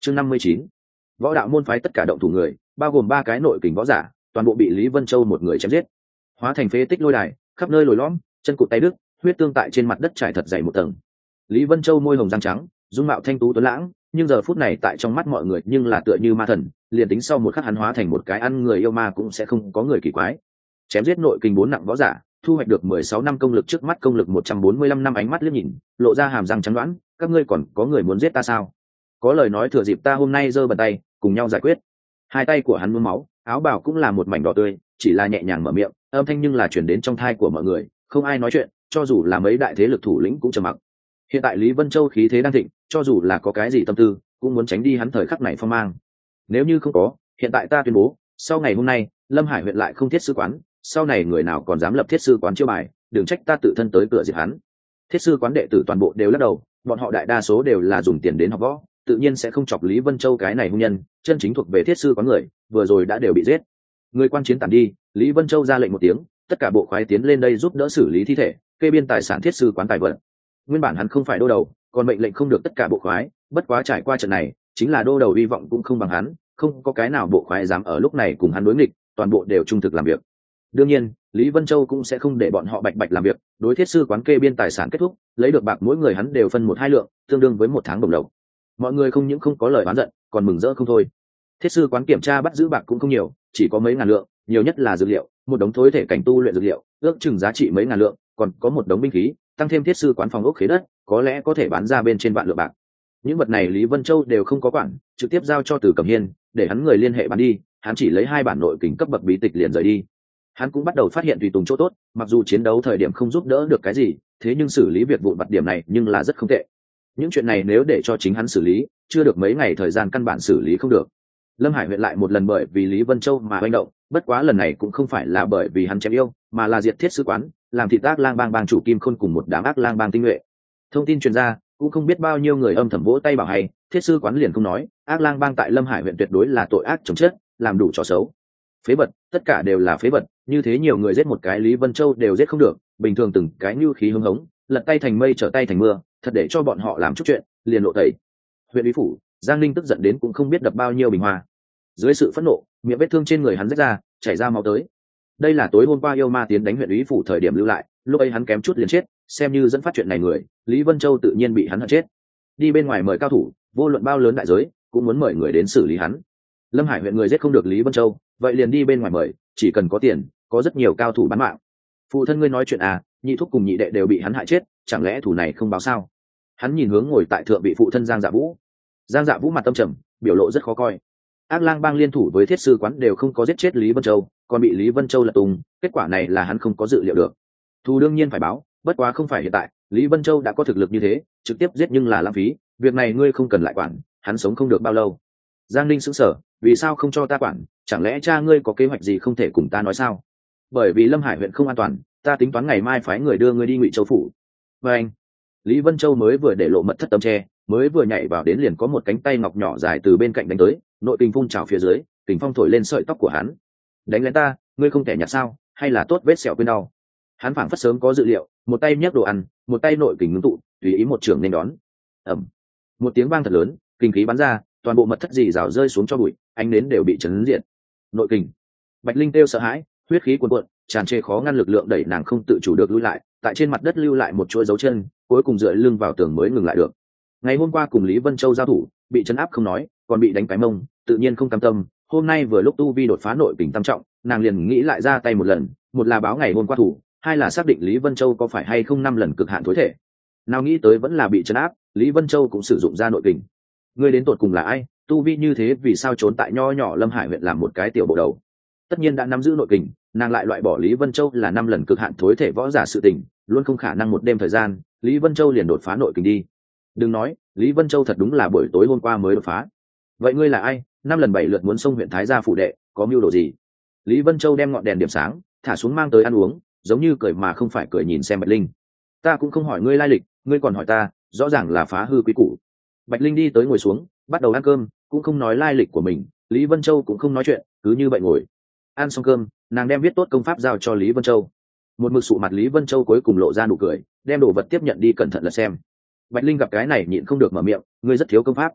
chương 59. Võ đạo môn phái tất cả động thủ người, bao gồm 3 cái nội kình võ giả, toàn bộ bị Lý Vân Châu một người chém giết, hóa thành phế tích lôi đài, khắp nơi lồi lõm, chân cụt tay đứt, huyết tương tại trên mặt đất trải thật dày một tầng. Lý Vân Châu môi hồng răng trắng, dung mạo thanh tú tuấn lãng, nhưng giờ phút này tại trong mắt mọi người nhưng là tựa như ma thần, liền tính sau một khắc hắn hóa thành một cái ăn người yêu ma cũng sẽ không có người kỳ quái. Chém giết nội kình 4 nặng võ giả, thu hoạch được 16 năm công lực, trước mắt công lực 145 năm, ánh mắt liếc nhìn, lộ ra hàm răng trắng đoán, các ngươi còn có người muốn giết ta sao? Có lời nói thừa dịp ta hôm nay giơ bàn tay, cùng nhau giải quyết. Hai tay của hắn nhuốm máu, áo bào cũng là một mảnh đỏ tươi, chỉ là nhẹ nhàng mở miệng, âm thanh nhưng là truyền đến trong tai của mọi người, không ai nói chuyện, cho dù là mấy đại thế lực thủ lĩnh cũng trầm mặc. Hiện tại Lý Vân Châu khí thế đang thịnh, cho dù là có cái gì tâm tư, cũng muốn tránh đi hắn thời khắc này phong mang. Nếu như không có, hiện tại ta tuyên bố, sau ngày hôm nay, Lâm Hải huyện lại không thiết sư quán, sau này người nào còn dám lập thiết sư quán chiêu bài, đừng trách ta tự thân tới cửa diệt hắn. Thiết sư quán đệ tử toàn bộ đều lắc đầu, bọn họ đại đa số đều là dùng tiền đến học võ, tự nhiên sẽ không chọc Lý Vân Châu cái này hung nhân, chân chính thuộc về thiết sư quán người, vừa rồi đã đều bị giết. Người quan chiến tản đi, Lý Vân Châu ra lệnh một tiếng, tất cả bộ khoái tiến lên đây giúp đỡ xử lý thi thể, kê biên tài sản thiết sư quán tài vật. Nguyên bản hắn không phải đô đầu, còn mệnh lệnh không được tất cả bộ khoái, bất quá trải qua trận này, chính là đô đầu hy vọng cũng không bằng hắn, không có cái nào bộ khoái dám ở lúc này cùng hắn đối nghịch, toàn bộ đều trung thực làm việc. Đương nhiên, Lý Vân Châu cũng sẽ không để bọn họ bạch bạch làm việc, đối thiết sư quán kê biên tài sản kết thúc, lấy được bạc mỗi người hắn đều phân 1/2 lượng, tương đương với 1 tháng đồng lộc. Mọi người không những không có lời oán giận, còn mừng rỡ không thôi. Thiết sư quán kiểm tra bắt giữ bạc cũng không nhiều, chỉ có mấy ngàn lượng, nhiều nhất là dược liệu, một đống thối thể cảnh tu luyện dược liệu, ước chừng giá trị mấy ngàn lượng, còn có một đống binh khí, tăng thêm thiết sư quán phòng ốc khế đất, có lẽ có thể bán ra bên trên vạn lượng bạc. Những vật này Lý Vân Châu đều không có quản, trực tiếp giao cho Từ Cẩm Hiên, để hắn người liên hệ bán đi, hắn chỉ lấy 2 bản nội kình cấp bậc bí tịch liền rời đi. Hắn cũng bắt đầu phát hiện tùy tùng chỗ tốt, mặc dù chiến đấu thời điểm không giúp đỡ được cái gì, thế nhưng xử lý việc vụn vặt điểm này nhưng là rất không tệ. Những chuyện này nếu để cho chính hắn xử lý, chưa được mấy ngày thời gian căn bản xử lý không được. Lâm Hải huyện lại một lần bởi vì Lý Vân Châu mà hoành động, bất quá lần này cũng không phải là bởi vì hắn chém yêu, mà là diệt thiết sư quán, làm thịt ác lang bang bang chủ Kim Khôn cùng một đám ác lang bang tinh nhuệ. Thông tin truyền ra, cũng không biết bao nhiêu người âm thầm vỗ tay bảo hay, thiết sư quán liền không nói, ác lang bang tại Lâm Hải huyện tuyệt đối là tội ác chồng chết, làm đủ trò xấu. Phế vật, tất cả đều là phế vật, như thế nhiều người giết một cái Lý Vân Châu đều giết không được, bình thường từng cái nhu khí hưng hống, lật tay thành mây trở tay thành mưa, thật để cho bọn họ làm chút chuyện, liền lộ tẩy. Huyện ủy phủ, Giang Linh tức giận đến cũng không biết đập bao nhiêu bình hoa. Dưới sự phẫn nộ, miệng vết thương trên người hắn rách ra, chảy ra máu tới. Đây là tối hôm qua yêu ma tiến đánh huyện ủy phủ thời điểm lưu lại, lúc ấy hắn kém chút liền chết, xem như dẫn phát chuyện này người, Lý Vân Châu tự nhiên bị hắn hận chết. Đi bên ngoài mời cao thủ, vô luận bao lớn đại giới, cũng muốn mời người đến xử lý hắn. Lâm Hải huyện người giết không được Lý Vân Châu, vậy liền đi bên ngoài mời, chỉ cần có tiền, có rất nhiều cao thủ bán mạng. Phụ thân ngươi nói chuyện à, nhị thúc cùng nhị đệ đều bị hắn hại chết, chẳng lẽ thủ này không báo sao? Hắn nhìn hướng ngồi tại thượng vị phụ thân Giang Dạ Vũ. Giang Dạ Vũ mặt tâm trầm, biểu lộ rất khó coi. Ác lang bang liên thủ với thiết sư quán đều không có giết chết Lý Vân Châu, còn bị Lý Vân Châu lật tung, kết quả này là hắn không có dự liệu được. Thù đương nhiên phải báo, bất quá không phải hiện tại, Lý Vân Châu đã có thực lực như thế, trực tiếp giết nhưng là lãng phí, việc này ngươi không cần lại quản, hắn sống không được bao lâu. Giang Ninh sững sờ, vì sao không cho ta quản, chẳng lẽ cha ngươi có kế hoạch gì không thể cùng ta nói sao? Bởi vì Lâm Hải huyện không an toàn, ta tính toán ngày mai phái người đưa ngươi đi Ngụy Châu phủ. Và anh, Lý Vân Châu mới vừa để lộ mật thất tấm tre, mới vừa nhảy vào đến liền có một cánh tay ngọc nhỏ dài từ bên cạnh đánh tới, nội kình phun trào phía dưới, kình phong thổi lên sợi tóc của hắn. Đánh lên ta, ngươi không thể nhặt sao? Hay là tốt vết sẹo quên đau? Hắn phảng phất sớm có dự liệu, một tay nhấc đồ ăn, một tay nội kình ngưng tụ, tùy ý một trường nên đón. Ầm, một tiếng vang thật lớn, kinh khí bắn ra, toàn bộ mật thất dì rào rơi xuống cho bụi, ánh nến đều bị chấn diệt. Nội kình. Bạch Linh kêu sợ hãi, huyết khí cuồn cuộn, tràn trề khó ngăn lực lượng đẩy nàng không tự chủ được lùi lại, tại trên mặt đất lưu lại một chuỗi dấu chân, cuối cùng dựa lưng vào tường mới ngừng lại được. Ngày hôm qua cùng Lý Vân Châu giao thủ, bị chấn áp không nói, còn bị đánh cái mông, tự nhiên không cam tâm. Hôm nay vừa lúc tu vi đột phá nội kình tam trọng, nàng liền nghĩ lại ra tay một lần, một là báo ngày hôm qua thủ, hai là xác định Lý Vân Châu có phải hay không 5 lần cực hạn tối thể. Nào nghĩ tới vẫn là bị chấn áp, Lý Vân Châu cũng sử dụng ra nội kình. Ngươi đến tột cùng là ai? Tu vi như thế vì sao trốn tại nho nhỏ Lâm Hải huyện làm một cái tiểu bộ đầu? Tất nhiên đã nắm giữ nội kình, nàng lại loại bỏ Lý Vân Châu là 5 lần cực hạn thối thể võ giả sự tình, luôn không khả năng một đêm thời gian, Lý Vân Châu liền đột phá nội kình đi. Đừng nói, Lý Vân Châu thật đúng là buổi tối hôm qua mới đột phá. Vậy ngươi là ai? 5 lần 7 lượt muốn xông huyện Thái gia phủ đệ, có mưu đồ gì? Lý Vân Châu đem ngọn đèn điểm sáng, thả xuống mang tới ăn uống, giống như cười mà không phải cười nhìn xem Bạch Linh. Ta cũng không hỏi ngươi lai lịch, ngươi còn hỏi ta, rõ ràng là phá hư quý củ. Bạch Linh đi tới ngồi xuống, bắt đầu ăn cơm, cũng không nói lai lịch của mình, Lý Vân Châu cũng không nói chuyện, cứ như vậy ngồi. Ăn xong cơm, nàng đem viết tốt công pháp giao cho Lý Vân Châu. Một mực sụ mặt Lý Vân Châu cuối cùng lộ ra nụ cười, đem đồ vật tiếp nhận đi cẩn thận lật xem. Bạch Linh gặp cái này nhịn không được mở miệng, ngươi rất thiếu công pháp.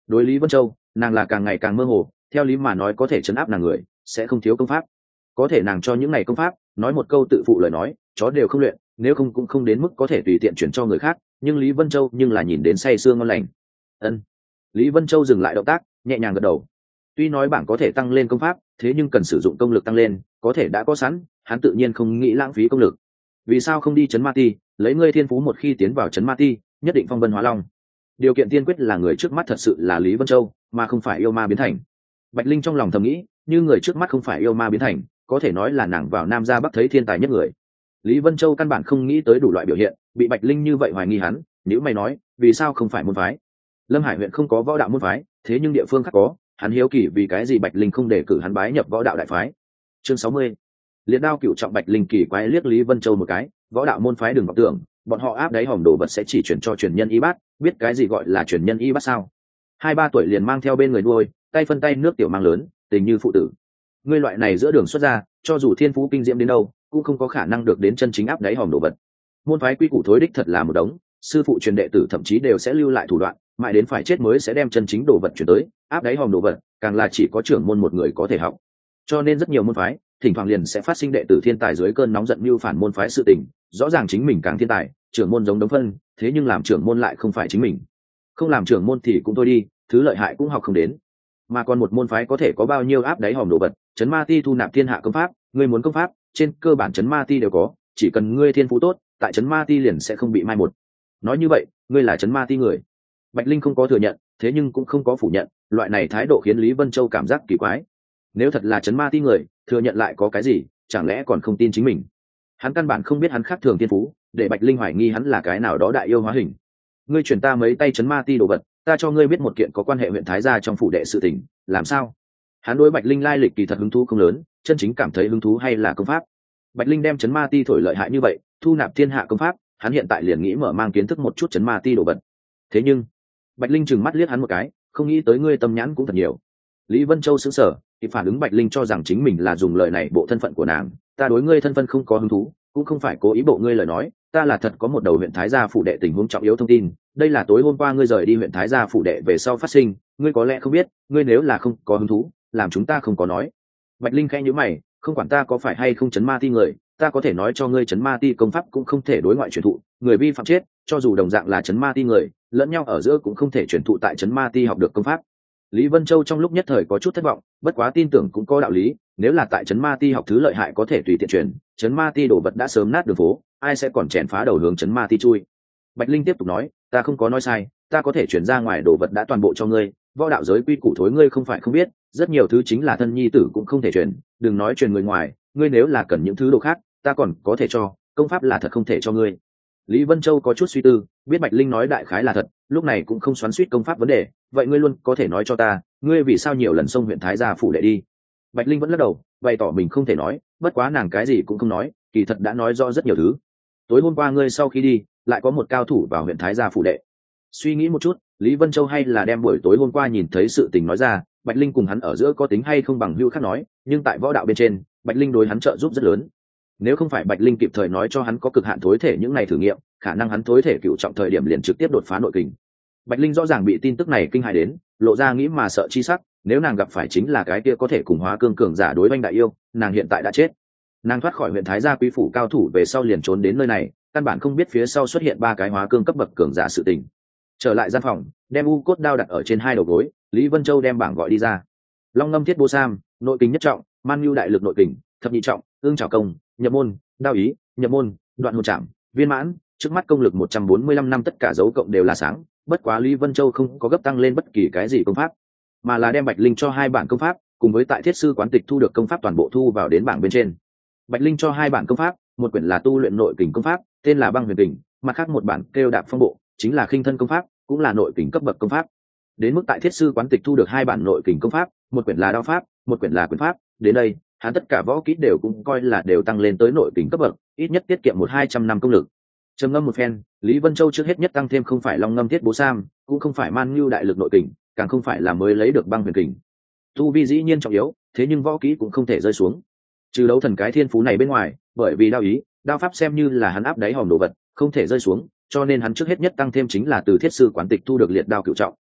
Đối Lý Vân Châu, nàng là càng ngày càng mơ hồ, theo lý mà nói có thể chấn áp nàng người sẽ không thiếu công pháp, có thể nàng cho những ngày công pháp nói một câu tự phụ lời nói chó đều không luyện, nếu không cũng không đến mức có thể tùy tiện chuyển cho người khác, nhưng Lý Vân Châu nhưng là nhìn đến say sương ngon lành. Ân. Lý Vân Châu dừng lại động tác, nhẹ nhàng gật đầu. Tuy nói bảng có thể tăng lên công pháp, thế nhưng cần sử dụng công lực tăng lên, có thể đã có sẵn, hắn tự nhiên không nghĩ lãng phí công lực. Vì sao không đi trấn ma ti, lấy ngươi thiên phú một khi tiến vào trấn ma ti, nhất định phong vân hóa long. Điều kiện tiên quyết là người trước mắt thật sự là Lý Vân Châu, mà không phải yêu ma biến thành. Bạch Linh trong lòng thầm nghĩ, như người trước mắt không phải yêu ma biến thành, có thể nói là nàng vào Nam ra Bắc thấy thiên tài nhất người. Lý Vân Châu căn bản không nghĩ tới đủ loại biểu hiện, bị Bạch Linh như vậy hoài nghi hắn, nếu mày nói, vì sao không phải môn phái? Lâm Hải huyện không có võ đạo môn phái, thế nhưng địa phương khác có, hắn hiếu kỳ vì cái gì Bạch Linh không để cử hắn bái nhập võ đạo đại phái. Chương 60. Liệt đao cựu trọng. Bạch Linh kỳ quái liếc Lý Vân Châu một cái, võ đạo môn phái đừng vọng tưởng, bọn họ áp đáy hòm đồ vật sẽ chỉ chuyển cho truyền nhân y bát, biết cái gì gọi là truyền nhân y bát sao? 2-3 tuổi liền mang theo bên người nuôi, tay phân tay nước tiểu mang lớn, tình như phụ tử. Ngươi loại này giữa đường xuất ra, cho dù thiên phú kinh diễm đến đâu, cũng không có khả năng được đến chân chính áp đáy hòm đồ vật. Môn phái quy củ thối đích thật là một đống, sư phụ truyền đệ tử thậm chí đều sẽ lưu lại thủ đoạn, mãi đến phải chết mới sẽ đem chân chính đồ vật chuyển tới, áp đáy hòm đồ vật, càng là chỉ có trưởng môn một người có thể học. Cho nên rất nhiều môn phái, thỉnh thoảng liền sẽ phát sinh đệ tử thiên tài dưới cơn nóng giận mưu phản môn phái sự tình, rõ ràng chính mình càng thiên tài, trưởng môn giống đống phân, thế nhưng làm trưởng môn lại không phải chính mình. Không làm trưởng môn thì cũng thôi đi, thứ lợi hại cũng học không đến. Mà còn một môn phái có thể có bao nhiêu áp đáy hòm đồ vật, trấn ma ti thu nạp thiên hạ công pháp, ngươi muốn công pháp, trên cơ bản trấn ma ti đều có, chỉ cần ngươi thiên phú tốt, tại trấn ma ti liền sẽ không bị mai một. Nói như vậy, ngươi là trấn ma ti người. Bạch Linh không có thừa nhận, thế nhưng cũng không có phủ nhận, loại này thái độ khiến Lý Vân Châu cảm giác kỳ quái. Nếu thật là trấn ma ti người, thừa nhận lại có cái gì, chẳng lẽ còn không tin chính mình? Hắn căn bản không biết hắn khác thường thiên phú, để Bạch Linh hoài nghi hắn là cái nào đó đại yêu hóa hình. Ngươi chuyển ta mấy tay trấn ma ti đồ vật, ta cho ngươi biết một kiện có quan hệ huyện thái gia trong phủ đệ sự tình, làm sao? Hắn đối Bạch Linh lai lịch kỳ thật hứng thú không lớn, chân chính cảm thấy hứng thú hay là công pháp. Bạch Linh đem trấn ma ti thổi lợi hại như vậy, thu nạp thiên hạ công pháp, hắn hiện tại liền nghĩ mở mang kiến thức một chút trấn ma ti đồ vật. Thế nhưng, Bạch Linh trừng mắt liếc hắn một cái, không nghĩ tới ngươi tâm nhãn cũng thật nhiều. Lý Vân Châu sững sờ, thì phản ứng Bạch Linh cho rằng chính mình là dùng lời này bộ thân phận của nàng, ta đối ngươi thân phận không có hứng thú, cũng không phải cố ý bộ ngươi lời nói, ta là thật có một đầu huyện thái gia phủ đệ tình huống trọng yếu thông tin, đây là tối hôm qua ngươi rời đi huyện thái gia phủ đệ về sau phát sinh, ngươi có lẽ không biết, ngươi nếu là không có hứng thú, làm chúng ta không có nói. Bạch Linh khẽ nhíu mày, không quản ta có phải hay không chấn ma ti người, ta có thể nói cho ngươi chấn ma ti công pháp cũng không thể đối ngoại truyền thụ, người vi phạm chết, cho dù đồng dạng là chấn ma ti người, lẫn nhau ở giữa cũng không thể truyền thụ tại chấn ma ti học được công pháp. Lý Vân Châu trong lúc nhất thời có chút thất vọng, bất quá tin tưởng cũng có đạo lý, nếu là tại trấn ma ti học thứ lợi hại có thể tùy tiện truyền, trấn ma ti đồ vật đã sớm nát đường phố, ai sẽ còn chèn phá đầu hướng trấn ma ti chui. Bạch Linh tiếp tục nói, ta không có nói sai, ta có thể chuyển ra ngoài đồ vật đã toàn bộ cho ngươi, võ đạo giới quy củ thối ngươi không phải không biết, rất nhiều thứ chính là thân nhi tử cũng không thể truyền, đừng nói truyền người ngoài, ngươi nếu là cần những thứ đồ khác, ta còn có thể cho, công pháp là thật không thể cho ngươi. Lý Vân Châu có chút suy tư, biết Bạch Linh nói đại khái là thật, lúc này cũng không xoắn xuýt công pháp vấn đề, vậy ngươi luôn có thể nói cho ta, ngươi vì sao nhiều lần xông huyện thái gia phủ đệ đi? Bạch Linh vẫn lắc đầu, bày tỏ mình không thể nói, bất quá nàng cái gì cũng không nói, kỳ thật đã nói rõ rất nhiều thứ. Tối hôm qua ngươi sau khi đi, lại có một cao thủ vào huyện thái gia phủ đệ. Suy nghĩ một chút, Lý Vân Châu hay là đem buổi tối hôm qua nhìn thấy sự tình nói ra, Bạch Linh cùng hắn ở giữa có tính hay không bằng hữu khác nói, nhưng tại võ đạo bên trên, Bạch Linh đối hắn trợ giúp rất lớn. Nếu không phải Bạch Linh kịp thời nói cho hắn có cực hạn thối thể những ngày thử nghiệm, khả năng hắn thối thể cựu trọng thời điểm liền trực tiếp đột phá nội kình. Bạch Linh rõ ràng bị tin tức này kinh hãi đến, lộ ra nghĩ mà sợ chi sắc, nếu nàng gặp phải chính là cái kia có thể cùng hóa cương cường giả đối oanh đại yêu, nàng hiện tại đã chết. Nàng thoát khỏi huyện thái gia quý phủ cao thủ về sau liền trốn đến nơi này, căn bản không biết phía sau xuất hiện 3 cái hóa cương cấp bậc cường giả sự tình. Trở lại gian phòng, đem u cốt đao đặt ở trên 2 đầu gối, Lý Vân Châu đem bảng gọi đi ra. Long ngâm thiết bố sam, nội kình nhất trọng, man nhu đại lực nội kình, thập nhị trọng, ương trảo công, nhập môn, đao ý, nhập môn, đoạn hồn trảm, viên mãn, trước mắt công lực 145 năm tất cả dấu cộng đều là sáng, bất quá Lý Vân Châu không có gấp tăng lên bất kỳ cái gì công pháp, mà là đem Bạch Linh cho 2 bản công pháp, cùng với tại thiết sư quán tịch thu được công pháp toàn bộ thu vào đến bảng bên trên. Bạch Linh cho 2 bản công pháp, một quyển là tu luyện nội kình công pháp, tên là Băng Huyền Kình, mặt khác một bản kêu Đạp Phong Bộ, chính là khinh thân công pháp, cũng là nội kình cấp bậc công pháp. Đến mức tại thiết sư quán tịch thu được 2 bản nội kình công pháp, một quyển là đao pháp, một quyển là quyền pháp, đến đây, hắn tất cả võ kỹ đều cũng coi là đều tăng lên tới nội kình cấp bậc, ít nhất tiết kiệm 1-200 năm công lực. Trầm ngâm một phen, Lý Vân Châu trước hết nhất tăng thêm không phải long ngâm thiết bố sam, cũng không phải man nhu đại lực nội kình, càng không phải là mới lấy được băng huyền kình. Tu vi dĩ nhiên trọng yếu, thế nhưng võ kỹ cũng không thể rơi xuống. Trừ đấu thần cái thiên phú này bên ngoài, bởi vì đao ý, đao pháp xem như là hắn áp đáy hòm đồ vật, không thể rơi xuống, cho nên hắn trước hết nhất tăng thêm chính là từ thiết sư quán tịch thu được liệt đao cửu trọng.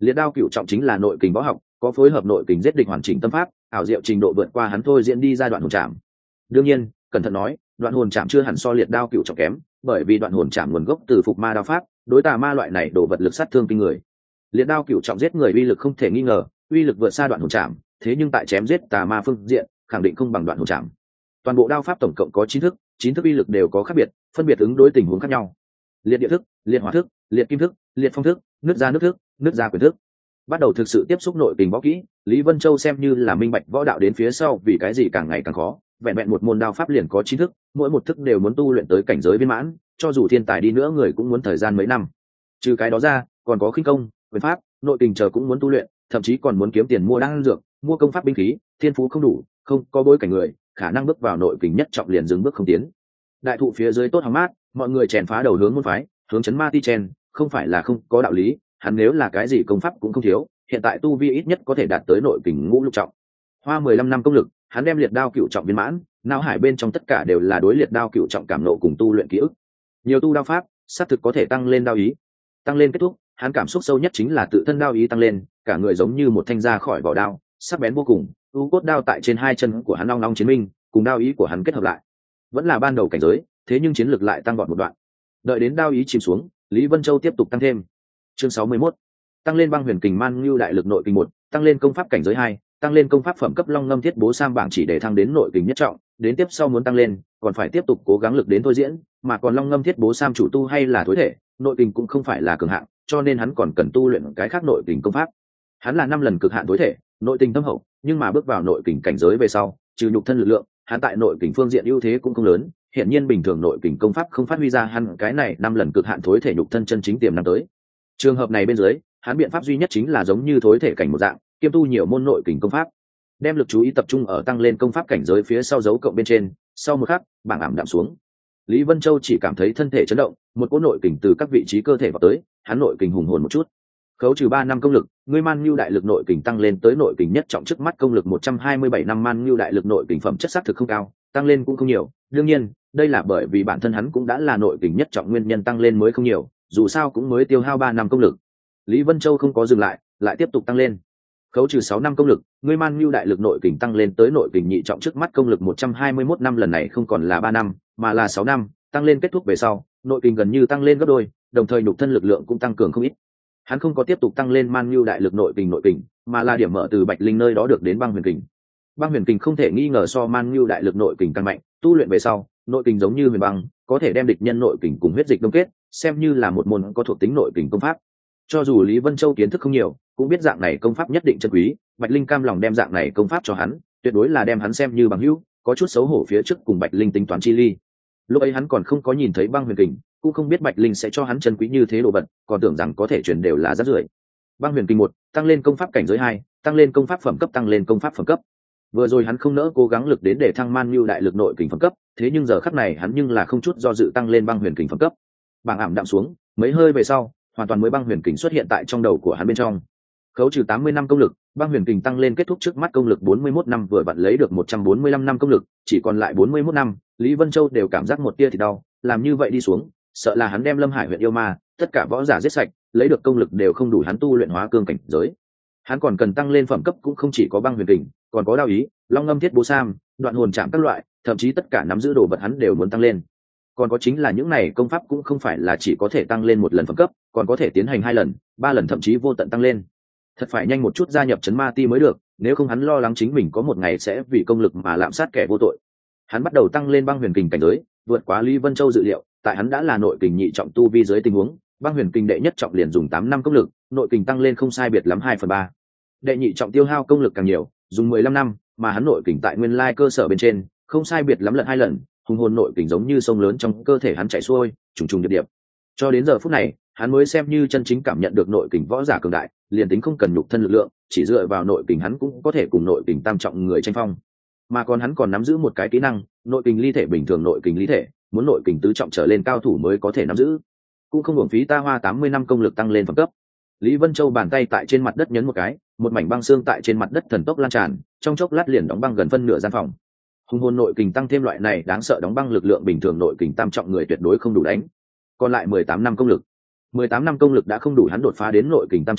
Liệt đao cửu trọng chính là nội kình võ học, có phối hợp nội kình giết địch hoàn chỉnh tâm pháp, ảo diệu trình độ vượt qua hắn thôi diễn đi ra đoạn hồn trảm. Đương nhiên, cẩn thận nói, đoạn hồn trảm chưa hẳn so liệt đao cửu trọng kém, bởi vì đoạn hồn trảm nguồn gốc từ phục ma đao pháp, đối tà ma loại này đổ vật lực sát thương kinh người. Liệt đao cửu trọng giết người uy lực không thể nghi ngờ, uy lực vượt xa đoạn hồn trảm, thế nhưng tại chém giết tà ma phương diện, khẳng định không bằng đoạn hồn trảm. Toàn bộ đao pháp tổng cộng có 9 thức uy lực đều có khác biệt, phân biệt ứng đối tình huống khác nhau. Liệt địa thức, liệt hỏa thức, liệt kim thức, liệt phong thức, nứt ra nước thức, nứt ra quyền thức. Bắt đầu thực sự tiếp xúc nội kình võ kỹ, Lý Vân Châu xem như là minh bạch võ đạo đến phía sau vì cái gì càng ngày càng khó, vẹn vẹn một môn đao pháp liền có 9 thức, mỗi một thức đều muốn tu luyện tới cảnh giới viên mãn, cho dù thiên tài đi nữa người cũng muốn thời gian mấy năm. Trừ cái đó ra, còn có khinh công, quyền pháp, nội kình chờ cũng muốn tu luyện, thậm chí còn muốn kiếm tiền mua đan dược, mua công pháp binh khí, thiên phú không đủ, không có bối cảnh người, khả năng bước vào nội kình nhất trọng liền dừng bước không tiến. Đại thụ phía dưới tốt hóng mát, mọi người chèn phá đầu hướng môn phái, hướng chấn ma ti chen, không phải là không có đạo lý, hắn nếu là cái gì công pháp cũng không thiếu, hiện tại tu vi ít nhất có thể đạt tới nội kình ngũ lục trọng. Hoa 15 năm công lực, hắn đem liệt đao cửu trọng viên mãn, não hải bên trong tất cả đều là đối liệt đao cửu trọng cảm nộ cùng tu luyện ký ức. Nhiều tu đao pháp, xác thực có thể tăng lên đao ý. Tăng lên kết thúc, hắn cảm xúc sâu nhất chính là tự thân đao ý tăng lên, cả người giống như một thanh ra khỏi vỏ đao, sắc bén vô cùng, u cốt đao tại trên hai chân của hắn long long chiến minh, cùng đao ý của hắn kết hợp lại. Vẫn là ban đầu cảnh giới, thế nhưng chiến lược lại tăng vọt một đoạn. Đợi đến đao ý chìm xuống, Lý Vân Châu tiếp tục tăng thêm. Chương 61. Tăng lên băng huyền kình man lưu đại lực nội kình 1, tăng lên công pháp cảnh giới 2, tăng lên công pháp phẩm cấp long ngâm thiết bố sam bảng chỉ để thăng đến nội kình nhất trọng, đến tiếp sau muốn tăng lên, còn phải tiếp tục cố gắng lực đến thôi diễn, mà còn long ngâm thiết bố sam chủ tu hay là tối thể, nội kình cũng không phải là cường hạng, cho nên hắn còn cần tu luyện cái khác nội kình công pháp. Hắn là 5 lần cực hạn tối thể, nội kình thâm hậu, nhưng mà bước vào nội kình cảnh giới về sau, trừ nhục thân lực lượng, hắn tại nội kình phương diện ưu thế cũng không lớn, hiện nhiên bình thường nội kình công pháp không phát huy ra hắn cái này 5 lần cực hạn thối thể nhục thân chân chính tiềm năng tới. Trường hợp này bên dưới, hắn biện pháp duy nhất chính là giống như thối thể cảnh một dạng, kiêm tu nhiều môn nội kình công pháp, đem lực chú ý tập trung ở tăng lên công pháp cảnh giới phía sau dấu cộng bên trên. Sau một khắc, bảng ảm đạm xuống. Lý Vân Châu chỉ cảm thấy thân thể chấn động, một cỗ nội kình từ các vị trí cơ thể vào tới, hắn nội kình hùng hồn một chút. Khấu trừ 3 năm công lực, ngươi man nhu đại lực nội kình tăng lên tới nội kình nhất trọng, trước mắt công lực 127 năm man nhu đại lực nội kình phẩm chất xác thực không cao, tăng lên cũng không nhiều. Đương nhiên, đây là bởi vì bản thân hắn cũng đã là nội kình nhất trọng nguyên nhân tăng lên mới không nhiều, dù sao cũng mới tiêu hao 3 năm công lực. Lý Vân Châu không có dừng lại, lại tiếp tục tăng lên. Khấu trừ 6 năm công lực, ngươi man nhu đại lực nội kình tăng lên tới nội kình nhị trọng, trước mắt công lực 121 năm, lần này không còn là 3 năm, mà là 6 năm, tăng lên kết thúc về sau, nội kình gần như tăng lên gấp đôi, đồng thời nhục thân lực lượng cũng tăng cường không ít. Hắn không có tiếp tục tăng lên man nhu đại lực nội kình, mà là điểm mở từ Bạch Linh nơi đó được đến băng huyền kình. Băng huyền kình không thể nghi ngờ so man nhu đại lực nội kình càng mạnh, tu luyện về sau, nội kình giống như huyền băng, có thể đem địch nhân nội kình cùng huyết dịch đông kết, xem như là một môn có thuộc tính nội kình công pháp. Cho dù Lý Vân Châu kiến thức không nhiều, cũng biết dạng này công pháp nhất định chân quý, Bạch Linh cam lòng đem dạng này công pháp cho hắn, tuyệt đối là đem hắn xem như bằng hữu, có chút xấu hổ phía trước cùng Bạch Linh tính toán chi ly. Lúc ấy hắn còn không có nhìn thấy băng huyền kình, cũng không biết Bạch Linh sẽ cho hắn chân quý như thế đồ vật, còn tưởng rằng có thể truyền đều là rác rưởi. Băng huyền kình 1, tăng lên công pháp cảnh giới 2, tăng lên công pháp phẩm cấp, tăng lên công pháp phẩm cấp. Vừa rồi hắn không nỡ cố gắng lực đến để thăng man nhu đại lực nội kình phẩm cấp, thế nhưng giờ khắc này hắn nhưng là không chút do dự tăng lên băng huyền kình phẩm cấp. Bảng ảm đạm xuống, mấy hơi về sau, hoàn toàn mới băng huyền kình xuất hiện tại trong đầu của hắn bên trong. Khấu trừ 80 năm công lực, băng huyền kình tăng lên kết thúc, trước mắt công lực 41 năm vừa vặn lấy được 145 năm công lực, chỉ còn lại 41 năm, Lý Vân Châu đều cảm giác một tia thì đau, làm như vậy đi xuống, sợ là hắn đem Lâm Hải huyện yêu ma, tất cả võ giả giết sạch, lấy được công lực đều không đủ hắn tu luyện hóa cương cảnh giới. Hắn còn cần tăng lên phẩm cấp, cũng không chỉ có băng huyền kình, còn có đao ý, long ngâm thiết bố sam, đoạn hồn chạm các loại, thậm chí tất cả nắm giữ đồ vật hắn đều muốn tăng lên. Còn có chính là những này công pháp cũng không phải là chỉ có thể tăng lên một lần phẩm cấp, còn có thể tiến hành 2 lần, 3 lần, thậm chí vô tận tăng lên. Thật phải nhanh một chút gia nhập trấn ma ti mới được, nếu không hắn lo lắng chính mình có một ngày sẽ vì công lực mà lạm sát kẻ vô tội. Hắn bắt đầu tăng lên băng huyền kình cảnh giới, vượt quá Lý Vân Châu dự liệu, tại hắn đã là nội kình nhị trọng tu vi dưới tình huống, băng huyền kình đệ nhất trọng liền dùng 8 năm công lực, nội kình tăng lên không sai biệt lắm 2/3. Đệ nhị trọng tiêu hao công lực càng nhiều, dùng 15 năm, mà hắn nội kình tại nguyên lai cơ sở bên trên, không sai biệt lắm lận 2 lần, hùng hồn nội kình giống như sông lớn trong cơ thể hắn chảy xuôi, trùng trùng điệp điệp. Cho đến giờ phút này, hắn mới xem như chân chính cảm nhận được nội kình võ giả cường đại, liền tính không cần nhục thân lực lượng, chỉ dựa vào nội kình hắn cũng có thể cùng nội kình tam trọng người tranh phong. Mà còn hắn còn nắm giữ một cái kỹ năng, nội kình ly thể, bình thường nội kình ly thể, muốn nội kình tứ trọng trở lên cao thủ mới có thể nắm giữ. Cũng không uổng phí ta hoa 80 năm công lực tăng lên phẩm cấp. Lý Vân Châu bàn tay tại trên mặt đất nhấn một cái, một mảnh băng xương tại trên mặt đất thần tốc lan tràn, trong chốc lát liền đóng băng gần phân nửa gian phòng. Hùng hồn nội kình tăng thêm loại này đáng sợ đóng băng lực lượng, bình thường nội kình tam trọng người tuyệt đối không đủ đánh. Còn lại 18 năm công lực. 18 năm công lực đã không đủ hắn đột phá đến nội kình tam trọng,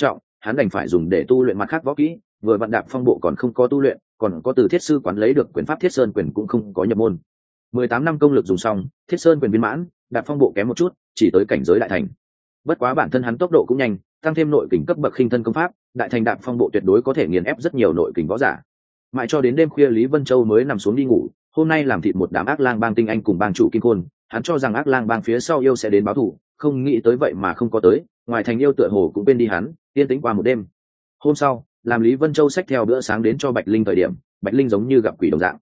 hắn đành phải dùng để tu luyện mặt khác võ kỹ. Vừa vặn Đạp Phong bộ còn không có tu luyện, còn có từ thiết sư quán lấy được quyền pháp Thiết Sơn quyền cũng không có nhập môn. 18 năm công lực dùng xong, Thiết Sơn quyền viên mãn, Đạp Phong bộ kém một chút, chỉ tới cảnh giới đại thành. Bất quá bản thân hắn tốc độ cũng nhanh, tăng thêm nội kình cấp bậc khinh thân công pháp, đại thành Đạp Phong bộ tuyệt đối có thể nghiền ép rất nhiều nội kình võ giả. Mãi cho đến đêm khuya Lý Vân Châu mới nằm xuống đi ngủ. Hôm nay làm thịt một đám ác lang bang tinh anh cùng bang chủ Kim Khôn, hắn cho rằng ác lang bang phía sau yêu sẽ đến báo thù, không nghĩ tới vậy mà không có tới. Ngoài thành yêu tựa hồ cũng bên đi hắn, yên tĩnh qua một đêm. Hôm sau, làm Lý Vân Châu xách theo bữa sáng đến cho Bạch Linh thời điểm, Bạch Linh giống như gặp quỷ đồng dạng.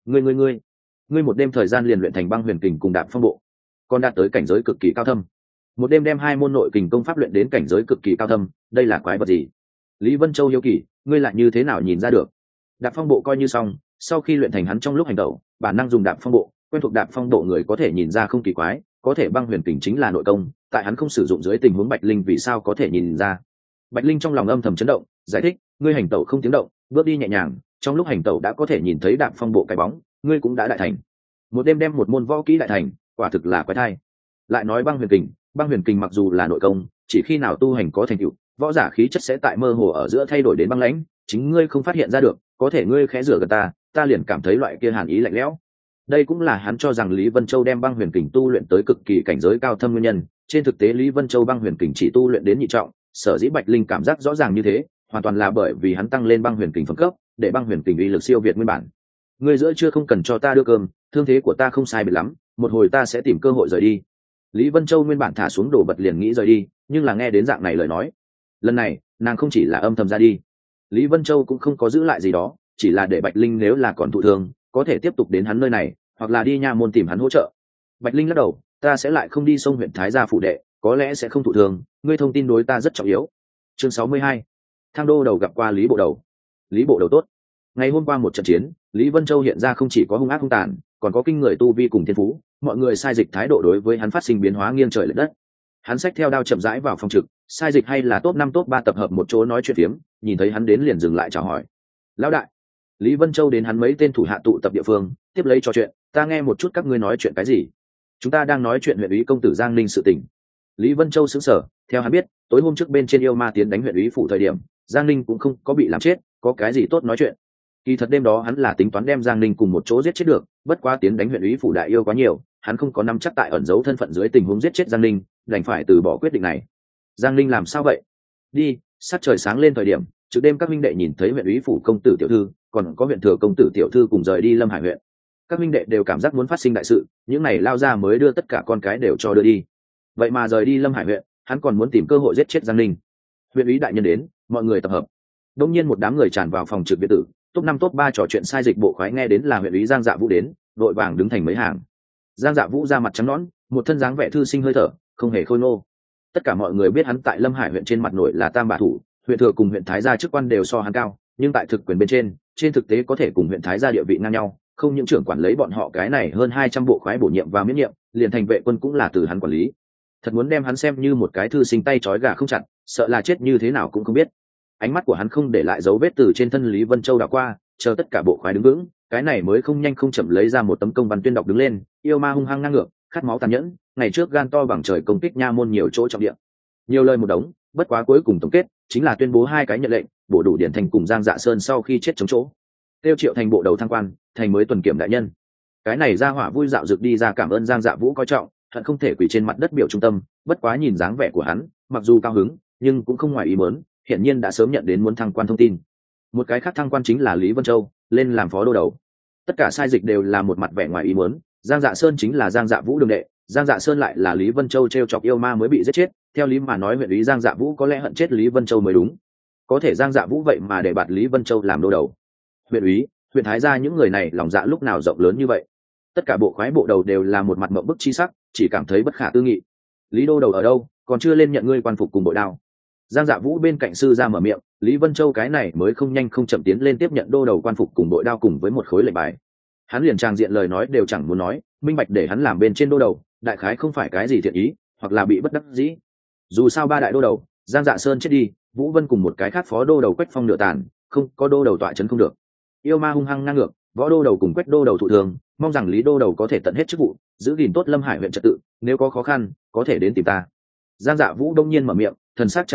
Ngươi một đêm thời gian liền luyện thành băng huyền kình cùng Đạp Phong bộ, còn đạt tới cảnh giới cực kỳ cao thâm. Một đêm đem 2 môn nội kình công pháp luyện đến cảnh giới cực kỳ cao thâm, đây là quái vật gì? Lý Vân Châu hiếu kỳ, ngươi lại như thế nào nhìn ra được? Đạp Phong bộ coi như xong, sau khi luyện thành hắn trong lúc hành động, bản năng dùng Đạp Phong bộ, quen thuộc Đạp Phong bộ người có thể nhìn ra không kỳ quái, có thể băng huyền kình chính là nội công, tại hắn không sử dụng dưới tình huống Bạch Linh vì sao có thể nhìn ra? Bạch Linh trong lòng âm thầm chấn động, giải thích, ngươi hành tẩu không tiếng động, bước đi nhẹ nhàng, trong lúc hành tẩu đã có thể nhìn thấy Đạp Phong bộ cái bóng, ngươi cũng đã đại thành. Một đêm đem một môn võ kỹ đại thành, quả thực là quái thai. Lại nói băng huyền kình mặc dù là nội công, chỉ khi nào tu hành có thành tựu, võ giả khí chất sẽ tại mơ hồ ở giữa thay đổi đến băng lãnh, chính ngươi không phát hiện ra được, có thể ngươi khẽ rửa gần ta liền cảm thấy loại kia hàn ý lạnh lẽo. Đây cũng là hắn cho rằng Lý Vân Châu đem băng huyền kình tu luyện tới cực kỳ cảnh giới cao thâm nguyên nhân. Trên thực tế Lý Vân Châu băng huyền kình chỉ tu luyện đến nhị trọng, sở dĩ Bạch Linh cảm giác rõ ràng như thế, hoàn toàn là bởi vì hắn tăng lên băng huyền kình phẩm cấp, để băng huyền kình uy lực siêu việt nguyên bản. Ngươi giữa chưa không cần cho ta đưa cơm, thương thế của ta không sai biệt lắm, một hồi ta sẽ tìm cơ hội rời đi. Lý Vân Châu nguyên bản thả xuống đồ vật liền nghĩ rời đi, nhưng là nghe đến dạng này lời nói, lần này nàng không chỉ là âm thầm ra đi. Lý Vân Châu cũng không có giữ lại gì đó, chỉ là để Bạch Linh nếu là còn thụ thương, có thể tiếp tục đến hắn nơi này, hoặc là đi nha môn tìm hắn hỗ trợ. Bạch Linh lắc đầu, ta sẽ lại không đi sông huyện Thái gia phủ đệ, có lẽ sẽ không thụ thương, ngươi thông tin đối ta rất trọng yếu. Chương 62. Thang đô đầu gặp qua Lý bộ đầu. Lý bộ đầu tốt. Ngày hôm qua một trận chiến, Lý Vân Châu hiện ra không chỉ có hung ác hung tàn, còn có kinh người tu vi cùng thiên phú, mọi người sai dịch thái độ đối với hắn phát sinh biến hóa nghiêng trời lệch đất. Hắn xách theo đao chậm rãi vào phòng trực, sai dịch hay là top 5 top 3 tập hợp một chỗ nói chuyện phiếm, nhìn thấy hắn đến liền dừng lại chào hỏi. Lão đại. Lý Vân Châu đến hắn mấy tên thủ hạ tụ tập địa phương, tiếp lấy trò chuyện, ta nghe một chút các ngươi nói chuyện cái gì. Chúng ta đang nói chuyện huyện úy công tử Giang Ninh sự tình. Lý Vân Châu sững sờ, theo hắn biết, tối hôm trước bên trên yêu ma tiến đánh huyện úy phủ thời điểm, Giang Ninh cũng không có bị làm chết, có cái gì tốt nói chuyện. Kỳ thật đêm đó hắn là tính toán đem Giang Ninh cùng một chỗ giết chết được, bất quá tiến đánh huyện úy phủ đại yêu quá nhiều, hắn không có nắm chắc tại ẩn giấu thân phận dưới tình huống giết chết Giang Ninh, đành phải từ bỏ quyết định này. Giang Ninh làm sao vậy? Đi, sát trời sáng lên thời điểm, trước đêm các minh đệ nhìn thấy huyện úy phủ công tử tiểu thư, còn có huyện thừa công tử tiểu thư cùng rời đi Lâm Hải huyện. Các minh đệ đều cảm giác muốn phát sinh đại sự, những này lao ra mới đưa tất cả con cái đều cho đưa đi. Vậy mà rời đi Lâm Hải huyện, hắn còn muốn tìm cơ hội giết chết Giang Ninh. Huyện úy đại nhân đến, mọi người tập hợp. Đông nhiên một đám người tràn vào phòng trực biệt tử, top 5 top 3 trò chuyện sai dịch bộ khoái nghe đến là huyện úy Giang Dạ Vũ đến, đội vàng đứng thành mấy hàng. Giang Dạ Vũ ra mặt trắng nõn, một thân dáng vẻ thư sinh hơi thở, không hề khôi ngô. Tất cả mọi người biết hắn tại Lâm Hải huyện trên mặt nổi là tam bả thủ, huyện thừa cùng huyện thái gia chức quan đều so hắn cao, nhưng tại thực quyền bên trên thực tế có thể cùng huyện thái gia địa vị ngang nhau, không những trưởng quản lấy bọn họ cái này hơn 200 bộ khoái bổ nhiệm và miễn nhiệm, liền thành vệ quân cũng là từ hắn quản lý. Thật muốn đem hắn xem như một cái thư sinh tay trói gà không chặt, sợ là chết như thế nào cũng không biết. Ánh mắt của hắn không để lại dấu vết từ trên thân Lý Vân Châu đảo qua, chờ tất cả bộ khoái đứng vững, cái này mới không nhanh không chậm lấy ra một tấm công văn tuyên đọc đứng lên, yêu ma hung hăng ngang ngược, khát máu tàn nhẫn, ngày trước gan to bằng trời công kích nha môn nhiều chỗ trọng địa. Nhiều lời một đống, bất quá cuối cùng tổng kết chính là tuyên bố 2 cái nhận lệnh, bổ đủ điển thành cùng Giang Dạ Sơn sau khi chết chống chỗ. Tiêu Triệu thành bộ đầu thăng quan, thành mới tuần kiểm đại nhân. Cái này ra hỏa vui dạo dược đi ra cảm ơn Giang Dạ Vũ coi trọng, hận không thể quỳ trên mặt đất biểu trung tâm, bất quá nhìn dáng vẻ của hắn, mặc dù cao hứng, nhưng cũng không ngoài ý muốn, hiển nhiên đã sớm nhận đến muốn thăng quan thông tin. Một cái khác thăng quan chính là Lý Vân Châu, lên làm phó đô đầu. Tất cả sai dịch đều là một mặt vẻ ngoài ý muốn, Giang Dạ Sơn chính là Giang Dạ Vũ đường đệ, Giang Dạ Sơn lại là Lý Vân Châu trêu chọc yêu ma mới bị giết chết, theo lý mà nói huyện úy Giang Dạ Vũ có lẽ hận chết Lý Vân Châu mới đúng. Có thể Giang Dạ Vũ vậy mà để bạt Lý Vân Châu làm đô đầu. Huyện úy, huyện thái gia những người này lòng dạ lúc nào rộng lớn như vậy. Tất cả bộ khoái bộ đầu đều là một mặt mộng bức chi sắc, chỉ cảm thấy bất khả tư nghị. Lý đô đầu ở đâu, còn chưa lên nhận ngươi quan phục cùng bội đao. Giang Dạ Vũ bên cạnh sư ra mở miệng, Lý Vân Châu cái này mới không nhanh không chậm tiến lên tiếp nhận đô đầu quan phục cùng bội đao cùng với một khối lệnh bài. Hắn liền trang diện lời nói đều chẳng muốn nói, minh bạch để hắn làm bên trên đô đầu, đại khái không phải cái gì thiện ý, hoặc là bị bất đắc dĩ. Dù sao 3 đại đô đầu, Giang Dạ Sơn chết đi, Vũ Vân cùng một cái khác phó đô đầu Quách Phong nửa tàn, không có đô đầu tọa trấn không được. Yêu ma hung hăng ngang ngược, võ đô đầu cùng Quách đô đầu thụ thường, mong rằng Lý đô đầu có thể tận hết chức vụ, giữ gìn tốt Lâm Hải huyện trật tự, nếu có khó khăn, có thể đến tìm ta. Giang Dạ Vũ đông nhiên mở miệng, thần sắc trang nghiêm,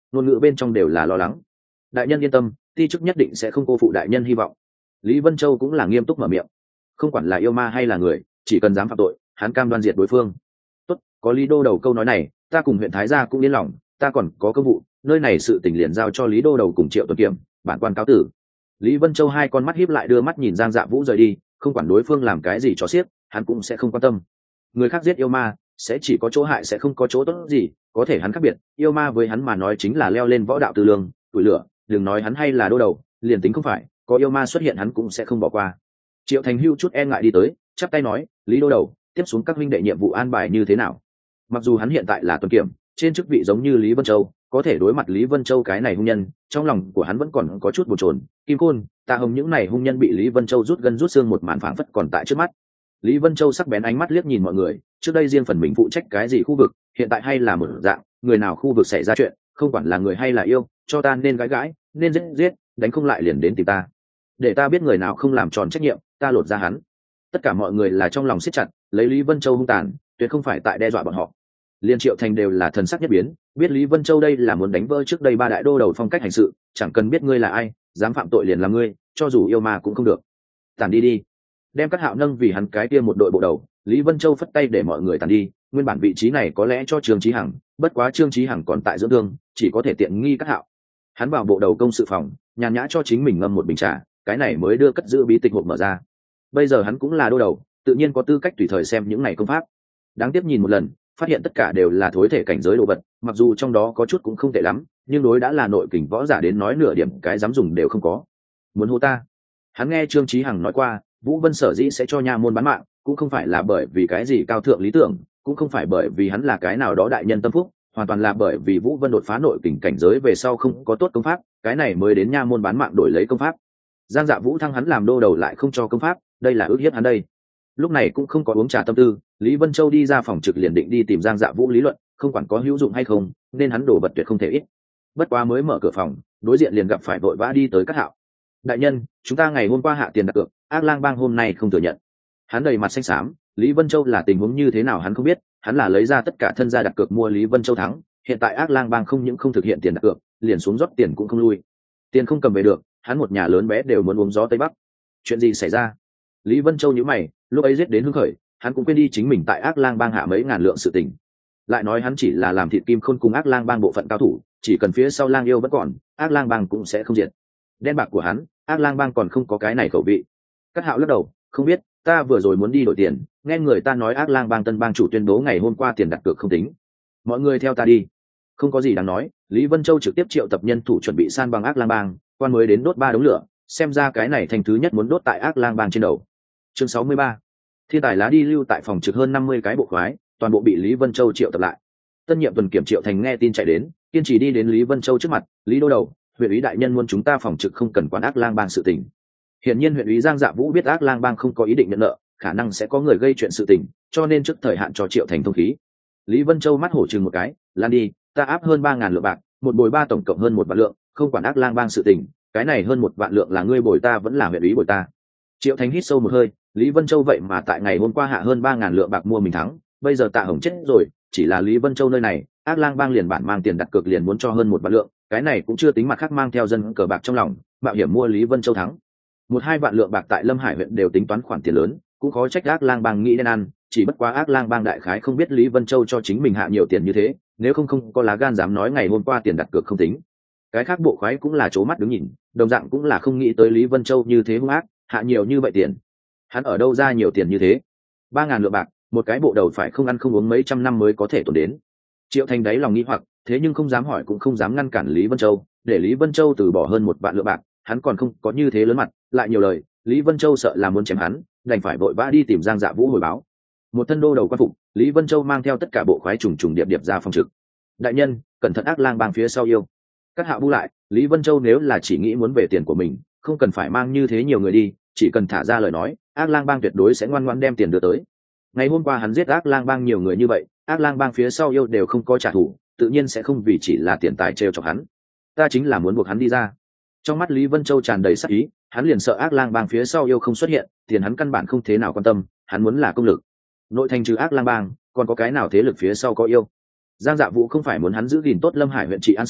ngôn ngữ bên trong đều là lo lắng. Đại nhân yên tâm, ti chức nhất định sẽ không cô phụ đại nhân hy vọng. Lý Vân Châu cũng là nghiêm túc mở miệng. Không quản là yêu ma hay là người, chỉ cần dám phạm tội, hắn cam đoan diệt đối phương. Tốt, có Lý Đô Đầu câu nói này, ta cùng huyện Thái Gia cũng yên lòng, ta còn có công vụ, nơi này sự tình liền giao cho Lý Đô Đầu cùng Triệu Tuần Kiểm, bản quan cáo tử. Lý Vân Châu hai con mắt híp lại đưa mắt nhìn Giang Dạ Vũ rời đi, không quản đối phương làm cái gì cho xiếc, hắn cũng sẽ không quan tâm. Người khác giết yêu ma, sẽ chỉ có chỗ hại sẽ không có chỗ tốt gì, có thể hắn khác biệt, yêu ma với hắn mà nói chính là leo lên võ đạo tư lương, tuổi lửa, đừng nói hắn hay là đô đầu, liền tính không phải, có yêu ma xuất hiện hắn cũng sẽ không bỏ qua. Triệu Thành Hưu chút e ngại đi tới, chắp tay nói, Lý Đô Đầu, tiếp xuống các huynh đệ nhiệm vụ an bài như thế nào? Mặc dù hắn hiện tại là tuần kiểm, trên chức vị giống như Lý Vân Châu, có thể đối mặt Lý Vân Châu cái này hung nhân, trong lòng của hắn vẫn còn có chút bồn chồn. Kim Côn, ta hồng những này hung nhân bị Lý Vân Châu rút gân rút xương một màn phảng phất còn tại trước mắt. Lý Vân Châu sắc bén ánh mắt liếc nhìn mọi người, trước đây riêng phần mình phụ trách cái gì khu vực, hiện tại hay là một dạng, người nào khu vực xảy ra chuyện, không quản là người hay là yêu, cho ta nên gãi gãi, nên giết, đánh không lại liền đến tìm ta. Để ta biết người nào không làm tròn trách nhiệm, ta lột ra hắn. Tất cả mọi người là trong lòng siết chặt, lấy Lý Vân Châu hung tàn, tuyệt không phải tại đe dọa bọn họ. Liên Triệu Thành đều là thần sắc nhất biến, biết Lý Vân Châu đây là muốn đánh vỡ trước đây ba đại đô đầu phong cách hành sự, chẳng cần biết ngươi là ai, dám phạm tội liền là ngươi, cho dù yêu ma cũng không được. Tản đi đi. Đem các hạo nâng vì hắn cái kia một đội bộ đầu, Lý Vân Châu phất tay để mọi người tản đi, nguyên bản vị trí này có lẽ cho Trương Chí Hằng, bất quá Trương Chí Hằng còn tại dưỡng thương, chỉ có thể tiện nghi các hạo. Hắn vào bộ đầu công sự phòng, nhàn nhã cho chính mình ngâm một bình trà, cái này mới đưa cất giữ bí tịch hộp mở ra. Bây giờ hắn cũng là đô đầu, tự nhiên có tư cách tùy thời xem những này công pháp. Đáng tiếc nhìn một lần, phát hiện tất cả đều là thối thể cảnh giới đồ vật, mặc dù trong đó có chút cũng không tệ lắm, nhưng đối đã là nội kình võ giả đến nói nửa điểm cái dám dùng đều không có. Muốn hô ta? Hắn nghe Trương Chí Hằng nói qua, Vũ Vân sở dĩ sẽ cho nha môn bán mạng, cũng không phải là bởi vì cái gì cao thượng lý tưởng, cũng không phải bởi vì hắn là cái nào đó đại nhân tâm phúc, hoàn toàn là bởi vì Vũ Vân đột phá nội kình cảnh giới về sau không có tốt công pháp, cái này mới đến nha môn bán mạng đổi lấy công pháp. Giang Dạ Vũ thăng hắn làm đô đầu lại không cho công pháp, đây là ước hiếp hắn đây. Lúc này cũng không có uống trà tâm tư, Lý Vân Châu đi ra phòng trực liền định đi tìm Giang Dạ Vũ lý luận, không quản có hữu dụng hay không, nên hắn đổ vật tuyệt không thể ít. Bất quá mới mở cửa phòng, đối diện liền gặp phải vội vã đi tới Cát Hạo. Đại nhân, chúng ta ngày hôm qua hạ tiền đặt cược, Ác Lang Bang hôm nay không thừa nhận. Hắn đầy mặt xanh xám, Lý Vân Châu là tình huống như thế nào hắn không biết, hắn là lấy ra tất cả thân gia đặt cược mua Lý Vân Châu thắng, hiện tại Ác Lang Bang không những không thực hiện tiền đặt cược, liền xuống rót tiền cũng không lui. Tiền không cầm về được, hắn một nhà lớn bé đều muốn uống gió tây bắc. Chuyện gì xảy ra? Lý Vân Châu nhíu mày, lúc ấy giết đến hưng khởi, hắn cũng quên đi chính mình tại Ác Lang Bang hạ mấy ngàn lượng sự tình. Lại nói hắn chỉ là làm thịt Kim Khôn cùng Ác Lang Bang bộ phận cao thủ, chỉ cần phía sau Lang yêu vẫn còn, Ác Lang Bang cũng sẽ không diệt. Đen bạc của hắn, Ác Lang Bang còn không có cái này khẩu vị. Cát Hạo lắc đầu, không biết, ta vừa rồi muốn đi đổi tiền, nghe người ta nói Ác Lang Bang tân bang chủ tuyên bố ngày hôm qua tiền đặt cược không tính. Mọi người theo ta đi. Không có gì đáng nói, Lý Vân Châu trực tiếp triệu tập nhân thủ chuẩn bị san bằng Ác Lang Bang, quan mới đến đốt 3 đống lửa, xem ra cái này thành thứ nhất muốn đốt tại Ác Lang Bang trên đầu. Chương 63. Thiên tài lá đi lưu tại phòng trực hơn 50 cái bộ khoái, toàn bộ bị Lý Vân Châu triệu tập lại. Tân nhiệm tuần kiểm Triệu Thành nghe tin chạy đến, kiên trì đi đến Lý Vân Châu trước mặt, Lý đô đầu, huyện ủy đại nhân muốn chúng ta phòng trực không cần quản Ác Lang Bang sự tình. Hiển nhiên huyện ủy Giang Dạ Vũ biết Ác Lang Bang không có ý định nhận nợ, khả năng sẽ có người gây chuyện sự tình, cho nên trước thời hạn cho Triệu Thành thông khí. Lý Vân Châu mắt hổ chừng một cái, lan đi, ta áp hơn 3.000 lượng bạc, một bồi ba tổng cộng hơn 1 vạn lượng, không quản Ác Lang Bang sự tình, cái này hơn 1 vạn lượng là ngươi bồi ta vẫn là huyện ủy bồi ta. Triệu Thành hít sâu một hơi, Lý Vân Châu vậy mà tại ngày hôm qua hạ hơn 3.000 lượng bạc mua mình thắng, bây giờ Tạ Hồng chết rồi, chỉ là Lý Vân Châu nơi này, Ác Lang Bang liền bản mang tiền đặt cược liền muốn cho hơn 1 vạn lượng, cái này cũng chưa tính mặt khác mang theo dân cờ bạc trong lòng, mạo hiểm mua Lý Vân Châu thắng. 1-2 vạn lượng bạc tại Lâm Hải huyện đều tính toán khoản tiền lớn, cũng khó trách Ác Lang Bang nghĩ đen ăn, chỉ bất quá Ác Lang Bang đại khái không biết Lý Vân Châu cho chính mình hạ nhiều tiền như thế, nếu không có lá gan dám nói ngày hôm qua tiền đặt cược không tính. Cái khác bộ khoái cũng là trố mắt đứng nhìn, đồng dạng cũng là không nghĩ tới Lý Vân Châu như thế hung ác, hạ nhiều như vậy tiền. Hắn ở đâu ra nhiều tiền như thế? 3.000 lượng bạc, một cái bộ đầu phải không ăn không uống mấy trăm năm mới có thể tồn đến. Triệu Thành đáy lòng nghi hoặc, thế nhưng không dám hỏi cũng không dám ngăn cản Lý Vân Châu, để Lý Vân Châu từ bỏ hơn 1 vạn lượng bạc, hắn còn không có như thế lớn mặt, lại nhiều lời, Lý Vân Châu sợ là muốn chém hắn, đành phải vội vã đi tìm Giang Dạ Vũ hồi báo. Một thân đô đầu quan phục, Lý Vân Châu mang theo tất cả bộ khoái trùng trùng điệp điệp ra phòng trực. Đại nhân, cẩn thận Ác Lang Bang phía sau yêu. Các hạ bu lại, Lý Vân Châu nếu là chỉ nghĩ muốn về tiền của mình, không cần phải mang như thế nhiều người đi, chỉ cần thả ra lời nói, Ác Lang Bang tuyệt đối sẽ ngoan ngoãn đem tiền đưa tới. Ngày hôm qua hắn giết Ác Lang Bang nhiều người như vậy, Ác Lang Bang phía sau yêu đều không có trả thù, tự nhiên sẽ không vì chỉ là tiền tài trêu chọc hắn. Ta chính là muốn buộc hắn đi ra. Trong mắt Lý Vân Châu tràn đầy sắc ý, hắn liền sợ Ác Lang Bang phía sau yêu không xuất hiện, tiền hắn căn bản không thế nào quan tâm, hắn muốn là công lực. Nội thành trừ Ác Lang Bang, còn có cái nào thế lực phía sau có yêu? Giang Dạ Vũ không phải muốn hắn giữ gìn tốt Lâm Hải huyện trị an sao?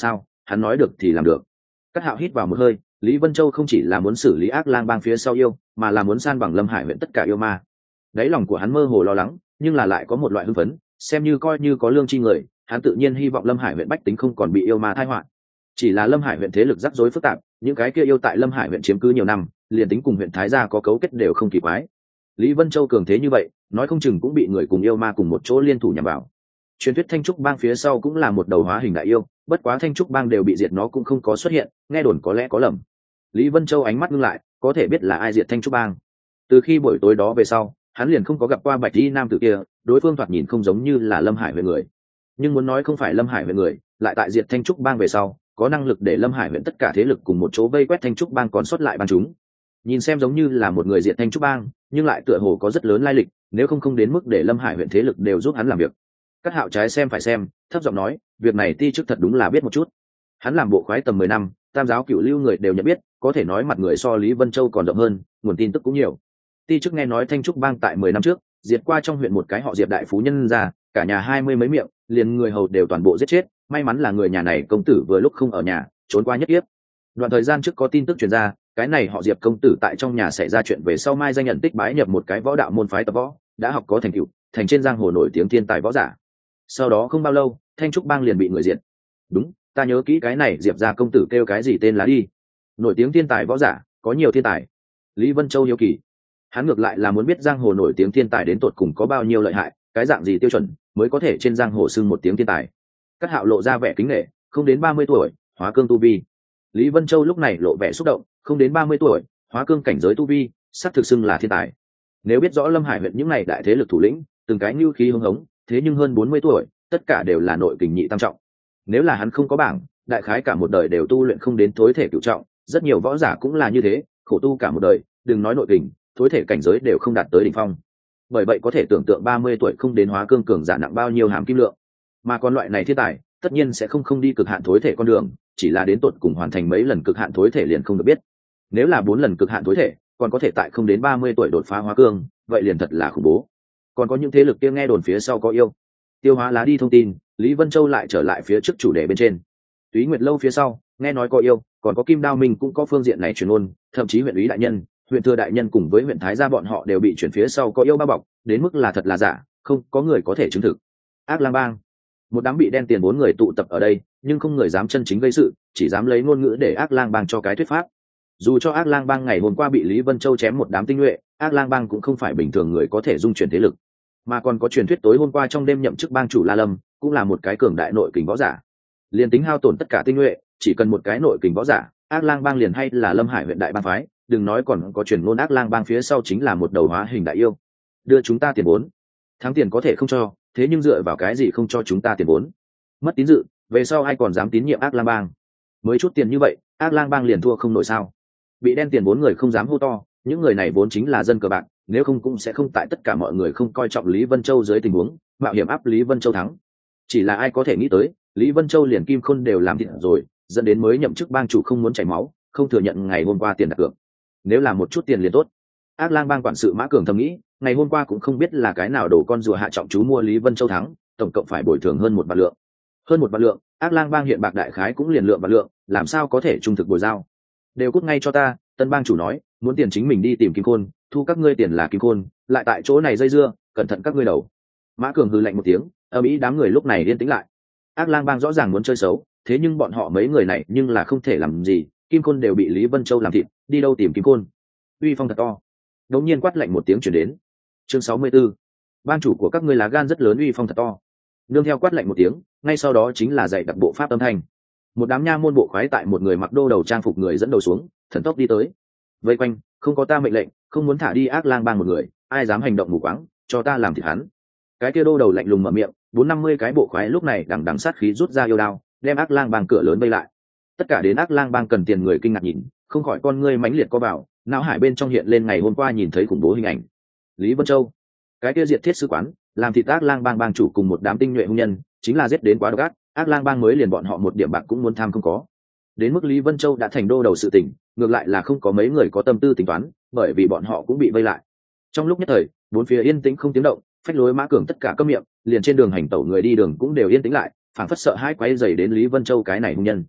hắn nói được thì làm được. Cát Hạo hít vào một hơi, Lý Vân Châu không chỉ là muốn xử lý Ác Lang bang phía sau yêu, mà là muốn san bằng Lâm Hải huyện tất cả yêu ma. Đáy lòng của hắn mơ hồ lo lắng, nhưng là lại có một loại hưng phấn, xem như coi như có lương chi người, hắn tự nhiên hy vọng Lâm Hải huyện bách tính không còn bị yêu ma tai họa. Chỉ là Lâm Hải huyện thế lực rắc rối phức tạp, những cái kia yêu tại Lâm Hải huyện chiếm cứ nhiều năm, liền tính cùng huyện Thái Gia có cấu kết đều không kỳ quái. Lý Vân Châu cường thế như vậy, nói không chừng cũng bị người cùng yêu ma cùng một chỗ liên thủ nhằm vào. Truyền thuyết Thanh Trúc bang phía sau cũng là một đầu hóa hình đại yêu, bất quá Thanh Trúc bang đều bị diệt nó cũng không có xuất hiện, nghe đồn có lẽ có lầm. Lý Vân Châu ánh mắt ngưng lại, có thể biết là ai diệt Thanh Trúc bang. Từ khi buổi tối đó về sau, hắn liền không có gặp qua Bạch Y nam tử kia, đối phương thoạt nhìn không giống như là Lâm Hải huyện người. Nhưng muốn nói không phải Lâm Hải huyện người, lại tại diệt Thanh Trúc bang về sau, có năng lực để Lâm Hải huyện tất cả thế lực cùng một chỗ vây quét Thanh Trúc bang còn sót lại bang chúng. Nhìn xem giống như là một người diệt Thanh Trúc bang, nhưng lại tựa hồ có rất lớn lai lịch, nếu không đến mức để Lâm Hải huyện thế lực đều giúp hắn làm việc. Cát Hạo trái xem phải xem, thấp giọng nói, việc này ti chức thật đúng là biết một chút. Hắn làm bộ khoái tầm 10 năm, tam giáo cửu lưu người đều nhận biết, có thể nói mặt người so Lý Vân Châu còn rộng hơn, nguồn tin tức cũng nhiều. Ti chức nghe nói Thanh Trúc bang tại 10 năm trước, diệt qua trong huyện một cái họ Diệp đại phú nhân ra, cả nhà 20 mấy miệng, liền người hầu đều toàn bộ giết chết, may mắn là người nhà này công tử vừa lúc không ở nhà, trốn qua nhất kiếp. Đoạn thời gian trước có tin tức truyền ra, cái này họ Diệp công tử tại trong nhà xảy ra chuyện về sau mai danh nhận tích bái nhập một cái võ đạo môn phái tập võ, đã học có thành tựu, thành trên giang hồ nổi tiếng thiên tài võ giả. Sau đó không bao lâu, Thanh Trúc bang liền bị người diệt. Đúng, ta nhớ kỹ cái này Diệp gia công tử kêu cái gì tên lá đi. Nổi tiếng thiên tài võ giả, có nhiều thiên tài. Lý Vân Châu hiếu kỳ. Hắn ngược lại là muốn biết giang hồ nổi tiếng thiên tài đến tột cùng có bao nhiêu lợi hại, cái dạng gì tiêu chuẩn mới có thể trên giang hồ xưng một tiếng thiên tài. Cát Hạo lộ ra vẻ kính nể, không đến 30 tuổi, hóa cương tu vi. Lý Vân Châu lúc này lộ vẻ xúc động, không đến 30 tuổi, hóa cương cảnh giới tu vi, sắp thực xưng là thiên tài. Nếu biết rõ Lâm Hải huyện những này đại thế lực thủ lĩnh, từng cái như khí hưng hống, thế nhưng hơn 40 tuổi, tất cả đều là nội kình nhị tam trọng. Nếu là hắn không có bảng, đại khái cả một đời đều tu luyện không đến tối thể cửu trọng, rất nhiều võ giả cũng là như thế, khổ tu cả một đời, đừng nói nội kình, tối thể cảnh giới đều không đạt tới đỉnh phong. Bởi vậy có thể tưởng tượng 30 tuổi không đến hóa cương cường giả nặng bao nhiêu hàm kim lượng. Mà còn loại này thiên tài, tất nhiên sẽ không đi cực hạn tối thể con đường, chỉ là đến tột cùng hoàn thành mấy lần cực hạn tối thể liền không được biết. Nếu là 4 lần cực hạn tối thể, còn có thể tại không đến 30 tuổi đột phá hóa cương, vậy liền thật là khủng bố. Còn có những thế lực kia nghe đồn phía sau có yêu. Tiêu hóa lá đi thông tin, Lý Vân Châu lại trở lại phía trước chủ đề bên trên. Túy Nguyệt lâu phía sau, nghe nói có yêu, còn có Kim Đao Minh cũng có phương diện này truyền ôn, thậm chí huyện úy đại nhân, huyện thừa đại nhân cùng với huyện thái gia bọn họ đều bị chuyển phía sau có yêu bao bọc, đến mức là thật là giả, không có người có thể chứng thực. Ác Lang bang, một đám bị đen tiền 4 người tụ tập ở đây, nhưng không người dám chân chính gây sự, chỉ dám lấy ngôn ngữ để Ác Lang bang cho cái thuyết pháp. Dù cho Ác Lang bang ngày hôm qua bị Lý Vân Châu chém một đám tinh nhuệ, Ác Lang bang cũng không phải bình thường người có thể dung chuyển thế lực, mà còn có truyền thuyết tối hôm qua trong đêm nhậm chức bang chủ La Lâm, cũng là một cái cường đại nội kình võ giả. Liên tính hao tổn tất cả tinh nhuệ, chỉ cần một cái nội kình võ giả, Ác Lang bang liền hay là Lâm Hải huyện đại bang phái, đừng nói còn có truyền ngôn Ác Lang bang phía sau chính là một đầu hóa hình đại yêu. Đưa chúng ta tiền vốn. Thắng tiền có thể không cho, thế nhưng dựa vào cái gì không cho chúng ta tiền vốn? Mất tín dự, về sau ai còn dám tín nhiệm Ác Lang bang? Mới chút tiền như vậy, Ác Lang bang liền thua không nổi sao? Bị đen tiền 4 người không dám hô to, những người này vốn chính là dân cờ bạc, nếu không cũng sẽ không tại tất cả mọi người không coi trọng Lý Vân Châu dưới tình huống mạo hiểm áp Lý Vân Châu thắng. Chỉ là ai có thể nghĩ tới, Lý Vân Châu liền Kim Khôn đều làm thịt rồi, dẫn đến mới nhậm chức bang chủ không muốn chảy máu, không thừa nhận ngày hôm qua tiền đặt cược. Nếu là một chút tiền liền tốt. Ác Lang bang quản sự Mã Cường thầm nghĩ, ngày hôm qua cũng không biết là cái nào đổ con rùa hạ trọng chú mua Lý Vân Châu thắng, tổng cộng phải bồi thường hơn 1 vạn lượng. Hơn 1 vạn lượng, Ác Lang bang hiện bạc đại khái cũng liền lượng vạn lượng, làm sao có thể trung thực bồi giao? Đều cút ngay cho ta, tân bang chủ nói, muốn tiền chính mình đi tìm Kim Khôn, thu các ngươi tiền là Kim Khôn, lại tại chỗ này dây dưa, cẩn thận các ngươi đầu. Mã Cường hừ lạnh một tiếng, âm ý đám người lúc này yên tĩnh lại. Ác Lang bang rõ ràng muốn chơi xấu, thế nhưng bọn họ mấy người này nhưng là không thể làm gì, Kim Khôn đều bị Lý Vân Châu làm thịt, đi đâu tìm Kim Khôn? Uy phong thật to. Đột nhiên quát lạnh một tiếng truyền đến. Chương 64. Bang chủ của các ngươi là gan rất lớn, uy phong thật to. Nương theo quát lạnh một tiếng, ngay sau đó chính là dạy đặc bộ pháp âm thanh. Một đám nha môn bộ khoái tại một người mặc đô đầu trang phục người dẫn đầu xuống, thần tốc đi tới. Vây quanh, không có ta mệnh lệnh, không muốn thả đi Ác Lang bang một người, ai dám hành động mù quáng, cho ta làm thịt hắn. Cái kia đô đầu lạnh lùng mở miệng, 450 cái bộ khoái lúc này đằng đằng sát khí rút ra yêu đao, đem Ác Lang bang cửa lớn vây lại. Tất cả đến Ác Lang bang cần tiền người kinh ngạc nhìn, không khỏi con ngươi mãnh liệt co vào, não hải bên trong hiện lên ngày hôm qua nhìn thấy khủng bố hình ảnh. Lý Vân Châu, cái kia diệt thiết sứ quán, làm thịt Ác Lang bang bang chủ cùng một đám tinh nhuệ hung nhân, chính là giết đến quá độc ác, Ác Lang bang mới liền bọn họ một điểm bạc cũng muốn tham không có. Đến mức Lý Vân Châu đã thành đô đầu sự tình, ngược lại là không có mấy người có tâm tư tính toán, bởi vì bọn họ cũng bị vây lại. Trong lúc nhất thời, bốn phía yên tĩnh không tiếng động, phách lối Mã Cường tất cả câm miệng, liền trên đường hành tẩu người đi đường cũng đều yên tĩnh lại, phảng phất sợ hãi quấy rầy đến Lý Vân Châu cái này hung nhân.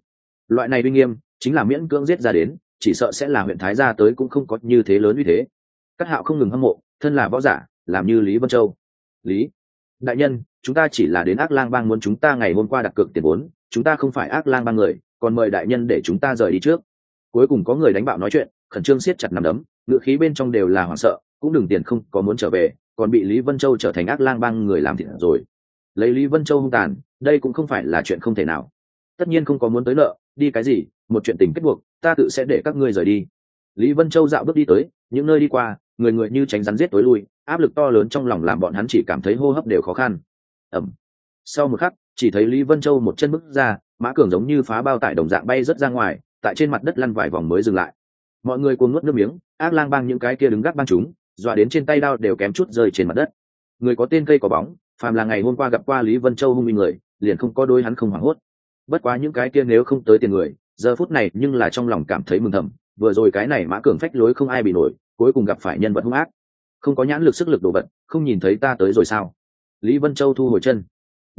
loại này uy nghiêm chính là miễn cưỡng giết ra đến, chỉ sợ sẽ là huyện thái gia tới cũng không có như thế lớn uy thế. Cát Hạo không ngừng hâm mộ, thân là võ giả làm như Lý Vân Châu. Lý đại nhân, chúng ta chỉ là đến Ác Lang Bang muốn chúng ta ngày hôm qua đặt cược tiền vốn, chúng ta không phải Ác Lang Bang người, còn mời đại nhân để chúng ta rời đi trước. Cuối cùng có người đánh bạo nói chuyện, khẩn trương siết chặt nắm đấm, ngữ khí bên trong đều là hoảng sợ, cũng đừng tiền không có muốn trở về, còn bị Lý Vân Châu trở thành Ác Lang Bang người làm thịt rồi. Lấy Lý Vân Châu hung tàn, đây cũng không phải là chuyện không thể nào. Tất nhiên không có muốn tới nợ, đi cái gì, một chuyện tình kết buộc, ta tự sẽ để các ngươi rời đi. Lý Vân Châu dạo bước đi tới, những nơi đi qua, người người như tránh rắn giết tối lui, áp lực to lớn trong lòng làm bọn hắn chỉ cảm thấy hô hấp đều khó khăn. Ẩm. Sau một khắc, chỉ thấy Lý Vân Châu một chân bước ra, Mã Cường giống như phá bao tải đồng dạng bay rất ra ngoài, tại trên mặt đất lăn vài vòng mới dừng lại. Mọi người cuồng nuốt nước miếng, Ác Lang Bang những cái kia đứng gác bang chúng, dọa đến trên tay đao đều kém chút rơi trên mặt đất. Người có tên cây có bóng, phàm là ngày hôm qua gặp qua Lý Vân Châu hung uy người, liền không có đối hắn không hoảng hốt. Bất quá những cái kia nếu không tới tiền người, giờ phút này nhưng là trong lòng cảm thấy mừng thầm, vừa rồi cái này Mã Cường phách lối không ai bị nổi, cuối cùng gặp phải nhân vật hung ác. Không có nhãn lực sức lực đồ vật, không nhìn thấy ta tới rồi sao? Lý Vân Châu thu hồi chân,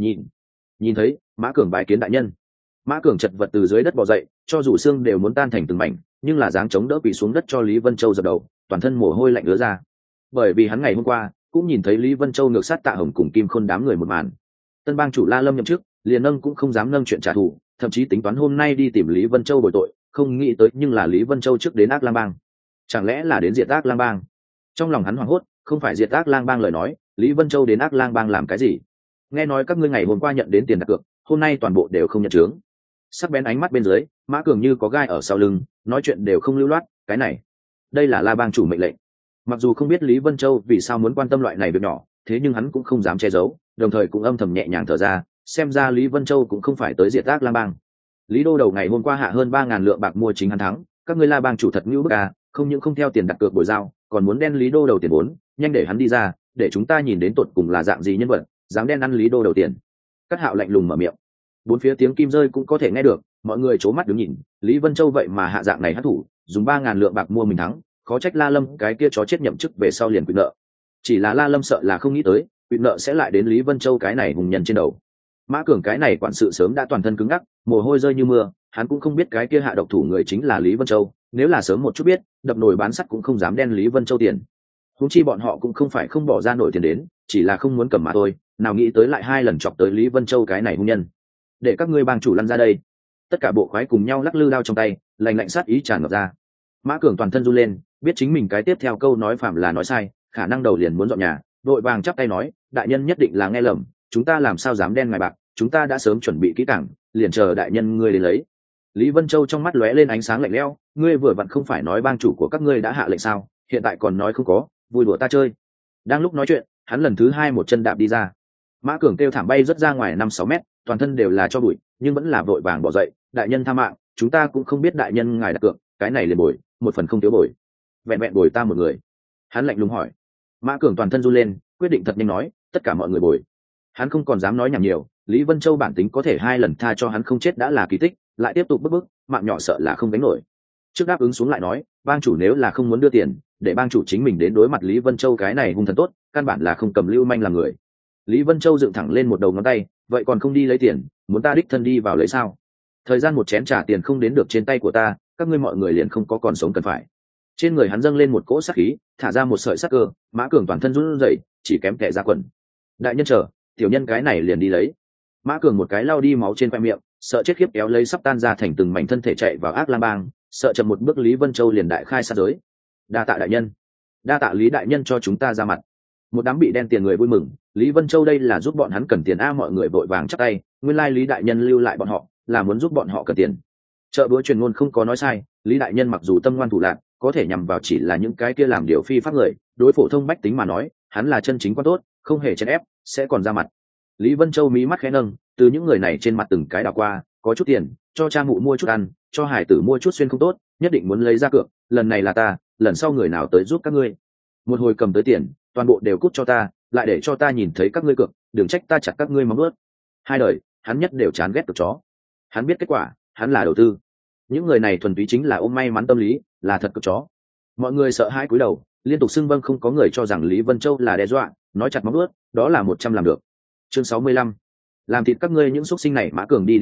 nhìn thấy Mã Cường bái kiến đại nhân. Mã Cường chật vật từ dưới đất bò dậy, cho dù xương đều muốn tan thành từng mảnh, nhưng là dáng chống đỡ quỳ xuống đất cho Lý Vân Châu dập đầu, toàn thân mồ hôi lạnh ứa ra. Bởi vì hắn ngày hôm qua cũng nhìn thấy Lý Vân Châu ngược sát Tạ Hồng cùng Kim Khôn đám người một màn. Tân bang chủ La Lâm nhậm chức, liền nâng cũng không dám nâng chuyện trả thù, thậm chí tính toán hôm nay đi tìm Lý Vân Châu bồi tội, không nghĩ tới nhưng là Lý Vân Châu trước đến Ác Lang Bang. Chẳng lẽ là đến diệt Ác Lang Bang? Trong lòng hắn hoảng hốt, không phải diệt Ác Lang Bang lời nói, Lý Vân Châu đến Ác Lang Bang làm cái gì? Nghe nói các ngươi ngày hôm qua nhận đến tiền đặt cược, hôm nay toàn bộ đều không nhận chướng. Sắc bén ánh mắt bên dưới, Mã Cường như có gai ở sau lưng, nói chuyện đều không lưu loát, cái này, đây là La Bang chủ mệnh lệnh. Mặc dù không biết Lý Vân Châu vì sao muốn quan tâm loại này việc nhỏ, thế nhưng hắn cũng không dám che giấu, đồng thời cũng âm thầm nhẹ nhàng thở ra, xem ra Lý Vân Châu cũng không phải tới diệt Ác Lang Bang. Lý Đô đầu ngày hôm qua hạ hơn 3.000 lượng bạc mua chính hắn thắng, các ngươi La Bang chủ thật ngưu bức à, không những không theo tiền đặt cược bồi giao, còn muốn đen Lý Đô đầu tiền vốn, nhanh để hắn đi ra, để chúng ta nhìn đến tột cùng là dạng gì nhân vật, dám đen ăn Lý Đô đầu tiền. Cát Hạo lạnh lùng mở miệng. Bốn phía tiếng kim rơi cũng có thể nghe được, mọi người c mắt đứng nhìn, Lý Vân Châu vậy mà hạ dạng này hất thủ, dùng 3.000 lượng bạc mua mình thắng, khó trách La Lâm cái kia chó chết nhậm chức về sau liền quỵt nợ. Chỉ là La Lâm sợ là không nghĩ tới, quỵt nợ sẽ lại đến Lý Vân Châu cái này hùng nhân trên đầu. Mã Cường cái này quản sự sớm đã toàn thân cứng ngắc, mồ hôi rơi như mưa, hắn cũng không biết cái kia hạ độc thủ người chính là Lý Vân Châu, nếu là sớm một chút biết, đập nồi bán sắt cũng không dám đen Lý Vân Châu tiền. Huống chi bọn họ cũng không phải không bỏ ra nổi tiền đến, chỉ là không muốn cầm mà thôi, nào nghĩ tới lại 2 lần chọc tới Lý Vân Châu cái này hung nhân. Để các ngươi bang chủ lăn ra đây. Tất cả bộ khoái cùng nhau lắc lư đao trong tay, lạnh lạnh sát ý tràn ngập ra. Mã Cường toàn thân run lên, biết chính mình cái tiếp theo câu nói phạm là nói sai, khả năng đầu liền muốn dọn nhà, đội vàng chắp tay nói, đại nhân nhất định là nghe lầm, chúng ta làm sao dám đen ngài bạc, chúng ta đã sớm chuẩn bị kỹ càng, liền chờ đại nhân ngươi đến lấy. Lý Vân Châu trong mắt lóe lên ánh sáng lạnh lẽo, ngươi vừa vặn không phải nói bang chủ của các ngươi đã hạ lệnh sao, hiện tại còn nói không có, vui đùa ta chơi. Đang lúc nói chuyện, hắn lần thứ 2 một chân đạp đi ra. Mã Cường kêu thảm bay rất ra ngoài 5-6 mét, toàn thân đều là cho bụi, nhưng vẫn là vội vàng bỏ dậy, đại nhân tha mạng, chúng ta cũng không biết đại nhân ngài đặt cược, cái này liền bồi, 1 phần không thiếu bồi. Vẹn vẹn bồi ta một người. Hắn lạnh lùng hỏi. Mã Cường toàn thân run lên, quyết định thật nhanh nói, tất cả mọi người bồi. Hắn không còn dám nói nhảm nhiều, Lý Vân Châu bản tính có thể 2 lần tha cho hắn không chết đã là kỳ tích, lại tiếp tục bức, mạng nhỏ sợ là không gánh nổi. Trước đáp ứng xuống lại nói, bang chủ nếu là không muốn đưa tiền, để bang chủ chính mình đến đối mặt Lý Vân Châu cái này hung thần tốt, căn bản là không cầm lưu manh làm người. Lý Vân Châu dựng thẳng lên một đầu ngón tay, vậy còn không đi lấy tiền, muốn ta đích thân đi vào lấy sao? Thời gian một chén trà tiền không đến được trên tay của ta, các ngươi mọi người liền không có còn sống cần phải. Trên người hắn dâng lên một cỗ sát khí, thả ra một sợi sát cơ, Mã Cường toàn thân run rẩy, chỉ kém kẻ ra quần. Đại nhân chờ, tiểu nhân cái này liền đi lấy. Mã Cường một cái lau đi máu trên khoe miệng, sợ chết khiếp kéo lấy sắp tan ra thành từng mảnh thân thể chạy vào Ác Lang Bang, sợ chậm một bước Lý Vân Châu liền đại khai sát giới. Đa tạ đại nhân, đa tạ Lý đại nhân cho chúng ta ra mặt. Một đám bị đen tiền người vui mừng, Lý Vân Châu đây là giúp bọn hắn cần tiền a, mọi người vội vàng chắp tay, nguyên lai Lý đại nhân lưu lại bọn họ, là muốn giúp bọn họ cần tiền. Chợ búa truyền ngôn không có nói sai, Lý đại nhân mặc dù tâm ngoan thủ lạn, có thể nhằm vào chỉ là những cái kia làm điều phi pháp người, đối phổ thông bách tính mà nói, hắn là chân chính quan tốt, không hề chèn ép, sẽ còn ra mặt. Lý Vân Châu mí mắt khẽ nâng, từ những người này trên mặt từng cái đảo qua, có chút tiền, cho cha mụ mua chút ăn, cho hải tử mua chút xuyên không tốt, nhất định muốn lấy ra cược, lần này là ta, lần sau người nào tới giúp các ngươi. Một hồi cầm tới tiền, toàn bộ đều cút cho ta, lại để cho ta nhìn thấy các ngươi cược, đừng trách ta chặt các ngươi móng ướt. 2 đời, hắn nhất đều chán ghét cực chó. Hắn biết kết quả, hắn là đầu tư. Những người này thuần túy chính là ôm may mắn tâm lý, là thật cực chó. Mọi người sợ hãi cúi đầu, liên tục xưng vâng, không có người cho rằng Lý Vân Châu là đe dọa, nói chặt móng ướt, đó là 100 làm được. Chương 65. Làm thịt các ngươi những xúc sinh này. Mã Cường đi đến nhanh,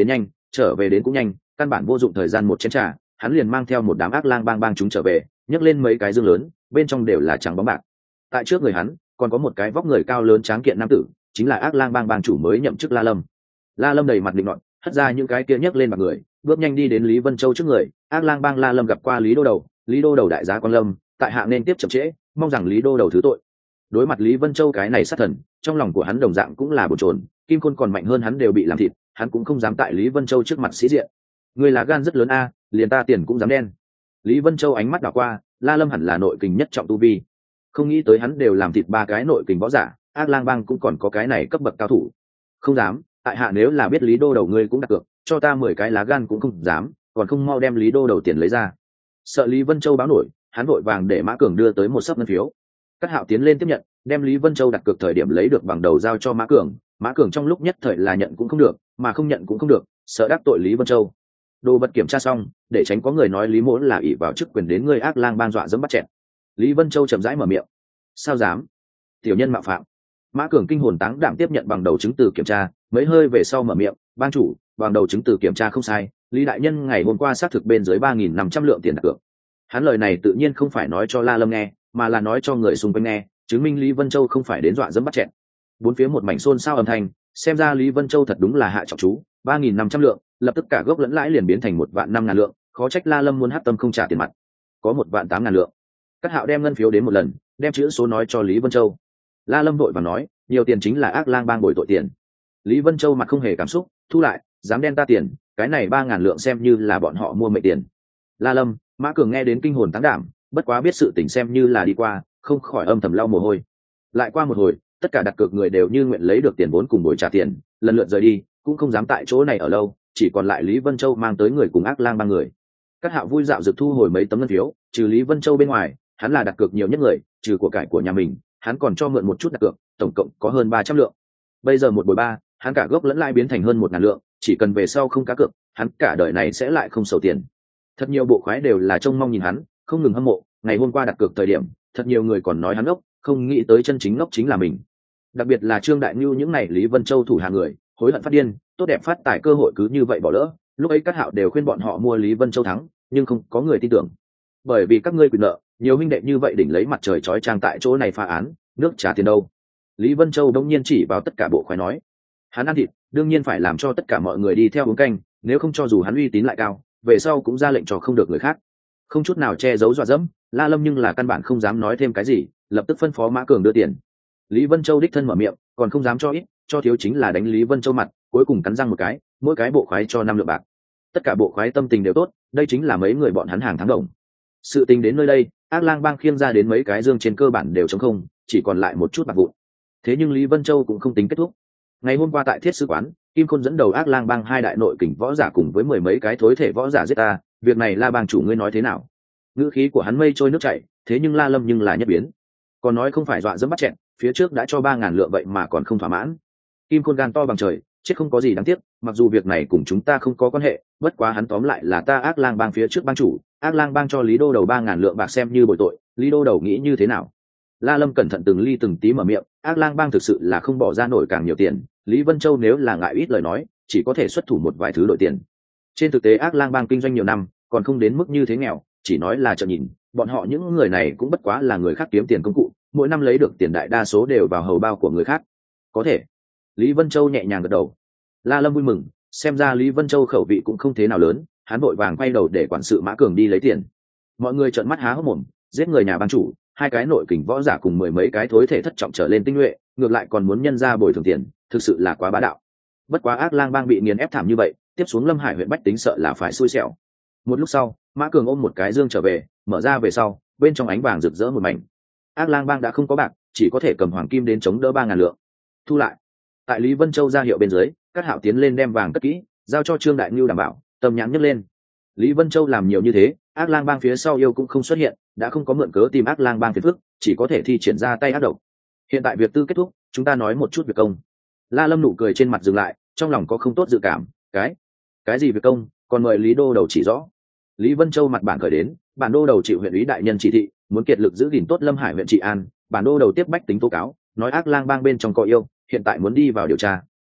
trở về đến cũng nhanh, căn bản vô dụng thời gian một chén trà, hắn liền mang theo một đám ác lang bang bang chúng trở về, nhấc lên mấy cái dương lớn, bên trong đều là trắng bóng bạc. Tại trước người hắn còn có một cái vóc người cao lớn tráng kiện nam tử, chính là ác lang bang bang chủ mới nhậm chức La Lâm. La Lâm đầy mặt định nọt, hất ra những cái kia nhấc lên mặt người, bước nhanh đi đến Lý Vân Châu trước người. Ác lang bang La Lâm gặp qua Lý đô đầu, Lý đô đầu đại giá quan lâm, tại hạ nên tiếp chậm trễ, mong rằng Lý đô đầu thứ tội. Đối mặt Lý Vân Châu cái này sát thần, trong lòng của hắn đồng dạng cũng là bồn chồn, kim khôn còn mạnh hơn hắn đều bị làm thịt, hắn cũng không dám tại Lý Vân Châu trước mặt sĩ diện. Người là gan rất lớn a, liền ta tiền cũng dám đen. Lý Vân Châu ánh mắt đảo qua, La Lâm hẳn là nội kình nhất trọng tu vi, không nghĩ tới hắn đều làm thịt ba cái nội kình võ giả, ác lang bang cũng còn có cái này cấp bậc cao thủ. Không dám, tại hạ nếu là biết Lý đô đầu ngươi cũng đặt cược, cho ta 10 cái lá gan cũng không dám, còn không mau đem Lý đô đầu tiền lấy ra. Sợ Lý Vân Châu báo nổi, hắn vội vàng để Mã Cường đưa tới một sấp ngân phiếu. Các Hạo tiến lên tiếp nhận, đem Lý Vân Châu đặt cược thời điểm lấy được bằng đầu giao cho Mã Cường. Mã Cường trong lúc nhất thời là nhận cũng không được, mà không nhận cũng không được, sợ đắc tội Lý Vân Châu. Đồ vật kiểm tra xong, để tránh có người nói Lý Mỗ là ỷ vào chức quyền đến ngươi ác lang bang dọa dẫm bắt chẹt. Lý Vân Châu chậm rãi mở miệng. Sao dám? Tiểu nhân mạo phạm. Mã Cường kinh hồn táng đảm tiếp nhận bằng đầu chứng từ kiểm tra, mấy hơi về sau mở miệng, ban chủ, bằng đầu chứng từ kiểm tra không sai, Lý đại nhân ngày hôm qua xác thực bên dưới 3.500 lượng tiền đặt cược. Hắn lời này tự nhiên không phải nói cho La Lâm nghe, mà là nói cho người xung quanh nghe, chứng minh Lý Vân Châu không phải đến dọa dẫm bắt chẹt. Bốn phía một mảnh xôn xao âm thanh, xem ra Lý Vân Châu thật đúng là hạ trọng chú, 3.500 lượng, lập tức cả gốc lẫn lãi liền biến thành 1.500.000 lượng, khó trách La Lâm muốn hắc tâm không trả tiền mặt. Có 1.800.000 lượng. Các Hạo đem ngân phiếu đến một lần, đem chữ số nói cho Lý Vân Châu. La Lâm vội và nói, nhiều tiền chính là ác lang bang bồi tội tiền. Lý Vân Châu mặt không hề cảm xúc, thu lại, dám đen ta tiền, cái này 3.000 lượng xem như là bọn họ mua mệnh tiền. La Lâm, Mã Cường nghe đến kinh hồn táng đảm, bất quá biết sự tình xem như là đi qua, không khỏi âm thầm lau mồ hôi. Lại qua một hồi, tất cả đặt cược người đều như nguyện lấy được tiền vốn cùng bồi trả tiền, lần lượt rời đi, cũng không dám tại chỗ này ở lâu, chỉ còn lại Lý Vân Châu mang tới người cùng ác lang bang người. Các Hạo vui dạo dược thu hồi mấy tấm ngân phiếu, trừ Lý Vân Châu bên ngoài, hắn là đặt cược nhiều nhất người, trừ của cải của nhà mình, hắn còn cho mượn một chút đặt cược, tổng cộng có hơn 300 lượng. Bây giờ một bồi ba, hắn cả gốc lẫn lãi biến thành hơn 1.000 lượng, chỉ cần về sau không cá cược, hắn cả đời này sẽ lại không sầu tiền. Thật nhiều bộ khoái đều là trông mong nhìn hắn, không ngừng hâm mộ, ngày hôm qua đặt cược thời điểm, thật nhiều người còn nói hắn ngốc, không nghĩ tới chân chính ngốc chính là mình. Đặc biệt là Trương Đại Nhu những này Lý Vân Châu thủ hạ người, hối hận phát điên, tốt đẹp phát tài cơ hội cứ như vậy bỏ lỡ. Lúc ấy các Hạo đều khuyên bọn họ mua Lý Vân Châu thắng, nhưng không có người tin tưởng. Bởi vì các ngươi quyền nợ, nhiều huynh đệ như vậy đỉnh lấy mặt trời chói chang tại chỗ này phá án, nước trả tiền đâu? Lý Vân Châu đông nhiên chỉ vào tất cả bộ khoái nói, hắn ăn thịt, đương nhiên phải làm cho tất cả mọi người đi theo uống canh, nếu không cho dù hắn uy tín lại cao, về sau cũng ra lệnh cho không được người khác. Không chút nào che giấu dọa dẫm, La Lâm nhưng là căn bản không dám nói thêm cái gì, lập tức phân phó Mã Cường đưa tiền. Lý Vân Châu đích thân mở miệng, còn không dám cho ít, cho thiếu chính là đánh Lý Vân Châu mặt, cuối cùng cắn răng một cái, mỗi cái bộ khoái cho 5 lượng bạc. Tất cả bộ khoái tâm tình đều tốt, đây chính là mấy người bọn hắn hàng tháng đồng. Sự tình đến nơi đây, ác lang bang khiêng ra đến mấy cái dương trên cơ bản đều trống không, chỉ còn lại một chút bạc vụn. Thế nhưng Lý Vân Châu cũng không tính kết thúc. Ngày hôm qua tại Thiết Sứ quán, Kim Khôn dẫn đầu ác lang bang 2 đại nội kình võ giả cùng với 10 mấy cái thối thể võ giả giết ta, việc này La bang chủ ngươi nói thế nào? Ngữ khí của hắn mây trôi nước chảy, thế nhưng La Lâm nhưng là nhất biến. Còn nói không phải dọa dẫm bắt chẹn, phía trước đã cho 3.000 lượng vậy mà còn không thỏa mãn. Kim Khôn gan to bằng trời, chết không có gì đáng tiếc, mặc dù việc này cùng chúng ta không có quan hệ, bất quá hắn tóm lại là ta ác lang bang phía trước bang chủ, ác lang bang cho Lý đô đầu 3.000 lượng bạc xem như bồi tội, Lý đô đầu nghĩ như thế nào? La Lâm cẩn thận từng ly từng tí mở miệng, ác lang bang thực sự là không bỏ ra nổi càng nhiều tiền, Lý Vân Châu nếu là ngại ít lời nói, chỉ có thể xuất thủ một vài thứ đổi tiền. Trên thực tế ác lang bang kinh doanh nhiều năm, còn không đến mức như thế nghèo, chỉ nói là chợ nhìn, bọn họ những người này cũng bất quá là người khác kiếm tiền công cụ, mỗi năm lấy được tiền đại đa số đều vào hầu bao của người khác. Có thể. Lý Vân Châu nhẹ nhàng gật đầu. La Lâm vui mừng, xem ra Lý Vân Châu khẩu vị cũng không thế nào lớn, hắn vội vàng quay đầu để quản sự Mã Cường đi lấy tiền. Mọi người trợn mắt há hốc mồm, giết người nhà ban chủ, 2 cái nội kình võ giả cùng 10 mấy cái thối thể thất trọng trở lên tinh nhuệ, ngược lại còn muốn nhân ra bồi thường tiền, thực sự là quá bá đạo. Bất quá ác lang bang bị nghiền ép thảm như vậy, tiếp xuống Lâm Hải huyện bách tính sợ là phải xui xẻo. Một lúc sau, Mã Cường ôm một cái dương trở về, mở ra về sau, bên trong ánh vàng rực rỡ một mảnh. Ác lang bang đã không có bạc, chỉ có thể cầm hoàng kim đến chống đỡ 3.000 lượng. Thu lại. Tại Lý Vân Châu ra hiệu bên dưới, các Hạo tiến lên đem vàng cất kỹ, giao cho Trương Đại Nhu đảm bảo, tầm nhãn nhấc lên. Lý Vân Châu làm nhiều như thế, ác lang bang phía sau yêu cũng không xuất hiện, đã không có mượn cớ tìm ác lang bang phiền phức, chỉ có thể thi triển ra tay ác độc. Hiện tại việc tư kết thúc, chúng ta nói một chút việc công. La Lâm nụ cười trên mặt dừng lại, trong lòng có không tốt dự cảm, cái gì việc công, còn mời Lý đô đầu chỉ rõ. Lý Vân Châu mặt bản khởi đến, bản đô đầu chịu huyện ủy đại nhân chỉ thị, muốn kiệt lực giữ gìn tốt Lâm Hải huyện trị an, bản đô đầu tiếp bách tính tố cáo, nói ác lang bang bên trong có yêu, hiện tại muốn đi vào điều tra.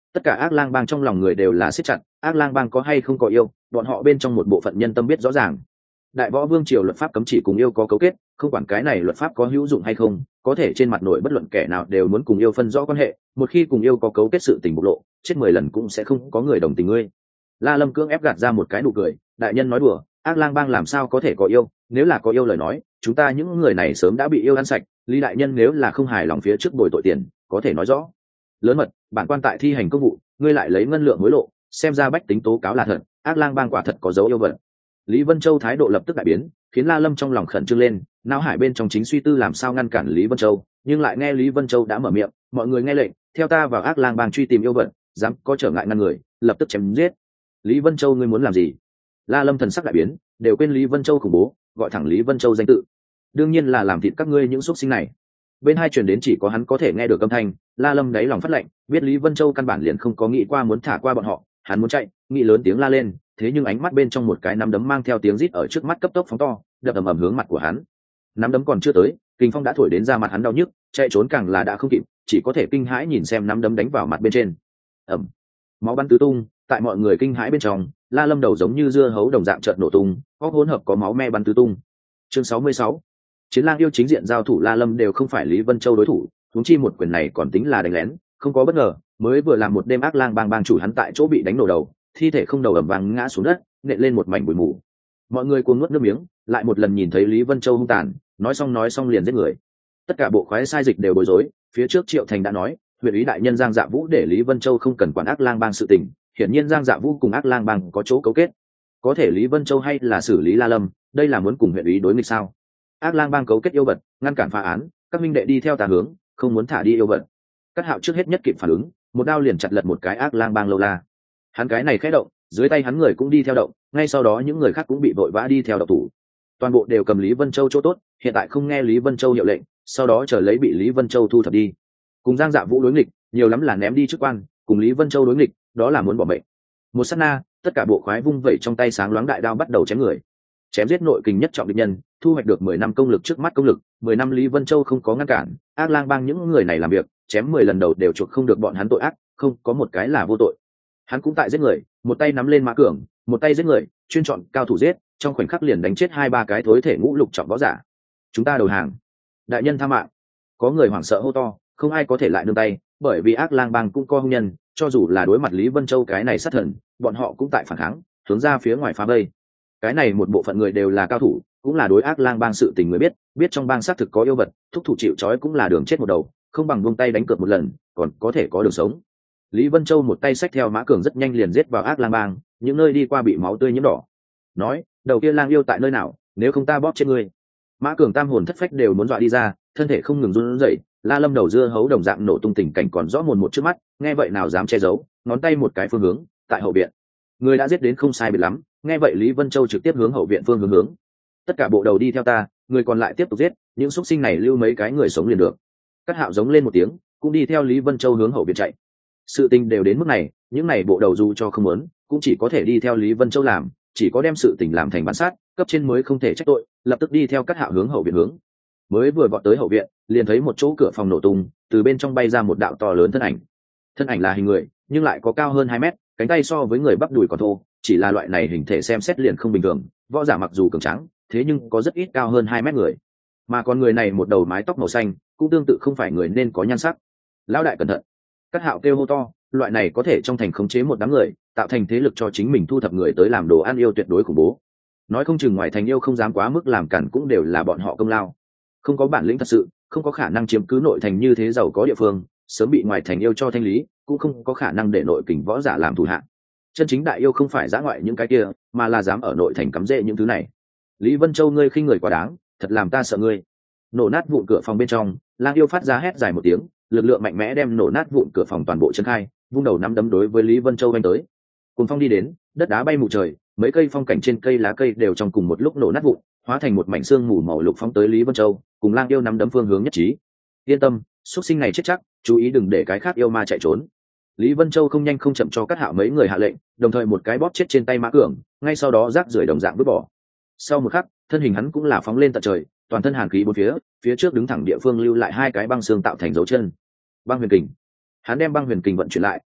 Tất cả ác lang bang trong lòng người đều là siết chặt, ác lang bang có hay không có yêu, bọn họ bên trong một bộ phận nhân tâm biết rõ ràng. Đại võ vương triều luật pháp cấm chỉ cùng yêu có cấu kết, không quản cái này luật pháp có hữu dụng hay không, có thể trên mặt nội bất luận kẻ nào đều muốn cùng yêu phân rõ quan hệ, một khi cùng yêu có cấu kết sự tình bộc lộ, chết 10 lần cũng sẽ không có người đồng tình ngươi. La Lâm cưỡng ép gạt ra một cái nụ cười, đại nhân nói đùa, ác lang bang làm sao có thể có yêu, nếu là có yêu lời nói, chúng ta những người này sớm đã bị yêu ăn sạch, Lý đại nhân nếu là không hài lòng phía trước bồi tội tiền, có thể nói rõ. Lớn mật, bản quan tại thi hành công vụ, ngươi lại lấy ngân lượng hối lộ, xem ra bách tính tố cáo là thật, ác lang bang quả thật có dấu yêu vật. Lý Vân Châu thái độ lập tức đại biến, khiến La Lâm trong lòng khẩn trương lên, não hải bên trong chính suy tư làm sao ngăn cản Lý Vân Châu, nhưng lại nghe Lý Vân Châu đã mở miệng, mọi người nghe lệnh, theo ta vào ác lang bang truy tìm yêu vật, dám có trở ngại ngăn người, lập tức chém giết. Lý Vân Châu ngươi muốn làm gì? La Lâm thần sắc đại biến, đều quên Lý Vân Châu khủng bố, gọi thẳng Lý Vân Châu danh tự. Đương nhiên là làm thịt các ngươi những xuất sinh này. Bên hai truyền đến chỉ có hắn có thể nghe được âm thanh, La Lâm đáy lòng phát lệnh, biết Lý Vân Châu căn bản liền không có nghĩ qua muốn thả qua bọn họ, hắn muốn chạy, nghĩ lớn tiếng la lên, thế nhưng ánh mắt bên trong một cái nắm đấm mang theo tiếng rít ở trước mắt cấp tốc phóng to, đập ầm ầm hướng mặt của hắn. Nắm đấm còn chưa tới, kình phong đã thổi đến da mặt hắn đau nhức, chạy trốn càng là đã không kịp, chỉ có thể kinh hãi nhìn xem nắm đấm đánh vào mặt bên trên. Ầm, máu bắn tứ tung, tại mọi người kinh hãi bên trong, La Lâm đầu giống như dưa hấu đồng dạng chợt nổ tung, óc hỗn hợp có máu me bắn tứ tung. Chương 66. Chiến lang yêu chính diện giao thủ, La Lâm đều không phải Lý Vân Châu đối thủ, huống chi một quyền này còn tính là đánh lén, không có bất ngờ, mới vừa làm một đêm ác lang bang bang chủ hắn tại chỗ bị đánh nổ đầu, thi thể không đầu ầm vang ngã xuống đất, nện lên một mảnh bụi mù. Mọi người cuồng nuốt nước miếng, lại một lần nhìn thấy Lý Vân Châu hung tàn, nói xong liền giết người. Tất cả bộ khoái sai dịch đều bối rối, phía trước Triệu Thành đã nói, huyện ý đại nhân Giang Dạ Vũ để Lý Vân Châu không cần quản ác lang bang sự tình, hiển nhiên Giang Dạ Vũ cùng ác lang bang có chỗ cấu kết. Có thể Lý Vân Châu hay là xử lý La Lâm, đây là muốn cùng huyện ý đối nghịch sao? Ác lang bang cấu kết yêu vật, ngăn cản phá án, các minh đệ đi theo tà hướng, không muốn thả đi yêu vật. Các Hạo trước hết nhất kịp phản ứng, một đao liền chặt lật một cái ác lang bang lâu la. Hắn cái này khẽ động, dưới tay hắn người cũng đi theo động, ngay sau đó những người khác cũng bị vội vã đi theo động thủ. Toàn bộ đều cầm Lý Vân Châu chỗ tốt, hiện tại không nghe Lý Vân Châu hiệu lệnh, sau đó chờ lấy bị Lý Vân Châu thu thập đi. Cùng Giang Dạ Vũ đối nghịch, nhiều lắm là ném đi chức quan, cùng Lý Vân Châu đối nghịch, đó là muốn bỏ mệnh. Một sát na, tất cả bộ khoái vung vẩy trong tay sáng loáng đại đao bắt đầu chém người. Chém giết nội kình nhất trọng địch nhân, thu hoạch được 10 năm công lực trước mắt công lực, 10 năm Lý Vân Châu không có ngăn cản, ác lang bang những người này làm việc, chém 10 lần đầu đều chuộc không được bọn hắn tội ác, không có một cái là vô tội. Hắn cũng tại giết người, một tay nắm lên mã cường, một tay giết người, chuyên chọn cao thủ giết, trong khoảnh khắc liền đánh chết 2-3 cái thối thể ngũ lục trọng võ giả. Chúng ta đầu hàng, đại nhân tha mạng. Có người hoảng sợ hô to, không ai có thể lại nương tay, bởi vì ác lang bang cũng có hung nhân, cho dù là đối mặt Lý Vân Châu cái này sát thần, bọn họ cũng tại phản kháng, hướng ra phía ngoài phá vây. Cái này một bộ phận người đều là cao thủ, cũng là đối ác lang bang sự tình người biết trong bang xác thực có yêu vật, thúc thủ chịu trói cũng là đường chết một đầu, không bằng buông tay đánh cược một lần, còn có thể có đường sống. Lý Vân Châu một tay xách theo mã cường rất nhanh liền giết vào ác lang bang, những nơi đi qua bị máu tươi nhiễm đỏ. Nói, đầu kia lang yêu tại nơi nào, nếu không ta bóp chết ngươi. Mã cường tam hồn thất phách đều muốn dọa đi ra, thân thể không ngừng run rẩy. La Lâm đầu dưa hấu đồng dạng nổ tung tình cảnh còn rõ mồn một trước mắt, nghe vậy nào dám che giấu, ngón tay một cái phương hướng, tại hậu viện. Người đã giết đến không sai biệt lắm, nghe vậy Lý Vân Châu trực tiếp hướng hậu viện phương hướng. Tất cả bộ đầu đi theo ta, người còn lại tiếp tục giết, những xúc sinh này lưu mấy cái người sống liền được. Các Hạo giống lên một tiếng, cũng đi theo Lý Vân Châu hướng hậu viện chạy. Sự tình đều đến mức này, những này bộ đầu dù cho không muốn, cũng chỉ có thể đi theo Lý Vân Châu làm, chỉ có đem sự tình làm thành bản sát, cấp trên mới không thể trách tội, lập tức đi theo Các Hạo hướng hậu viện hướng. Mới vừa vọt tới hậu viện, liền thấy một chỗ cửa phòng nổ tung, từ bên trong bay ra một đạo to lớn thân ảnh. Thân ảnh là hình người, nhưng lại có cao hơn 2 mét, cánh tay so với người bắp đùi còn thô, chỉ là loại này hình thể xem xét liền không bình thường, võ giả mặc dù cường tráng, thế nhưng có rất ít cao hơn 2 mét người. Mà con người này một đầu mái tóc màu xanh, cũng tương tự không phải người nên có nhan sắc. Lão đại cẩn thận. Các Hạo kêu hô to, loại này có thể trong thành khống chế một đám người, tạo thành thế lực cho chính mình thu thập người tới làm đồ ăn yêu tuyệt đối khủng bố. Nói không chừng ngoài thành yêu không dám quá mức làm cản cũng đều là bọn họ công lao. Không có bản lĩnh thật sự, không có khả năng chiếm cứ nội thành như thế giàu có địa phương, sớm bị ngoài thành yêu cho thanh lý, cũng không có khả năng để nội kình võ giả làm thủ hạ. Chân chính đại yêu không phải dã ngoại những cái kia, mà là dám ở nội thành cắm rễ những thứ này. Lý Vân Châu ngươi khinh người quá đáng, thật làm ta sợ ngươi. Nổ nát vụn cửa phòng bên trong, lang yêu phát ra hét dài một tiếng, lực lượng mạnh mẽ đem nổ nát vụn cửa phòng toàn bộ chân khai, vung đầu nắm đấm đối với Lý Vân Châu vanh tới. Cùng phong đi đến, đất đá bay mù trời, mấy cây phong cảnh trên cây lá cây đều trong cùng một lúc nổ nát vụn, hóa thành một mảnh xương mù màu lục phóng tới Lý Vân Châu, cùng lang yêu nắm đấm phương hướng nhất trí. Yên tâm, xuất sinh này chết chắc, chú ý đừng để cái khác yêu ma chạy trốn. Lý Vân Châu không nhanh không chậm cho Các Hạo mấy người hạ lệnh, đồng thời một cái bóp chết trên tay Mã Cường, ngay sau đó rác rưởi đồng dạng vứt bỏ. Sau một khắc, thân hình hắn cũng là phóng lên tận trời, toàn thân hàn khí bốn phía trước đứng thẳng địa phương lưu lại 2 cái băng xương tạo thành dấu chân. Băng huyền kình. Hắn đem băng huyền kình vận chuyển lại,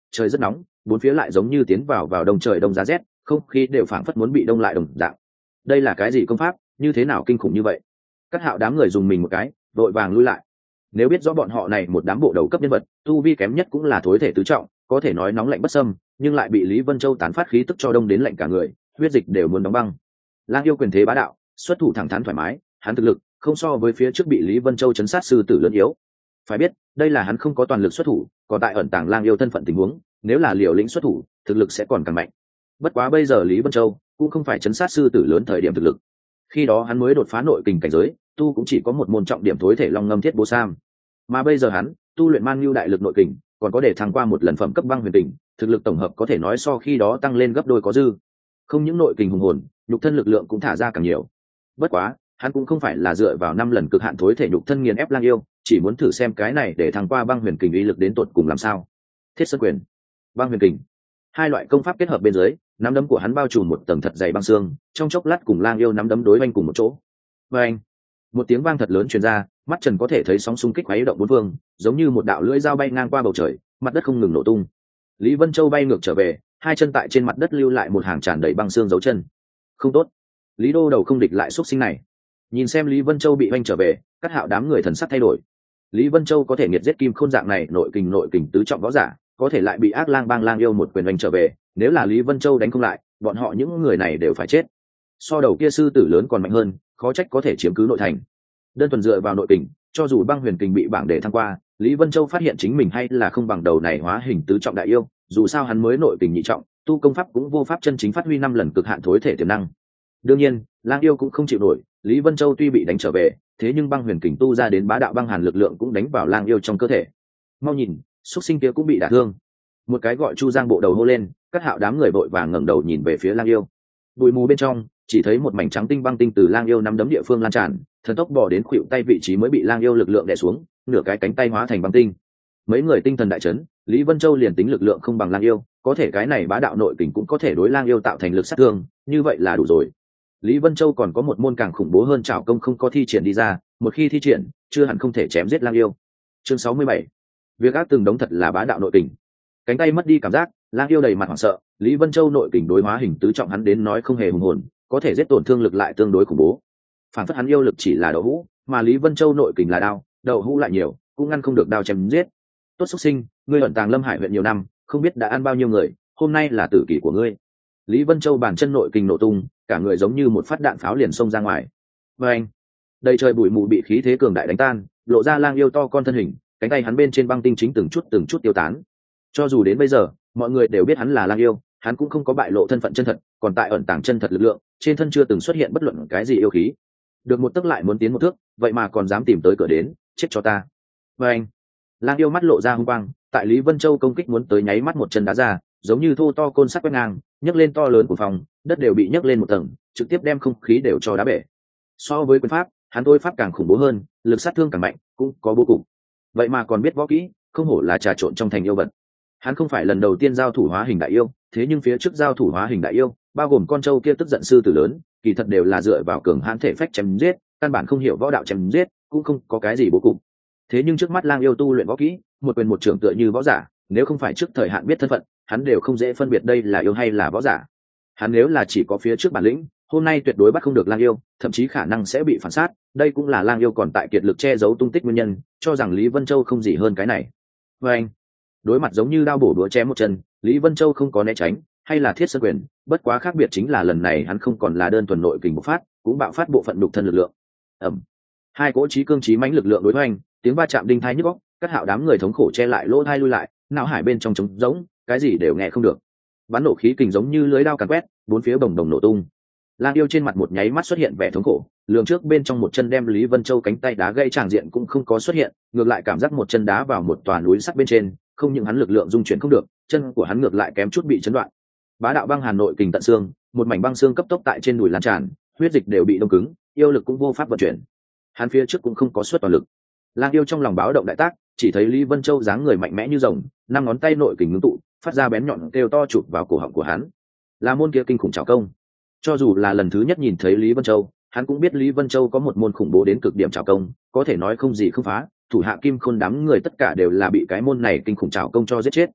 trời rất nóng, bốn phía lại giống như tiến vào đông trời đông giá rét, không khí đều phảng phất muốn bị đông lại đồng dạng. Đây là cái gì công pháp, như thế nào kinh khủng như vậy? Các Hạo đám người dùng mình một cái, vội vàng lui lại. Nếu biết rõ bọn họ này một đám bộ đầu cấp nhân vật, tu vi kém nhất cũng là thối thể tứ trọng, có thể nói nóng lạnh bất xâm, nhưng lại bị Lý Vân Châu tán phát khí tức cho đông đến lạnh cả người, huyết dịch đều muốn đóng băng. Lang yêu quyền thế bá đạo, xuất thủ thẳng thắn thoải mái, hắn thực lực không so với phía trước bị Lý Vân Châu chấn sát sư tử lớn yếu. Phải biết, đây là hắn không có toàn lực xuất thủ, còn tại ẩn tàng Lang yêu thân phận tình huống, nếu là liều lĩnh xuất thủ, thực lực sẽ còn càng mạnh. Bất quá bây giờ Lý Vân Châu cũng không phải chấn sát sư tử lớn thời điểm thực lực. Khi đó hắn mới đột phá nội kình cảnh giới, tu cũng chỉ có một môn trọng điểm thối thể long ngâm thiết bố sam. Mà bây giờ hắn tu luyện man nhu đại lực nội kình, còn có để thăng qua một lần phẩm cấp băng huyền kình, thực lực tổng hợp có thể nói so khi đó tăng lên gấp đôi có dư. Không những nội kình hùng hồn, nhục thân lực lượng cũng thả ra càng nhiều. Bất quá, hắn cũng không phải là dựa vào 5 lần cực hạn thối thể nhục thân nghiền ép Lang yêu, chỉ muốn thử xem cái này để thăng qua băng huyền kình uy lực đến tột cùng làm sao. Thiết sơn quyền, băng huyền kình, hai loại công pháp kết hợp bên dưới, nắm đấm của hắn bao trùm một tầng thật dày băng xương, trong chốc lát cùng Lang yêu nắm đấm đối oanh cùng một chỗ. Và anh, một tiếng vang thật lớn truyền ra, mắt trần có thể thấy sóng xung kích khuấy động bốn phương, giống như một đạo lưỡi dao bay ngang qua bầu trời, mặt đất không ngừng nổ tung. Lý Vân Châu bay ngược trở về, hai chân tại trên mặt đất lưu lại một hàng tràn đầy băng xương dấu chân. Không tốt, Lý Đô đầu không địch lại xúc sinh này. Nhìn xem Lý Vân Châu bị oanh trở về, các Hạo đám người thần sắc thay đổi. Lý Vân Châu có thể nghiệt giết kim khôn dạng này nội kình tứ trọng võ giả, có thể lại bị ác lang bang lang yêu một quyền oanh trở về, nếu là Lý Vân Châu đánh không lại, bọn họ những người này đều phải chết. So đầu kia sư tử lớn còn mạnh hơn, khó trách có thể chiếm cứ nội thành. Đơn thuần dựa vào nội kình, cho dù băng huyền kình bị bảng đề thăng qua, Lý Vân Châu phát hiện chính mình hay là không bằng đầu này hóa hình tứ trọng đại yêu, dù sao hắn mới nội kình nhị trọng, tu công pháp cũng vô pháp chân chính phát huy 5 lần cực hạn thối thể tiềm năng. Đương nhiên, Lang yêu cũng không chịu nổi, Lý Vân Châu tuy bị đánh trở về, thế nhưng băng huyền kình tu ra đến bá đạo băng hàn lực lượng cũng đánh vào Lang yêu trong cơ thể. Mau nhìn, xuất sinh kia cũng bị đả thương. Một cái gọi Chu Giang bộ đầu hô lên, các Hạo đám người vội vàng ngẩng đầu nhìn về phía Lang yêu. Bụi mù bên trong, chỉ thấy một mảnh trắng tinh băng tinh từ Lang yêu nắm đấm địa phương lan tràn, thần tốc bỏ đến khuỷu tay vị trí mới bị Lang yêu lực lượng đè xuống, nửa cái cánh tay hóa thành băng tinh. Mấy người tinh thần đại chấn, Lý Vân Châu liền tính lực lượng không bằng Lang yêu, có thể cái này bá đạo nội kình cũng có thể đối Lang yêu tạo thành lực sát thương, như vậy là đủ rồi. Lý Vân Châu còn có một môn càng khủng bố hơn trảo công không có thi triển đi ra, một khi thi triển, chưa hẳn không thể chém giết Lang yêu. Chương 67. Việc ác từng đống thật là bá đạo nội kình. Cánh tay mất đi cảm giác, Lang yêu đầy mặt hoảng sợ, Lý Vân Châu nội kình đối hóa hình tứ trọng hắn đến nói không hề hùng hồn, có thể giết tổn thương lực lại tương đối khủng bố. Phản phất hắn yêu lực chỉ là đậu hũ, mà Lý Vân Châu nội kình là đao, đậu hũ lại nhiều, cũng ngăn không được đao chém giết. Tốt xuất sinh, ngươi ẩn tàng Lâm Hải huyện nhiều năm, không biết đã ăn bao nhiêu người, hôm nay là tử kỷ của ngươi. Lý Vân Châu bàn chân nội kình nổ tung, cả người giống như một phát đạn pháo liền xông ra ngoài. Và anh, đầy trời bụi mù bị khí thế cường đại đánh tan, lộ ra Lang yêu to con thân hình, cánh tay hắn bên trên băng tinh chính từng chút tiêu tán. Cho dù đến bây giờ, mọi người đều biết hắn là Lang yêu, hắn cũng không có bại lộ thân phận chân thật, còn tại ẩn tàng chân thật lực lượng, trên thân chưa từng xuất hiện bất luận cái gì yêu khí. Được một tấc lại muốn tiến một thước, vậy mà còn dám tìm tới cửa đến, chết cho ta. Và anh, Lang yêu mắt lộ ra hung quang, tại Lý Vân Châu công kích muốn tới nháy mắt một chân đá ra, giống như thô to côn sắt quét ngang, nhấc lên to lớn của phòng, đất đều bị nhấc lên một tầng, trực tiếp đem không khí đều cho đá bể. So với quyền pháp, hắn thôi pháp càng khủng bố hơn, lực sát thương càng mạnh, cũng có bố cục. Vậy mà còn biết võ kỹ, không hổ là trà trộn trong thành yêu vật. Hắn không phải lần đầu tiên giao thủ hóa hình đại yêu, thế nhưng phía trước giao thủ hóa hình đại yêu, bao gồm con trâu kia tức giận sư tử lớn, kỳ thật đều là dựa vào cường hãn thể phách chém giết, căn bản không hiểu võ đạo chém giết, cũng không có cái gì bố cục. Thế nhưng trước mắt Lang yêu tu luyện võ kỹ, một quyền một trưởng tựa như võ giả, nếu không phải trước thời hạn biết thân phận, hắn đều không dễ phân biệt đây là yêu hay là võ giả. Hắn nếu là chỉ có phía trước bản lĩnh, hôm nay tuyệt đối bắt không được Lang yêu, thậm chí khả năng sẽ bị phản sát, đây cũng là Lang yêu còn tại kiệt lực che giấu tung tích nguyên nhân, cho rằng Lý Vân Châu không gì hơn cái này. Và anh, đối mặt giống như đao bổ đũa chém một chân, Lý Vân Châu không có né tránh, hay là thiết sơn quyền, bất quá khác biệt chính là lần này hắn không còn là đơn thuần nội kình bộc phát, cũng bạo phát bộ phận đục thân lực lượng. Ầm, hai cỗ trí cương trí mãnh lực lượng đối hoành, tiếng va chạm đinh thai nhức óc, các Hạo đám người thống khổ che lại lỗ tai lui lại, não hải bên trong trống rỗng, cái gì đều nghe không được. Bắn nổ khí kình giống như lưới đao càn quét, bốn phía bồng bồng nổ tung. Lang yêu trên mặt một nháy mắt xuất hiện vẻ thống khổ, lường trước bên trong một chân đem Lý Vân Châu cánh tay đá gãy tràng diện cũng không có xuất hiện, ngược lại cảm giác một chân đá vào một tòa núi sắt bên trên, không những hắn lực lượng dung chuyển không được, chân của hắn ngược lại kém chút bị chấn đoạn. Bá đạo băng hàn nội kình tận xương, một mảnh băng xương cấp tốc tại trên đùi lan tràn, huyết dịch đều bị đông cứng, yêu lực cũng vô pháp vận chuyển. Hắn phía trước cũng không có xuất toàn lực. Lang yêu trong lòng báo động đại tác, chỉ thấy Lý Vân Châu dáng người mạnh mẽ như rồng, năm ngón tay nội kình ngưng tụ, phát ra bén nhọn kêu to chụp vào cổ họng của hắn. Là môn kia kinh khủng trảo công. Cho dù là lần thứ nhất nhìn thấy Lý Vân Châu, hắn cũng biết Lý Vân Châu có một môn khủng bố đến cực điểm trảo công, có thể nói không gì không phá, thủ hạ Kim Khôn đám người tất cả đều là bị cái môn này kinh khủng trảo công cho giết chết.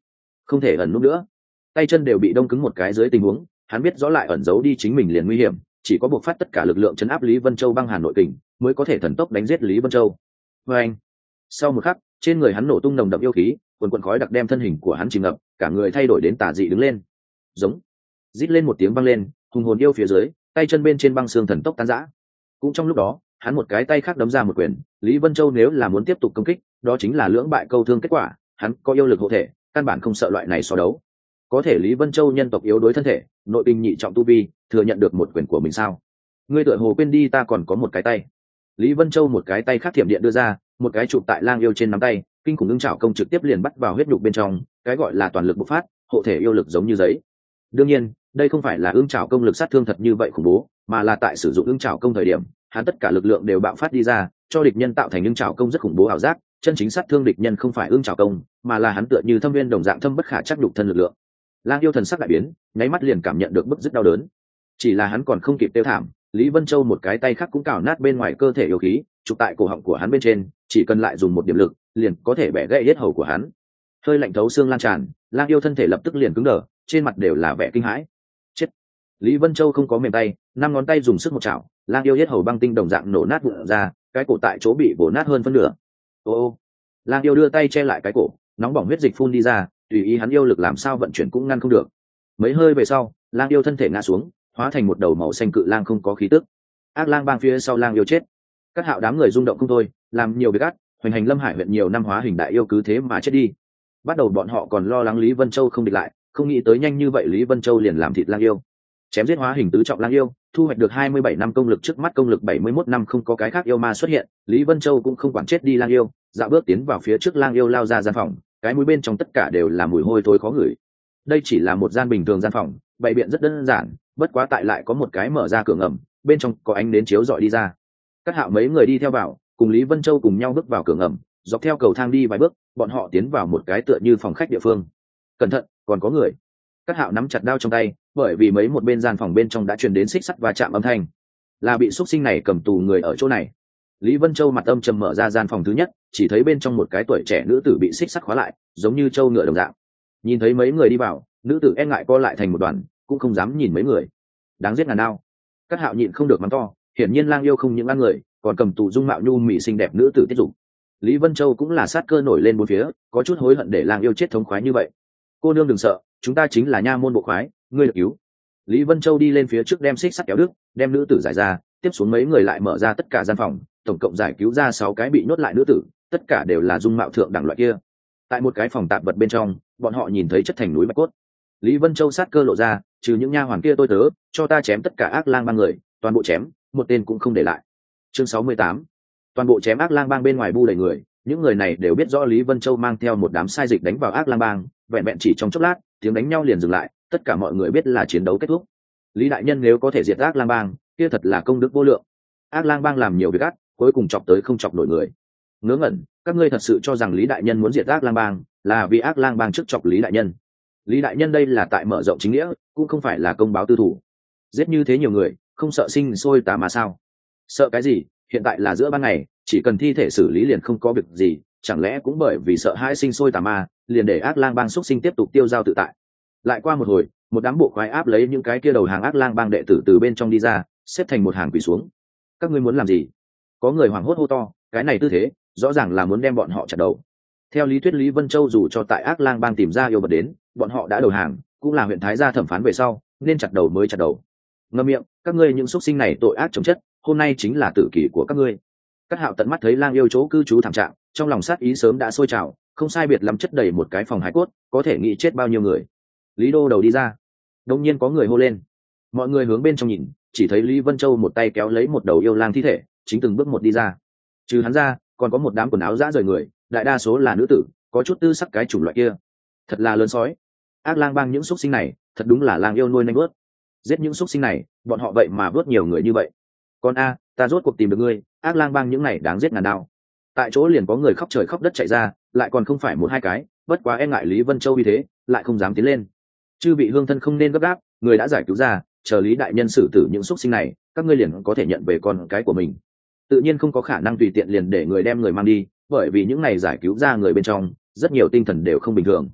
không thể ẩn núp nữa. Tay chân đều bị đông cứng một cái dưới tình huống, hắn biết rõ lại ẩn giấu đi chính mình liền nguy hiểm, chỉ có buộc phát tất cả lực lượng chấn áp Lý Vân Châu băng hàn nội kình mới có thể thần tốc đánh giết Lý Vân Châu. Và anh, sau một khắc, trên người hắn nổ tung nồng đậm yêu khí, quần quần khói đặc đem thân hình của hắn chìm ngập, cả người thay đổi đến tà dị đứng lên. Giống, rít lên một tiếng vang lên, hùng hồn yêu phía dưới, tay chân bên trên băng xương thần tốc tan rã. Cũng trong lúc đó, hắn một cái tay khác đấm ra một quyền, Lý Vân Châu nếu là muốn tiếp tục công kích, đó chính là lưỡng bại câu thương kết quả, hắn có yêu lực hộ thể, căn bản không sợ loại này so đấu. Có thể Lý Vân Châu nhân tộc yếu đối thân thể, nội kinh nhị trọng tu vi, thừa nhận được một quyền của mình sao? Ngươi tựa hồ quên đi ta còn có một cái tay. Lý Vân Châu một cái tay khác thiểm điện đưa ra, một cái chụp tại lang yêu trên nắm tay, kinh khủng ưng trảo công trực tiếp liền bắt vào huyết nhục bên trong, cái gọi là toàn lực bộc phát, hộ thể yêu lực giống như giấy. Đương nhiên, đây không phải là ưng trảo công lực sát thương thật như vậy khủng bố, mà là tại sử dụng ưng trảo công thời điểm, hắn tất cả lực lượng đều bạo phát đi ra, cho địch nhân tạo thành ưng trảo công rất khủng bố ảo giác, chân chính sát thương địch nhân không phải ưng trảo công, mà là hắn tựa như thâm viên đồng dạng thâm bất khả chắc nhục thân lực lượng. Lang yêu thần sắc đại biến, nháy mắt liền cảm nhận được bức dứt đau đớn. Chỉ là hắn còn không kịp tiêu thảm, Lý Vân Châu một cái tay khác cũng cào nát bên ngoài cơ thể yêu khí, chụp tại cổ họng của hắn bên trên, chỉ cần lại dùng một điểm lực, liền có thể bẻ gãy yết hầu của hắn. Hơi lạnh thấu xương lan tràn, Lang yêu thân thể lập tức liền cứng đờ, trên mặt đều là vẻ kinh hãi. Chết! Lý Vân Châu không có mềm tay, năm ngón tay dùng sức một chảo, Lang yêu yết hầu băng tinh đồng dạng nổ nát vụn ra, cái cổ tại chỗ bị vồ nát hơn phân nửa. Ô! Lang yêu đưa tay che lại cái cổ, nóng bỏng huyết dịch phun đi ra, tùy ý hắn yêu lực làm sao vận chuyển cũng ngăn không được. Mấy hơi về sau, Lang yêu thân thể ngã xuống, hóa thành một đầu màu xanh cự lang không có khí tức. Ác lang bang phía sau Lang yêu chết. Các hạo đám người rung động không thôi, làm nhiều việc ác, hoành hành Lâm Hải huyện nhiều năm hóa hình đại yêu cứ thế mà chết đi. Bắt đầu bọn họ còn lo lắng Lý Vân Châu không địch lại, không nghĩ tới nhanh như vậy Lý Vân Châu liền làm thịt Lang yêu. Chém giết hóa hình tứ trọng Lang yêu, thu hoạch được 27 năm công lực, trước mắt công lực 71 năm không có cái khác yêu ma xuất hiện, Lý Vân Châu cũng không quản chết đi Lang yêu, dạo bước tiến vào phía trước Lang yêu lao ra gian phòng, cái mũi bên trong tất cả đều là mùi hôi thối khó ngửi. Đây chỉ là một gian bình thường gian phòng, bày biện rất đơn giản, bất quá tại lại có một cái mở ra cửa ngầm, bên trong có ánh nến chiếu rọi đi ra. Các hạo mấy người đi theo vào, cùng Lý Vân Châu cùng nhau bước vào cửa ngầm, dọc theo cầu thang đi vài bước, bọn họ tiến vào một cái tựa như phòng khách địa phương. Cẩn thận, còn có người. Các hạo nắm chặt đao trong tay, bởi vì mấy một bên gian phòng bên trong đã truyền đến xích sắt và chạm âm thanh, là bị xúc sinh này cầm tù người ở chỗ này. Lý Vân Châu mặt âm trầm mở ra gian phòng thứ nhất, chỉ thấy bên trong một cái tuổi trẻ nữ tử bị xích sắt khóa lại, giống như trâu ngựa đồng dạng. Nhìn thấy mấy người đi vào, nữ tử e ngại co lại thành một đoàn, cũng không dám nhìn mấy người. Đáng giết ngàn đao. Các hạo nhịn không được mắng to, hiển nhiên Lang yêu không những ăn người, còn cầm tù dung mạo nhu mỹ xinh đẹp nữ tử tiết dụng. Lý Vân Châu cũng là sát cơ nổi lên bốn phía, có chút hối hận để Lang yêu chết thống khoái như vậy. Cô nương đừng sợ, chúng ta chính là nha môn bộ khoái, ngươi được cứu. Lý Vân Châu đi lên phía trước đem xích sắt kéo đứt, đem nữ tử giải ra, tiếp xuống mấy người lại mở ra tất cả gian phòng, tổng cộng giải cứu ra 6 cái bị nhốt lại nữ tử, tất cả đều là dung mạo thượng đẳng loại kia. Tại một cái phòng tạp vật bên trong, bọn họ nhìn thấy chất thành núi bạch cốt. Lý Vân Châu sát cơ lộ ra, trừ những nha hoàn kia tôi tớ, cho ta chém tất cả ác lang bang người, toàn bộ chém, một tên cũng không để lại. Chương 68. Toàn bộ chém ác lang bang bên ngoài bu đầy người, những người này đều biết rõ Lý Vân Châu mang theo một đám sai dịch đánh vào ác lang bang, vẹn vẹn chỉ trong chốc lát, tiếng đánh nhau liền dừng lại, tất cả mọi người biết là chiến đấu kết thúc. Lý đại nhân nếu có thể diệt ác lang bang, kia thật là công đức vô lượng. Ác lang bang làm nhiều việc ác, cuối cùng chọc tới không chọc nổi người. Ngớ ngẩn, các ngươi thật sự cho rằng Lý đại nhân muốn diệt ác lang bang là vì ác lang bang trước chọc Lý đại nhân? Lý đại nhân đây là tại mở rộng chính nghĩa, cũng không phải là công báo tư thủ. Giết như thế nhiều người, không sợ sinh sôi tà mà sao? Sợ cái gì? Hiện tại là giữa ban ngày, chỉ cần thi thể xử lý liền không có việc gì, chẳng lẽ cũng bởi vì sợ hãi sinh sôi tà ma, liền để ác lang bang xuất sinh tiếp tục tiêu dao tự tại? Lại qua một hồi, một đám bộ khoái áp lấy những cái kia đầu hàng ác lang bang đệ tử từ bên trong đi ra, xếp thành một hàng quỳ xuống. Các ngươi muốn làm gì? Có người hoảng hốt hô to, cái này tư thế, rõ ràng là muốn đem bọn họ chặt đầu. Theo lý thuyết Lý Vân Châu dù cho tại ác lang bang tìm ra yêu vật đến, bọn họ đã đầu hàng, cũng là huyện thái gia thẩm phán về sau, nên chặt đầu mới chặt đầu. Ngậm miệng, các ngươi những xuất sinh này tội ác chồng chất, hôm nay chính là tử kỷ của các ngươi. Các hạo tận mắt thấy Lang yêu chỗ cư trú thảm trạng, trong lòng sát ý sớm đã sôi trào, không sai biệt lắm chất đầy một cái phòng hải cốt, có thể nghĩ chết bao nhiêu người. Lý đô đầu đi ra, đột nhiên có người hô lên, mọi người hướng bên trong nhìn, chỉ thấy Lý Vân Châu một tay kéo lấy một đầu yêu lang thi thể, chính từng bước một đi ra. Trừ hắn ra, còn có một đám quần áo rã rời người, đại đa số là nữ tử, có chút tư sắc cái chủng loại kia. Thật là lớn sói. Ác lang bang những xuất sinh này, thật đúng là lang yêu nuôi nanh bớt. Giết những xuất sinh này, bọn họ vậy mà bớt nhiều người như vậy. Con a, ta rốt cuộc tìm được ngươi, ác lang bang những này đáng giết ngàn đao. Tại chỗ liền có người khóc trời khóc đất chạy ra, lại còn không phải một hai cái, bất quá e ngại Lý Vân Châu như thế, lại không dám tiến lên. Chư vị hương thân không nên gấp gáp, người đã giải cứu ra, chờ Lý đại nhân xử tử những xuất sinh này, các ngươi liền có thể nhận về con cái của mình. Tự nhiên không có khả năng tùy tiện liền để người đem người mang đi, bởi vì những này giải cứu ra người bên trong, rất nhiều tinh thần đều không bình thường.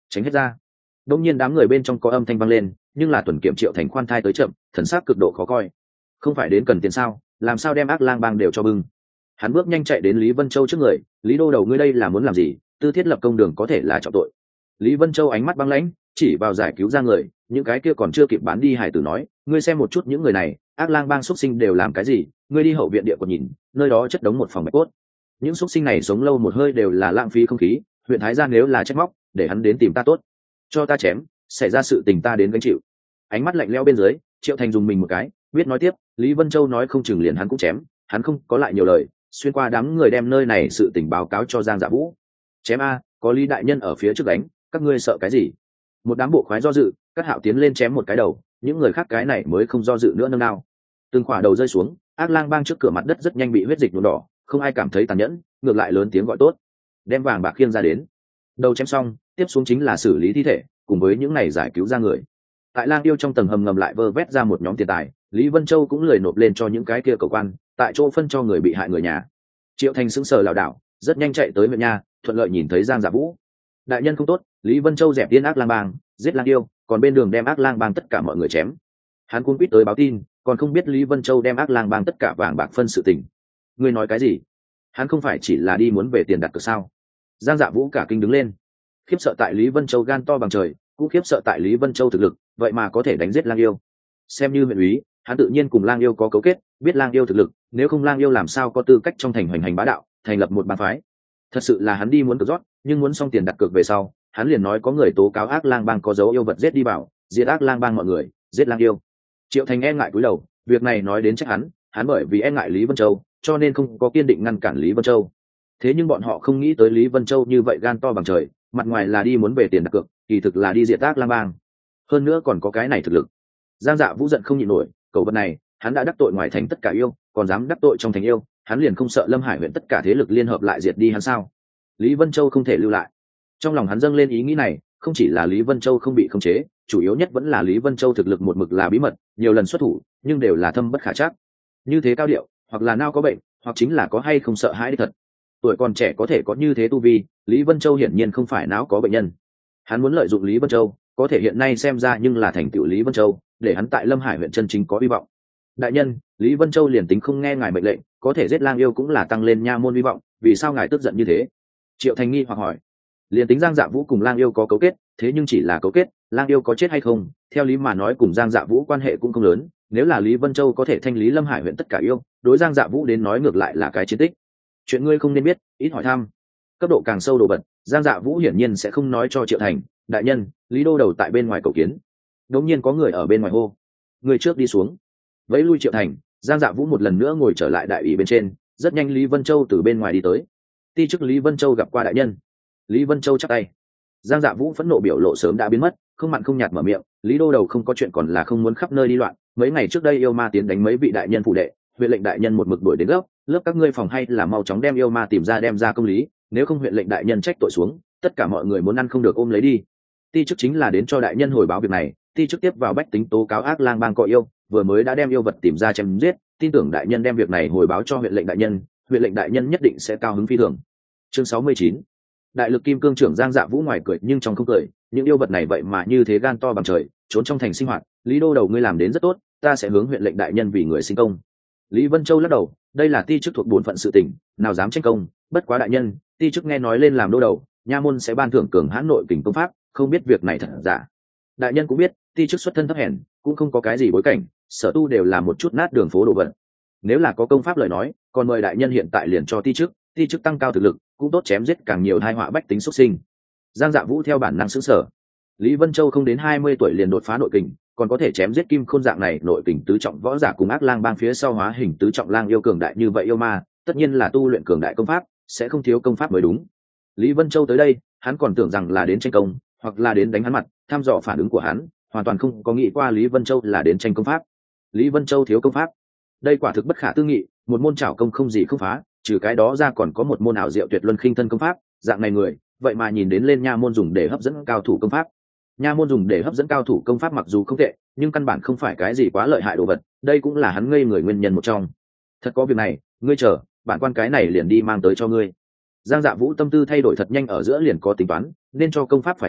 tránh hết ra. Đông nhiên đám người bên trong có âm thanh vang lên, nhưng là Tuần Kiểm Triệu Thành khoan thai tới chậm, thần sắc cực độ khó coi. Không phải đến cần tiền sao, làm sao đem Ác Lang Bang đều cho bưng. Hắn bước nhanh chạy đến Lý Vân Châu trước người. Lý đô đầu, ngươi đây là muốn làm gì? Tư thiết lập công đường có thể là trọng tội. Lý Vân Châu ánh mắt băng lãnh, chỉ vào giải cứu ra người, những cái kia còn chưa kịp bán đi hải tử nói, ngươi xem một chút những người này, Ác Lang Bang xuất sinh đều làm cái gì? Ngươi đi hậu viện địa của nhìn, nơi đó chất đống một phòng bạch cốt. Những xuất sinh này sống lâu một hơi đều là lãng phí không khí, huyện Thái Gia nếu là trách móc, để hắn đến tìm ta tốt, cho ta chém, xảy ra sự tình ta đến gánh chịu. Ánh mắt lạnh lẽo bên dưới, Triệu Thành dùng mình một cái, biết nói tiếp, Lý Vân Châu nói không chừng liền hắn cũng chém, hắn không có lại nhiều lời, xuyên qua đám người đem nơi này sự tình báo cáo cho Giang Dạ Vũ. Chém a, có Lý đại nhân ở phía trước đánh, các ngươi sợ cái gì? Một đám bộ khoái do dự, Cát Hạo tiến lên chém một cái đầu, những người khác cái này mới không do dự nữa nâng nào. Từng khỏa đầu rơi xuống, Ác Lang Bang trước cửa mặt đất rất nhanh bị huyết dịch nhuộm đỏ, không ai cảm thấy tàn nhẫn, ngược lại lớn tiếng gọi tốt, đem vàng bạc khiêng ra đến. Đầu chém xong, tiếp xuống chính là xử lý thi thể, cùng với những này giải cứu ra người. Tại Lang Yêu trong tầng hầm ngầm lại vơ vét ra một nhóm tiền tài, Lý Vân Châu cũng lười nộp lên cho những cái kia cầu quan, tại chỗ phân cho người bị hại người nhà. Triệu Thành sững sờ lảo đảo, rất nhanh chạy tới huyện nha, thuận lợi nhìn thấy Giang Dạ Vũ. Đại nhân không tốt, Lý Vân Châu dẹp tiên Ác Lang Bang, giết Lang Yêu, còn bên đường đem Ác Lang Bang tất cả mọi người chém. Hắn cuống quýt tới báo tin, còn không biết Lý Vân Châu đem Ác Lang Bang tất cả vàng bạc phân sự tình. Ngươi nói cái gì? Hắn không phải chỉ là đi muốn về tiền đặt cược sao? Giang Dạ Vũ cả kinh đứng lên, khiếp sợ tại Lý Vân Châu gan to bằng trời, cũng khiếp sợ tại Lý Vân Châu thực lực, vậy mà có thể đánh giết Lang Yêu. Xem như huyện úy, hắn tự nhiên cùng Lang Yêu có cấu kết, biết Lang Yêu thực lực, nếu không Lang Yêu làm sao có tư cách trong thành hoành hành bá đạo, thành lập một bang phái. Thật sự là hắn đi muốn cược rót, nhưng muốn xong tiền đặt cược về sau, hắn liền nói có người tố cáo Ác Lang Bang có dấu yêu vật giết đi vào, diệt Ác Lang Bang mọi người, giết Lang Yêu. Triệu Thành e ngại cúi đầu, việc này nói đến trách hắn bởi vì e ngại Lý Vân Châu, cho nên không có kiên định ngăn cản Lý Vân Châu. Thế nhưng bọn họ không nghĩ tới Lý Vân Châu như vậy gan to bằng trời, mặt ngoài là đi muốn về tiền đặt cược, kỳ thực là đi diệt Ác Lang Bang. Hơn nữa còn có cái này thực lực. Giang Dạ Vũ giận không nhịn nổi, cẩu vật này, hắn đã đắc tội ngoài thành tất cả yêu, còn dám đắc tội trong thành yêu, hắn liền không sợ Lâm Hải huyện tất cả thế lực liên hợp lại diệt đi hắn sao? Lý Vân Châu không thể lưu lại. Trong lòng hắn dâng lên ý nghĩ này, không chỉ là Lý Vân Châu không bị khống chế, chủ yếu nhất vẫn là Lý Vân Châu thực lực một mực là bí mật, nhiều lần xuất thủ, nhưng đều là thâm bất khả trắc. Như thế cao điệu, hoặc là nao có bệnh, hoặc chính là có hay không sợ hãi thật. Tuổi còn trẻ có thể có như thế tu vi, Lý Vân Châu hiển nhiên không phải não có bệnh nhân. Hắn muốn lợi dụng Lý Vân Châu, có thể hiện nay xem ra nhưng là thành tựu Lý Vân Châu, để hắn tại Lâm Hải huyện chân chính có hy vọng. Đại nhân, Lý Vân Châu liền tính không nghe ngài mệnh lệnh, có thể giết Lang Yêu cũng là tăng lên nha môn hy vọng, vì sao ngài tức giận như thế? Triệu Thành nghi hoặc hỏi. Liền tính Giang Dạ Vũ cùng Lang Yêu có cấu kết, thế nhưng chỉ là cấu kết, Lang Yêu có chết hay không, theo lý mà nói cùng Giang Dạ Vũ quan hệ cũng không lớn, nếu là Lý Vân Châu có thể thanh lý Lâm Hải huyện tất cả yêu, đối Giang Dạ Vũ đến nói ngược lại là cái chiến tích. Chuyện ngươi không nên biết, ít hỏi thăm. Cấp độ càng sâu đồ vật, Giang Dạ Vũ hiển nhiên sẽ không nói cho Triệu Thành. Đại nhân, Lý đô đầu tại bên ngoài cầu kiến. Đột nhiên có người ở bên ngoài hô, người trước đi xuống. Vẫy lui Triệu Thành, Giang Dạ Vũ một lần nữa ngồi trở lại đại ủy bên trên. Rất nhanh Lý Vân Châu từ bên ngoài đi tới. Ti chức Lý Vân Châu gặp qua đại nhân. Lý Vân Châu chắp tay. Giang Dạ Vũ phẫn nộ biểu lộ sớm đã biến mất, không mặn không nhạt mở miệng. Lý đô đầu không có chuyện còn là không muốn khắp nơi đi loạn. Mấy ngày trước đây yêu ma tiến đánh mấy vị đại nhân phủ đệ, huyện lệnh đại nhân một mực đuổi đến gấp, lớp các ngươi phòng hay là mau chóng đem yêu ma tìm ra đem ra công lý, nếu không huyện lệnh đại nhân trách tội xuống, tất cả mọi người muốn ăn không được ôm lấy đi. Ti chức chính là đến cho đại nhân hồi báo việc này. Ti chức tiếp vào bách tính tố cáo Ác Lang Bang có yêu, vừa mới đã đem yêu vật tìm ra chém giết, tin tưởng đại nhân đem việc này hồi báo cho huyện lệnh đại nhân, huyện lệnh đại nhân nhất định sẽ cao hứng phi thường. Chương 69. Đại lực kim cương trưởng Giang Dạ Vũ ngoài cười nhưng trong không cười, những yêu vật này vậy mà như thế gan to bằng trời, trốn trong thành sinh hoạt, Lý đô đầu ngươi làm đến rất tốt, ta sẽ hướng huyện lệnh đại nhân vì người sinh công. Lý Vân Châu lắc đầu, đây là ti chức thuộc bổn phận sự tình, nào dám tranh công, bất quá đại nhân, ti chức nghe nói lên làm đô đầu, nha môn sẽ ban thưởng cường hãn nội kình công pháp, không biết việc này thật giả. Đại nhân cũng biết, ti chức xuất thân thấp hèn, cũng không có cái gì bối cảnh, sở tu đều là một chút nát đường phố đồ vật. Nếu là có công pháp lời nói, còn mời đại nhân hiện tại liền cho ti chức tăng cao thực lực, cũng tốt chém giết càng nhiều tai họa bách tính xuất sinh. Giang Dạ Vũ theo bản năng sững sờ. Lý Vân Châu không đến 20 tuổi liền đột phá nội kình, còn có thể chém giết kim khôn dạng này nội kình tứ trọng võ giả cùng Ác Lang Bang phía sau hóa hình tứ trọng lang yêu cường đại như vậy yêu ma, tất nhiên là tu luyện cường đại công pháp, sẽ không thiếu công pháp mới đúng. Lý Vân Châu tới đây, hắn còn tưởng rằng là đến tranh công, hoặc là đến đánh hắn mặt, thăm dò phản ứng của hắn, hoàn toàn không có nghĩ qua Lý Vân Châu là đến tranh công pháp. Lý Vân Châu thiếu công pháp, đây quả thực bất khả tư nghị, một môn trảo công không gì không phá, trừ cái đó ra còn có một môn ảo diệu tuyệt luân khinh thân công pháp, dạng này người, vậy mà nhìn đến lên nha môn dùng để hấp dẫn cao thủ công pháp. Nha môn dùng để hấp dẫn cao thủ công pháp mặc dù không tệ, nhưng căn bản không phải cái gì quá lợi hại đồ vật, đây cũng là hắn ngây người nguyên nhân một trong. Thật có việc này, ngươi chờ, bản quan cái này liền đi mang tới cho ngươi. Giang Dạ Vũ tâm tư thay đổi thật nhanh, ở giữa liền có tính toán, nên cho công pháp phải cho,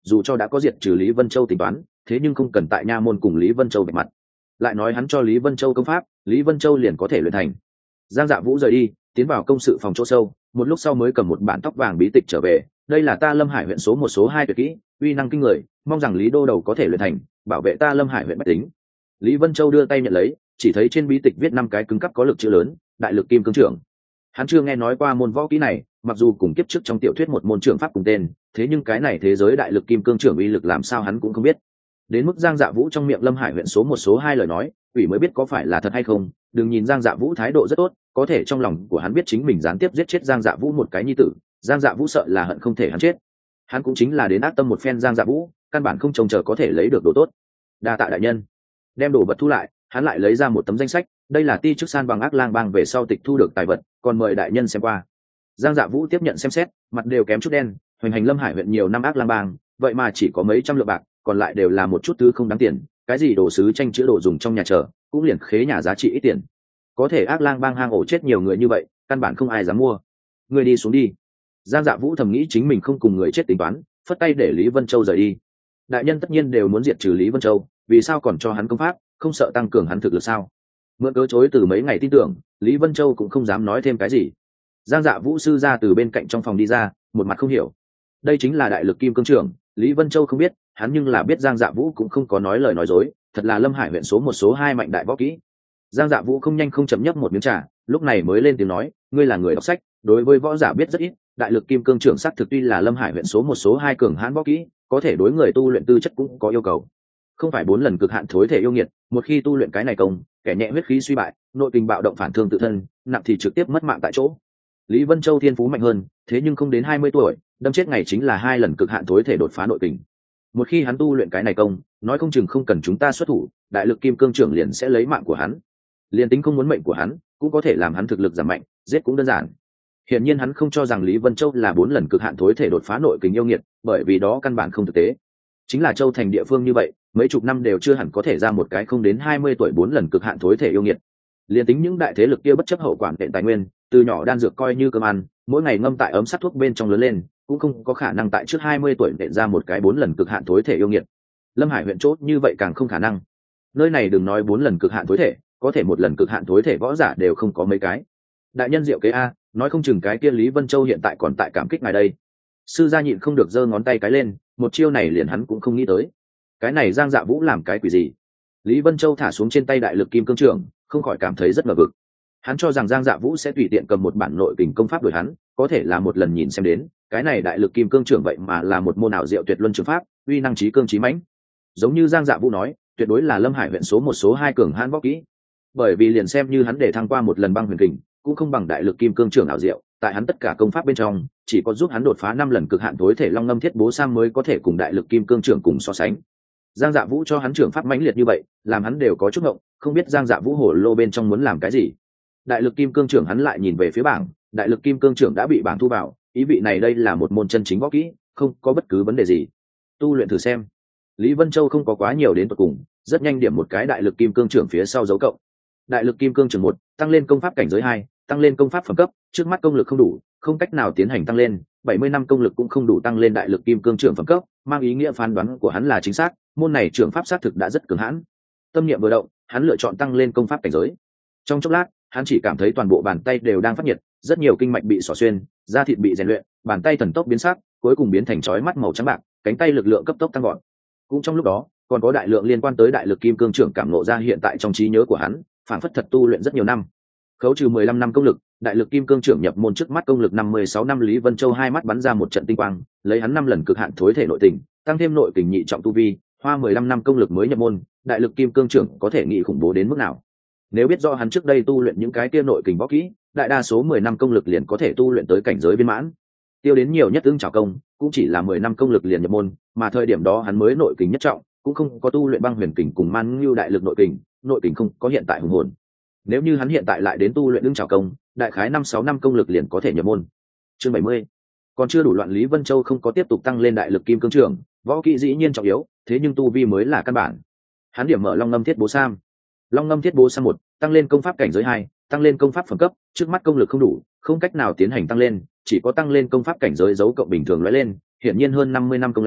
dù cho đã có diệt trừ Lý Vân Châu tính toán, thế nhưng không cần tại nha môn cùng Lý Vân Châu bạch mặt. Lại nói hắn cho Lý Vân Châu công pháp, Lý Vân Châu liền có thể luyện thành. Giang Dạ Vũ rời đi, tiến vào công sự phòng chỗ sâu, một lúc sau mới cầm một bản tóc vàng bí tịch trở về. Đây là ta Lâm Hải huyện số một số hai tuyệt kỹ, uy năng kinh người, mong rằng Lý đô đầu có thể luyện thành, bảo vệ ta Lâm Hải huyện bách tính. Lý Vân Châu đưa tay nhận lấy, chỉ thấy trên bí tịch viết 5 cái cứng cắp có lực chữ lớn, đại lực kim cương trưởng. Hắn chưa nghe nói qua môn võ kỹ này, mặc dù cùng kiếp trước trong tiểu thuyết một môn trưởng pháp cùng tên, thế nhưng cái này thế giới đại lực kim cương trưởng uy lực làm sao hắn cũng không biết. Đến mức Giang Dạ Vũ trong miệng Lâm Hải huyện số một số hai lời nói, quỷ mới biết có phải là thật hay không. Đừng nhìn Giang Dạ Vũ thái độ rất tốt, có thể trong lòng của hắn biết chính mình gián tiếp giết chết Giang Dạ Vũ một cái nhi tử, Giang Dạ Vũ sợ là hận không thể hắn chết. Hắn cũng chính là đến ác tâm một phen Giang Dạ Vũ, căn bản không trông chờ có thể lấy được đồ tốt. Đa tạ đại nhân. Đem đồ vật thu lại, hắn lại lấy ra một tấm danh sách, đây là ti chức san bằng ác lang bang về sau tịch thu được tài vật, còn mời đại nhân xem qua. Giang Dạ Vũ tiếp nhận xem xét, mặt đều kém chút đen, hoành hành Lâm Hải huyện nhiều năm ác lang bang, vậy mà chỉ có mấy trăm lượng bạc, còn lại đều là một chút thứ không đáng tiền, cái gì đồ sứ tranh chữa đồ dùng trong nhà chờ, cũng liền khế nhà giá trị ít tiền. Có thể ác lang bang hang ổ chết nhiều người như vậy, căn bản không ai dám mua. Người đi xuống đi. Giang Dạ Vũ thầm nghĩ chính mình không cùng người chết tính toán, phất tay để Lý Vân Châu rời đi. Đại nhân tất nhiên đều muốn diệt trừ Lý Vân Châu, vì sao còn cho hắn công pháp, không sợ tăng cường hắn thực lực sao? Mượn cớ chối từ mấy ngày tin tưởng, Lý Vân Châu cũng không dám nói thêm cái gì. Giang Dạ Vũ sư ra từ bên cạnh trong phòng đi ra, một mặt không hiểu. Đây chính là đại lực kim cương trưởng, Lý Vân Châu không biết, hắn nhưng là biết Giang Dạ Vũ cũng không có nói lời nói dối, thật là Lâm Hải huyện số một số hai mạnh đại võ kỹ. Giang Dạ Vũ không nhanh không chậm nhấp một miếng trà, lúc này mới lên tiếng nói, ngươi là người đọc sách, đối với võ giả biết rất ít, đại lực kim cương trưởng sắc thực tuy là Lâm Hải huyện số một số hai cường hãn võ kỹ, có thể đối người tu luyện tư chất cũng có yêu cầu. Không phải 4 lần cực hạn thối thể yêu nghiệt, một khi tu luyện cái này công, kẻ nhẹ huyết khí suy bại, nội kinh bạo động phản thương tự thân, nặng thì trực tiếp mất mạng tại chỗ. Lý Vân Châu thiên phú mạnh hơn, thế nhưng không đến 20 tuổi, đâm chết ngày chính là 2 lần cực hạn thối thể đột phá nội kình. Một khi hắn tu luyện cái này công, nói không chừng không cần chúng ta xuất thủ, đại lực kim cương trưởng liền sẽ lấy mạng của hắn. Liên tính không muốn mệnh của hắn, cũng có thể làm hắn thực lực giảm mạnh, giết cũng đơn giản. Hiển nhiên hắn không cho rằng Lý Vân Châu là 4 lần cực hạn thối thể đột phá nội kình yêu nghiệt, bởi vì đó căn bản không thực tế. Chính là Châu thành địa phương như vậy, mấy chục năm đều chưa hẳn có thể ra một cái không đến 20 tuổi 4 lần cực hạn thối thể yêu nghiệt. Liên tính những đại thế lực kia bất chấp hậu quản tệ tài nguyên, từ nhỏ đan dược coi như cơm ăn, mỗi ngày ngâm tại ấm sắt thuốc bên trong lớn lên, cũng không có khả năng tại trước 20 tuổi nện ra một cái 4 lần cực hạn thối thể yêu nghiệt. Lâm Hải huyện chốt như vậy càng không khả năng. Nơi này đừng nói 4 lần cực hạn thối thể, có thể một lần cực hạn thối thể võ giả đều không có mấy cái. Đại nhân diệu kế a, nói không chừng cái kia Lý Vân Châu hiện tại còn tại cảm kích ngài đây. Sư gia nhịn không được giơ ngón tay cái lên, một chiêu này liền hắn cũng không nghĩ tới. Cái này Giang Dạ Vũ làm cái quỷ gì? Lý Vân Châu thả xuống trên tay đại lực kim cương trưởng, không khỏi cảm thấy rất ngờ vực. Hắn cho rằng Giang Dạ Vũ sẽ tùy tiện cầm một bản nội kình công pháp đổi hắn, có thể là một lần nhìn xem đến, cái này đại lực kim cương trưởng vậy mà là một môn ảo diệu tuyệt luân trường pháp, uy năng chí cương chí mãnh. Giống như Giang Dạ Vũ nói, tuyệt đối là Lâm Hải huyện số một số hai cường hãn võ kỹ. Bởi vì liền xem như hắn để thăng qua một lần băng huyền kình, cũng không bằng đại lực kim cương trưởng ảo diệu, tại hắn tất cả công pháp bên trong, chỉ có giúp hắn đột phá 5 lần cực hạn tối thể long ngâm thiết bố sam mới có thể cùng đại lực kim cương trưởng cùng so sánh. Giang Dạ Vũ cho hắn trưởng pháp mãnh liệt như vậy, làm hắn đều có chút ngộng, không biết Giang Dạ Vũ hổ lô bên trong muốn làm cái gì. Đại lực kim cương trưởng hắn lại nhìn về phía bảng, đại lực kim cương trưởng đã bị bảng thu vào, ý vị này đây là một môn chân chính võ kỹ, không có bất cứ vấn đề gì. Tu luyện thử xem. Lý Vân Châu không có quá nhiều đến tận cùng, rất nhanh điểm một cái đại lực kim cương trưởng phía sau dấu cộng. Đại lực kim cương trưởng 1, tăng lên công pháp cảnh giới 2, tăng lên công pháp phẩm cấp, trước mắt công lực không đủ, không cách nào tiến hành tăng lên, 70 năm công lực cũng không đủ tăng lên đại lực kim cương trưởng phẩm cấp, mang ý nghĩa phán đoán của hắn là chính xác, môn này trưởng pháp xác thực đã rất cường hãn. Tâm niệm vừa động, hắn lựa chọn tăng lên công pháp cảnh giới. Trong chốc lát, hắn chỉ cảm thấy toàn bộ bàn tay đều đang phát nhiệt, rất nhiều kinh mạch bị xỏ xuyên, da thịt bị rèn luyện, bàn tay thần tốc biến sắc, cuối cùng biến thành chói mắt màu trắng bạc, cánh tay lực lượng cấp tốc tăng vọt. Cũng trong lúc đó, còn có đại lượng liên quan tới đại lực kim cương trưởng cảm ngộ ra hiện tại trong trí nhớ của hắn, phản phất thật tu luyện rất nhiều năm. Khấu trừ 15 năm công lực, đại lực kim cương trưởng nhập môn trước mắt công lực 56 năm. Lý Vân Châu hai mắt bắn ra một trận tinh quang, lấy hắn 5 lần cực hạn thối thể nội tình, tăng thêm nội kình nhị trọng tu vi, hoa 15 năm công lực mới nhập môn, đại lực kim cương trưởng có thể nghĩ khủng bố đến mức nào. Nếu biết rõ hắn trước đây tu luyện những cái kia nội kình võ kỹ, đại đa số 10 năm công lực liền có thể tu luyện tới cảnh giới viên mãn. Tiêu đến nhiều nhất ưng trảo công, cũng chỉ là 10 năm công lực liền nhập môn, mà thời điểm đó hắn mới nội kình nhất trọng, cũng không có tu luyện băng huyền kình cùng man ngưu đại lực nội kình không có hiện tại hùng hồn. Nếu như hắn hiện tại lại đến tu luyện ưng trảo công, đại khái 5-6 năm công lực liền có thể nhập môn. Chương 70. Còn chưa đủ loạn, Lý Vân Châu không có tiếp tục tăng lên đại lực kim cương trưởng, võ kỹ dĩ nhiên trọng yếu, thế nhưng tu vi mới là căn bản. Hắn điểm mở long ngâm thiết bố sam. Long ngâm thiết bố sam 1, tăng lên công pháp cảnh giới 2, tăng lên công pháp phẩm cấp, trước mắt công lực không đủ, không cách nào tiến hành tăng lên, chỉ có tăng lên công pháp cảnh giới dấu cộng bình thường lóe lên, hiển nhiên hơn 50 năm công lao,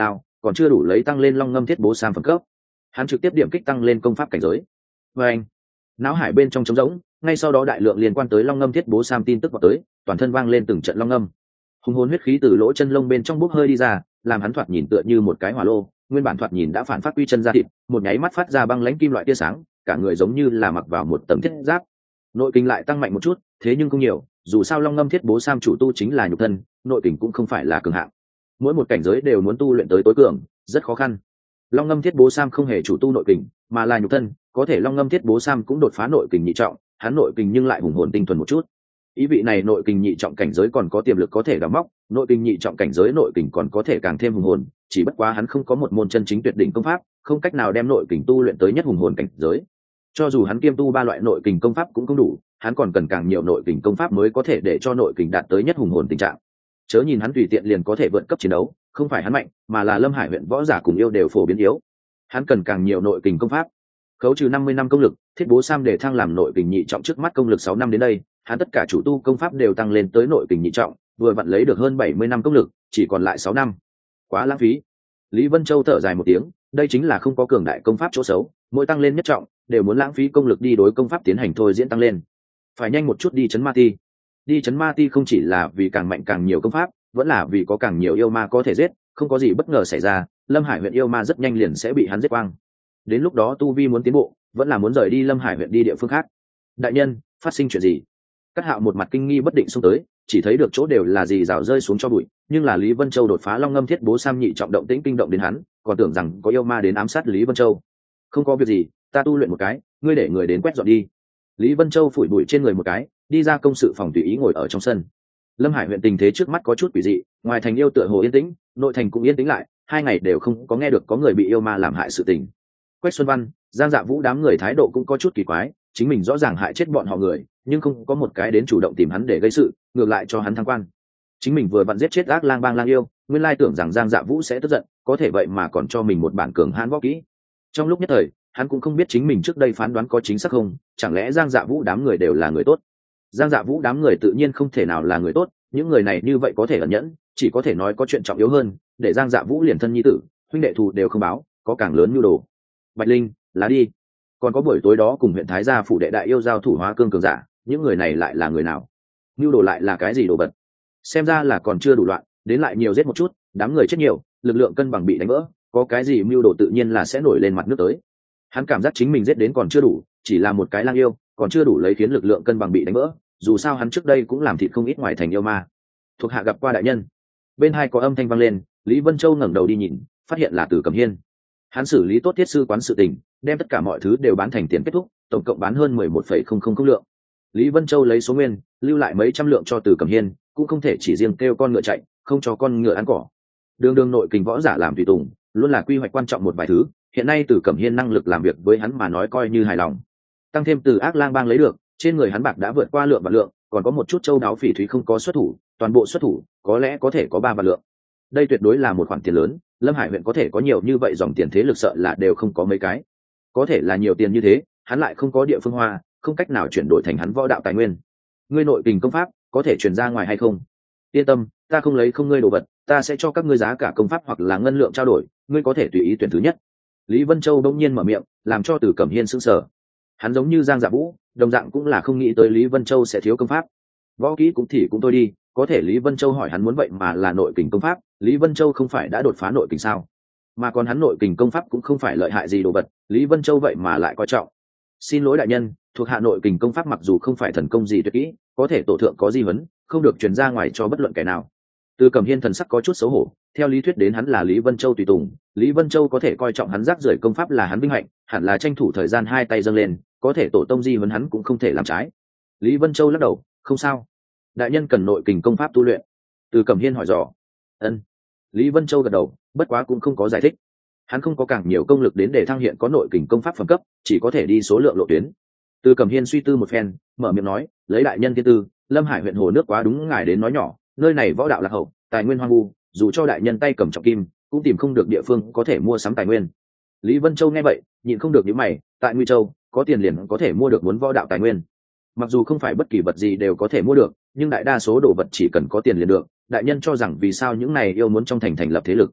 còn chưa đủ lấy tăng lên long ngâm thiết bố sam phẩm cấp. Hắn trực tiếp điểm kích tăng lên công pháp cảnh giới. Và anh, não hải bên trong trống rỗng, ngay sau đó đại lượng liên quan tới long ngâm thiết bố sam tin tức vào tới, toàn thân vang lên từng trận long ngâm. Hùng hồn huyết khí từ lỗ chân lông bên trong bốc hơi đi ra, làm hắn thoạt nhìn tựa như một cái hỏa lô, nguyên bản thoạt nhìn đã phản phát quy chân ra thịt, một nháy mắt phát ra băng lãnh kim loại tia sáng, cả người giống như là mặc vào một tấm thiết giáp. Nội kình lại tăng mạnh một chút, thế nhưng không nhiều, dù sao long ngâm thiết bố sam chủ tu chính là nhục thân, nội kình cũng không phải là cường hạng. Mỗi một cảnh giới đều muốn tu luyện tới tối cường, rất khó khăn. Long ngâm thiết bố sam không hề chủ tu nội kình, mà là nhục thân, có thể long ngâm thiết bố sam cũng đột phá nội kình nhị trọng, hắn nội kình nhưng lại hùng hồn tinh thuần một chút. Ý vị này nội kình nhị trọng cảnh giới còn có tiềm lực có thể đào móc, nội kình nhị trọng cảnh giới nội kình còn có thể càng thêm hùng hồn, chỉ bất quá hắn không có một môn chân chính tuyệt đỉnh công pháp, không cách nào đem nội kình tu luyện tới nhất hùng hồn cảnh giới. Cho dù hắn kiêm tu 3 loại nội kình công pháp cũng không đủ, hắn còn cần càng nhiều nội kình công pháp mới có thể để cho nội kình đạt tới nhất hùng hồn tình trạng. Chớ nhìn hắn tùy tiện liền có thể vượt cấp chiến đấu, không phải hắn mạnh, mà là Lâm Hải huyện võ giả cùng yêu đều phổ biến yếu. Hắn cần càng nhiều nội kình công pháp. Khấu trừ 50 năm công lực, thiết bố sam để thăng làm nội kình nhị trọng trước mắt công lực 6 năm đến đây, hắn tất cả chủ tu công pháp đều tăng lên tới nội kình nhị trọng, vừa vặn lấy được hơn 70 năm công lực, chỉ còn lại 6 năm. Quá lãng phí. Lý Vân Châu thở dài một tiếng, đây chính là không có cường đại công pháp chỗ xấu, mỗi tăng lên nhất trọng, đều muốn lãng phí công lực đi đối công pháp tiến hành thôi diễn tăng lên. Phải nhanh một chút đi trấn ma ti. Đi trấn ma ti không chỉ là vì càng mạnh càng nhiều công pháp, vẫn là vì có càng nhiều yêu ma có thể giết, không có gì bất ngờ xảy ra, Lâm Hải huyện yêu ma rất nhanh liền sẽ bị hắn giết quang. Đến lúc đó tu vi muốn tiến bộ, vẫn là muốn rời đi Lâm Hải huyện đi địa phương khác. Đại nhân, phát sinh chuyện gì? Cát Hạo một mặt kinh nghi bất định xông tới, chỉ thấy được chỗ đều là gì rào rơi xuống cho bụi, nhưng là Lý Vân Châu đột phá long ngâm thiết bố sam nhị trọng động tĩnh kinh động đến hắn, còn tưởng rằng có yêu ma đến ám sát Lý Vân Châu. Không có việc gì, ta tu luyện một cái, ngươi để người đến quét dọn đi. Lý Vân Châu phủi bụi trên người một cái, đi ra công sự phòng tùy ý ngồi ở trong sân. Lâm Hải huyện tình thế trước mắt có chút quỷ dị, ngoài thành yêu tựa hồ yên tĩnh, nội thành cũng yên tĩnh lại, 2 ngày đều không có nghe được có người bị yêu ma làm hại sự tình. Quách Xuân Văn, Giang Dạ Vũ đám người thái độ cũng có chút kỳ quái, chính mình rõ ràng hại chết bọn họ người, nhưng không có một cái đến chủ động tìm hắn để gây sự, ngược lại cho hắn thăng quan. Chính mình vừa vặn giết chết ác lang bang lang yêu, nguyên lai tưởng rằng Giang Dạ Vũ sẽ tức giận, có thể vậy mà còn cho mình một bản cường hãn võ kỹ. Trong lúc nhất thời, hắn cũng không biết chính mình trước đây phán đoán có chính xác không, chẳng lẽ Giang Dạ Vũ đám người đều là người tốt? Giang Dạ Vũ đám người tự nhiên không thể nào là người tốt, những người này như vậy có thể ẩn nhẫn, chỉ có thể nói có chuyện trọng yếu hơn, để Giang Dạ Vũ liền thân nhi tử, huynh đệ thù đều không báo, có càng lớn nhu đồ. Bạch Linh, lá đi. Còn có buổi tối đó cùng huyện Thái gia phụ đệ đại yêu giao thủ hóa cương cường giả, những người này lại là người nào? Nhu đồ lại là cái gì đồ vật? Xem ra là còn chưa đủ loạn, đến lại nhiều giết một chút, đám người chết nhiều, lực lượng cân bằng bị đánh vỡ, có cái gì mưu đồ tự nhiên là sẽ nổi lên mặt nước tới. Hắn cảm giác chính mình giết đến còn chưa đủ, chỉ là một cái lang yêu, còn chưa đủ lấy khiến lực lượng cân bằng bị đánh vỡ, dù sao hắn trước đây cũng làm thịt không ít ngoài thành yêu ma. Thuộc hạ gặp qua đại nhân. Bên hai có âm thanh vang lên, Lý Vân Châu ngẩng đầu đi nhìn, phát hiện là Từ Cẩm Hiên. Hắn xử lý tốt thiết sư quán sự tình, đem tất cả mọi thứ đều bán thành tiền kết thúc, tổng cộng bán hơn 11,000 lượng. Lý Vân Châu lấy số nguyên, lưu lại mấy trăm lượng cho Từ Cẩm Hiên, cũng không thể chỉ riêng kêu con ngựa chạy, không cho con ngựa ăn cỏ. Đường nội kình võ giả làm tùy tùng, luôn là quy hoạch quan trọng một vài thứ, hiện nay Từ Cẩm Hiên năng lực làm việc với hắn mà nói coi như hài lòng. Tăng thêm từ ác lang bang lấy được, trên người hắn bạc đã vượt qua lượng và lượng, còn có một chút châu đáo phỉ thúy không có xuất thủ, toàn bộ xuất thủ, có lẽ có thể có 3 vạn lượng. Đây tuyệt đối là một khoản tiền lớn, Lâm Hải huyện có thể có nhiều như vậy dòng tiền thế lực sợ là đều không có mấy cái. Có thể là nhiều tiền như thế, hắn lại không có địa phương hoa, không cách nào chuyển đổi thành hắn võ đạo tài nguyên. Ngươi nội kình công pháp có thể truyền ra ngoài hay không? Yên tâm, ta không lấy không ngươi đồ vật, ta sẽ cho các ngươi giá cả công pháp hoặc là ngân lượng trao đổi, ngươi có thể tùy ý tuyển thứ nhất. Lý Vân Châu đông nhiên mở miệng, làm cho Từ Cẩm Hiên sững sờ. Hắn giống như Giang Dạ Vũ, đồng dạng cũng là không nghĩ tới Lý Vân Châu sẽ thiếu công pháp. Võ kỹ cũng thôi đi, có thể Lý Vân Châu hỏi hắn muốn vậy mà là nội kình công pháp, Lý Vân Châu không phải đã đột phá nội kình sao? Mà còn hắn nội kình công pháp cũng không phải lợi hại gì đồ vật, Lý Vân Châu vậy mà lại coi trọng. Xin lỗi đại nhân, thuộc hạ nội kình công pháp mặc dù không phải thần công gì tuyệt kỹ, có thể tổ thượng có di huấn, không được truyền ra ngoài cho bất luận kẻ nào. Từ Cẩm Hiên thần sắc có chút xấu hổ, theo lý thuyết đến hắn là Lý Vân Châu tùy tùng, Lý Vân Châu có thể coi trọng hắn rác rưởi công pháp là hắn vinh hạnh, hẳn là tranh thủ thời gian hai tay dâng lên, có thể tổ tông di huấn hắn cũng không thể làm trái. Lý Vân Châu lắc đầu, không sao, đại nhân cần nội kình công pháp tu luyện. Từ Cẩm Hiên hỏi dò. Ân. Lý Vân Châu gật đầu, bất quá cũng không có giải thích. Hắn không có càng nhiều công lực đến để thăng hiện có nội kình công pháp phẩm cấp, chỉ có thể đi số lượng lộ tuyến. Từ Cẩm Hiên suy tư một phen, mở miệng nói, lấy đại nhân thiên tư, Lâm Hải huyện hồ nước quá đúng ngài đến nói nhỏ, nơi này võ đạo lạc hậu, tài nguyên hoang vu, dù cho đại nhân tay cầm trọng kim, cũng tìm không được địa phương có thể mua sắm tài nguyên. Lý Vân Châu nghe vậy, nhịn không được nhíu mày, tại Nguy Châu, có tiền liền có thể mua được muốn võ đạo tài nguyên. Mặc dù không phải bất kỳ vật gì đều có thể mua được, nhưng đại đa số đồ vật chỉ cần có tiền liền được. Đại nhân cho rằng vì sao những này yêu muốn trong thành thành lập thế lực?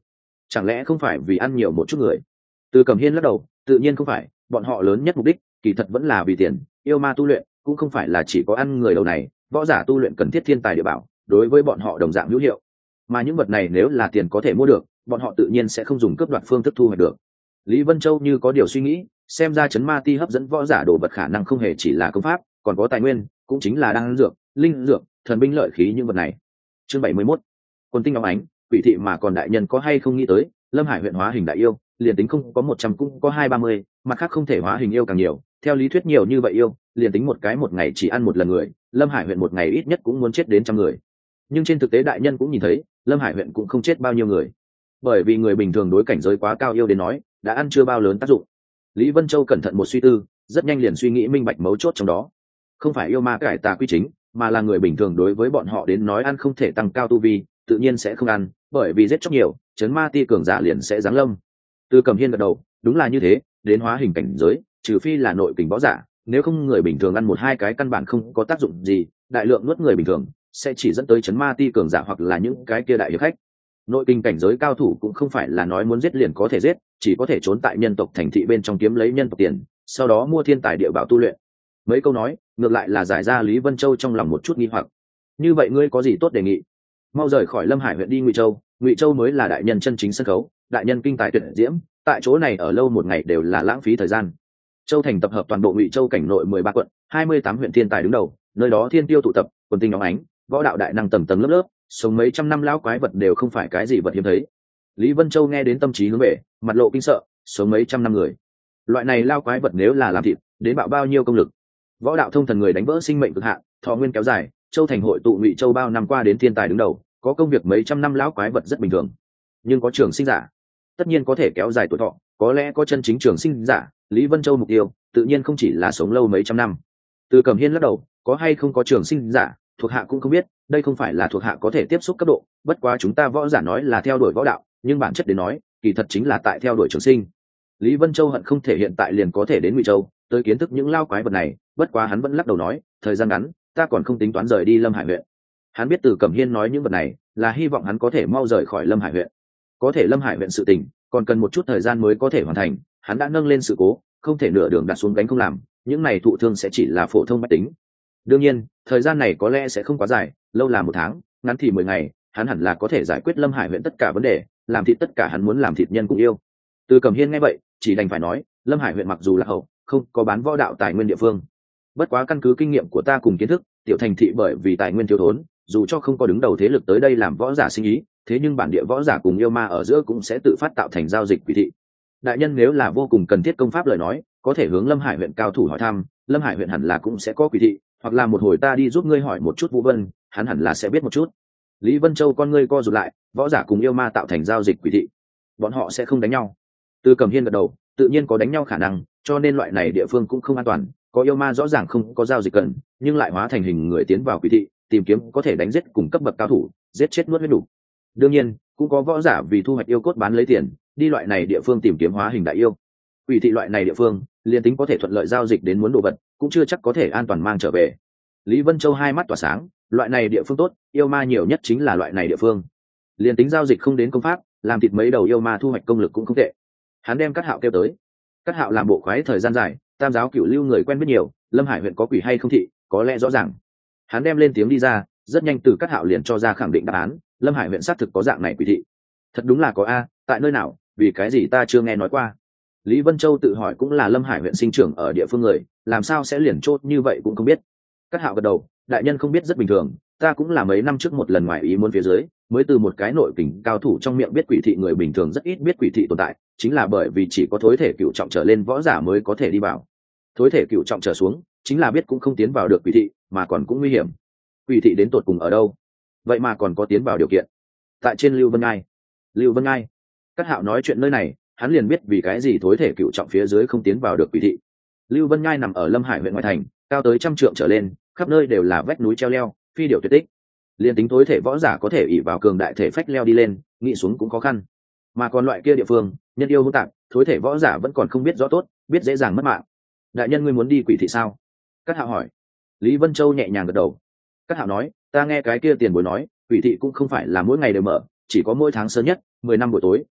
Chẳng lẽ không phải vì ăn nhiều một chút người? Từ Cẩm Hiên lắc đầu, tự nhiên không phải, bọn họ lớn nhất mục đích kỳ thật vẫn là vì tiền. Yêu ma tu luyện cũng không phải là chỉ có ăn người đầu này, võ giả tu luyện cần thiết thiên tài địa bảo, đối với bọn họ đồng dạng hữu hiệu. Mà những vật này nếu là tiền có thể mua được, bọn họ tự nhiên sẽ không dùng cướp đoạt phương thức thu hoạch được. Lý Vân Châu như có điều suy nghĩ, xem ra chấn ma ti hấp dẫn võ giả đồ vật khả năng không hề chỉ là công pháp, còn có tài nguyên, cũng chính là đan dược, linh dược, thần binh lợi khí những vật này. Chương 71. Quân tinh óng ánh, quỷ thị mà còn đại nhân có hay không nghĩ tới, Lâm Hải huyện hóa hình đại yêu, liền tính không có 100 cũng có 230, mặt khác không thể hóa hình yêu càng nhiều, theo lý thuyết nhiều như vậy yêu, liền tính một cái một ngày chỉ ăn một lần người, Lâm Hải huyện một ngày ít nhất cũng muốn chết đến trăm người. Nhưng trên thực tế đại nhân cũng nhìn thấy, Lâm Hải huyện cũng không chết bao nhiêu người, bởi vì người bình thường đối cảnh giới quá cao yêu đến nói, đã ăn chưa bao lớn tác dụng. Lý Vân Châu cẩn thận một suy tư, rất nhanh liền suy nghĩ minh bạch mấu chốt trong đó. Không phải yêu ma cải tà quy chính, mà là người bình thường đối với bọn họ đến nói ăn không thể tăng cao tu vi, tự nhiên sẽ không ăn, bởi vì giết chóc nhiều, chấn ma ti cường giả liền sẽ giáng lâm. Từ Cẩm Hiên gật đầu, đúng là như thế, đến hóa hình cảnh giới, trừ phi là nội kình võ giả, nếu không người bình thường ăn một hai cái căn bản không có tác dụng gì, đại lượng nuốt người bình thường sẽ chỉ dẫn tới chấn ma ti cường giả hoặc là những cái kia đại hiệp khách. Nội kinh cảnh giới cao thủ cũng không phải là nói muốn giết liền có thể giết, chỉ có thể trốn tại nhân tộc thành thị bên trong kiếm lấy nhân tộc tiền, sau đó mua thiên tài địa bảo tu luyện. Mấy câu nói ngược lại là giải ra Lý Vân Châu trong lòng một chút nghi hoặc. Như vậy ngươi có gì tốt đề nghị? Mau rời khỏi Lâm Hải huyện đi Ngụy Châu, Ngụy Châu mới là đại nhân chân chính sân khấu, đại nhân kinh tài tuyệt diễm, tại chỗ này ở lâu một ngày đều là lãng phí thời gian. Châu thành tập hợp toàn bộ Ngụy Châu cảnh nội 13 quận, 28 huyện thiên tài đứng đầu, nơi đó thiên tiêu tụ tập, quần tinh óng ánh, võ đạo đại năng tầng tầng lớp lớp, sống mấy trăm năm lão quái vật đều không phải cái gì vật hiếm thấy. Lý Vân Châu nghe đến tâm trí hướng về, mặt lộ kinh sợ, sống mấy trăm năm người, loại này lao quái vật nếu là làm thịt, đến bạo bao nhiêu công lực. Võ đạo thông thần người đánh vỡ sinh mệnh cực hạn, thọ nguyên kéo dài, Châu thành hội tụ Ngụy Châu bao năm qua đến thiên tài đứng đầu, có công việc mấy trăm năm lão quái vật rất bình thường. Nhưng có trường sinh giả, tất nhiên có thể kéo dài tuổi thọ, có lẽ có chân chính trường sinh giả, Lý Vân Châu mục tiêu tự nhiên không chỉ là sống lâu mấy trăm năm. Từ Cẩm Hiên lắc đầu, có hay không có trường sinh giả, thuộc hạ cũng không biết, đây không phải là thuộc hạ có thể tiếp xúc cấp độ, bất quá chúng ta võ giả nói là theo đuổi võ đạo, nhưng bản chất đến nói, kỳ thật chính là tại theo đuổi trường sinh. Lý Vân Châu hận không thể hiện tại liền có thể đến Ngụy Châu, tới kiến thức những lao quái vật này, bất quá hắn vẫn lắc đầu nói, thời gian ngắn, ta còn không tính toán rời đi Lâm Hải huyện. Hắn biết Từ Cẩm Hiên nói những vật này, là hy vọng hắn có thể mau rời khỏi Lâm Hải huyện. Có thể Lâm Hải huyện sự tình, còn cần một chút thời gian mới có thể hoàn thành, hắn đã nâng lên sự cố, không thể nửa đường đặt xuống gánh không làm, những này thụ thương sẽ chỉ là phổ thông mách tính. Đương nhiên, thời gian này có lẽ sẽ không quá dài, lâu là 1 tháng, ngắn thì 10 ngày, hắn hẳn là có thể giải quyết Lâm Hải huyện tất cả vấn đề, làm thịt tất cả hắn muốn làm thịt nhân cũng yêu. Từ Cẩm Hiên nghe vậy, chỉ đành phải nói, Lâm Hải huyện mặc dù là hậu, không có bán võ đạo tài nguyên địa phương. Bất quá căn cứ kinh nghiệm của ta cùng kiến thức, tiểu thành thị bởi vì tài nguyên thiếu thốn, dù cho không có đứng đầu thế lực tới đây làm võ giả sinh ý, thế nhưng bản địa võ giả cùng yêu ma ở giữa cũng sẽ tự phát tạo thành giao dịch quỷ thị. Đại nhân nếu là vô cùng cần thiết công pháp lời nói, có thể hướng Lâm Hải huyện cao thủ hỏi thăm, Lâm Hải huyện hẳn là cũng sẽ có quỷ thị, hoặc là một hồi ta đi giúp ngươi hỏi một chút Vũ Vân, hắn hẳn là sẽ biết một chút. Lý Vân Châu con ngươi co rụt lại, võ giả cùng yêu ma tạo thành giao dịch quỷ thị, bọn họ sẽ không đánh nhau. Từ Cẩm Hiên gật đầu, tự nhiên có đánh nhau khả năng, cho nên loại này địa phương cũng không an toàn, có yêu ma rõ ràng không có giao dịch cần, nhưng lại hóa thành hình người tiến vào quỷ thị, tìm kiếm có thể đánh giết cùng cấp bậc cao thủ, giết chết nuốt huyết đủ. Đương nhiên, cũng có võ giả vì thu hoạch yêu cốt bán lấy tiền, đi loại này địa phương tìm kiếm hóa hình đại yêu. Quỷ thị loại này địa phương, liên tính có thể thuận lợi giao dịch đến muốn đồ vật, cũng chưa chắc có thể an toàn mang trở về. Lý Vân Châu hai mắt tỏa sáng, loại này địa phương tốt, yêu ma nhiều nhất chính là loại này địa phương. Liên tính giao dịch không đến công pháp, làm thịt mấy đầu yêu ma thu hoạch công lực cũng không tệ. Hắn đem Cát Hạo kêu tới. Cát Hạo làm bộ khoái thời gian dài, tam giáo cửu lưu người quen biết nhiều, Lâm Hải huyện có quỷ hay không thị, có lẽ rõ ràng. Hắn đem lên tiếng đi ra, rất nhanh từ Cát Hạo liền cho ra khẳng định đáp án, Lâm Hải huyện xác thực có dạng này quỷ thị. Thật đúng là có a, tại nơi nào, vì cái gì ta chưa nghe nói qua. Lý Vân Châu tự hỏi cũng là Lâm Hải huyện sinh trưởng ở địa phương người, làm sao sẽ liền chốt như vậy cũng không biết. Cát Hạo gật đầu, đại nhân không biết rất bình thường, ta cũng là mấy năm trước một lần ngoài ý muốn phía dưới, mới từ một cái nội kình cao thủ trong miệng biết quỷ thị, người bình thường rất ít biết quỷ thị tồn tại, chính là bởi vì chỉ có thối thể cựu trọng trở lên võ giả mới có thể đi vào. Thối thể cựu trọng trở xuống, chính là biết cũng không tiến vào được quỷ thị, mà còn cũng nguy hiểm. Quỷ thị đến tột cùng ở đâu? Vậy mà còn có tiến vào điều kiện. Tại trên Lưu Vân Ngai. Lưu Vân Ngai. Cát Hạo nói chuyện nơi này, hắn liền biết vì cái gì thối thể cựu trọng phía dưới không tiến vào được quỷ thị. Lưu Vân Ngai nằm ở Lâm Hải huyện ngoại thành, cao tới 100 trượng trở lên, khắp nơi đều là vách núi treo leo, phi điểu tuyệt tích. Liên tính thối thể võ giả có thể ỷ vào cường đại thể phách leo đi lên, nghĩ xuống cũng khó khăn. Mà còn loại kia địa phương, nhân yêu hỗn tạp, thối thể võ giả vẫn còn không biết rõ tốt, biết dễ dàng mất mạng. Đại nhân ngươi muốn đi quỷ thị sao? Cát Hạo hỏi. Lý Vân Châu nhẹ nhàng gật đầu. Cát Hạo nói, ta nghe cái kia tiền bối nói, quỷ thị cũng không phải là mỗi ngày đều mở, chỉ có mỗi tháng sớm nhất 10 năm buổi tối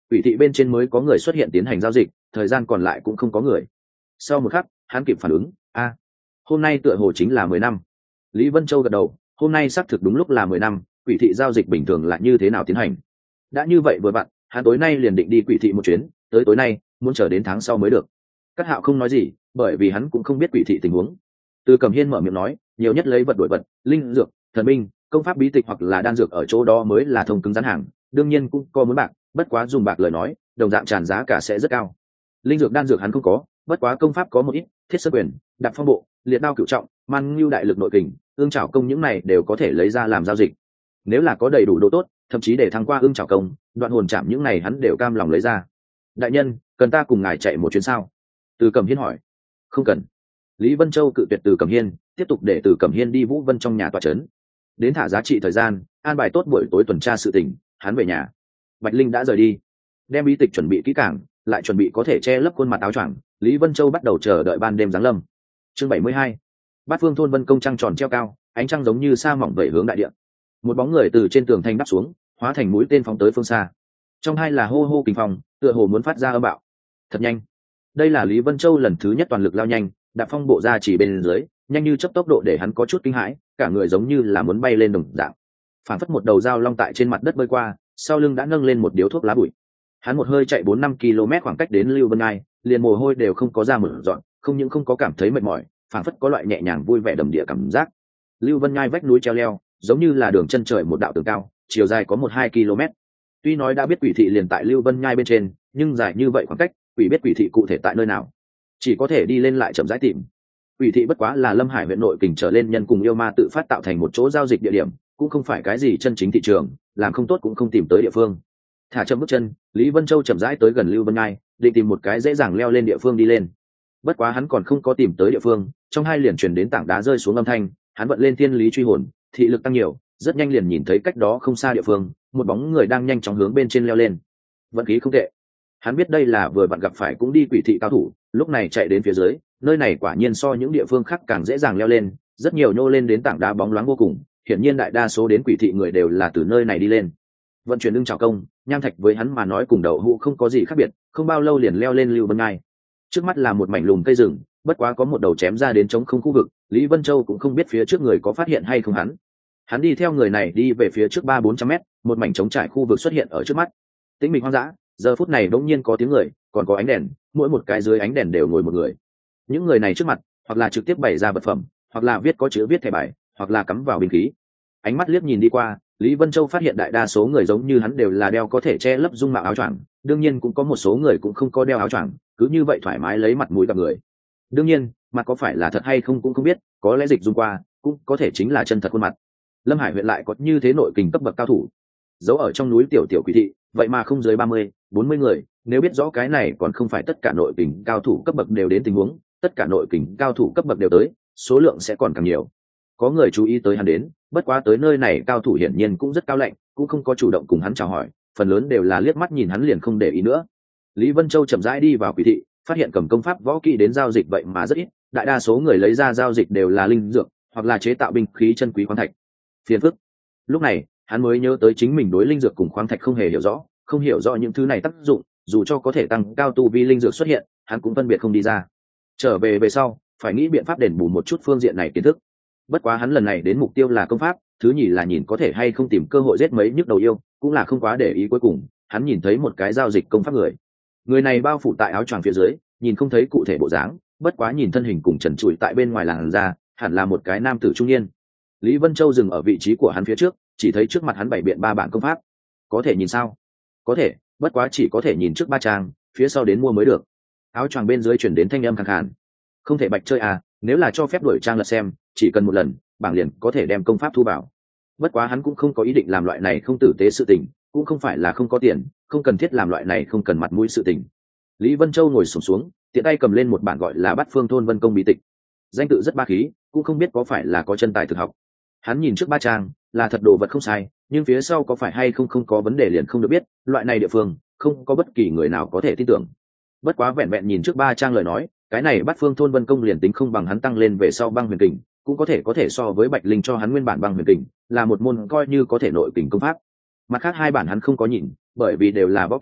quỷ thị bên trên mới có người xuất hiện tiến hành giao dịch, thời gian còn lại cũng không có người. Sau một khắc hắn kịp phản ứng, hôm nay tựa hồ chính là 10 năm. Lý Vân Châu gật đầu, hôm nay xác thực đúng lúc là 10 năm, quỷ thị giao dịch bình thường là như thế nào tiến hành. Đã như vậy vừa vặn, hắn tối nay liền định đi quỷ thị một chuyến, tới tối nay muốn chờ đến tháng sau mới được. Cát Hạo không nói gì, bởi vì hắn cũng không biết quỷ thị tình huống. Từ Cẩm Hiên mở miệng nói, nhiều nhất lấy vật đổi vật, linh dược, thần binh, công pháp bí tịch hoặc là đan dược ở chỗ đó mới là thông cứng rắn hàng, đương nhiên cũng có muốn bạc, bất quá dùng bạc lời nói, đồng dạng tràn giá cả sẽ rất cao. Linh dược đan dược hắn không có, bất quá công pháp có một ít, thiết sơn quyền, đạp phong bộ, liệt đao cửu trọng, man nhu đại lực nội kình, ương trảo công những này đều có thể lấy ra làm giao dịch. Nếu là có đầy đủ độ tốt, thậm chí để thăng qua ương trảo công, đoạn hồn chạm những này hắn đều cam lòng lấy ra. Đại nhân, cần ta cùng ngài chạy một chuyến sao? Từ Cẩm Hiên hỏi. Không cần. Lý Vân Châu cự tuyệt Từ Cẩm Hiên, tiếp tục để Từ Cẩm Hiên đi Vũ Vân trong nhà tọa trấn. Đến thả giá trị thời gian, an bài tốt buổi tối tuần tra sự tình, hắn về nhà. Bạch Linh đã rời đi, đem bí tịch chuẩn bị kỹ càng, lại chuẩn bị có thể che lấp khuôn mặt áo choàng. Lý Vân Châu bắt đầu chờ đợi ban đêm giáng lâm. Chương 72. Bát Phương thôn Vân công trăng tròn treo cao, ánh trăng giống như sa mỏng vẩy hướng đại địa. Một bóng người từ trên tường thành đáp xuống, hóa thành mũi tên phóng tới phương xa. Trong hai là hô hô kinh phong, tựa hồ muốn phát ra âm bạo. Thật nhanh. Đây là Lý Vân Châu lần thứ nhất toàn lực lao nhanh, đạp phong bộ ra chỉ bên dưới, nhanh như chớp tốc độ để hắn có chút kinh hãi, cả người giống như là muốn bay lên đồng dạng. Phản phất một đầu dao long tại trên mặt đất bơi qua, sau lưng đã nâng lên một điếu thuốc lá bụi. Hắn một hơi chạy 4-5 km khoảng cách đến Lưu Vân Ngai, liền mồ hôi đều không có ra một dọn, không những không có cảm thấy mệt mỏi, phản phất có loại nhẹ nhàng vui vẻ đầm địa cảm giác. Lưu Vân Ngai vách núi treo leo, giống như là đường chân trời một đạo tường cao, chiều dài có 1-2 km. Tuy nói đã biết quỷ thị liền tại Lưu Vân Nhai bên trên, nhưng dài như vậy khoảng cách, quỷ biết quỷ thị cụ thể tại nơi nào, chỉ có thể đi lên lại chậm rãi tìm. Quỷ thị bất quá là Lâm Hải huyện nội kình trở lên nhân cùng yêu ma tự phát tạo thành một chỗ giao dịch địa điểm, cũng không phải cái gì chân chính thị trường, làm không tốt cũng không tìm tới địa phương. Thả chậm bước chân, Lý Vân Châu chậm rãi tới gần Lưu Vân Nhai, định tìm một cái dễ dàng leo lên địa phương đi lên. Bất quá hắn còn không có tìm tới địa phương, trong hai liền truyền đến tảng đá rơi xuống âm thanh, hắn vận lên thiên lý truy hồn, thị lực tăng nhiều, rất nhanh liền nhìn thấy cách đó không xa địa phương, một bóng người đang nhanh chóng hướng bên trên leo lên. Vận khí không tệ. Hắn biết đây là vừa bạn gặp phải cũng đi quỷ thị cao thủ, lúc này chạy đến phía dưới, nơi này quả nhiên so những địa phương khác càng dễ dàng leo lên, rất nhiều nhô lên đến tảng đá bóng loáng vô cùng, hiển nhiên đại đa số đến quỷ thị người đều là từ nơi này đi lên. Vận chuyển lưng trào công, nham thạch với hắn mà nói cùng đậu hũ không có gì khác biệt, không bao lâu liền leo lên Lưu Vân Ngai. Trước mắt là một mảnh lùm cây rừng, bất quá có một đầu chém ra đến trống không khu vực, Lý Vân Châu cũng không biết phía trước người có phát hiện hay không hắn đi theo người này đi về phía trước 300-400 mét, một mảnh trống trải khu vực xuất hiện ở trước mắt. Tĩnh mịch hoang dã, giờ phút này bỗng nhiên có tiếng người, còn có ánh đèn, mỗi một cái dưới ánh đèn đều ngồi một người. Những người này trước mặt, hoặc là trực tiếp bày ra vật phẩm, hoặc là viết có chữ viết thẻ bài, hoặc là cắm vào binh khí. Ánh mắt liếc nhìn đi qua, Lý Vân Châu phát hiện đại đa số người giống như hắn đều là đeo có thể che lấp dung mạo áo choàng, đương nhiên cũng có một số người cũng không có đeo áo choàng, cứ như vậy thoải mái lấy mặt mũi gặp người. Đương nhiên, mặt có phải là thật hay không cũng không biết, có lẽ dịch dung qua, cũng có thể chính là chân thật khuôn mặt. Lâm Hải huyện lại có như thế nội kình cấp bậc cao thủ, giấu ở trong núi tiểu quỷ thị, vậy mà không dưới 30-40 người, nếu biết rõ cái này còn không phải tất cả nội kình cao thủ cấp bậc đều đến tình huống, tất cả nội kình cao thủ cấp bậc đều tới, số lượng sẽ còn càng nhiều. Có người chú ý tới hắn đến, bất quá tới nơi này cao thủ hiển nhiên cũng rất cao lạnh, cũng không có chủ động cùng hắn chào hỏi, phần lớn đều là liếc mắt nhìn hắn liền không để ý nữa. Lý Vân Châu chậm rãi đi vào quỷ thị, phát hiện cầm công pháp võ kỹ đến giao dịch vậy mà rất ít, đại đa số người lấy ra giao dịch đều là linh dược, hoặc là chế tạo binh khí chân quý khoáng thạch. Phiền phức. Lúc này, hắn mới nhớ tới chính mình đối linh dược cùng khoáng thạch không hề hiểu rõ, không hiểu rõ những thứ này tác dụng, dù cho có thể tăng cao tu vi linh dược xuất hiện, hắn cũng phân biệt không đi ra. Trở về sau, phải nghĩ biện pháp đền bù một chút phương diện này kiến thức. Bất quá hắn lần này đến mục tiêu là công pháp, thứ nhì là nhìn có thể hay không tìm cơ hội giết mấy nhức đầu yêu, cũng là không quá để ý. Cuối cùng hắn nhìn thấy một cái giao dịch công pháp người này bao phủ tại áo choàng phía dưới, nhìn không thấy cụ thể bộ dáng, bất quá nhìn thân hình cùng trần trụi tại bên ngoài làn da, hẳn là một cái nam tử trung niên. Lý Vân Châu dừng ở vị trí của hắn phía trước, chỉ thấy trước mặt hắn bày biện 3 bản công pháp. Có thể nhìn sao? Có thể, bất quá chỉ có thể nhìn trước 3 trang, phía sau đến mua mới được. Áo choàng bên dưới chuyển đến thanh âm khàn khàn. Không thể bạch chơi à, nếu là cho phép đổi trang lật xem, chỉ cần một lần, bảng liền có thể đem công pháp thu vào. Bất quá hắn cũng không có ý định làm loại này không tử tế sự tình, cũng không phải là không có tiền, không cần thiết làm loại này không cần mặt mũi sự tình. Lý Vân Châu ngồi xổm xuống, tiện tay cầm lên một bản gọi là Bát Phương thôn Vân công bí tịch. Danh tự rất ba khí, cũng không biết có phải là có chân tài thực học. Hắn nhìn trước 3 trang, là thật đồ vật không sai, nhưng phía sau có phải hay không có vấn đề liền không được biết, loại này địa phương, không có bất kỳ người nào có thể tin tưởng. Bất quá vẹn vẹn nhìn trước 3 trang lời nói, cái này Bát Phương thôn Vân công liền tính không bằng hắn tăng lên về sau băng huyền kình, cũng có thể so với Bạch Linh cho hắn nguyên bản băng huyền kình, là một môn coi như có thể nội kình công pháp. Mặt khác 2 bản hắn không có nhìn, bởi vì đều là võ kỹ,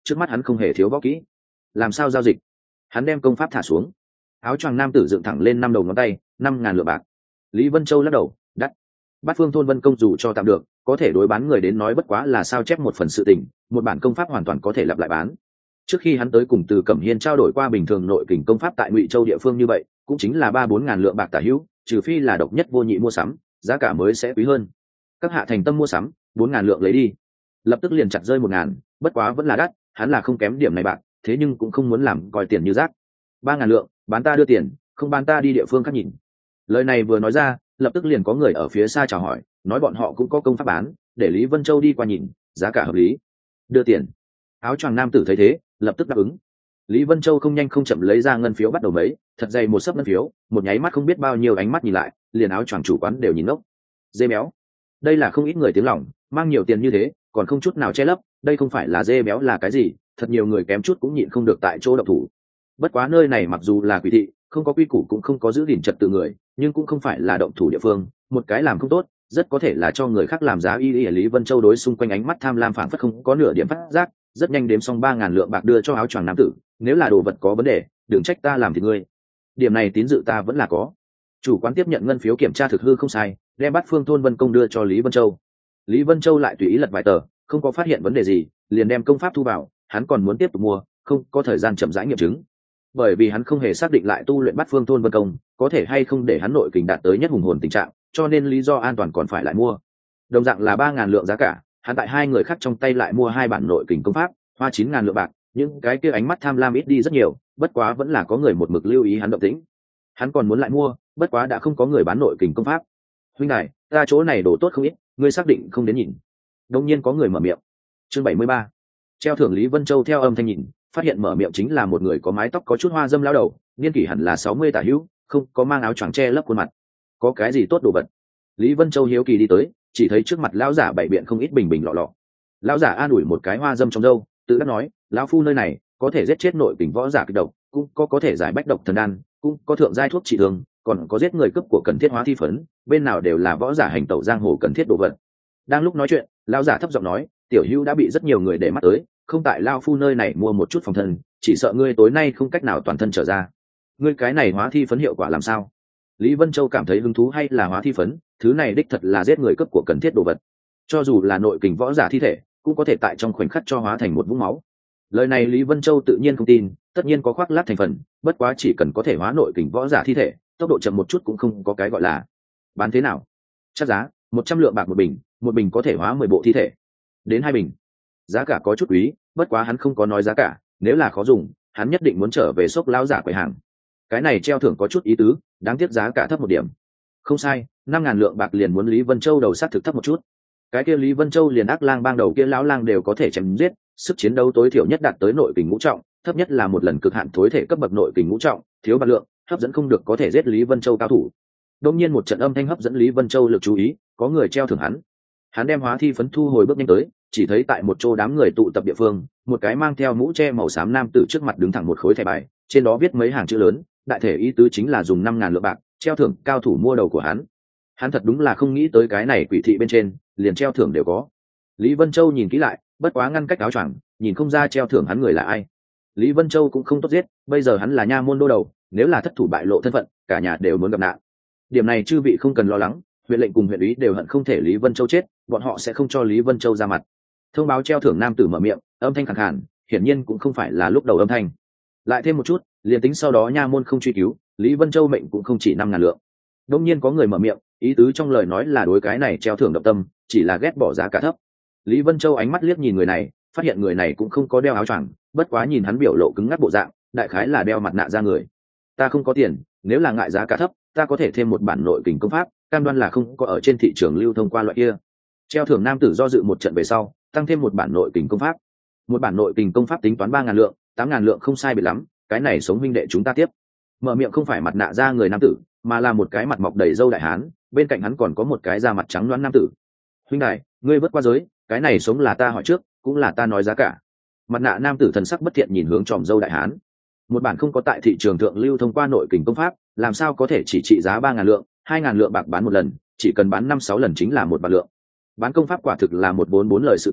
trước mắt hắn không hề thiếu võ kỹ. Làm sao giao dịch? Hắn đem công pháp thả xuống. Áo choàng nam tử dựng thẳng lên 5 đầu ngón tay, 5.000 lượng bạc. Lý Vân Châu lắc đầu, đắt. Bát Phương Thôn Vân công dù cho tạm được, có thể đối bán người đến nói bất quá là sao chép một phần sự tình, một bản công pháp hoàn toàn có thể lặp lại bán. Trước khi hắn tới cùng Từ Cẩm Hiên trao đổi qua bình thường nội kình công pháp tại Ngụy Châu địa phương như vậy, cũng chính là 3-4 ngàn lượng bạc tả hữu, trừ phi là độc nhất vô nhị mua sắm, giá cả mới sẽ quý hơn. Các hạ thành tâm mua sắm, 4.000 lượng lấy đi. Lập tức liền chặt rơi 1.000, bất quá vẫn là đắt, hắn là không kém điểm này bạc, thế nhưng cũng không muốn làm coi tiền như rác. 3.000 lượng, bán ta đưa tiền, không bán ta đi địa phương khác nhìn. Lời này vừa nói ra, lập tức liền có người ở phía xa chào hỏi, nói bọn họ cũng có công pháp bán, để Lý Vân Châu đi qua nhìn, giá cả hợp lý. Đưa tiền. Áo choàng nam tử thấy thế, lập tức đáp ứng. Lý Vân Châu không nhanh không chậm lấy ra ngân phiếu bắt đầu mấy, thật dày một xấp ngân phiếu, một nháy mắt không biết bao nhiêu ánh mắt nhìn lại, liền áo choàng chủ quán đều nhìn ngốc. Dê béo. Đây là không ít người tiếng lòng, mang nhiều tiền như thế, còn không chút nào che lấp, đây không phải là dê béo là cái gì, thật nhiều người kém chút cũng nhịn không được tại chỗ động thủ. Bất quá nơi này mặc dù là quỷ thị, không có quy củ cũng không có giữ gìn trật tự người, nhưng cũng không phải là động thủ địa phương, một cái làm không tốt, rất có thể là cho người khác làm giá. Lý Vân Châu đối xung quanh ánh mắt tham lam phảng phất không có nửa điểm phát giác, rất nhanh đếm xong 3.000 lượng bạc đưa cho áo choàng nam tử, nếu là đồ vật có vấn đề, đừng trách ta làm thì ngươi. Điểm này tín dự ta vẫn là có. Chủ quán tiếp nhận ngân phiếu kiểm tra thực hư không sai, đem Bát Phương Thôn Vân công đưa cho Lý Vân Châu. Lý Vân Châu lại tùy ý lật vài tờ, không có phát hiện vấn đề gì, liền đem công pháp thu vào, hắn còn muốn tiếp tục mua, không có thời gian chậm rãi nghiệm chứng. Bởi vì hắn không hề xác định lại tu luyện Bát Phương Thôn Vân công có thể hay không để hắn nội kình đạt tới nhất hùng hồn tình trạng, cho nên lý do an toàn còn phải lại mua. Đồng dạng là 3.000 lượng giá cả, hắn tại hai người khác trong tay lại mua 2 bản nội kình công pháp, hoa 9.000 lượng bạc, những cái kia ánh mắt tham lam ít đi rất nhiều, bất quá vẫn là có người một mực lưu ý hắn động tĩnh. Hắn còn muốn lại mua, bất quá đã không có người bán nội kình công pháp. Huynh này, ta chỗ này đồ tốt không ít, ngươi xác định không đến nhìn. Đột nhiên có người mở miệng. Chương 73. Treo thưởng. Lý Vân Châu theo âm thanh nhìn, phát hiện mở miệng chính là một người có mái tóc có chút hoa dâm lão đầu, niên kỷ hẳn là 60 tả hữu, không có mang áo choàng che lấp khuôn mặt. Có cái gì tốt đồ vật? Lý Vân Châu hiếu kỳ đi tới, chỉ thấy trước mặt lão giả bày biện không ít bình bình lọ lọ. Lão giả an ủi một cái hoa dâm trong râu, tự đắc nói, lão phu nơi này có thể giết chết nội kình võ giả kích độc, cũng có thể giải bách độc thần đan, cũng có thượng giai thuốc trị thương, còn có giết người cướp của cần thiết hóa thi phấn, bên nào đều là võ giả hành tẩu giang hồ cần thiết đồ vật. Đang lúc nói chuyện, lão giả thấp giọng nói, tiểu hữu đã bị rất nhiều người để mắt tới, không tại lão phu nơi này mua một chút phòng thân, chỉ sợ ngươi tối nay không cách nào toàn thân trở ra. Ngươi cái này hóa thi phấn hiệu quả làm sao? Lý Vân Châu cảm thấy hứng thú. Hay là hóa thi phấn, thứ này đích thật là giết người cướp của cần thiết đồ vật, cho dù là nội kình võ giả thi thể cũng có thể tại trong khoảnh khắc cho hóa thành một vũng máu. Lời này Lý Vân Châu tự nhiên không tin, tất nhiên có khoác lác thành phần, bất quá chỉ cần có thể hóa nội kình võ giả thi thể, tốc độ chậm một chút cũng không có cái gọi là. Bán thế nào? Chắc giá 100 lượng bạc một bình có thể hóa 10 bộ thi thể, đến 2 bình. Giá cả có chút quý, bất quá hắn không có nói giá cả, nếu là khó dùng, hắn nhất định muốn trở về xốc lão giả quầy hàng. Cái này treo thưởng có chút ý tứ, đáng tiếc giá cả thấp một điểm. Không sai, 5.000 lượng bạc liền muốn Lý Vân Châu đầu sát thực thấp một chút. Cái kia Lý Vân Châu liền ác lang bang đầu kia lão lang đều có thể chém giết, sức chiến đấu tối thiểu nhất đạt tới nội kình ngũ trọng, thấp nhất là một lần cực hạn thối thể cấp bậc nội kình ngũ trọng, thiếu bạc lượng, hấp dẫn không được có thể giết Lý Vân Châu cao thủ. Đột nhiên một trận âm thanh hấp dẫn Lý Vân Châu lực chú ý, có người treo thưởng hắn. Hắn đem hóa thi phấn thu hồi bước nhanh tới, chỉ thấy tại một chỗ đám người tụ tập địa phương, một cái mang theo mũ che màu xám nam tử trước mặt đứng thẳng một khối thẻ bài, trên đó viết mấy hàng chữ lớn, đại thể ý tứ chính là dùng 5.000 lượng bạc treo thưởng cao thủ mua đầu của hắn. Hắn thật đúng là không nghĩ tới cái này quỷ thị bên trên liền treo thưởng đều có. Lý Vân Châu nhìn kỹ lại, bất quá ngăn cách áo choàng, nhìn không ra treo thưởng hắn người là ai. Lý Vân Châu cũng không tốt giết, bây giờ hắn là nha môn đô đầu, nếu là thất thủ bại lộ thân phận, cả nhà đều muốn gặp nạn. Điểm này chư vị không cần lo lắng, huyện lệnh cùng huyện úy đều hận không thể Lý Vân Châu chết, bọn họ sẽ không cho Lý Vân Châu ra mặt. Thông báo treo thưởng nam tử mở miệng, âm thanh khàn khàn, hiển nhiên cũng không phải là lúc đầu âm thanh. Lại thêm một chút, liền tính sau đó nha môn không truy cứu, Lý Vân Châu mệnh cũng không chỉ 5.000 lượng. Đương nhiên có người mở miệng, ý tứ trong lời nói là đối cái này treo thưởng động tâm, chỉ là ghét bỏ giá cả thấp. Lý Vân Châu ánh mắt liếc nhìn người này, phát hiện người này cũng không có đeo áo choàng, bất quá nhìn hắn biểu lộ cứng ngắc bộ dạng, đại khái là đeo mặt nạ ra người. Ta không có tiền, nếu là ngại giá cả thấp, ta có thể thêm một bản nội kình công pháp, cam đoan là không có ở trên thị trường lưu thông qua loại kia. Treo thưởng nam tử do dự một trận về sau, tăng thêm một bản nội kình công pháp. Một bản nội kình công pháp tính toán 3.000 lượng, 8.000 lượng không sai biệt lắm, cái này sống huynh đệ chúng ta tiếp. Mở miệng không phải mặt nạ ra người nam tử, mà là một cái mặt mọc đầy râu đại hán, bên cạnh hắn còn có một cái da mặt trắng loáng nam tử. Huynh đại, ngươi vượt qua giới, cái này sống là ta hỏi trước, cũng là ta nói giá cả. Mặt nạ nam tử thần sắc bất thiện nhìn hướng tròm râu đại hán. Một bản không có tại thị trường thượng lưu thông qua nội kình công pháp, làm sao có thể chỉ trị giá 3.000 lượng, 2.000 lượng bạc bán một lần, chỉ cần bán 5-6 lần chính là một bạc lượng. Bán công pháp quả thực là một vốn bốn lời sự tình,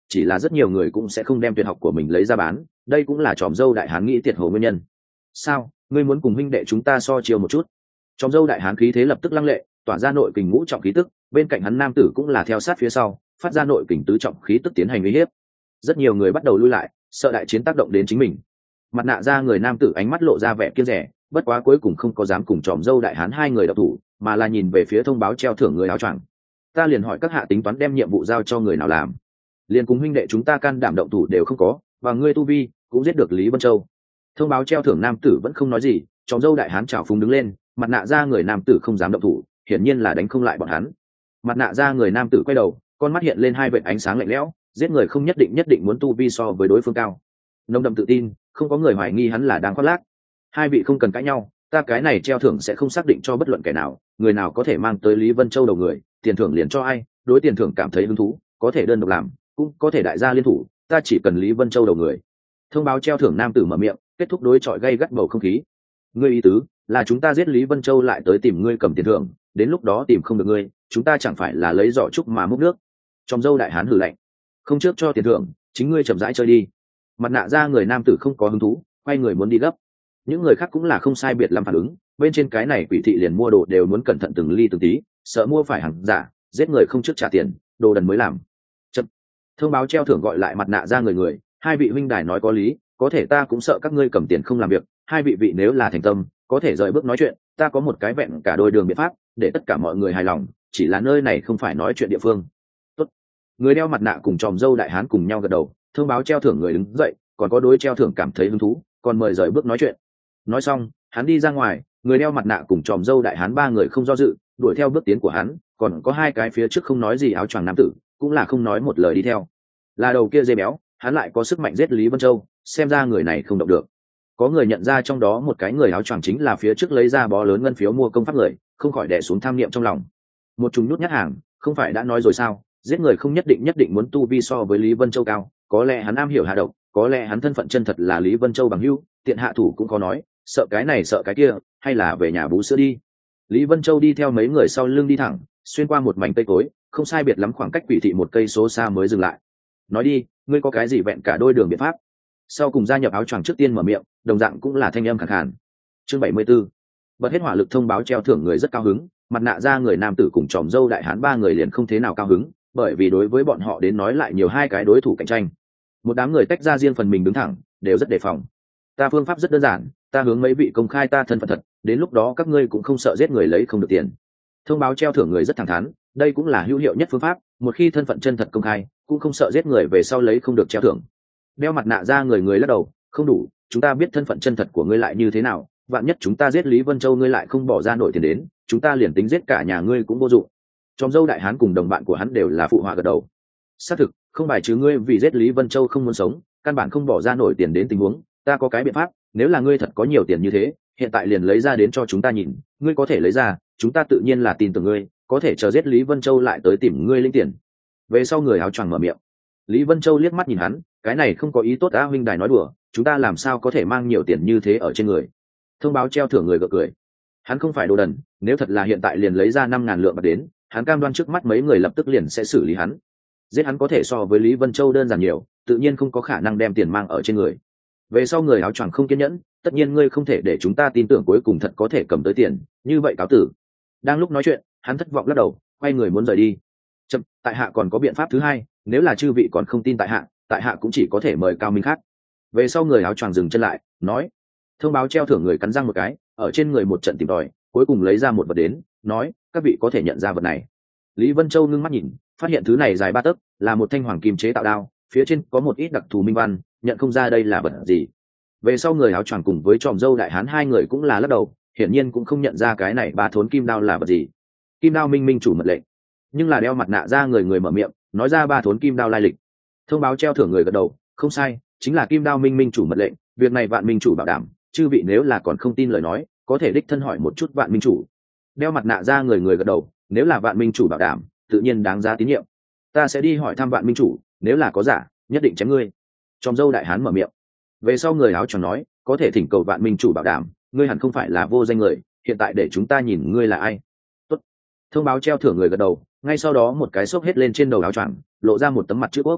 chỉ là rất nhiều người cũng sẽ không đem tuyệt học của mình lấy ra bán, đây cũng là tròm dâu đại hán nghĩ tiệt hồ nguyên nhân. Sao ngươi muốn cùng huynh đệ chúng ta so chiêu một chút? Tròm dâu đại hán khí thế lập tức lăng lệ, tỏa ra nội kình ngũ trọng khí tức, bên cạnh hắn nam tử cũng là theo sát phía sau, phát ra nội kình tứ trọng khí tức tiến hành uy hiếp. Rất nhiều người bắt đầu lui lại, sợ đại chiến tác động đến chính mình. Mặt nạ ra người nam tử ánh mắt lộ ra vẻ kiêng rẻ, bất quá cuối cùng không có dám cùng tròm dâu đại hán hai người đọc thủ, mà là nhìn về phía thông báo treo thưởng người áo choàng. Ta liền hỏi các hạ tính toán đem nhiệm vụ giao cho người nào làm? Liền cùng huynh đệ chúng ta can đảm động thủ đều không có, và ngươi tu vi cũng giết được Lý Vân Châu. Thông báo treo thưởng nam tử vẫn không nói gì, tròm dâu đại hán trào phúng đứng lên, mặt nạ ra người nam tử không dám động thủ, hiển nhiên là đánh không lại bọn hắn. Mặt nạ ra người nam tử quay đầu, con mắt hiện lên hai vệt ánh sáng lạnh lẽo, giết người không nhất định muốn tu vi so với đối phương cao. Nồng đậm tự tin, không có người hoài nghi hắn là đang khoác lác. Hai vị không cần cãi nhau, ta cái này treo thưởng sẽ không xác định cho bất luận kẻ nào, người nào có thể mang tới Lý Vân Châu đầu người, tiền thưởng liền cho ai, đối tiền thưởng cảm thấy hứng thú, có thể đơn độc làm, cũng có thể đại gia liên thủ, ta chỉ cần Lý Vân Châu đầu người. Thông báo treo thưởng nam tử mở miệng, kết thúc đối chọi gây gắt bầu không khí. Ngươi ý tứ là chúng ta giết Lý Vân Châu lại tới tìm ngươi cầm tiền thưởng, đến lúc đó tìm không được ngươi, chúng ta chẳng phải là lấy giỏ trúc mà múc nước? Trong dâu đại hán hừ lạnh, không trước cho tiền thưởng, chính ngươi chậm rãi chơi đi. Mặt nạ ra người nam tử không có hứng thú, quay người muốn đi gấp. Những người khác cũng là không sai biệt lắm phản ứng, bên trên cái này quỷ thị liền mua đồ đều muốn cẩn thận từng ly từng tí, sợ mua phải hàng giả, giết người không trước trả tiền, đồ đần mới làm. Chậm. Thông báo treo thưởng gọi lại mặt nạ ra người, hai vị huynh đài nói có lý, có thể ta cũng sợ các ngươi cầm tiền không làm việc, hai vị nếu là thành tâm, có thể rời bước nói chuyện, ta có một cái vẹn cả đôi đường biện pháp, để tất cả mọi người hài lòng, chỉ là nơi này không phải nói chuyện địa phương. Tốt. Người đeo mặt nạ cùng tròm dâu đại hán cùng nhau gật đầu, thông báo treo thưởng người đứng dậy, còn có đối treo thưởng cảm thấy hứng thú, còn mời rời bước nói chuyện. Nói xong, hắn đi ra ngoài, người đeo mặt nạ cùng tròm dâu đại hán ba người không do dự, đuổi theo bước tiến của hắn, còn có hai cái phía trước không nói gì áo choàng nam tử, cũng là không nói một lời đi theo. Là đầu kia dê béo, hắn lại có sức mạnh giết Lý Vân Châu, xem ra người này không động được. Có người nhận ra trong đó một cái người áo choàng chính là phía trước lấy ra bó lớn ngân phiếu mua công pháp người, không khỏi đè xuống tham niệm trong lòng. Một chúng nhút nhát hàng, không phải đã nói rồi sao, giết người không nhất định muốn tu vi so với Lý Vân Châu cao, có lẽ hắn am hiểu hạ độc, có lẽ hắn thân phận chân thật là Lý Vân Châu bằng hữu, tiện hạ thủ cũng có nói, sợ cái này sợ cái kia, hay là về nhà bú sữa đi. Lý Vân Châu đi theo mấy người sau lưng đi thẳng, xuyên qua một mảnh cây cối, không sai biệt lắm khoảng cách quỷ thị một cây số xa mới dừng lại. Nói đi, ngươi có cái gì vẹn cả đôi đường biện pháp? Sau cùng gia nhập áo choàng trước tiên mở miệng, đồng dạng cũng là thanh âm khàn khàn. Chương 74. Bật hết hỏa lực thông báo treo thưởng người rất cao hứng, mặt nạ ra người nam tử cùng tròm dâu đại hán ba người liền không thế nào cao hứng, bởi vì đối với bọn họ đến nói lại nhiều hai cái đối thủ cạnh tranh. Một đám người tách ra riêng phần mình đứng thẳng, đều rất đề phòng. Ta phương pháp rất đơn giản, ta hướng mấy vị công khai ta thân phận thật, đến lúc đó các ngươi cũng không sợ giết người lấy không được tiền. Thông báo treo thưởng người rất thẳng thắn, đây cũng là hữu hiệu nhất phương pháp, một khi thân phận chân thật công khai, cũng không sợ giết người về sau lấy không được treo thưởng. Đeo mặt nạ ra người lắc đầu, không đủ, chúng ta biết thân phận chân thật của ngươi lại như thế nào, vạn nhất chúng ta giết Lý Vân Châu ngươi lại không bỏ ra nổi tiền đến, chúng ta liền tính giết cả nhà ngươi cũng vô dụng. Trong dâu đại hán cùng đồng bạn của hắn đều là phụ họa gật đầu. Xác thực, không bài trừ ngươi vì giết Lý Vân Châu không muốn sống, căn bản không bỏ ra nổi tiền đến tình huống, ta có cái biện pháp, nếu là ngươi thật có nhiều tiền như thế, hiện tại liền lấy ra đến cho chúng ta nhìn, ngươi có thể lấy ra, chúng ta tự nhiên là tin tưởng ngươi, có thể chờ giết Lý Vân Châu lại tới tìm ngươi linh tiền. Về sau người áo choàng mở miệng. Lý Vân Châu liếc mắt nhìn hắn, cái này không có ý tốt á, huynh đài nói đùa, chúng ta làm sao có thể mang nhiều tiền như thế ở trên người? Thông báo treo thưởng người gật cười. Hắn không phải đồ đần, nếu thật là hiện tại liền lấy ra 5.000 lượng bạc đến, hắn cam đoan trước mắt mấy người lập tức liền sẽ xử lý hắn. Giết hắn có thể so với Lý Vân Châu đơn giản nhiều, tự nhiên không có khả năng đem tiền mang ở trên người. Về sau người áo choàng không kiên nhẫn, tất nhiên ngươi không thể để chúng ta tin tưởng cuối cùng thật có thể cầm tới tiền, như vậy cáo tử. Đang lúc nói chuyện, hắn thất vọng lắc đầu, quay người muốn rời đi. Chậm, tại hạ còn có biện pháp thứ hai, nếu là chư vị còn không tin tại hạ cũng chỉ có thể mời cao minh khác. Về sau người áo choàng dừng chân lại, nói. Thông báo treo thưởng người cắn răng một cái, ở trên người một trận tìm tòi, cuối cùng lấy ra một vật đến, nói, các vị có thể nhận ra vật này. Lý Vân Châu ngưng mắt nhìn, phát hiện thứ này dài 3 tấc, là một thanh hoàng kim chế tạo đao, phía trên có một ít đặc thù minh văn, nhận không ra đây là vật gì. Về sau người áo choàng cùng với tròm dâu đại hán hai người cũng là lắc đầu, hiển nhiên cũng không nhận ra cái này ba thốn kim đao là vật gì. Kim đao minh minh chủ mật lệnh. Nhưng là đeo mặt nạ ra người mở miệng, nói ra ba thốn kim đao lai lịch. Thông báo treo thưởng người gật đầu, không sai, chính là kim đao minh minh chủ mật lệnh, việc này vạn minh chủ bảo đảm, chư vị nếu là còn không tin lời nói, có thể đích thân hỏi một chút vạn minh chủ. Đeo mặt nạ ra người gật đầu, nếu là vạn minh chủ bảo đảm, tự nhiên đáng giá tín nhiệm. Ta sẽ đi hỏi thăm vạn minh chủ, nếu là có giả, nhất định chém ngươi. Tròm dâu đại hán mở miệng. Về sau người áo choàng nói, có thể thỉnh cầu vạn minh chủ bảo đảm, ngươi hẳn không phải là vô danh người, hiện tại để chúng ta nhìn ngươi là ai. Tốt. Thông báo treo thưởng người gật đầu, ngay sau đó một cái xốc hết lên trên đầu áo choàng, lộ ra một tấm mặt chữ quốc.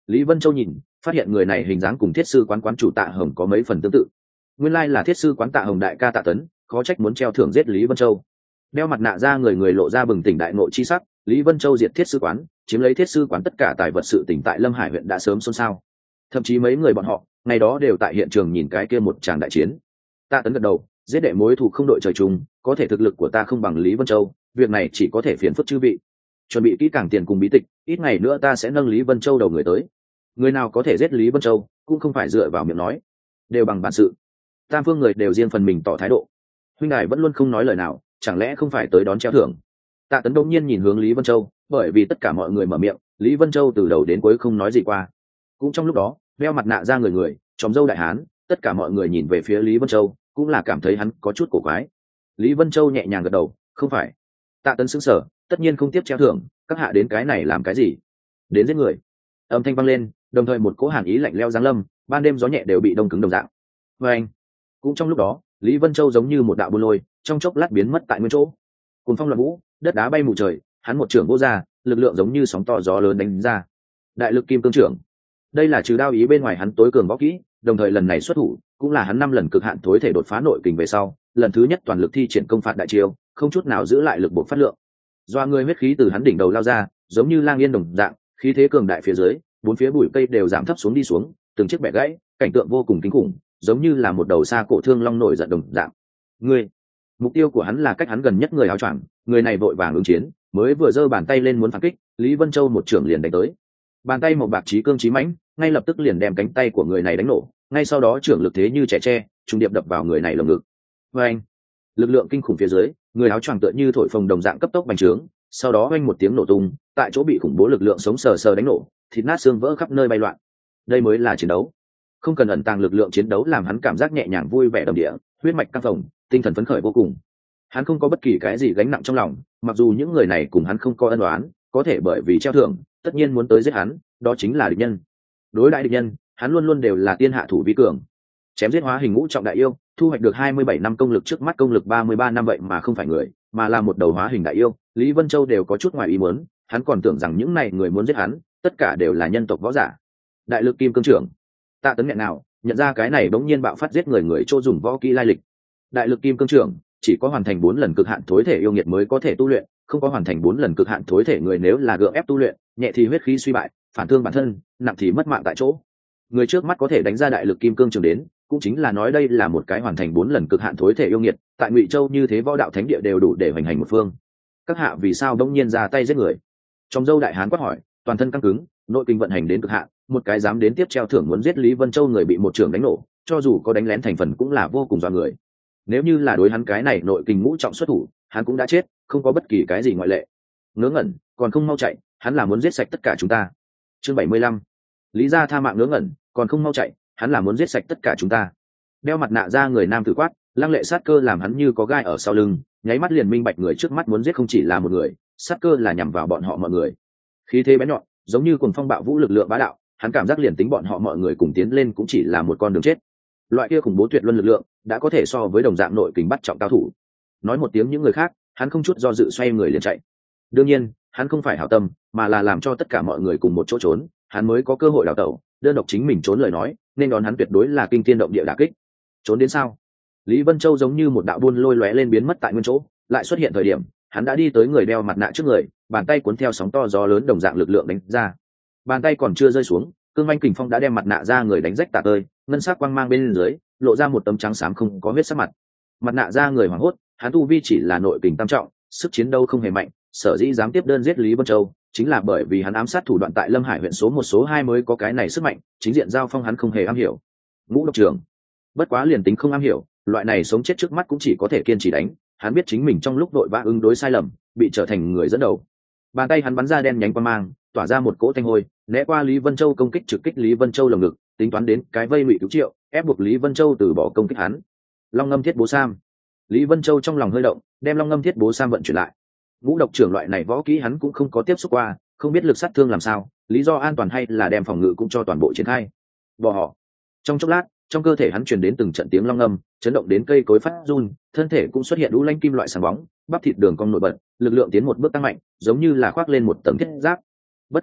Lý Vân Châu nhìn phát hiện người này hình dáng cùng thiết sư quán quán chủ Tạ Hồng có mấy phần tương tự, nguyên lai là thiết sư quán Tạ Hồng đại ca Tạ Tấn, khó trách muốn treo thưởng giết Lý Vân Châu. Đeo mặt nạ ra người lộ ra bừng tỉnh đại ngộ chi sắc. Lý Vân Châu diệt thiết sư quán, chiếm lấy thiết sư quán tất cả tài vật, sự tỉnh tại Lâm Hải huyện đã sớm xôn xao, thậm chí mấy người bọn họ ngày đó đều tại hiện trường nhìn cái kia một tràng đại chiến. Tạ Tấn gật đầu, giết đệ mối thù không đội trời chung, có thể thực lực của ta không bằng Lý Vân Châu, việc này chỉ có thể phiền phức chư vị chuẩn bị kỹ càng tiền cùng bí tịch, ít ngày nữa ta sẽ nâng Lý Vân Châu đầu người tới. Người nào có thể giết Lý Vân Châu cũng không phải dựa vào miệng nói, đều bằng bản sự. Tam phương người đều riêng phần mình tỏ thái độ. Huynh đài vẫn luôn không nói lời nào, chẳng lẽ không phải tới đón treo thưởng? Tạ Tấn đông nhiên nhìn hướng Lý Vân Châu, bởi vì tất cả mọi người mở miệng, Lý Vân Châu từ đầu đến cuối không nói gì qua. Cũng trong lúc đó, đeo mặt nạ ra người chòm râu đại hán, tất cả mọi người nhìn về phía Lý Vân Châu, cũng là cảm thấy hắn có chút cổ quái. Lý Vân Châu nhẹ nhàng gật đầu, không phải. Tạ Tấn sững sờ, tất nhiên không tiếp treo thưởng, các hạ đến cái này làm cái gì? Đến giết người. Âm thanh vang lên, đồng thời một cỗ hàn ý lạnh lẽo giáng lâm, ban đêm gió nhẹ đều bị đông cứng đồng dạng. Và anh, cũng trong lúc đó, Lý Vân Châu giống như một đạo buôn lôi, trong chốc lát biến mất tại nguyên chỗ. Cùng phong loạn vũ, đất đá bay mù trời, hắn một trưởng vô ra, lực lượng giống như sóng to gió lớn đánh ra. Đại lực kim cương trưởng, đây là trừ đao ý bên ngoài hắn tối cường võ kỹ, đồng thời lần này xuất thủ cũng là hắn 5 lần cực hạn tối thể đột phá nội kình về sau, lần thứ nhất toàn lực thi triển công phạt đại chiêu, không chút nào giữ lại lực bộ phát lượng. Doa người huyết khí từ hắn đỉnh đầu lao ra, giống như lang yên đồng dạng, khí thế cường đại phía dưới, bốn phía bụi cây đều giảm thấp xuống đi xuống, từng chiếc bẻ gãy, cảnh tượng vô cùng kinh khủng, giống như là một đầu xa cổ thương long nổi giận đồng dạng. Người, mục tiêu của hắn là cách hắn gần nhất người áo choàng, người này vội vàng ứng chiến, mới vừa giơ bàn tay lên muốn phản kích, Lý Vân Châu một trưởng liền đánh tới. Bàn tay một bạc chí cương chí mãnh, ngay lập tức liền đem cánh tay của người này đánh nổ, ngay sau đó trưởng lực thế như trẻ tre, trùng điệp đập vào người này lồng ngực. Và anh, lực lượng kinh khủng phía dưới, người áo choàng tựa như thổi phồng đồng dạng cấp tốc bành trướng, sau đó oanh một tiếng nổ tung, tại chỗ bị khủng bố lực lượng sống sờ sờ đánh nổ, thịt nát xương vỡ khắp nơi bay loạn. Đây mới là chiến đấu, không cần ẩn tàng lực lượng chiến đấu làm hắn cảm giác nhẹ nhàng vui vẻ đầm địa, huyết mạch căng phồng, tinh thần phấn khởi vô cùng. Hắn không có bất kỳ cái gì gánh nặng trong lòng, mặc dù những người này cùng hắn không có ân oán, có thể bởi vì treo thưởng, tất nhiên muốn tới giết hắn, đó chính là địch nhân. Đối đại địch nhân, hắn luôn luôn đều là tiên hạ thủ vi cường. Chém giết hóa hình ngũ trọng đại yêu, thu hoạch được 27 năm công lực, trước mắt công lực 33 năm, vậy mà không phải người, mà là một đầu hóa hình đại yêu. Lý Vân Châu đều có chút ngoài ý muốn, hắn còn tưởng rằng những này người muốn giết hắn, tất cả đều là nhân tộc võ giả. Đại lực kim cương trưởng, Tạ Tấn nghẹn nào, nhận ra cái này bỗng nhiên bạo phát giết người chỗ dùng võ kỹ lai lịch. Đại lực kim cương trưởng chỉ có hoàn thành 4 lần cực hạn thối thể yêu nghiệt mới có thể tu luyện, không có hoàn thành 4 lần cực hạn thối thể người nếu là gượng ép tu luyện, nhẹ thì huyết khí suy bại, phản thương bản thân, nặng thì mất mạng tại chỗ. Người trước mắt có thể đánh ra đại lực kim cương trường đến, cũng chính là nói đây là một cái hoàn thành 4 lần cực hạn thối thể yêu nghiệt, tại Ngụy Châu như thế võ đạo thánh địa đều đủ để hoành hành một phương. Các hạ vì sao bỗng nhiên ra tay giết người? Trong dâu đại hán quát hỏi, toàn thân căng cứng, nội kinh vận hành đến cực hạn, một cái dám đến tiếp treo thưởng muốn giết Lý Vân Châu người bị một trường đánh nổ, cho dù có đánh lén thành phần cũng là vô cùng dọa người. Nếu như là đối hắn cái này nội kinh ngũ trọng xuất thủ, hắn cũng đã chết, không có bất kỳ cái gì ngoại lệ. Ngớ ngẩn, còn không mau chạy, hắn là muốn giết sạch tất cả chúng ta. Chương 75. Lý gia tha mạng ngớ ngẩn, còn không mau chạy, hắn là muốn giết sạch tất cả chúng ta. Đeo mặt nạ ra người nam tử quát, lăng lệ sát cơ làm hắn như có gai ở sau lưng, nháy mắt liền minh bạch người trước mắt muốn giết không chỉ là một người, sát cơ là nhằm vào bọn họ mọi người. Khí thế bén nhọn, giống như cuồng phong bạo vũ lực lượng bá đạo, hắn cảm giác liền tính bọn họ mọi người cùng tiến lên cũng chỉ là một con đường chết. Loại kia khủng bố tuyệt luân lực lượng, đã có thể so với đồng dạng nội kình bắt trọng cao thủ. Nói một tiếng những người khác, hắn không chút do dự xoay người liền chạy. Đương nhiên, hắn không phải hảo tâm, mà là làm cho tất cả mọi người cùng một chỗ trốn, hắn mới có cơ hội đào tẩu. Đơn độc chính mình trốn lời nói, nên đón hắn tuyệt đối là kinh thiên động địa đả kích. Trốn đến sao? Lý Vân Châu giống như một đạo buôn lôi lóe lên biến mất tại nguyên chỗ, lại xuất hiện thời điểm, hắn đã đi tới người đeo mặt nạ trước người, bàn tay cuốn theo sóng to gió lớn đồng dạng lực lượng đánh ra. Bàn tay còn chưa rơi xuống, cương manh kình phong đã đem mặt nạ ra người đánh rách tả tơi, ngân sắc quang mang bên dưới, lộ ra một tấm trắng xám không có huyết sắc mặt. Mặt nạ ra người hoảng hốt, hắn tu vi chỉ là nội kình tam trọng, sức chiến đấu không hề mạnh, sở dĩ dám tiếp đơn giết Lý Vân Châu, chính là bởi vì hắn ám sát thủ đoạn tại Lâm Hải huyện số 1 số 2 mới có cái này sức mạnh, chính diện giao phong hắn không hề am hiểu. Ngũ độc trưởng, bất quá liền tính không am hiểu, loại này sống chết trước mắt cũng chỉ có thể kiên trì đánh, hắn biết chính mình trong lúc đội vã ứng đối sai lầm, bị trở thành người dẫn đầu. Bàn tay hắn bắn ra đen nhánh quang mang, tỏa ra một cỗ thanh hôi, né qua Lý Vân Châu công kích trực kích Lý Vân Châu lồng ngực, tính toán đến cái vây Ngụy Cứu Triệu, ép buộc Lý Vân Châu từ bỏ công kích hắn. Long ngâm thiết bố sam, Lý Vân Châu trong lòng hơi động, đem long ngâm thiết bố sam vận chuyển lại. Ngũ độc trưởng loại này võ kỹ hắn cũng không có tiếp xúc qua, không biết lực sát thương làm sao, lý do an toàn hay là đem phòng ngự cũng cho toàn bộ triển khai. Bỏ họ. Trong chốc lát, trong cơ thể hắn truyền đến từng trận tiếng long ngâm, chấn động đến cây cối phát run, thân thể cũng xuất hiện lũ lanh kim loại sáng bóng, bắp thịt đường cong nổi bật, lực lượng tiến một bước tăng mạnh, giống như là khoác lên một tầng thiết giáp. Bất quá,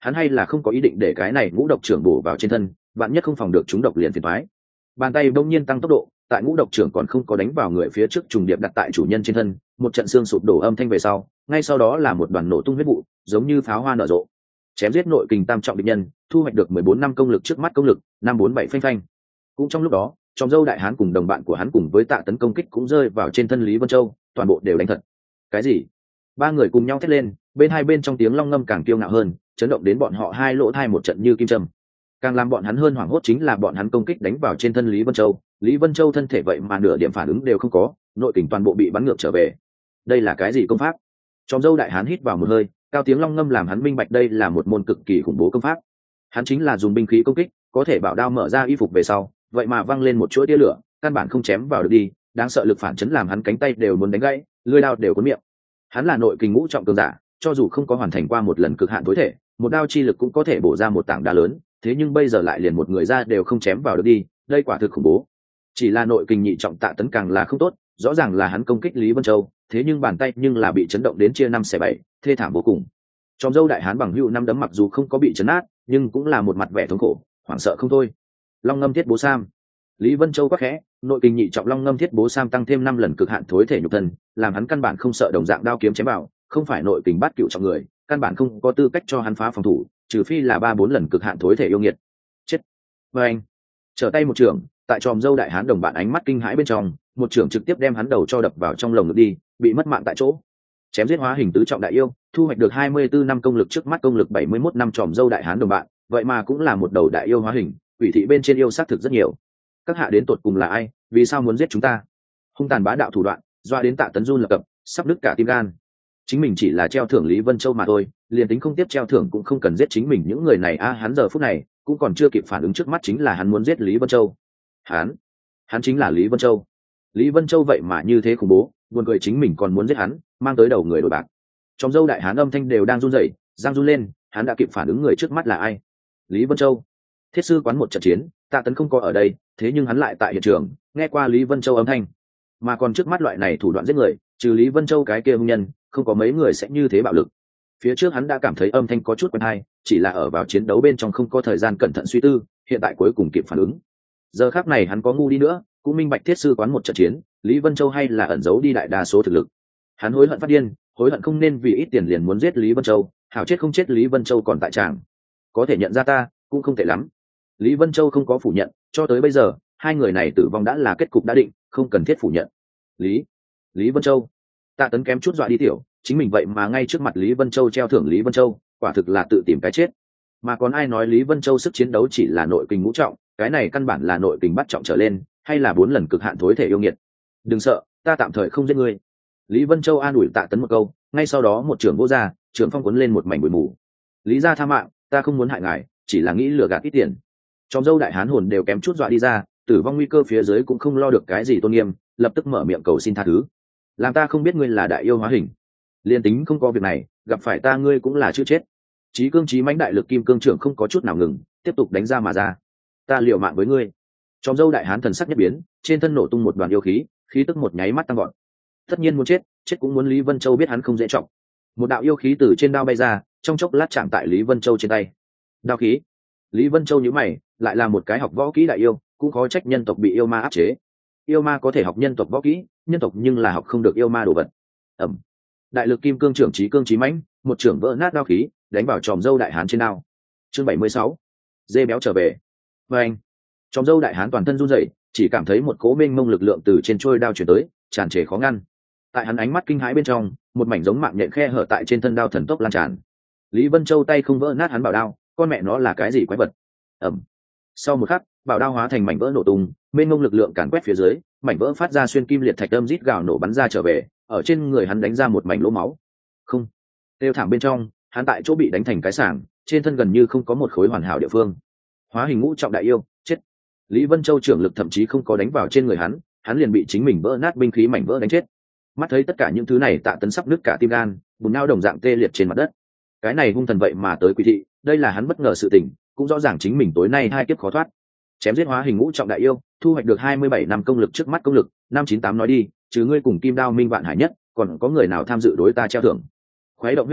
hắn hay là không có ý định để cái này ngũ độc trưởng bổ vào trên thân, vạn nhất không phòng được chúng độc liền phiền toái. Bàn tay bỗng nhiên tăng tốc độ, tại ngũ độc trưởng còn không có đánh vào người phía trước trùng điệp đặt tại chủ nhân trên thân, một trận xương sụp đổ âm thanh về sau, ngay sau đó là một đoàn nổ tung huyết vụ, giống như pháo hoa nở rộ. Chém giết nội kình tam trọng địch nhân, thu hoạch được 14 năm công lực, trước mắt công lực 547 phanh phanh. Cũng trong lúc đó, Tròm Dâu Đại Hán cùng đồng bạn của hắn cùng với Tạ Tấn công kích cũng rơi vào trên thân Lý Vân Châu, toàn bộ đều đánh thật. Cái gì? Ba người cùng nhau thét lên, bên hai bên trong tiếng long ngâm càng kiêu ngạo hơn, chấn động đến bọn họ hai lỗ thai một trận như kim châm. Càng làm bọn hắn hơn hoảng hốt chính là bọn hắn công kích đánh vào trên thân Lý Vân Châu, Lý Vân Châu thân thể vậy mà nửa điểm phản ứng đều không có, nội kình toàn bộ bị bắn ngược trở về. Đây là cái gì công pháp? Tròm Dâu Đại Hán hít vào một hơi, cao tiếng long ngâm làm hắn minh bạch đây là một môn cực kỳ khủng bố công pháp. Hắn chính là dùng binh khí công kích, có thể bảo đao mở ra y phục về sau, vậy mà văng lên một chuỗi tia lửa, căn bản không chém vào được đi, đáng sợ lực phản chấn làm hắn cánh tay đều muốn đánh gãy, lưỡi đao đều cuốn miệng. Hắn là nội kình ngũ trọng cường giả, cho dù không có hoàn thành qua một lần cực hạn tối thể, một đao chi lực cũng có thể bổ ra một tảng đá lớn, thế nhưng bây giờ lại liền một người ra đều không chém vào được đi, đây quả thực khủng bố. Chỉ là nội kình nhị trọng Tạ Tấn càng là không tốt, rõ ràng là hắn công kích Lý Vân Châu, thế nhưng bàn tay nhưng là bị chấn động đến chia 5/7, thê thảm vô cùng. Tròm Dâu Đại Hán bằng hữu năm đấm mặc dù không có bị chấn nát, nhưng cũng là một mặt vẻ thống khổ, hoảng sợ không thôi. Long ngâm thiết bố sam. Lý Vân Châu quắc khẽ, nội kình nhị trọng long ngâm thiết bố sam tăng thêm 5 lần cực hạn thối thể nhục thân, làm hắn căn bản không sợ đồng dạng đao kiếm chém vào, không phải nội kình bát cửu trọng người, căn bản không có tư cách cho hắn phá phòng thủ, trừ phi là 3-4 lần cực hạn thối thể yêu nghiệt. Chết. Và anh. Trở tay một trường, tại Tròm Dâu Đại Hán đồng bạn ánh mắt kinh hãi bên trong, một trường trực tiếp đem hắn đầu cho đập vào trong lồng ngực đi, bị mất mạng tại chỗ. Chém giết hóa hình tứ trọng đại yêu, thu hoạch được 24 năm công lực, trước mắt công lực 71 năm. Tròm Dâu Đại Hán đồng bạn, vậy mà cũng là một đầu đại yêu hóa hình, quỷ thị bên trên yêu xác thực rất nhiều. Các hạ đến tột cùng là ai, vì sao muốn giết chúng ta? Hung tàn bá đạo thủ đoạn, doa đến Tạ Tấn run lập cập, sắp đứt cả tim gan. Chính mình chỉ là treo thưởng Lý Vân Châu mà thôi, liền tính không tiếp treo thưởng cũng không cần giết chính mình những người này a. Hắn giờ phút này cũng còn chưa kịp phản ứng, trước mắt chính là hắn muốn giết Lý Vân Châu. Hắn chính là Lý Vân Châu. Lý Vân Châu vậy mà như thế khủng bố, buồn cười chính mình còn muốn giết hắn, mang tới đầu người đổi bạc. Tròm Dâu Đại Hán âm thanh đều đang run rẩy, răng run lên, hắn đã kịp phản ứng người trước mắt là ai. Lý Vân Châu. Thiết sư quán một trận chiến, Tạ Tấn không có ở đây, thế nhưng hắn lại tại hiện trường, nghe qua Lý Vân Châu âm thanh. Mà còn trước mắt loại này thủ đoạn giết người, trừ Lý Vân Châu cái kia hung nhân, không có mấy người sẽ như thế bạo lực. Phía trước hắn đã cảm thấy âm thanh có chút quen tai, chỉ là ở vào chiến đấu bên trong không có thời gian cẩn thận suy tư, hiện tại cuối cùng kịp phản ứng. Giờ khắc này hắn có ngu đi nữa, cũng minh bạch thiết sư quán một trận chiến, Lý Vân Châu hay là ẩn giấu đi đại đa số thực lực. Hắn hối hận phát điên, hối hận không nên vì ít tiền liền muốn giết Lý Vân Châu, hảo chết không chết Lý Vân Châu còn tại tràng. Có thể nhận ra ta, cũng không tệ lắm. Lý Vân Châu không có phủ nhận, cho tới bây giờ, hai người này tử vong đã là kết cục đã định, không cần thiết phủ nhận. Lý Vân Châu. Tạ Tấn kém chút dọa đi tiểu, chính mình vậy mà ngay trước mặt Lý Vân Châu treo thưởng Lý Vân Châu, quả thực là tự tìm cái chết. Mà còn ai nói Lý Vân Châu sức chiến đấu chỉ là nội kình ngũ trọng, cái này căn bản là nội kình bắt trọng trở lên, hay là 4 lần cực hạn thối thể yêu nghiệt. Đừng sợ, ta tạm thời không giết ngươi. Lý Vân Châu an ủi Tạ Tấn một câu, ngay sau đó một trường vô ra, trường phong cuốn lên một mảnh bụi mù. Lý gia tha mạng, ta không muốn hại ngài, chỉ là nghĩ lừa gạt ít tiền. Tròm Dâu Đại Hán hồn đều kém chút dọa đi ra, tử vong nguy cơ phía dưới cũng không lo được cái gì tôn nghiêm, lập tức mở miệng cầu xin tha thứ. Làm ta không biết ngươi là đại yêu hóa hình, liên tính không có việc này, gặp phải ta ngươi cũng là chữ chết. Chí cương chí mãnh đại lực kim cương trưởng không có chút nào ngừng, tiếp tục đánh ra mà ra. Ta liều mạng với ngươi. Tròm Dâu Đại Hán thần sắc nhất biến, trên thân nổ tung một đoàn yêu khí, khí tức một nháy mắt tăng gọn. Tất nhiên muốn chết, chết cũng muốn. Lý Vân Châu biết hắn không dễ trọng. Một đạo yêu khí từ trên đao bay ra, trong chốc lát chạm tại Lý Vân Châu trên tay. Đao khí. Lý Vân Châu nhíu mày, lại là một cái học võ kỹ đại yêu, cũng khó trách nhân tộc bị yêu ma áp chế. Yêu ma có thể học nhân tộc võ kỹ, nhân tộc nhưng là học không được yêu ma đồ vật. Ẩm. Đại lực kim cương trưởng chí cương chí mãnh, một trưởng vỡ nát đao khí, đánh vào Tròm Dâu Đại Hán trên đao. Chương 76. Dê béo trở về. Và anh. Tròm Dâu Đại Hán toàn thân run rẩy, chỉ cảm thấy một cỗ mênh mông lực lượng từ trên trôi đao truyền tới, tràn trề khó ngăn. Tại hắn ánh mắt kinh hãi bên trong, một mảnh giống mạng nhện khe hở tại trên thân đao thần tốc lan tràn. Lý Vân Châu tay không vỡ nát hắn bảo đao, con mẹ nó là cái gì quái vật. Ẩm. Sau một khắc, bảo đao hóa thành mảnh vỡ nổ tung, mênh mông lực lượng càn quét phía dưới, mảnh vỡ phát ra xuyên kim liệt thạch âm rít gào nổ bắn ra trở về, ở trên người hắn đánh ra một mảnh lỗ máu. Không. Tiêu thảm bên trong, hắn tại chỗ bị đánh thành cái sảng, trên thân gần như không có một khối hoàn hảo địa phương. Hóa hình ngũ trọng đại yêu, chết. Lý Vân Châu trưởng lực thậm chí không có đánh vào trên người hắn liền bị chính mình vỡ nát binh khí mảnh vỡ đánh chết. Mắt thấy tất cả những thứ này, Tạ Tấn sắp nứt cả tim gan, bùn não đồng dạng tê liệt trên mặt đất. Cái này hung thần vậy mà tới quỷ thị, đây là hắn bất ngờ sự tình, cũng rõ ràng chính mình tối nay hai kiếp khó thoát. Chém giết hóa hình ngũ trọng đại yêu, thu hoạch được 27 năm công lực, trước mắt công lực 598. Nói đi, trừ ngươi cùng Kim Đao Minh Vạn Hải Nhất, còn có người nào tham dự đối ta treo thưởng? Khuấy động huyết khí,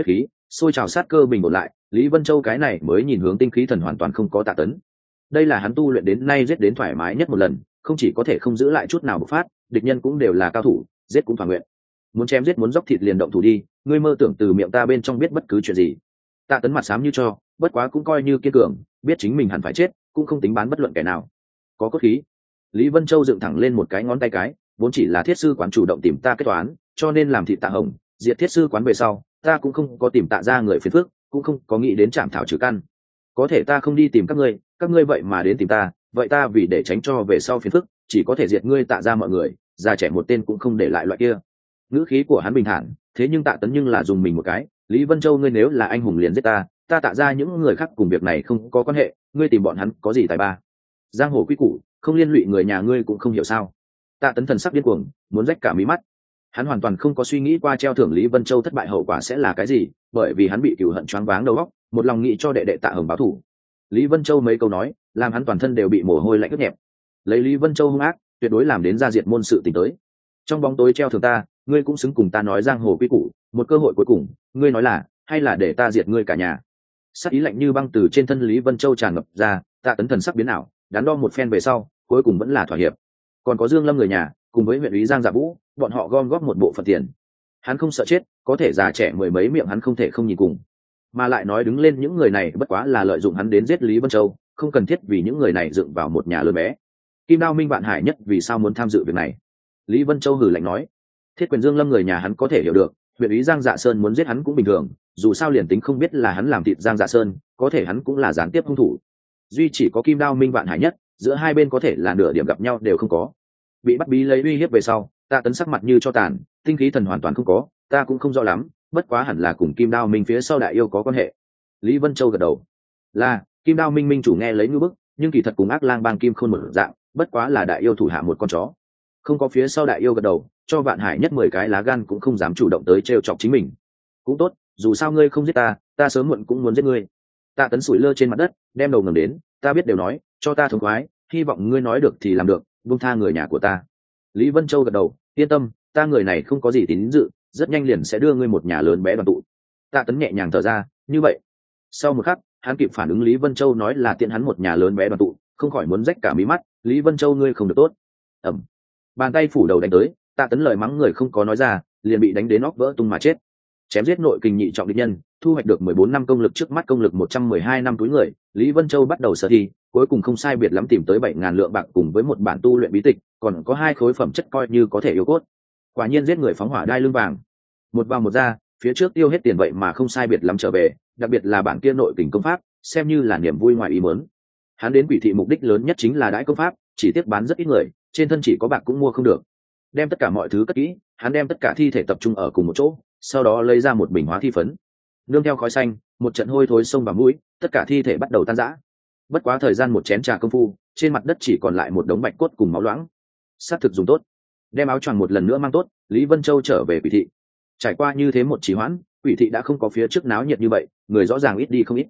xôi trào sát cơ bình ổn lại, Lý Vân Châu cái này mới nhìn hướng tinh khí thần hoàn toàn không có Tạ Tấn. Đây là hắn tu luyện đến nay giết đến thoải mái nhất một lần, không chỉ có thể không giữ lại chút nào bộc phát, địch nhân cũng đều là cao thủ, giết cũng thỏa nguyện. Muốn chém giết muốn dốc thịt liền động thủ đi, ngươi mơ tưởng từ miệng ta bên trong biết bất cứ chuyện gì. Tạ Tấn mặt xám như cho, bất quá cũng coi như kiên cường, biết chính mình hẳn phải chết, cũng không tính bán bất luận kẻ nào. Có cốt khí. Lý Vân Châu dựng thẳng lên một cái ngón tay cái, vốn chỉ là thiết sư quán chủ động tìm ta kết toán, cho nên làm thịt Tạ Hồng, diệt thiết sư quán về sau, ta cũng không có tìm Tạ ra người phiền phức, cũng không có nghĩ đến chạm thảo trừ căn. Có thể ta không đi tìm các ngươi vậy mà đến tìm ta, vậy ta vì để tránh cho về sau phiền phức, chỉ có thể diệt ngươi Tạ ra mọi người, già trẻ một tên cũng không để lại loại kia. Ngữ khí của hắn bình thản, thế nhưng Tạ Tấn nhưng là dùng mình một cái, Lý Vân Châu ngươi nếu là anh hùng liền giết ta Tạ ra những người khác cùng việc này không có quan hệ, ngươi tìm bọn hắn có gì tài ba? Giang hồ quy củ, không liên lụy người nhà ngươi cũng không hiểu sao? Tạ Tấn thần sắc điên cuồng, muốn rách cả mí mắt. Hắn hoàn toàn không có suy nghĩ qua treo thưởng Lý Vân Châu thất bại hậu quả sẽ là cái gì, bởi vì hắn bị cừu hận choáng váng đầu óc, một lòng nghĩ cho đệ đệ Tạ Hồng báo thù. Lý Vân Châu mấy câu nói, làm hắn toàn thân đều bị mồ hôi lạnh ướt nhẹp. Lấy Lý Vân Châu hung ác, tuyệt đối làm đến ra diệt môn sự tình tới. Trong bóng tối treo thưởng ta, ngươi cũng xứng cùng ta nói giang hồ quy củ, một cơ hội cuối cùng, ngươi nói là, hay là để ta diệt ngươi cả nhà? Sắc ý lạnh như băng từ trên thân Lý Vân Châu tràn ngập ra, Tạ Tấn thần sắc biến ảo, đắn đo một phen về sau, cuối cùng vẫn là thỏa hiệp. Còn có Dương Lâm người nhà, cùng với huyện ủy Giang Dạ Vũ, bọn họ gom góp một bộ phận tiền. Hắn không sợ chết, có thể già trẻ mười mấy miệng hắn không thể không nhìn cùng. Mà lại nói đứng lên những người này bất quá là lợi dụng hắn đến giết Lý Vân Châu, không cần thiết vì những người này dựng vào một nhà lớn bé. Kim Đao Minh Vạn Hải Nhất vì sao muốn tham dự việc này? Lý Vân Châu hừ lạnh nói. Thiết Quyền Dương Lâm người nhà hắn có thể hiểu được, huyện ủy Giang Dạ Sơn muốn giết hắn cũng bình thường, dù sao liền tính không biết là hắn làm thịt Giang Dạ Sơn, có thể hắn cũng là gián tiếp hung thủ. Duy chỉ có Kim Đao Minh Vạn Hải Nhất, giữa hai bên có thể là nửa điểm gặp nhau đều không có. Bị bắt bí lấy uy hiếp về sau, Tạ Tấn sắc mặt như cho tàn, tinh khí thần hoàn toàn không có, ta cũng không rõ lắm, bất quá hẳn là cùng Kim Đao Minh phía sau đại yêu có quan hệ. Lý Vân Châu gật đầu. Là, Kim Đao Minh minh chủ nghe lấy ngư bức, nhưng kỳ thật cùng Ác Lang Bang Kim Khôn một dạng, bất quá là đại yêu thủ hạ một con chó. Không có phía sau đại yêu gật đầu, cho Vạn Hải Nhất 10 cái lá gan cũng không dám chủ động tới trêu chọc chính mình. Cũng tốt, dù sao ngươi không giết ta sớm muộn cũng muốn giết ngươi. Tạ Tấn sủi lơ trên mặt đất, đem đầu ngẩng đến, ta biết đều nói, cho ta thống khoái, hy vọng ngươi nói được thì làm được, buông tha người nhà của ta. Lý Vân Châu gật đầu, yên tâm, ta người này không có gì tín dự, rất nhanh liền sẽ đưa ngươi một nhà lớn bé đoàn tụ. Tạ Tấn nhẹ nhàng thở ra, như vậy. Sau một khắc, hắn kịp phản ứng Lý Vân Châu nói là tiện hắn một nhà lớn bé đoàn tụ, không khỏi muốn rách cả mí mắt, Lý Vân Châu ngươi không được tốt. Ẩm. Bàn tay phủ đầu đánh tới, Tạ Tấn lời mắng người không có nói ra, liền bị đánh đến óc vỡ tung mà chết. Chém giết nội kình nhị trọng địch nhân, thu hoạch được 14 năm công lực trước mắt công lực 112 năm túi người, Lý Vân Châu bắt đầu sở thi, cuối cùng không sai biệt lắm tìm tới 7.000 lượng bạc cùng với một bản tu luyện bí tịch, còn có 2 khối phẩm chất coi như có thể yêu cốt. Quả nhiên giết người phóng hỏa đai lưng vàng. Một vào một ra, phía trước tiêu hết tiền vậy mà không sai biệt lắm trở về, đặc biệt là bản kia nội kình công pháp, xem như là niềm vui ngoài ý muốn. Hắn đến Quỷ thị mục đích lớn nhất chính là đãi công pháp, chỉ tiếc bán rất ít người, trên thân chỉ có bạc cũng mua không được. Đem tất cả mọi thứ cất kỹ, hắn đem tất cả thi thể tập trung ở cùng một chỗ, sau đó lấy ra một bình hóa thi phấn. Nương theo khói xanh, một trận hôi thối xông vào mũi, tất cả thi thể bắt đầu tan rã. Bất quá thời gian một chén trà công phu, trên mặt đất chỉ còn lại một đống bạch cốt cùng máu loãng. Sát thực dùng tốt. Đem áo choàng một lần nữa mang tốt, Lý Vân Châu trở về Quỷ thị. Trải qua như thế một trì hoãn, Quỷ thị đã không có phía trước náo nhiệt như vậy, người rõ ràng ít đi không ít.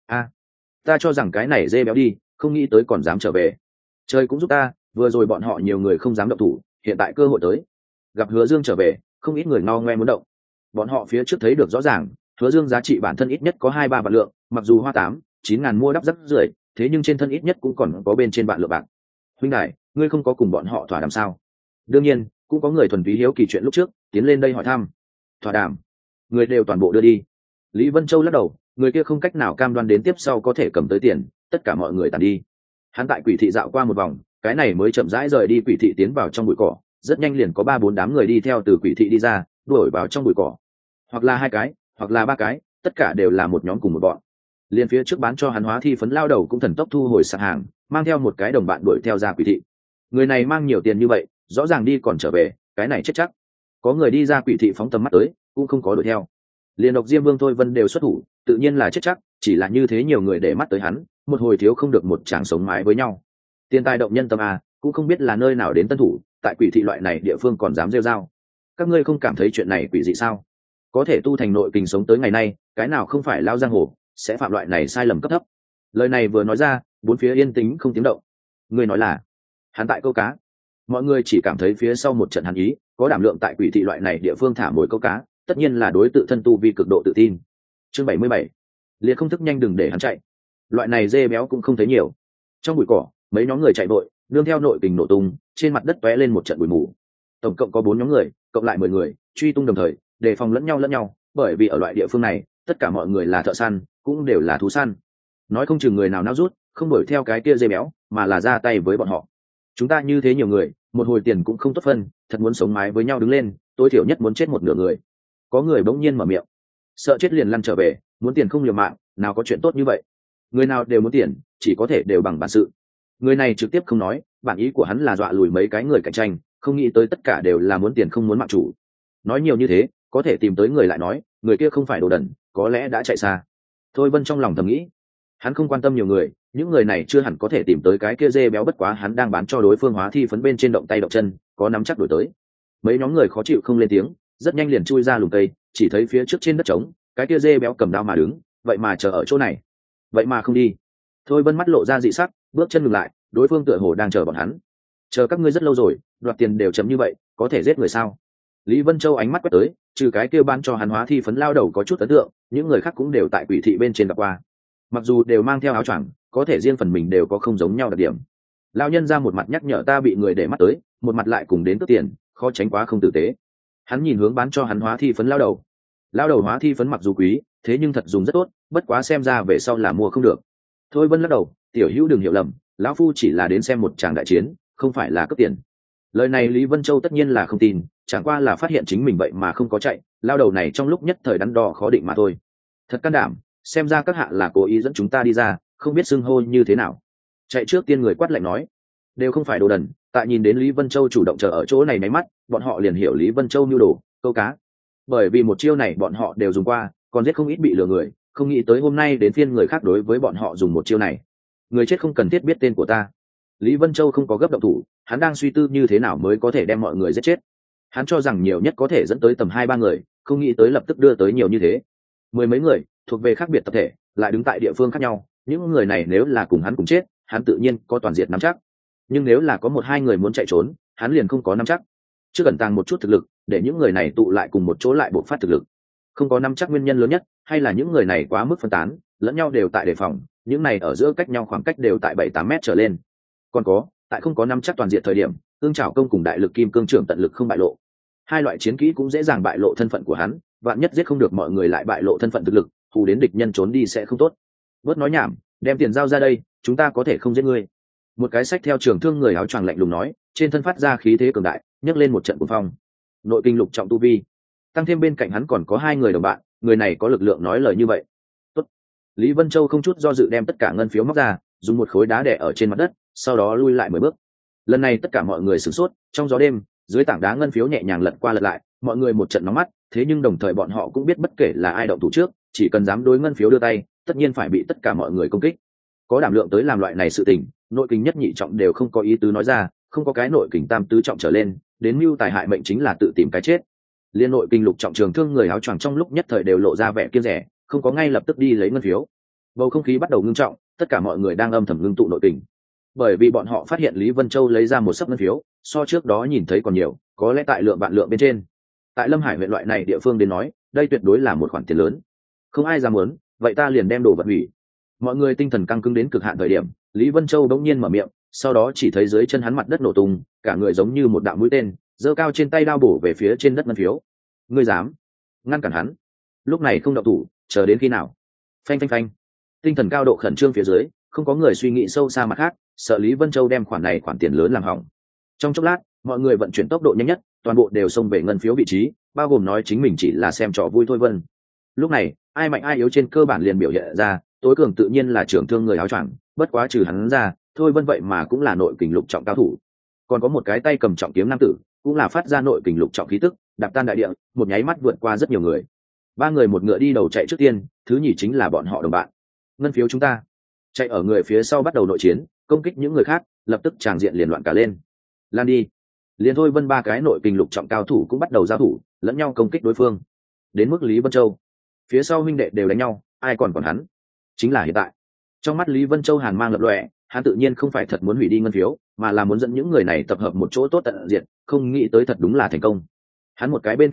Ta cho rằng cái này dê béo đi, không nghĩ tới còn dám trở về. Trời cũng giúp ta, vừa rồi bọn họ nhiều người không dám động thủ, hiện tại cơ hội tới. Gặp Hứa Dương trở về, không ít người no ngoe muốn động. Bọn họ phía trước thấy được rõ ràng, Hứa Dương giá trị bản thân ít nhất có 2-3 vạn lượng, mặc dù hoa 8-9 ngàn mua đắp rất rưởi, thế nhưng trên thân ít nhất cũng còn có bên trên vạn lượng bạc. Huynh đại, ngươi không có cùng bọn họ thỏa đàm sao? Đương nhiên, cũng có người thuần túy hiếu kỳ chuyện lúc trước, tiến lên đây hỏi thăm. Thỏa đàm? Người đều toàn bộ đưa đi. Lý Vân Châu lắc đầu, người kia không cách nào cam đoan đến tiếp sau có thể cầm tới tiền, tất cả mọi người tàn đi. Hắn tại Quỷ thị dạo qua một vòng, cái này mới chậm rãi rời đi Quỷ thị tiến vào trong bụi cỏ, rất nhanh liền có 3-4 đám người đi theo từ Quỷ thị đi ra, đuổi vào trong bụi cỏ. Hoặc là 2 cái, hoặc là 3 cái, tất cả đều là một nhóm cùng một bọn. Liên phía trước bán cho hắn hóa thi phấn lao đầu cũng thần tốc thu hồi sạp hàng, mang theo một cái đồng bạn đuổi theo ra Quỷ thị. Người này mang nhiều tiền như vậy, rõ ràng đi còn trở về, cái này chết chắc. Có người đi ra Quỷ thị phóng tầm mắt tới, cũng không có đuổi theo. Liên độc Diêm Vương Thôi Vân đều xuất thủ, tự nhiên là chết chắc, chỉ là như thế nhiều người để mắt tới hắn, một hồi thiếu không được một chàng sống mái với nhau. Tiền tài động nhân tâm à, cũng không biết là nơi nào đến tân thủ, tại Quỷ thị loại này địa phương còn dám rêu rao. Các ngươi không cảm thấy chuyện này quỷ dị sao? Có thể tu thành nội kình sống tới ngày nay, cái nào không phải lao giang hồ, sẽ phạm loại này sai lầm cấp thấp. Lời này vừa nói ra, bốn phía yên tĩnh không tiếng động. Người nói là hắn tại câu cá. Mọi người chỉ cảm thấy phía sau một trận hắn ý, có đảm lượng tại Quỷ thị loại này địa phương thả mồi câu cá, tất nhiên là đối tự thân tu vi cực độ tự tin. chương 77. Liệt không thức nhanh đừng để hắn chạy. Loại này dê béo cũng không thấy nhiều. Trong bụi cỏ, mấy nhóm người chạy vội, nương theo nội kình nổ tung, trên mặt đất tóe lên một trận bụi mù. Tổng cộng có 4 nhóm người, cộng lại 10 người, truy tung đồng thời, đề phòng lẫn nhau, bởi vì ở loại địa phương này, tất cả mọi người là thợ săn, cũng đều là thú săn. Nói không chừng người nào nao rút, không đuổi theo cái kia dê béo, mà là ra tay với bọn họ. Chúng ta như thế nhiều người, một hồi tiền cũng không tốt phân, thật muốn sống mái với nhau đứng lên, tối thiểu nhất muốn chết một nửa người. Có người bỗng nhiên mở miệng, sợ chết liền lăn trở về, muốn tiền không liều mạng, nào có chuyện tốt như vậy. Người nào đều muốn tiền, chỉ có thể đều bằng bản sự. Người này trực tiếp không nói, bản ý của hắn là dọa lùi mấy cái người cạnh tranh, không nghĩ tới tất cả đều là muốn tiền không muốn mạng chủ. Nói nhiều như thế, có thể tìm tới người lại nói, người kia không phải đồ đần, có lẽ đã chạy xa. Thôi Vân trong lòng thầm nghĩ, hắn không quan tâm nhiều người, những người này chưa hẳn có thể tìm tới cái kia dê béo, bất quá hắn đang bán cho đối phương hóa thi phấn bên trên động tay động chân, có nắm chắc đổi tới. Mấy nhóm người khó chịu không lên tiếng, rất nhanh liền chui ra lùm cây, chỉ thấy phía trước trên đất trống, cái kia dê béo cầm đao mà đứng, vậy mà chờ ở chỗ này, vậy mà không đi. Thôi Vân mắt lộ ra dị sắc, bước chân ngừng lại, đối phương tựa hồ đang chờ bọn hắn. Chờ các ngươi rất lâu rồi, đoạt tiền đều chấm như vậy, có thể giết người sao? Lý Vân Châu ánh mắt quét tới, trừ cái kia ban cho hắn hóa thi phấn lao đầu có chút ấn tượng, những người khác cũng đều tại quỷ thị bên trên gặp qua. Mặc dù đều mang theo áo choàng, có thể riêng phần mình đều có không giống nhau đặc điểm. Lão nhân ra một mặt nhắc nhở ta bị người để mắt tới, một mặt lại cùng đến cướp tiền, khó tránh quá không tử tế. Hắn nhìn hướng bán cho hắn hóa thi phấn lao đầu. Lao đầu hóa thi phấn mặc dù quý, thế nhưng thật dùng rất tốt, bất quá xem ra về sau là mua không được. Thôi Vân lắc đầu, tiểu hữu đừng hiểu lầm, lão phu chỉ là đến xem một tràng đại chiến, không phải là cướp tiền. Lời này Lý Vân Châu tất nhiên là không tin, chẳng qua là phát hiện chính mình vậy mà không có chạy, lao đầu này trong lúc nhất thời đắn đo khó định mà thôi. Thật can đảm, xem ra các hạ là cố ý dẫn chúng ta đi ra, không biết xưng hô như thế nào. Chạy trước tiên người quát lạnh nói, đều không phải đồ đần. Tại nhìn đến Lý Vân Châu chủ động chờ ở chỗ này máy mắt, bọn họ liền hiểu Lý Vân Châu nhu đồ câu cá. Bởi vì một chiêu này bọn họ đều dùng qua, còn giết không ít bị lừa người, không nghĩ tới hôm nay đến phiên người khác đối với bọn họ dùng một chiêu này. Người chết không cần thiết biết tên của ta. Lý Vân Châu không có gấp động thủ, hắn đang suy tư như thế nào mới có thể đem mọi người giết chết. Hắn cho rằng nhiều nhất có thể dẫn tới tầm 2-3 người, không nghĩ tới lập tức đưa tới nhiều như thế. 10 mấy người, thuộc về khác biệt tập thể, lại đứng tại địa phương khác nhau, những người này nếu là cùng hắn cùng chết, hắn tự nhiên có toàn diện nắm chắc. Nhưng nếu là có 1-2 người muốn chạy trốn, hắn liền không có nắm chắc. Trước ẩn tàng một chút thực lực, để những người này tụ lại cùng một chỗ lại bộc phát thực lực. Không có nắm chắc nguyên nhân lớn nhất, hay là những người này quá mức phân tán, lẫn nhau đều tại đề phòng, những này ở giữa cách nhau khoảng cách đều tại 7-8 mét trở lên. Còn có, tại không có nắm chắc toàn diện thời điểm, Ương Trảo Công cùng Đại Lực Kim Cương Trưởng tận lực không bại lộ. Hai loại chiến kỹ cũng dễ dàng bại lộ thân phận của hắn, vạn nhất giết không được mọi người lại bại lộ thân phận thực lực, hù đến địch nhân trốn đi sẽ không tốt. Bớt nói nhảm, đem tiền giao ra đây, chúng ta có thể không giết ngươi. Một cái sách theo trường thương người áo choàng lạnh lùng nói, trên thân phát ra khí thế cường đại, nhấc lên một trận cuồng phong. Nội kinh lục trọng tu vi, tăng thêm bên cạnh hắn còn có 2 người đồng bạn, người này có lực lượng nói lời như vậy. Tốt. Lý Vân Châu không chút do dự đem tất cả ngân phiếu móc ra, dùng một khối đá đè ở trên mặt đất, sau đó lui lại 10 bước. Lần này tất cả mọi người sửng sốt, trong gió đêm, dưới tảng đá ngân phiếu nhẹ nhàng lật qua lật lại, mọi người một trận nóng mắt, thế nhưng đồng thời bọn họ cũng biết bất kể là ai động thủ trước, chỉ cần dám đối ngân phiếu đưa tay, tất nhiên phải bị tất cả mọi người công kích. Có đảm lượng tới làm loại này sự tình, nội kình nhất nhị trọng đều không có ý tứ nói ra, không có cái nội kình tam tứ trọng trở lên, đến mưu tài hại mệnh chính là tự tìm cái chết. Liên nội kinh lục trọng trường thương người áo choàng trong lúc nhất thời đều lộ ra vẻ kiêng rẻ, không có ngay lập tức đi lấy ngân phiếu. Bầu không khí bắt đầu ngưng trọng, tất cả mọi người đang âm thầm ngưng tụ nội kình, bởi vì bọn họ phát hiện Lý Vân Châu lấy ra một sấp ngân phiếu, so trước đó nhìn thấy còn nhiều, có lẽ tại lượng vạn lượng bên trên. Tại Lâm Hải huyện loại này địa phương đến nói, đây tuyệt đối là một khoản tiền lớn. Không ai dám muốn, vậy ta liền đem đồ vật hủy. Mọi người tinh thần căng cứng đến cực hạn thời điểm, Lý Vân Châu đống nhiên mở miệng, sau đó chỉ thấy dưới chân hắn mặt đất nổ tung, cả người giống như một đạo mũi tên, giơ cao trên tay đao bổ về phía trên đất ngân phiếu. Ngươi dám ngăn cản hắn? Lúc này không động thủ, chờ đến khi nào? Phanh phanh phanh. Tinh thần cao độ khẩn trương phía dưới, không có người suy nghĩ sâu xa mặt khác, sợ Lý Vân Châu đem khoản này khoản tiền lớn làm hỏng. Trong chốc lát, mọi người vận chuyển tốc độ nhanh nhất, toàn bộ đều xông về ngân phiếu vị trí, bao gồm nói chính mình chỉ là xem trò vui thôi vân. Lúc này, ai mạnh ai yếu trên cơ bản liền biểu hiện ra, tối cường tự nhiên là trưởng thương người áo choàng, bất quá trừ hắn ra, thôi vân vậy mà cũng là nội kình lục trọng cao thủ. Còn có một cái tay cầm trọng kiếm nam tử, cũng là phát ra nội kình lục trọng khí tức, đạp tan đại địa, một nháy mắt vượt qua rất nhiều người. 3 người một ngựa đi đầu chạy trước tiên, thứ nhì chính là bọn họ đồng bạn. Ngân phiếu chúng ta. Chạy ở người phía sau bắt đầu nội chiến, công kích những người khác, lập tức tràng diện liền loạn cả lên. Lan đi. Liền thôi vân 3 cái nội kình lục trọng cao thủ cũng bắt đầu giao thủ, lẫn nhau công kích đối phương. Đến mức Lý Vân Châu, phía sau huynh đệ đều đánh nhau, ai còn hắn? Chính là hiện tại. Trong mắt Lý Vân Châu hàn mang lập lòe, hắn tự nhiên không phải thật muốn hủy đi ngân phiếu, mà là muốn dẫn những người này tập hợp một chỗ tốt tận diện, không nghĩ tới thật đúng là thành công. Hắn một cái bên cạnh bước,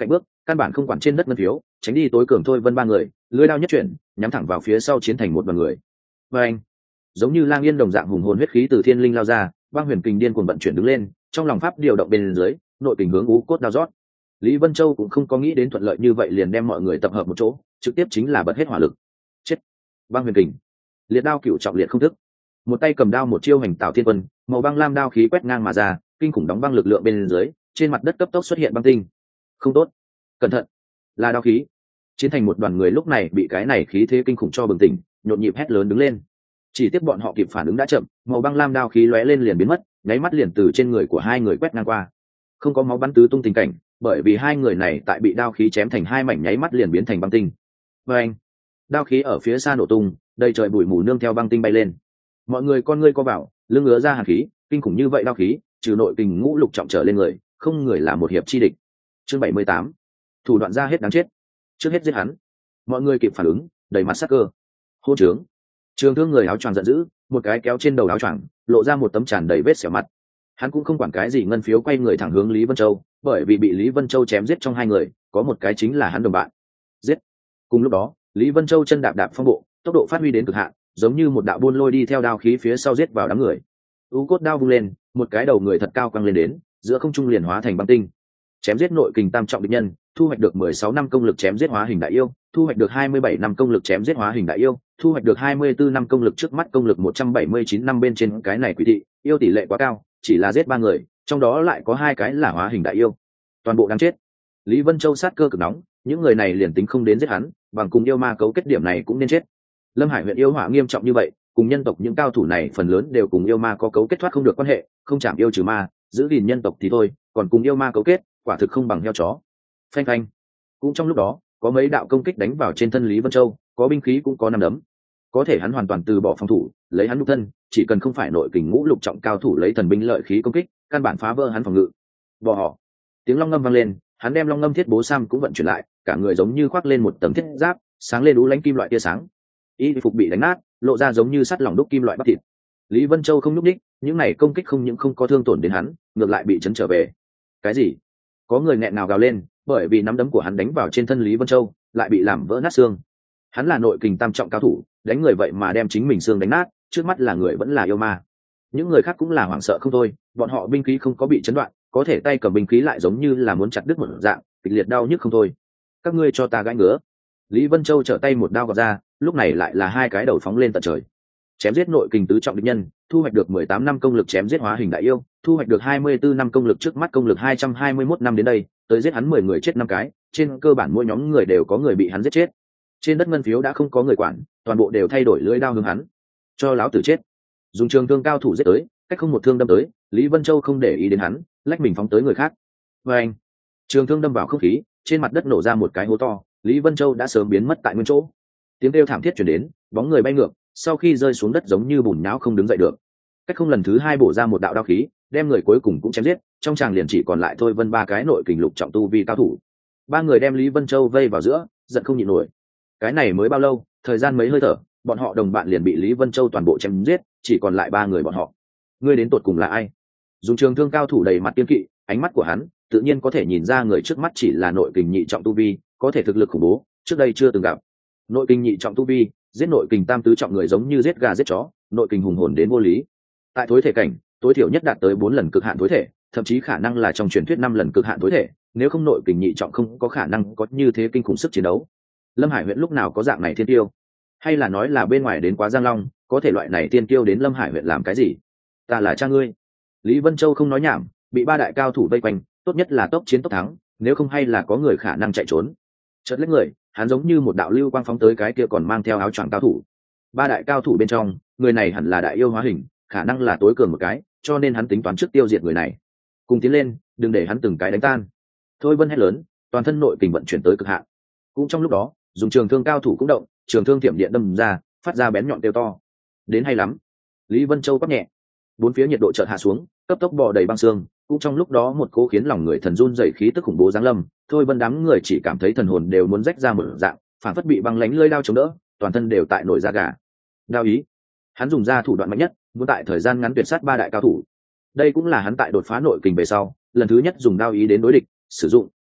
căn bản không quản trên đất ngân phiếu, tránh đi tối cường thôi vân ba người, lưỡi đao nhất chuyển, nhắm thẳng vào phía sau chiến thành một đoàn người. Và anh, giống như lang yên đồng dạng hùng hồn huyết khí từ thiên linh lao ra, băng huyền kình điên cuồng vận chuyển đứng lên, trong lòng pháp điều động bên dưới, nội kình hướng u cốt đao rót. Lý Vân Châu cũng không có nghĩ đến thuận lợi như vậy liền đem mọi người tập hợp một chỗ, trực tiếp chính là bật hết hỏa lực. Chết! Băng huyền kình, liệt đao cửu trọng liệt không thức, một tay cầm đao một chiêu hành tạo thiên quân, màu băng lam đao khí quét ngang mà ra, kinh khủng đóng băng lực lượng bên dưới, trên mặt đất cấp tốc xuất hiện băng tinh. Không tốt, cẩn thận, là đao khí. Chiến thành một đoàn người lúc này bị cái này khí thế kinh khủng cho bừng tỉnh, nhộn nhịp hét lớn đứng lên. Chỉ tiếc bọn họ kịp phản ứng đã chậm, màu băng lam đao khí lóe lên liền biến mất, nháy mắt liền từ trên người của hai người quét ngang qua. Không có máu bắn tứ tung tình cảnh, bởi vì hai người này tại bị đao khí chém thành hai mảnh nháy mắt liền biến thành băng tinh. Và anh, đao khí ở phía xa nổ tung, đầy trời bụi mù nương theo băng tinh bay lên. Mọi người con ngươi co vào, lưng ngứa ra hàn khí, kinh khủng như vậy đao khí, trừ nội kình ngũ lục trọng trở lên người, không người là một hiệp chi địch. Chương 78, thủ đoạn ra hết đáng chết. Trước hết giết hắn. Mọi người kịp phản ứng, đầy mặt sắc cơ. Hô trướng. Trường thương người áo choàng giận dữ, một cái kéo trên đầu áo choàng, lộ ra một tấm tràn đầy vết sẹo mặt. Hắn cũng không quản cái gì ngân phiếu, quay người thẳng hướng Lý Vân Châu, bởi vì bị Lý Vân Châu chém giết trong hai người, có một cái chính là hắn đồng bạn. Giết. Cùng lúc đó, Lý Vân Châu chân đạp đạp phong bộ, tốc độ phát huy đến cực hạn, giống như một đạo buôn lôi đi theo đao khí phía sau giết vào đám người. U cốt đao vung lên, một cái đầu người thật cao quăng lên đến, giữa không trung liền hóa thành băng tinh. Chém giết nội kình tam trọng địch nhân, thu hoạch được 16 năm công lực chém giết hóa hình đại yêu, thu hoạch được 27 năm công lực chém giết hóa hình đại yêu, thu hoạch được 24 năm công lực trước mắt công lực 179 năm bên trên cái này quỷ thị, yêu tỷ lệ quá cao, chỉ là giết ba người, trong đó lại có hai cái là hóa hình đại yêu. Toàn bộ đáng chết. Lý Vân Châu sát cơ cực nóng, những người này liền tính không đến giết hắn, bằng cùng yêu ma cấu kết điểm này cũng nên chết. Lâm Hải huyện yêu hỏa nghiêm trọng như vậy, cùng nhân tộc những cao thủ này phần lớn đều cùng yêu ma có cấu kết thoát không được quan hệ, không chạm yêu trừ ma, giữ gìn nhân tộc thì thôi, còn cùng yêu ma cấu kết, quả thực không bằng heo chó. Phanh phanh. Cũng trong lúc đó, có mấy đạo công kích đánh vào trên thân Lý Vân Châu, có binh khí cũng có nằm đấm. Có thể hắn hoàn toàn từ bỏ phòng thủ, lấy hắn nhục thân, chỉ cần không phải nội kình ngũ lục trọng cao thủ lấy thần binh lợi khí công kích, căn bản phá vỡ hắn phòng ngự. Bỏ họ. Tiếng long ngâm vang lên, hắn đem long ngâm thiết bố sam cũng vận chuyển lại, cả người giống như khoác lên một tầng thiết giáp, sáng lên ú lánh kim loại tia sáng. Y phục bị đánh nát, lộ ra giống như sắt lỏng đúc kim loại bắp thịt. Lý Vân Châu không nhúc nhích, những này công kích không những không có thương tổn đến hắn, ngược lại bị chấn trở về. Cái gì? Có người nghẹn nào gào lên, bởi vì nắm đấm của hắn đánh vào trên thân Lý Vân Châu, lại bị làm vỡ nát xương. Hắn là nội kình tam trọng cao thủ, đánh người vậy mà đem chính mình xương đánh nát, trước mắt là người vẫn là yêu ma. Những người khác cũng là hoảng sợ không thôi, bọn họ binh khí không có bị chấn đoạn, có thể tay cầm binh khí lại giống như là muốn chặt đứt một dạng, kịch liệt đau nhức không thôi. Các ngươi cho ta gãi ngứa. Lý Vân Châu trở tay một đao gọt ra, lúc này lại là hai cái đầu phóng lên tận trời. Chém giết nội kình tứ trọng địch nhân, thu hoạch được 18 năm công lực chém giết hóa hình đại yêu, thu hoạch được 24 năm công lực trước mắt công lực 221 năm đến đây, tới giết hắn 10 người chết 5 cái, trên cơ bản mỗi nhóm người đều có người bị hắn giết chết. Trên đất ngân phiếu đã không có người quản, toàn bộ đều thay đổi lưỡi đao hướng hắn. Cho láo tử chết. Dùng trường thương cao thủ giết tới, cách không một thương đâm tới, Lý Vân Châu không để ý đến hắn, lách mình phóng tới người khác. Và anh, trường thương đâm vào không khí, trên mặt đất nổ ra một cái hố to, Lý Vân Châu đã sớm biến mất tại nguyên chỗ. Tiếng kêu thảm thiết truyền đến, bóng người bay ngược, sau khi rơi xuống đất giống như bùn nhão không đứng dậy được. Cách không lần thứ hai bổ ra một đạo đao khí, đem người cuối cùng cũng chém giết, trong tràng liền chỉ còn lại thôi vân ba cái nội kình lục trọng tu vi cao thủ. Ba người đem Lý Vân Châu vây vào giữa, giận không nhịn nổi. Cái này mới bao lâu, thời gian mấy hơi thở, bọn họ đồng bạn liền bị Lý Vân Châu toàn bộ chém giết, chỉ còn lại ba người bọn họ. Ngươi đến tột cùng là ai? Dùng trường thương cao thủ đầy mặt kiên kỵ, ánh mắt của hắn tự nhiên có thể nhìn ra người trước mắt chỉ là nội kình nhị trọng tu vi, có thể thực lực khủng bố, trước đây chưa từng gặp. Nội kình nhị trọng tu vi, giết nội kình tam tứ trọng người giống như giết gà giết chó, nội kình hùng hồn đến vô lý. Tại thối thể cảnh, tối thiểu nhất đạt tới 4 lần cực hạn thối thể, thậm chí khả năng là trong truyền thuyết 5 lần cực hạn thối thể, nếu không nội kình nhị trọng không có khả năng có như thế kinh khủng sức chiến đấu. Lâm Hải huyện lúc nào có dạng này thiên tiêu? Hay là nói là bên ngoài đến quá Giang Long, có thể loại này thiên tiêu đến Lâm Hải huyện làm cái gì? Ta là cha ngươi. Lý Vân Châu không nói nhảm, bị ba đại cao thủ vây quanh, tốt nhất là tốc chiến tốc thắng, nếu không hay là có người khả năng chạy trốn. Chợt lấy người, hắn giống như một đạo lưu quang phóng tới cái kia còn mang theo áo choàng cao thủ. Ba đại cao thủ bên trong, người này hẳn là đại yêu hóa hình, khả năng là tối cường một cái, cho nên hắn tính toán trước tiêu diệt người này. Cùng tiến lên, đừng để hắn từng cái đánh tan. Thôi Vân hét lớn, toàn thân nội kình vận chuyển tới cực hạn. Cũng trong lúc đó, dùng trường thương cao thủ cũng động, trường thương tiệm điện đâm ra, phát ra bén nhọn kêu to. Đến hay lắm. Lý Vân Châu quát nhẹ. Bốn phía nhiệt độ chợt hạ xuống, cấp tốc bò đầy băng xương, cũng trong lúc đó một cỗ khiến lòng người thần run rẩy khí tức khủng bố giáng lâm. Thôi Vân đám người chỉ cảm thấy thần hồn đều muốn rách ra một dạng, phản phất bị băng lánh lưỡi đao chống đỡ, toàn thân đều tại nổi da gà. Đao ý, hắn dùng ra thủ đoạn mạnh nhất, muốn tại thời gian ngắn tuyệt sát ba đại cao thủ. Đây cũng là hắn tại đột phá nội kình về sau, lần thứ nhất dùng đao ý đến đối địch, sử dụng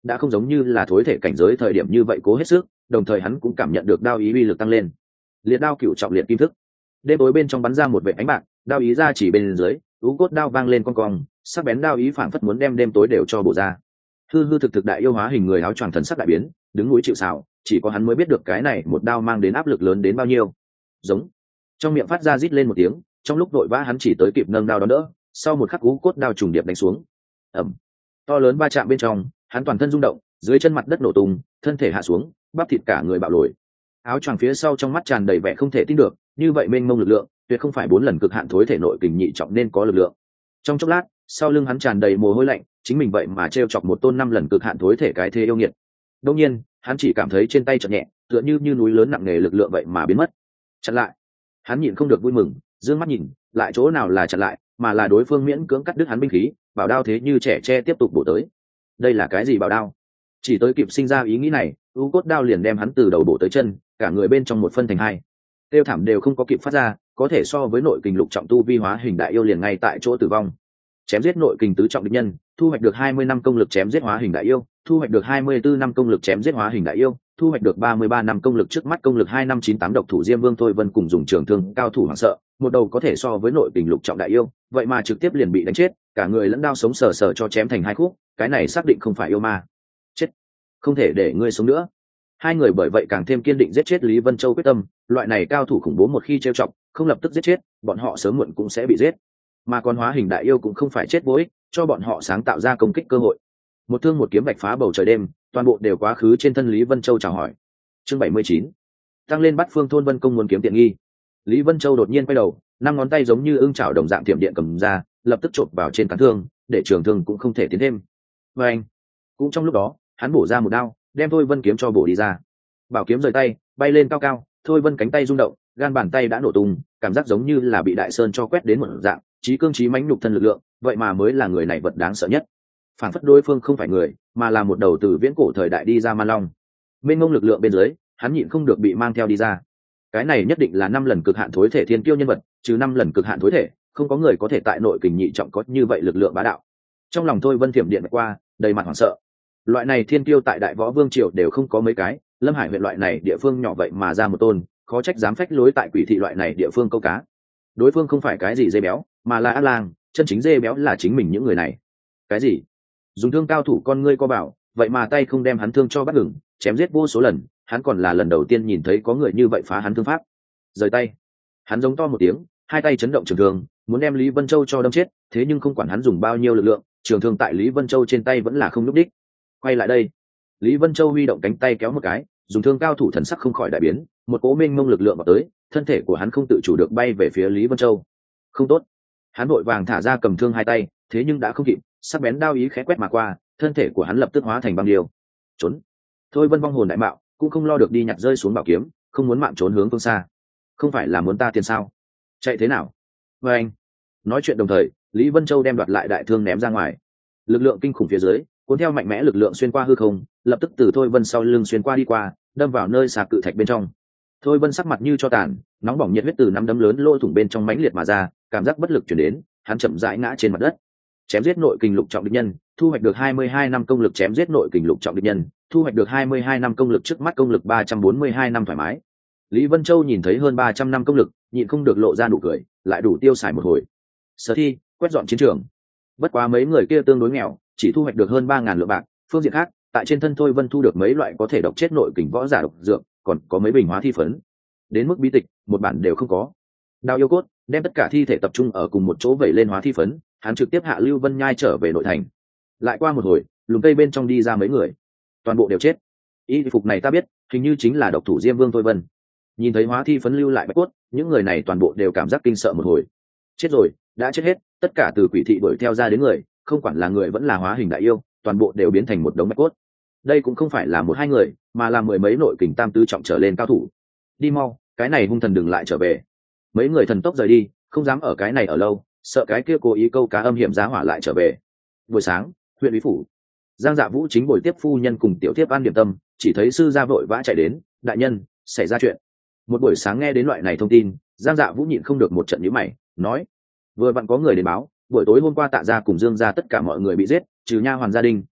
đã không giống như là thối thể cảnh giới thời điểm như vậy cố hết sức, đồng thời hắn cũng cảm nhận được đao ý uy lực tăng lên. Liệt đao cửu trọng liệt kim thức. Đêm tối bên trong bắn ra một vệt ánh bạc, đao ý ra chỉ bên dưới, ú cốt đao vang lên con cong, sắc bén đao ý phảng phất muốn đem đêm tối đều cho bổ ra. Hư hư thực thực đại yêu hóa hình người áo choàng thần sắc đại biến, đứng núi chịu sào, chỉ có hắn mới biết được cái này một đao mang đến áp lực lớn đến bao nhiêu. Giống. Trong miệng phát ra rít lên một tiếng, trong lúc vội vã hắn chỉ tới kịp nâng đao đón đỡ, sau một khắc ú cốt đao trùng điệp đánh xuống. Ầm. To lớn va chạm bên trong, hắn toàn thân rung động, dưới chân mặt đất nổ tung, thân thể hạ xuống, bắp thịt cả người bạo lồi. Áo choàng phía sau trong mắt tràn đầy vẻ không thể tin được, như vậy mênh mông lực lượng, tuyệt không phải 4 lần cực hạn thối thể nội kình nhị trọng nên có lực lượng. Trong chốc lát, sau lưng hắn tràn đầy mồ hôi lạnh, chính mình vậy mà trêu chọc một tôn 5 lần cực hạn thối thể cái thế yêu nghiệt. Đương nhiên, hắn chỉ cảm thấy trên tay chợt nhẹ, tựa như núi lớn nặng nề lực lượng vậy mà biến mất. Chặn lại. Hắn nhịn không được vui mừng, dương mắt nhìn, lại chỗ nào là chặn lại, mà là đối phương miễn cưỡng cắt đứt hắn binh khí, bảo đao thế như trẻ tre tiếp tục bổ tới. Đây là cái gì bảo đao? Chỉ tới kịp sinh ra ý nghĩ này, u cốt đao liền đem hắn từ đầu bổ tới chân, cả người bên trong một phân thành hai. Tiêu thảm đều không có kịp phát ra, có thể so với nội kình lục trọng tu vi hóa hình đại yêu liền ngay tại chỗ tử vong. Chém giết nội kình tứ trọng địch nhân, thu hoạch được 20 năm công lực chém giết hóa hình đại yêu, thu hoạch được 24 năm công lực chém giết hóa hình đại yêu, thu hoạch được 33 năm công lực trước mắt công lực 2598 độc thủ Diêm Vương Thôi Vân cùng dùng trường thương cao thủ hoảng sợ, một đầu có thể so với nội kình lục trọng đại yêu, vậy mà trực tiếp liền bị đánh chết, cả người lẫn đao sống sờ sờ cho chém thành hai khúc, cái này xác định không phải yêu ma. Chết, không thể để ngươi sống nữa. Hai người bởi vậy càng thêm kiên định giết chết Lý Vân Châu quyết tâm, loại này cao thủ khủng bố một khi trêu chọc, không lập tức giết chết, bọn họ sớm muộn cũng sẽ bị giết. Mà con hóa hình đại yêu cũng không phải chết vô ích, cho bọn họ sáng tạo ra công kích cơ hội. Một thương một kiếm bạch phá bầu trời đêm, toàn bộ đều quá khứ trên thân Lý Vân Châu chào hỏi. Chương 79. Tăng lên bắt phương thôn Vân Công muốn kiếm tiện nghi. Lý Vân Châu đột nhiên quay đầu, 5 ngón tay giống như ưng chảo đồng dạng tiệm điện cầm ra, lập tức chộp vào trên cán thương, để trường thương cũng không thể tiến thêm. Và anh, cũng trong lúc đó, hắn bổ ra một đao, đem Thôi Vân kiếm cho bổ đi ra. Bảo kiếm rời tay, bay lên cao cao, Thôi Vân cánh tay rung động, gan bàn tay đã nổ tung, cảm giác giống như là bị đại sơn cho quét đến một dạng, trí cương trí mãnh nhục thân lực lượng, vậy mà mới là người này vật đáng sợ nhất. Phản phất đối phương không phải người, mà là một đầu từ viễn cổ thời đại đi ra man long. Mênh mông lực lượng bên dưới, hắn nhịn không được bị mang theo đi ra. Cái này nhất định là 5 lần cực hạn thối thể thiên kiêu nhân vật, trừ 5 lần cực hạn thối thể, không có người có thể tại nội kình nhị trọng có như vậy lực lượng bá đạo. Trong lòng Thôi Vân thiểm điện qua, đầy mặt hoảng sợ. Loại này thiên kiêu tại Đại Võ Vương triều đều không có mấy cái, Lâm Hải huyện loại này địa phương nhỏ vậy mà ra một tôn, khó trách dám phách lối tại Quỷ thị loại này địa phương câu cá. Đối phương không phải cái gì dê béo, mà là ác lang, chân chính dê béo là chính mình những người này. Cái gì? Dùng thương cao thủ con ngươi co bảo, vậy mà tay không đem hắn thương cho bắt ngừng, chém giết vô số lần, hắn còn là lần đầu tiên nhìn thấy có người như vậy phá hắn thương pháp. Rời tay. Hắn giống to một tiếng, hai tay chấn động trường thương, muốn đem Lý Vân Châu cho đâm chết, thế nhưng không quản hắn dùng bao nhiêu lực lượng, trường thương tại Lý Vân Châu trên tay vẫn là không nhúc đích. Quay lại đây. Lý Vân Châu huy động cánh tay kéo một cái, dùng thương cao thủ thần sắc không khỏi đại biến, một cỗ mênh mông lực lượng vào tới, thân thể của hắn không tự chủ được bay về phía Lý Vân Châu. Không tốt. Hắn vội vàng thả ra cầm thương hai tay, thế nhưng đã không kịp, sắc bén đao ý khẽ quét mà qua, thân thể của hắn lập tức hóa thành băng điêu. Trốn. Thôi Vân vong hồn đại mạo, cũng không lo được đi nhặt rơi xuống bảo kiếm, không muốn mạng trốn hướng phương xa. Không phải là muốn ta tiền sao? Chạy thế nào? Và anh. Nói chuyện đồng thời, Lý Vân Châu đem đoạt lại đại thương ném ra ngoài. Lực lượng kinh khủng phía dưới, cuốn theo mạnh mẽ lực lượng xuyên qua hư không, lập tức từ Thôi Vân sau lưng xuyên qua đi qua, đâm vào nơi xà cự thạch bên trong. Thôi Vân sắc mặt như cho tàn, nóng bỏng nhiệt huyết từ nắm đấm lớn lỗ thủng bên trong mãnh liệt mà ra, cảm giác bất lực chuyển đến, hắn chậm rãi ngã trên mặt đất. Chém giết nội kình lục trọng địch nhân, thu hoạch được 22 năm công lực chém giết nội kình lục trọng địch nhân, thu hoạch được 22 năm công lực trước mắt công lực 342 năm thoải mái. Lý Vân Châu nhìn thấy hơn 300 năm công lực, nhịn không được lộ ra nụ cười, lại đủ tiêu xài một hồi. Sở thi, quét dọn chiến trường. Bất quá mấy người kia tương đối nghèo, chỉ thu hoạch được hơn 3000 lượng bạc, phương diện khác, tại trên thân Thôi Vân thu được mấy loại có thể độc chết nội kình võ giả độc dược, còn có mấy bình hóa thi phấn. Đến mức bí tịch, một bản đều không có. Đao yêu cốt, đem tất cả thi thể tập trung ở cùng một chỗ vẩy lên hóa thi phấn, hắn trực tiếp hạ Lưu Vân Nhai trở về nội thành. Lại qua một hồi, lùm cây bên trong đi ra mấy người, toàn bộ đều chết. Y phục này ta biết, hình như chính là độc thủ Diêm Vương Thôi Vân. Nhìn thấy hóa thi phấn lưu lại bạch cốt, những người này toàn bộ đều cảm giác kinh sợ một hồi. Chết rồi, đã chết hết, tất cả từ Quỷ thị đuổi theo ra đến người, không quản là người vẫn là hóa hình đại yêu, toàn bộ đều biến thành một đống bạch cốt. Đây cũng không phải là một hai người, mà là mười mấy nội kình tam tứ trọng trở lên cao thủ. Đi mau, cái này hung thần đừng lại trở về. Mấy người thần tốc rời đi, không dám ở cái này ở lâu, sợ cái kia cố ý câu cá âm hiểm giá hỏa lại trở về. Buổi sáng, huyện Lý phủ, Giang Dạ Vũ chính buổi tiếp phu nhân cùng tiểu tiếp ăn điểm tâm, chỉ thấy sư gia vội vã chạy đến, đại nhân, xảy ra chuyện. Một buổi sáng nghe đến loại này thông tin, Giang Dạ Vũ nhịn không được một trận nhíu mày, nói: vừa vặn có người đến báo, buổi tối hôm qua Tạ gia cùng Dương gia tất cả mọi người bị giết, trừ nha hoàn gia đình,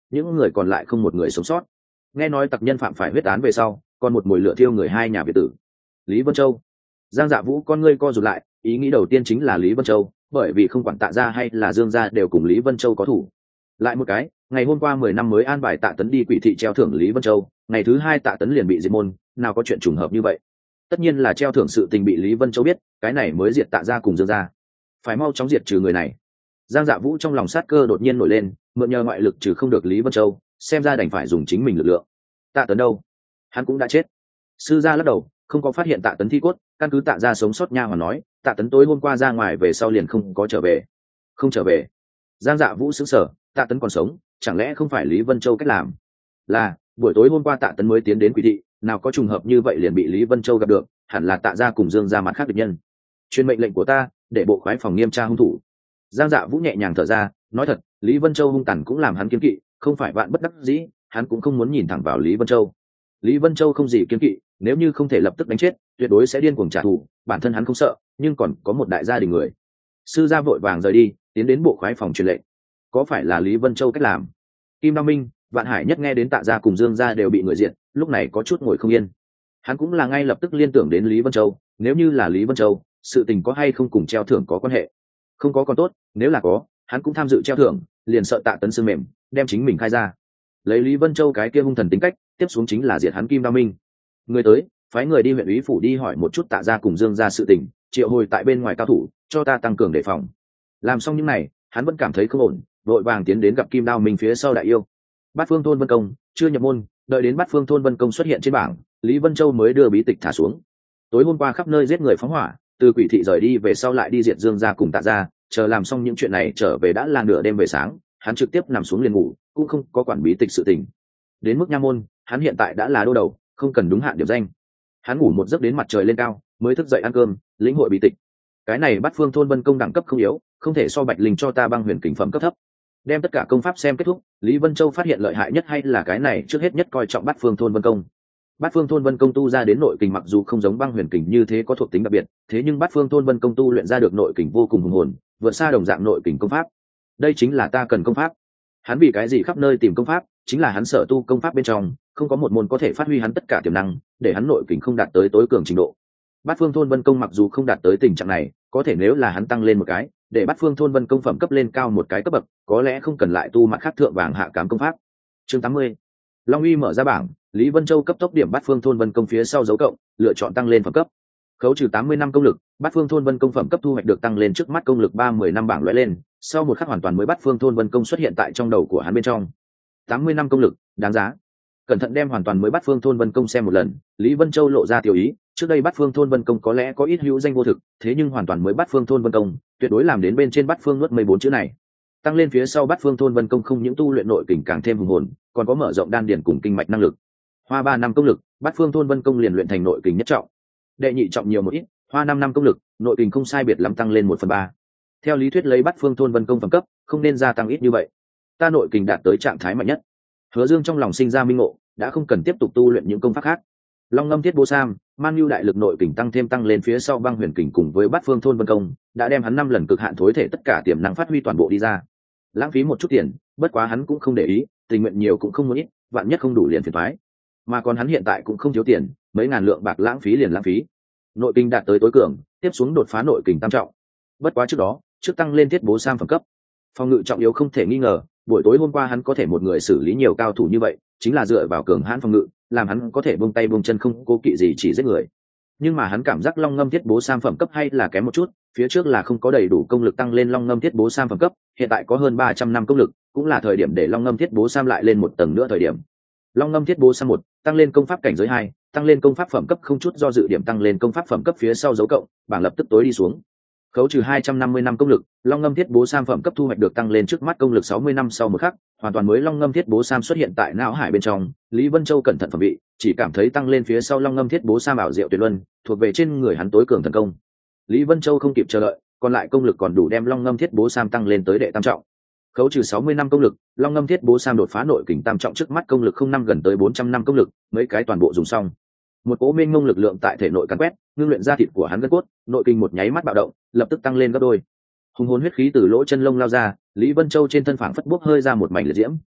những người còn lại không một người sống sót. Nghe nói tặc nhân phạm phải huyết án về sau còn một mồi lửa thiêu người hai nhà biệt tử. Lý Vân Châu. Giang Dạ Vũ con ngươi co rụt lại, ý nghĩ đầu tiên chính là Lý Vân Châu, bởi vì không quản Tạ gia hay là Dương gia đều cùng Lý Vân Châu có thủ. Lại một cái, ngày hôm qua 10 năm mới an bài Tạ Tấn đi quỷ thị treo thưởng Lý Vân Châu, ngày thứ hai Tạ Tấn liền bị diệt môn, nào có chuyện trùng hợp như vậy. Tất nhiên là treo thưởng sự tình bị Lý Vân Châu biết, cái này mới diệt Tạ gia cùng Dương gia. Phải mau chóng diệt trừ người này. Giang Dạ Vũ trong lòng sát cơ đột nhiên nổi lên, mượn nhờ ngoại lực trừ không được Lý Vân Châu, xem ra đành phải dùng chính mình lực lượng. Tạ Tấn đâu? Hắn cũng đã chết. Sư gia lắc đầu, không có phát hiện Tạ Tấn thi cốt, căn cứ Tạ gia sống sót nha mà nói, Tạ Tấn tối hôm qua ra ngoài về sau liền không có trở về. Không trở về? Giang Dạ Vũ sững sờ, Tạ Tấn còn sống, chẳng lẽ không phải Lý Vân Châu cách làm? Là, buổi tối hôm qua Tạ Tấn mới tiến đến quỷ thị, nào có trùng hợp như vậy liền bị Lý Vân Châu gặp được, hẳn là Tạ gia cùng Dương gia mặt khác địch nhân. Truyền mệnh lệnh của ta, để bộ khoái phòng nghiêm tra hung thủ. Giang Dạ Vũ nhẹ nhàng thở ra, nói thật, Lý Vân Châu hung tàn cũng làm hắn kiêng kỵ, không phải vạn bất đắc dĩ, hắn cũng không muốn nhìn thẳng vào Lý Vân Châu. Lý Vân Châu không gì kiêng kỵ, nếu như không thể lập tức đánh chết, tuyệt đối sẽ điên cuồng trả thù, bản thân hắn không sợ, nhưng còn có một đại gia đình người. Sư gia vội vàng rời đi, tiến đến bộ khoái phòng truyền lệnh. Có phải là Lý Vân Châu cách làm? Kim Đao Minh, Vạn Hải Nhất nghe đến Tạ gia cùng Dương gia đều bị người diện, lúc này có chút ngồi không yên. Hắn cũng là ngay lập tức liên tưởng đến Lý Vân Châu, nếu như là Lý Vân Châu, sự tình có hay không cùng treo thưởng có quan hệ? Không có còn tốt, nếu là có, hắn cũng tham dự treo thưởng, liền sợ Tạ Tấn xương mềm, đem chính mình khai ra. Lấy Lý Vân Châu cái kia hung thần tính cách, tiếp xuống chính là diệt hắn Kim Đao Minh. Người tới, phái người đi huyện úy phủ đi hỏi một chút Tạ gia cùng Dương gia sự tình, triệu hồi tại bên ngoài cao thủ, cho ta tăng cường đề phòng. Làm xong những này, hắn vẫn cảm thấy không ổn, vội vàng tiến đến gặp Kim Đao Minh phía sau đại yêu. Bát Phương thôn Vân Công chưa nhập môn, đợi đến Bát Phương thôn Vân Công xuất hiện trên bảng, Lý Vân Châu mới đưa bí tịch thả xuống. Tối hôm qua khắp nơi giết người phóng hỏa, từ quỷ thị rời đi về sau lại đi diệt Dương gia cùng Tạ gia, chờ làm xong những chuyện này trở về đã là nửa đêm về sáng, hắn trực tiếp nằm xuống liền ngủ, cũng không có quản bí tịch sự tình. Đến mức nha môn, hắn hiện tại đã là đô đầu, không cần đúng hạn điểm danh. Hắn ngủ một giấc đến mặt trời lên cao, mới thức dậy ăn cơm, lĩnh hội bí tịch. Cái này Bát Phương thôn Vân Công đẳng cấp không yếu, không thể so Bạch Linh cho ta băng huyền kình phẩm cấp thấp. Đem tất cả công pháp xem kết thúc, Lý Vân Châu phát hiện lợi hại nhất hay là cái này, trước hết nhất coi trọng Bát Phương thôn Vân Công. Bát Phương thôn Vân Công tu ra đến nội kình mặc dù không giống băng huyền kình như thế có thuộc tính đặc biệt, thế nhưng Bát Phương thôn Vân Công tu luyện ra được nội kình vô cùng hùng hồn, vượt xa đồng dạng nội kình công pháp. Đây chính là ta cần công pháp. Hắn vì cái gì khắp nơi tìm công pháp, chính là hắn sở tu công pháp bên trong không có một môn có thể phát huy hắn tất cả tiềm năng, để hắn nội kình không đạt tới tối cường trình độ. Bát Phương thôn Vân Công mặc dù không đạt tới tình trạng này, có thể nếu là hắn tăng lên một cái, để Bát Phương thôn Vân Công phẩm cấp lên cao một cái cấp bậc, có lẽ không cần lại tu mặt khác thượng vàng hạ cám công pháp. Chương 80. Long Uy mở ra bảng, Lý Vân Châu cấp tốc điểm Bát Phương thôn Vân Công phía sau dấu cộng, lựa chọn tăng lên phẩm cấp. Khấu trừ 80 năm công lực, Bát Phương thôn Vân Công phẩm cấp thu hoạch được tăng lên, trước mắt công lực 30 năm bảng lóe lên, sau một khắc hoàn toàn mới Bát Phương thôn Vân Công xuất hiện tại trong đầu của hắn bên trong. 80 năm công lực, đáng giá. Cẩn thận đem hoàn toàn mới Bát Phương thôn Vân Công xem một lần, Lý Vân Châu lộ ra tiểu ý, trước đây Bát Phương thôn Vân Công có lẽ có ít hữu danh vô thực, thế nhưng hoàn toàn mới Bát Phương thôn Vân Công, tuyệt đối làm đến bên trên Bát Phương nuốt 14 chữ này. Tăng lên phía sau Bát Phương thôn Vân Công không những tu luyện nội kình càng thêm hùng hồn, còn có mở rộng đan điền cùng kinh mạch năng lực. Hoa 3 năm công lực, Bát Phương thôn Vân Công liền luyện thành nội kình nhất trọng. Đệ nhị trọng nhiều một ít, hoa 5 năm công lực, nội kình không sai biệt lắm tăng lên 1/3. Theo lý thuyết lấy Bát Phương thôn Vân Công phẩm cấp, không nên gia tăng ít như vậy. Ta nội kình đạt tới trạng thái mạnh nhất. Hứa Dương trong lòng sinh ra minh ngộ, đã không cần tiếp tục tu luyện những công pháp khác. Long Ngâm Thiết Bố Sam, Man Nhu đại lực nội kình tăng lên phía sau băng huyền kình cùng với Bát Phương thôn Vân Công, đã đem hắn 5 lần cực hạn thối thể tất cả tiềm năng phát huy toàn bộ đi ra. Lãng phí một chút tiền, bất quá hắn cũng không để ý, tình nguyện nhiều cũng không muốn ít, vạn nhất không đủ liền phiền toái. Mà còn hắn hiện tại cũng không thiếu tiền, mấy ngàn lượng bạc lãng phí liền lãng phí. Nội kình đạt tới tối cường, tiếp xuống đột phá nội kình tam trọng. Bất quá trước đó, trước tăng lên Thiết Bố Sam phẩm cấp. Phòng ngự trọng yếu không thể nghi ngờ, buổi tối hôm qua hắn có thể một người xử lý nhiều cao thủ như vậy, chính là dựa vào cường hãn phòng ngự, làm hắn có thể buông tay buông chân không cố kỵ gì chỉ giết người. Nhưng mà hắn cảm giác Long Ngâm Thiết Bố Sam phẩm cấp hay là kém một chút, phía trước là không có đầy đủ công lực tăng lên Long Ngâm Thiết Bố Sam phẩm cấp, hiện tại có hơn 300 năm công lực, cũng là thời điểm để Long Ngâm Thiết Bố Sam lại lên một tầng nữa thời điểm. Long Ngâm Thiết Bố Sam 1, tăng lên công pháp cảnh giới 2, tăng lên công pháp phẩm cấp không chút do dự điểm tăng lên công pháp phẩm cấp phía sau dấu cộng, bảng lập tức tối đi xuống. Khấu trừ 250 năm công lực, Long Ngâm Thiết Bố Sam phẩm cấp thu hoạch được tăng lên, trước mắt công lực 60 năm sau một khắc, hoàn toàn mới Long Ngâm Thiết Bố Sam xuất hiện tại não hải bên trong. Lý Vân Châu cẩn thận phẩm vị, chỉ cảm thấy tăng lên phía sau Long Ngâm Thiết Bố Sam ảo diệu tuyệt luân, thuộc về trên người hắn tối cường thần công. Lý Vân Châu không kịp chờ đợi, còn lại công lực còn đủ đem Long Ngâm Thiết Bố Sam tăng lên tới đệ tam trọng. Khấu trừ 60 năm công lực, Long Ngâm Thiết Bố Sam đột phá nội kình tam trọng, trước mắt công lực không năm gần tới 400 năm công lực, mấy cái toàn bộ dùng xong. Một cỗ mênh mông lực lượng tại thể nội càn quét, ngưng luyện ra thịt của hắn gân cốt, nội kinh một nháy mắt bạo động, lập tức tăng lên gấp đôi. Hùng hồn huyết khí từ lỗ chân lông lao ra, Lý Vân Châu trên thân phảng phất bốc hơi ra một mảnh liệt diễm.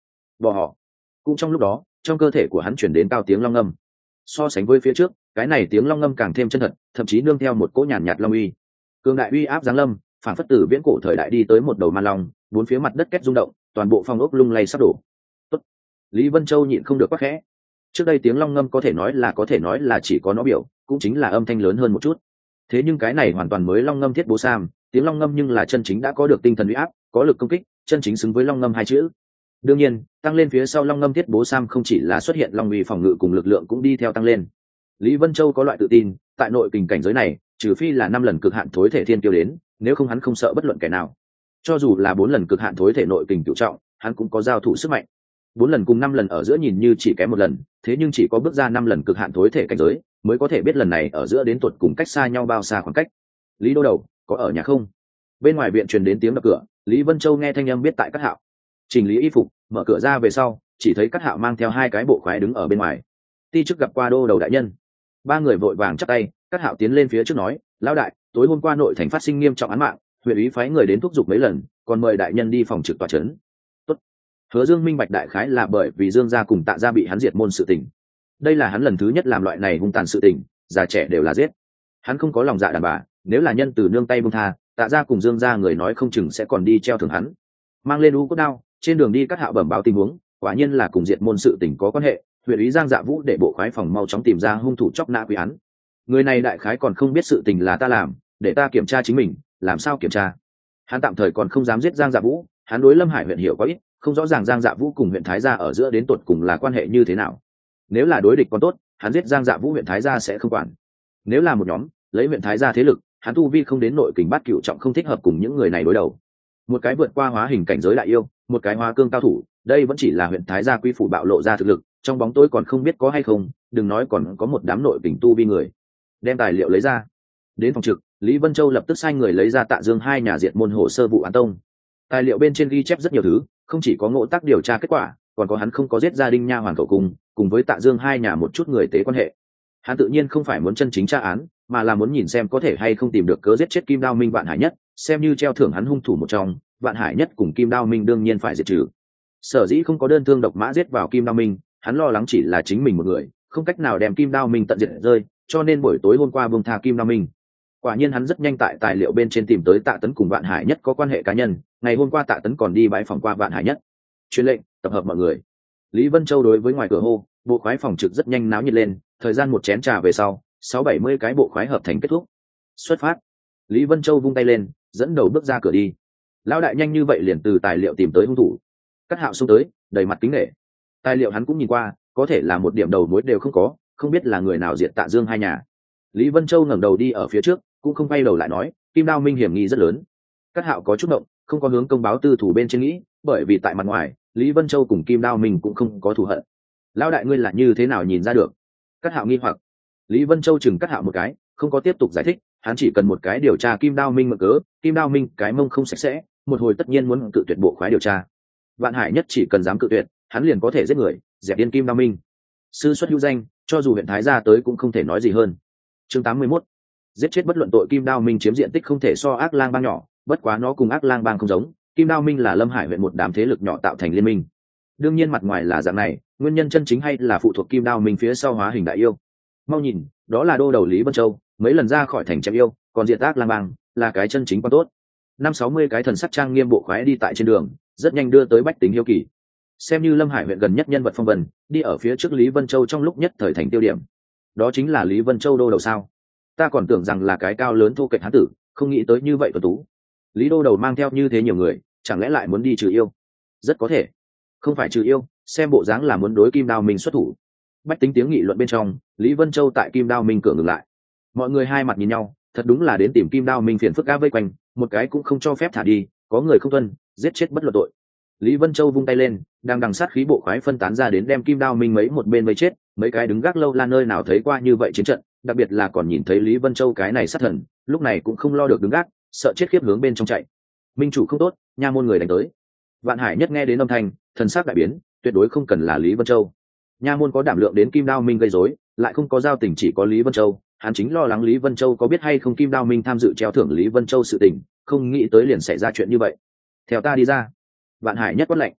bỏ họ. Cũng trong lúc đó, trong cơ thể của hắn chuyển đến cao tiếng long ngâm. So sánh với phía trước, cái này tiếng long ngâm càng thêm chân thật, thậm chí nương theo một cỗ nhàn nhạt long uy. Cường đại uy áp giáng lâm, phản phất từ viễn cổ thời đại đi tới một đầu man long, bốn phía mặt đất két rung động, toàn bộ phong ốc lung lay sắp đổ. Tốt. Lý Vân Châu nhịn không được quát khẽ. Trước đây tiếng long ngâm có thể nói là chỉ có nó biểu, cũng chính là âm thanh lớn hơn một chút. Thế nhưng cái này hoàn toàn mới long ngâm thiết bố sam, tiếng long ngâm nhưng là chân chính đã có được tinh thần uy áp, có lực công kích, chân chính xứng với long ngâm hai chữ. Đương nhiên, tăng lên phía sau long ngâm thiết bố sam không chỉ là xuất hiện long uy phòng ngự cùng lực lượng cũng đi theo tăng lên. Lý Vân Châu có loại tự tin, tại nội kình cảnh giới này, trừ phi là 5 lần cực hạn thối thể thiên kiêu đến, nếu không hắn không sợ bất luận kẻ nào. Cho dù là 4 lần cực hạn thối thể nội kình cửu trọng, hắn cũng có giao thủ sức mạnh. 4 lần cùng 5 lần ở giữa nhìn như chỉ kém 1 lần, thế nhưng chỉ có bước ra 5 lần cực hạn thối thể cảnh giới, mới có thể biết lần này ở giữa đến tuột cùng cách xa nhau bao xa khoảng cách. Lý Đô Đầu, có ở nhà không? Bên ngoài viện truyền đến tiếng đập cửa, Lý Vân Châu nghe thanh âm biết tại Cát Hạo. Chỉnh lý y phục, mở cửa ra về sau, chỉ thấy Cát Hạo mang theo 2 cái bộ khoái đứng ở bên ngoài. Ti chức gặp qua Đô Đầu đại nhân. 3 người vội vàng chắp tay, Cát Hạo tiến lên phía trước nói, lão đại, tối hôm qua nội thành phát sinh nghiêm trọng án mạng, huyện úy phái người đến thúc giục mấy lần, còn mời đại nhân đi phòng trực tòa trấn. Tốt. Hứa Dương minh bạch đại khái là bởi vì Dương gia cùng Tạ gia bị hắn diệt môn sự tình. Đây là hắn lần thứ nhất làm loại này hung tàn sự tình, già trẻ đều là giết. Hắn không có lòng dạ đàn bà, nếu là nhân từ nương tay buông tha, Tạ gia cùng Dương gia người nói không chừng sẽ còn đi treo thưởng hắn. Mang lên u cốt đao, trên đường đi Cát Hạo bẩm báo tình huống, quả nhiên là cùng diệt môn sự tình có quan hệ, huyện úy Giang Dạ Vũ để bộ khoái phòng mau chóng tìm ra hung thủ chóc nã quý án. Người này đại khái còn không biết sự tình là ta làm, để ta kiểm tra chính mình, làm sao kiểm tra? Hắn tạm thời còn không dám giết Giang Dạ Vũ, hắn đối Lâm Hải huyện hiểu có ít, không rõ ràng Giang Dạ Vũ cùng huyện Thái Gia ở giữa đến tột cùng là quan hệ như thế nào. Nếu là đối địch còn tốt, hắn giết Giang Dạ Vũ huyện Thái Gia sẽ không quản. Nếu là một nhóm, lấy huyện Thái Gia thế lực, hắn tu vi không đến nội kình bát cửu trọng không thích hợp cùng những người này đối đầu. Một cái vượt qua hóa hình cảnh giới đại yêu, một cái hóa cương cao thủ, đây vẫn chỉ là huyện Thái Gia quý phủ bạo lộ ra thực lực, trong bóng tối còn không biết có hay không, đừng nói còn có một đám nội kình tu vi người. Đem tài liệu lấy ra. Đến phòng trực, Lý Vân Châu lập tức sai người lấy ra Tạ Dương 2 nhà diệt môn hồ sơ vụ án tông. Tài liệu bên trên ghi chép rất nhiều thứ, không chỉ có ngộ tác điều tra kết quả, còn có hắn không có giết gia đình nha hoàn cậu cùng với Tạ Dương 2 nhà một chút người tế quan hệ. Hắn tự nhiên không phải muốn chân chính tra án, mà là muốn nhìn xem có thể hay không tìm được cớ giết chết Kim Đao Minh Vạn Hải Nhất, xem như treo thưởng hắn hung thủ một trong, Vạn Hải Nhất cùng Kim Đao Minh đương nhiên phải diệt trừ. Sở dĩ không có đơn thương độc mã giết vào Kim Đao Minh, hắn lo lắng chỉ là chính mình một người, không cách nào đem Kim Đao Minh tận diệt rơi, cho nên buổi tối hôm qua buông tha Kim Đao Minh. Quả nhiên hắn rất nhanh tại tài liệu bên trên tìm tới Tạ Tấn cùng Vạn Hải Nhất có quan hệ cá nhân, ngày hôm qua Tạ Tấn còn đi bãi phòng qua Vạn Hải Nhất. Truyền lệnh, tập hợp mọi người. Lý Vân Châu đối với ngoài cửa hô, bộ khoái phòng trực rất nhanh náo nhiệt lên, thời gian một chén trà về sau, 60-70 cái bộ khoái hợp thành kết thúc. Xuất phát. Lý Vân Châu vung tay lên, dẫn đầu bước ra cửa đi. Lão đại nhanh như vậy liền từ tài liệu tìm tới hung thủ. Cát Hạo xông tới, đầy mặt kính nể. Tài liệu hắn cũng nhìn qua, có thể là một điểm đầu mối đều không có, không biết là người nào diệt Tạ Dương 2 nhà. Lý Vân Châu ngẩng đầu đi ở phía trước, cũng không quay đầu lại nói, Kim Đao Minh hiểm nghi rất lớn. Cát Hạo có chút động, không có hướng công báo tư thủ bên trên nghĩ, bởi vì tại mặt ngoài, Lý Vân Châu cùng Kim Đao Minh cũng không có thù hận. Lão đại ngươi là như thế nào nhìn ra được? Cát Hạo nghi hoặc. Lý Vân Châu chừng Cát Hạo một cái, không có tiếp tục giải thích, hắn chỉ cần một cái điều tra Kim Đao Minh mượn cớ, Kim Đao Minh cái mông không sạch sẽ, một hồi tất nhiên muốn cự tuyệt bộ khoái điều tra. Vạn Hải Nhất chỉ cần dám cự tuyệt, hắn liền có thể giết người, dẹp điên Kim Đao Minh. Sư xuất hữu danh, cho dù huyện Thái gia tới cũng không thể nói gì hơn. Chương 81. Giết chết bất luận tội Kim Đao Minh chiếm diện tích không thể so Ác Lang bang nhỏ, bất quá nó cùng Ác Lang bang không giống, Kim Đao Minh là Lâm Hải huyện một đám thế lực nhỏ tạo thành liên minh. Đương nhiên mặt ngoài là dạng này, nguyên nhân chân chính hay là phụ thuộc Kim Đao Minh phía sau hóa hình đại yêu. Mau nhìn, đó là đô đầu Lý Vân Châu, mấy lần ra khỏi thành chém yêu, còn diệt Ác Lang bang, là cái chân chính quan tốt. 50-60 cái thần sắc trang nghiêm bộ khoái đi tại trên đường, rất nhanh đưa tới bách tính hiếu kỳ. Xem như Lâm Hải huyện gần nhất nhân vật phong vân, đi ở phía trước Lý Vân Châu trong lúc nhất thời thành tiêu điểm. Đó chính là Lý Vân Châu đô đầu sao? Ta còn tưởng rằng là cái cao lớn thô kệch hán tử, không nghĩ tới như vậy tuấn tú. Lý đô đầu mang theo như thế nhiều người, chẳng lẽ lại muốn đi trừ yêu? Rất có thể. Không phải trừ yêu, xem bộ dáng là muốn đối Kim Đao Minh xuất thủ. Bách tính tiếng nghị luận bên trong, Lý Vân Châu tại Kim Đao Minh cửa ngừng lại. Mọi người hai mặt nhìn nhau, thật đúng là đến tìm Kim Đao Minh phiền phức áp vây quanh, một cái cũng không cho phép thả đi, có người không tuân, giết chết bất luận tội. Lý Vân Châu vung tay lên, đang đằng sát khí bộ khoái phân tán ra đến đem Kim Đao Minh mấy một bên vây chết, mấy cái đứng gác lâu la nơi nào thấy qua như vậy chiến trận, đặc biệt là còn nhìn thấy Lý Vân Châu cái này sát thần, lúc này cũng không lo được đứng gác, sợ chết khiếp hướng bên trong chạy. Minh chủ không tốt, nha môn người đánh tới. Vạn Hải Nhất nghe đến âm thanh, thần sắc đại biến, tuyệt đối không cần là Lý Vân Châu. Nha môn có đảm lượng đến Kim Đao Minh gây rối, lại không có giao tình chỉ có Lý Vân Châu, hắn chính lo lắng Lý Vân Châu có biết hay không Kim Đao Minh tham dự treo thưởng Lý Vân Châu sự tình, không nghĩ tới liền xảy ra chuyện như vậy. Theo ta đi ra. Vạn Hải Nhất quát lệnh.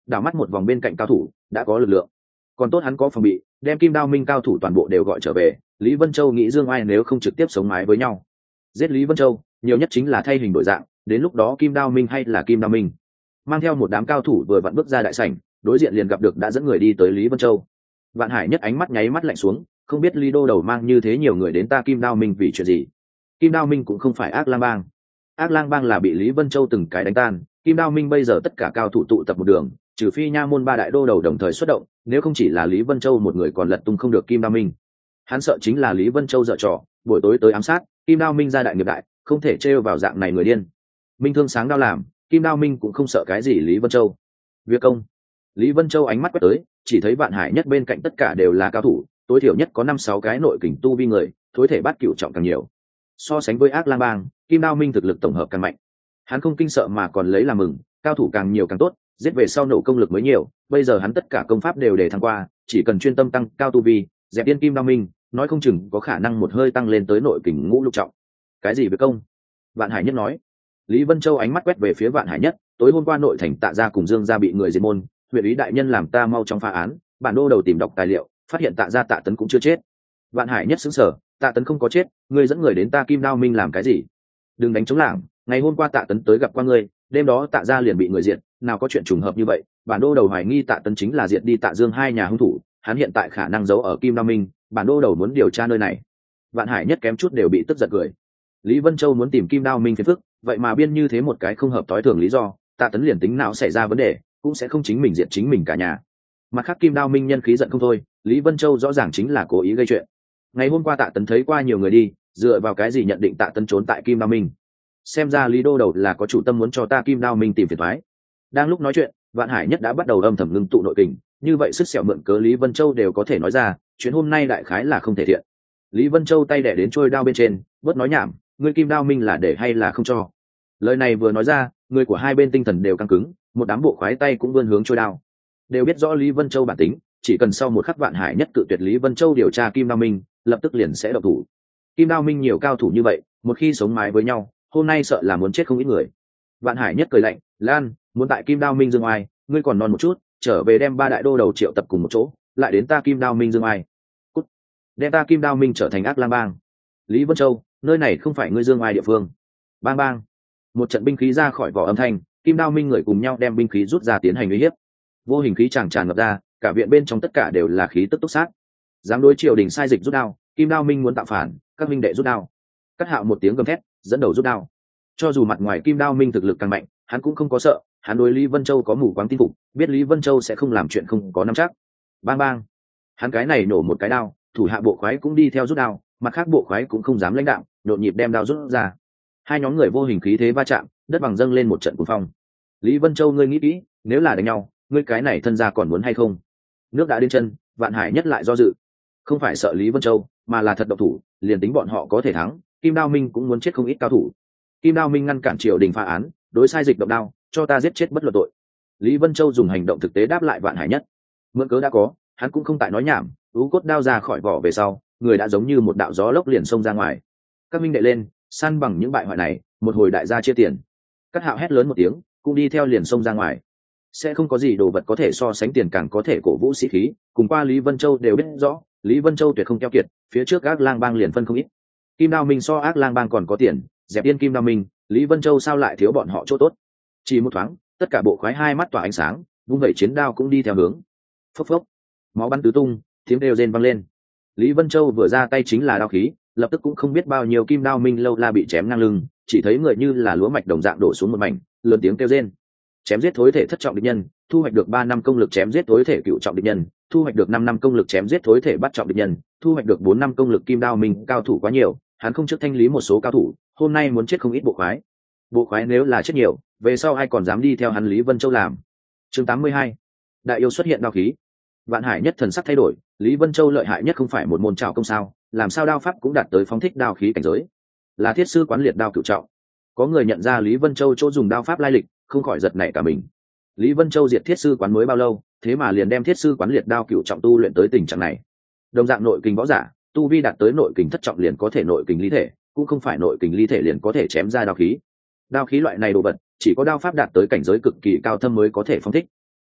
đảo mắt một vòng bên cạnh cao thủ đã có lực lượng, còn tốt hắn có phòng bị, đem Kim Đao Minh cao thủ toàn bộ đều gọi trở về. Lý Vân Châu nghĩ Dương Oai nếu không trực tiếp sống mái với nhau, giết Lý Vân Châu nhiều nhất chính là thay hình đổi dạng, đến lúc đó Kim Đao Minh hay là Kim Đao Minh mang theo một đám cao thủ vừa vặn bước ra đại sảnh, đối diện liền gặp được đã dẫn người đi tới Lý Vân Châu. Vạn Hải Nhất ánh mắt nháy mắt lạnh xuống, không biết Lý Đô Đầu mang như thế nhiều người đến ta Kim Đao Minh vì chuyện gì. Kim Đao Minh cũng không phải Ác Lang Bang, Ác Lang Bang là bị Lý Vân Châu từng cái đánh tan, Kim Đao Minh bây giờ tất cả cao thủ tụ tập một đường, trừ phi nha môn ba đại đô đầu đồng thời xuất động, nếu không chỉ là Lý Vân Châu một người còn lật tung không được Kim Đao Minh. Hắn sợ chính là Lý Vân Châu dở trò, buổi tối tới ám sát, Kim Đao Minh ra đại nghiệp đại, không thể trêu vào dạng này người điên. Minh thương sáng đao làm, Kim Đao Minh cũng không sợ cái gì Lý Vân Châu. Việc công. Lý Vân Châu ánh mắt quét tới, chỉ thấy Vạn Hải Nhất bên cạnh tất cả đều là cao thủ, tối thiểu nhất có 5-6 cái nội kình tu vi người, thối thể bát cửu trọng càng nhiều. So sánh với Ác Lang Bang, Kim Đao Minh thực lực tổng hợp càng mạnh. Hắn không kinh sợ mà còn lấy làm mừng, cao thủ càng nhiều càng tốt, giết về sau nổ công lực mới nhiều, bây giờ hắn tất cả công pháp đều để thăng qua, chỉ cần chuyên tâm tăng cao tu vi, dẹp điên Kim Đao Minh, nói không chừng có khả năng một hơi tăng lên tới nội kình ngũ lục trọng. Cái gì việc công? Vạn Hải Nhất nói. Lý Vân Châu ánh mắt quét về phía Vạn Hải Nhất, tối hôm qua nội thành Tạ gia cùng Dương gia bị người diệt môn, huyện ý đại nhân làm ta mau chóng phá án, bản đô đầu tìm đọc tài liệu, phát hiện Tạ gia Tạ Tấn cũng chưa chết. Vạn Hải Nhất sững sờ, Tạ Tấn không có chết, ngươi dẫn người đến ta Kim Đao Minh làm cái gì? Đừng đánh chống lảng, ngày hôm qua Tạ Tấn tới gặp qua ngươi, đêm đó Tạ gia liền bị người diệt, nào có chuyện trùng hợp như vậy, bản đô đầu hoài nghi Tạ Tấn chính là diệt đi Tạ Dương hai nhà hung thủ, hắn hiện tại khả năng giấu ở Kim Đao Minh, bản đô đầu muốn điều tra nơi này. Vạn Hải Nhất kém chút đều bị tức giận cười. Lý Vân Châu muốn tìm Kim Đao Minh phiền phức, vậy mà biên như thế một cái không hợp tối thường lý do, Tạ Tấn liền tính não xảy ra vấn đề, cũng sẽ không chính mình diệt chính mình cả nhà. Mặt khác Kim Đao Minh nhân khí giận không thôi, Lý Vân Châu rõ ràng chính là cố ý gây chuyện. Ngày hôm qua Tạ Tấn thấy qua nhiều người đi, dựa vào cái gì nhận định Tạ Tấn trốn tại Kim Đao Minh? Xem ra Lý Đô Đầu là có chủ tâm muốn cho ta Kim Đao Minh tìm phiền toái. Đang lúc nói chuyện, Vạn Hải Nhất đã bắt đầu âm thầm ngưng tụ nội kình, như vậy sức sẹo mượn cớ Lý Vân Châu đều có thể nói ra, chuyện hôm nay đại khái là không thể thiện. Lý Vân Châu tay đẻ đến trôi đao bên trên, bớt nói nhảm, ngươi Kim Đao Minh là để hay là không cho? Lời này vừa nói ra, người của hai bên tinh thần đều căng cứng, một đám bộ khoái tay cũng vươn hướng trôi đao. Đều biết rõ Lý Vân Châu bản tính, chỉ cần sau một khắc Vạn Hải Nhất cự tuyệt Lý Vân Châu điều tra Kim Đao Minh, lập tức liền sẽ động thủ. Kim Đao Minh nhiều cao thủ như vậy, một khi sống mái với nhau, hôm nay sợ là muốn chết không ít người. Vạn Hải Nhất cười lạnh, Lan, muốn tại Kim Đao Minh dương oai, ngươi còn non một chút, trở về đem ba đại đô đầu triệu tập cùng một chỗ, lại đến ta Kim Đao Minh dương oai. Cút, đem ta Kim Đao Minh trở thành Ác Lang Bang. Lý Vân Châu, nơi này không phải ngươi dương oai địa phương. Bang bang, một trận binh khí ra khỏi vỏ âm thanh, Kim Đao Minh người cùng nhau đem binh khí rút ra tiến hành uy hiếp. Vô hình khí tràn ngập ra, cả viện bên trong tất cả đều là khí tức túc sát. Dám đối triều đình sai dịch rút đao, Kim Đao Minh muốn tạo phản, các minh đệ rút đao. Cắt Hạo một tiếng gầm thét, dẫn đầu rút đao. Cho dù mặt ngoài Kim Đao Minh thực lực càng mạnh, hắn cũng không có sợ, hắn đối Lý Vân Châu có mù quáng tin phục, biết Lý Vân Châu sẽ không làm chuyện không có nắm chắc. Bang bang, hắn cái này nổ một cái đao, thủ hạ bộ khoái cũng đi theo rút đao, mặt khác bộ khoái cũng không dám lãnh đạo, nhộn nhịp đem đao rút ra. Hai nhóm người vô hình khí thế va chạm, đất bằng dâng lên một trận cuồng phong. Lý Vân Châu, ngươi nghĩ kỹ, nếu là đánh nhau, ngươi cái này thân gia còn muốn hay không? Nước đã đến chân, Vạn Hải Nhất lại do dự, không phải sợ Lý Vân Châu, mà là thật độc thủ, liền tính bọn họ có thể thắng, Kim Đao Minh cũng muốn chết không ít cao thủ. Kim Đao Minh ngăn cản triều đình phá án, đối sai dịch động đao, cho ta giết chết bất luận tội. Lý Vân Châu dùng hành động thực tế đáp lại Vạn Hải Nhất. Mượn cớ đã có, hắn cũng không tại nói nhảm, ú cốt đao ra khỏi vỏ về sau, người đã giống như một đạo gió lốc liền xông ra ngoài. Các minh đệ lên, săn bằng những bại hoại này, một hồi đại gia chia tiền. Cát Hạo hét lớn một tiếng, cũng đi theo liền xông ra ngoài. Sẽ không có gì đồ vật có thể so sánh tiền, càng có thể cổ vũ sĩ khí, cùng qua Lý Vân Châu đều biết rõ, Lý Vân Châu tuyệt không keo kiệt, phía trước Ác Lang Bang liền phân không ít. Kim Đao Minh so Ác Lang Bang còn có tiền, dẹp yên Kim Đao Minh, Lý Vân Châu sao lại thiếu bọn họ chỗ tốt? Chỉ một thoáng, tất cả bộ khoái hai mắt tỏa ánh sáng, vung vẩy chiến đao cũng đi theo hướng. Phốc phốc, máu bắn tứ tung, tiếng kêu rên vang lên. Lý Vân Châu vừa ra tay chính là đao khí, lập tức cũng không biết bao nhiêu Kim Đao Minh lâu la bị chém ngang lưng, chỉ thấy người như là lúa mạch đồng dạng đổ xuống một mảnh, lớn tiếng kêu rên. Chém giết thối thể thất trọng địch nhân, thu hoạch được 3 năm công lực chém giết thối thể cựu trọng địch nhân, thu hoạch được 5 năm công lực chém giết thối thể bắt trọng địch nhân, thu hoạch được 4 năm công lực. Kim Đao Minh cao thủ quá nhiều, hắn không trước thanh lý một số cao thủ, hôm nay muốn chết không ít bộ khoái. Bộ khoái nếu là chết nhiều, về sau ai còn dám đi theo hắn Lý Vân Châu làm. Chương 82, đại yêu xuất hiện đao khí. Vạn Hải Nhất thần sắc thay đổi, Lý Vân Châu lợi hại nhất không phải một môn trảo công sao, làm sao đao pháp cũng đạt tới phóng thích đao khí cảnh giới, là thiết sư quán liệt đao cửu trọng. Có người nhận ra Lý Vân Châu chỗ dùng đao pháp lai lịch, không khỏi giật nảy cả mình. Lý Vân Châu diệt thiết sư quán mới bao lâu, thế mà liền đem thiết sư quán liệt đao cửu trọng tu luyện tới tình trạng này. Đồng dạng nội kình võ giả, tu vi đạt tới nội kình thất trọng liền có thể nội kình ly thể, cũng không phải nội kình ly thể liền có thể chém ra đao khí. Đao khí loại này đồ vật, chỉ có đao pháp đạt tới cảnh giới cực kỳ cao thâm mới có thể phóng thích.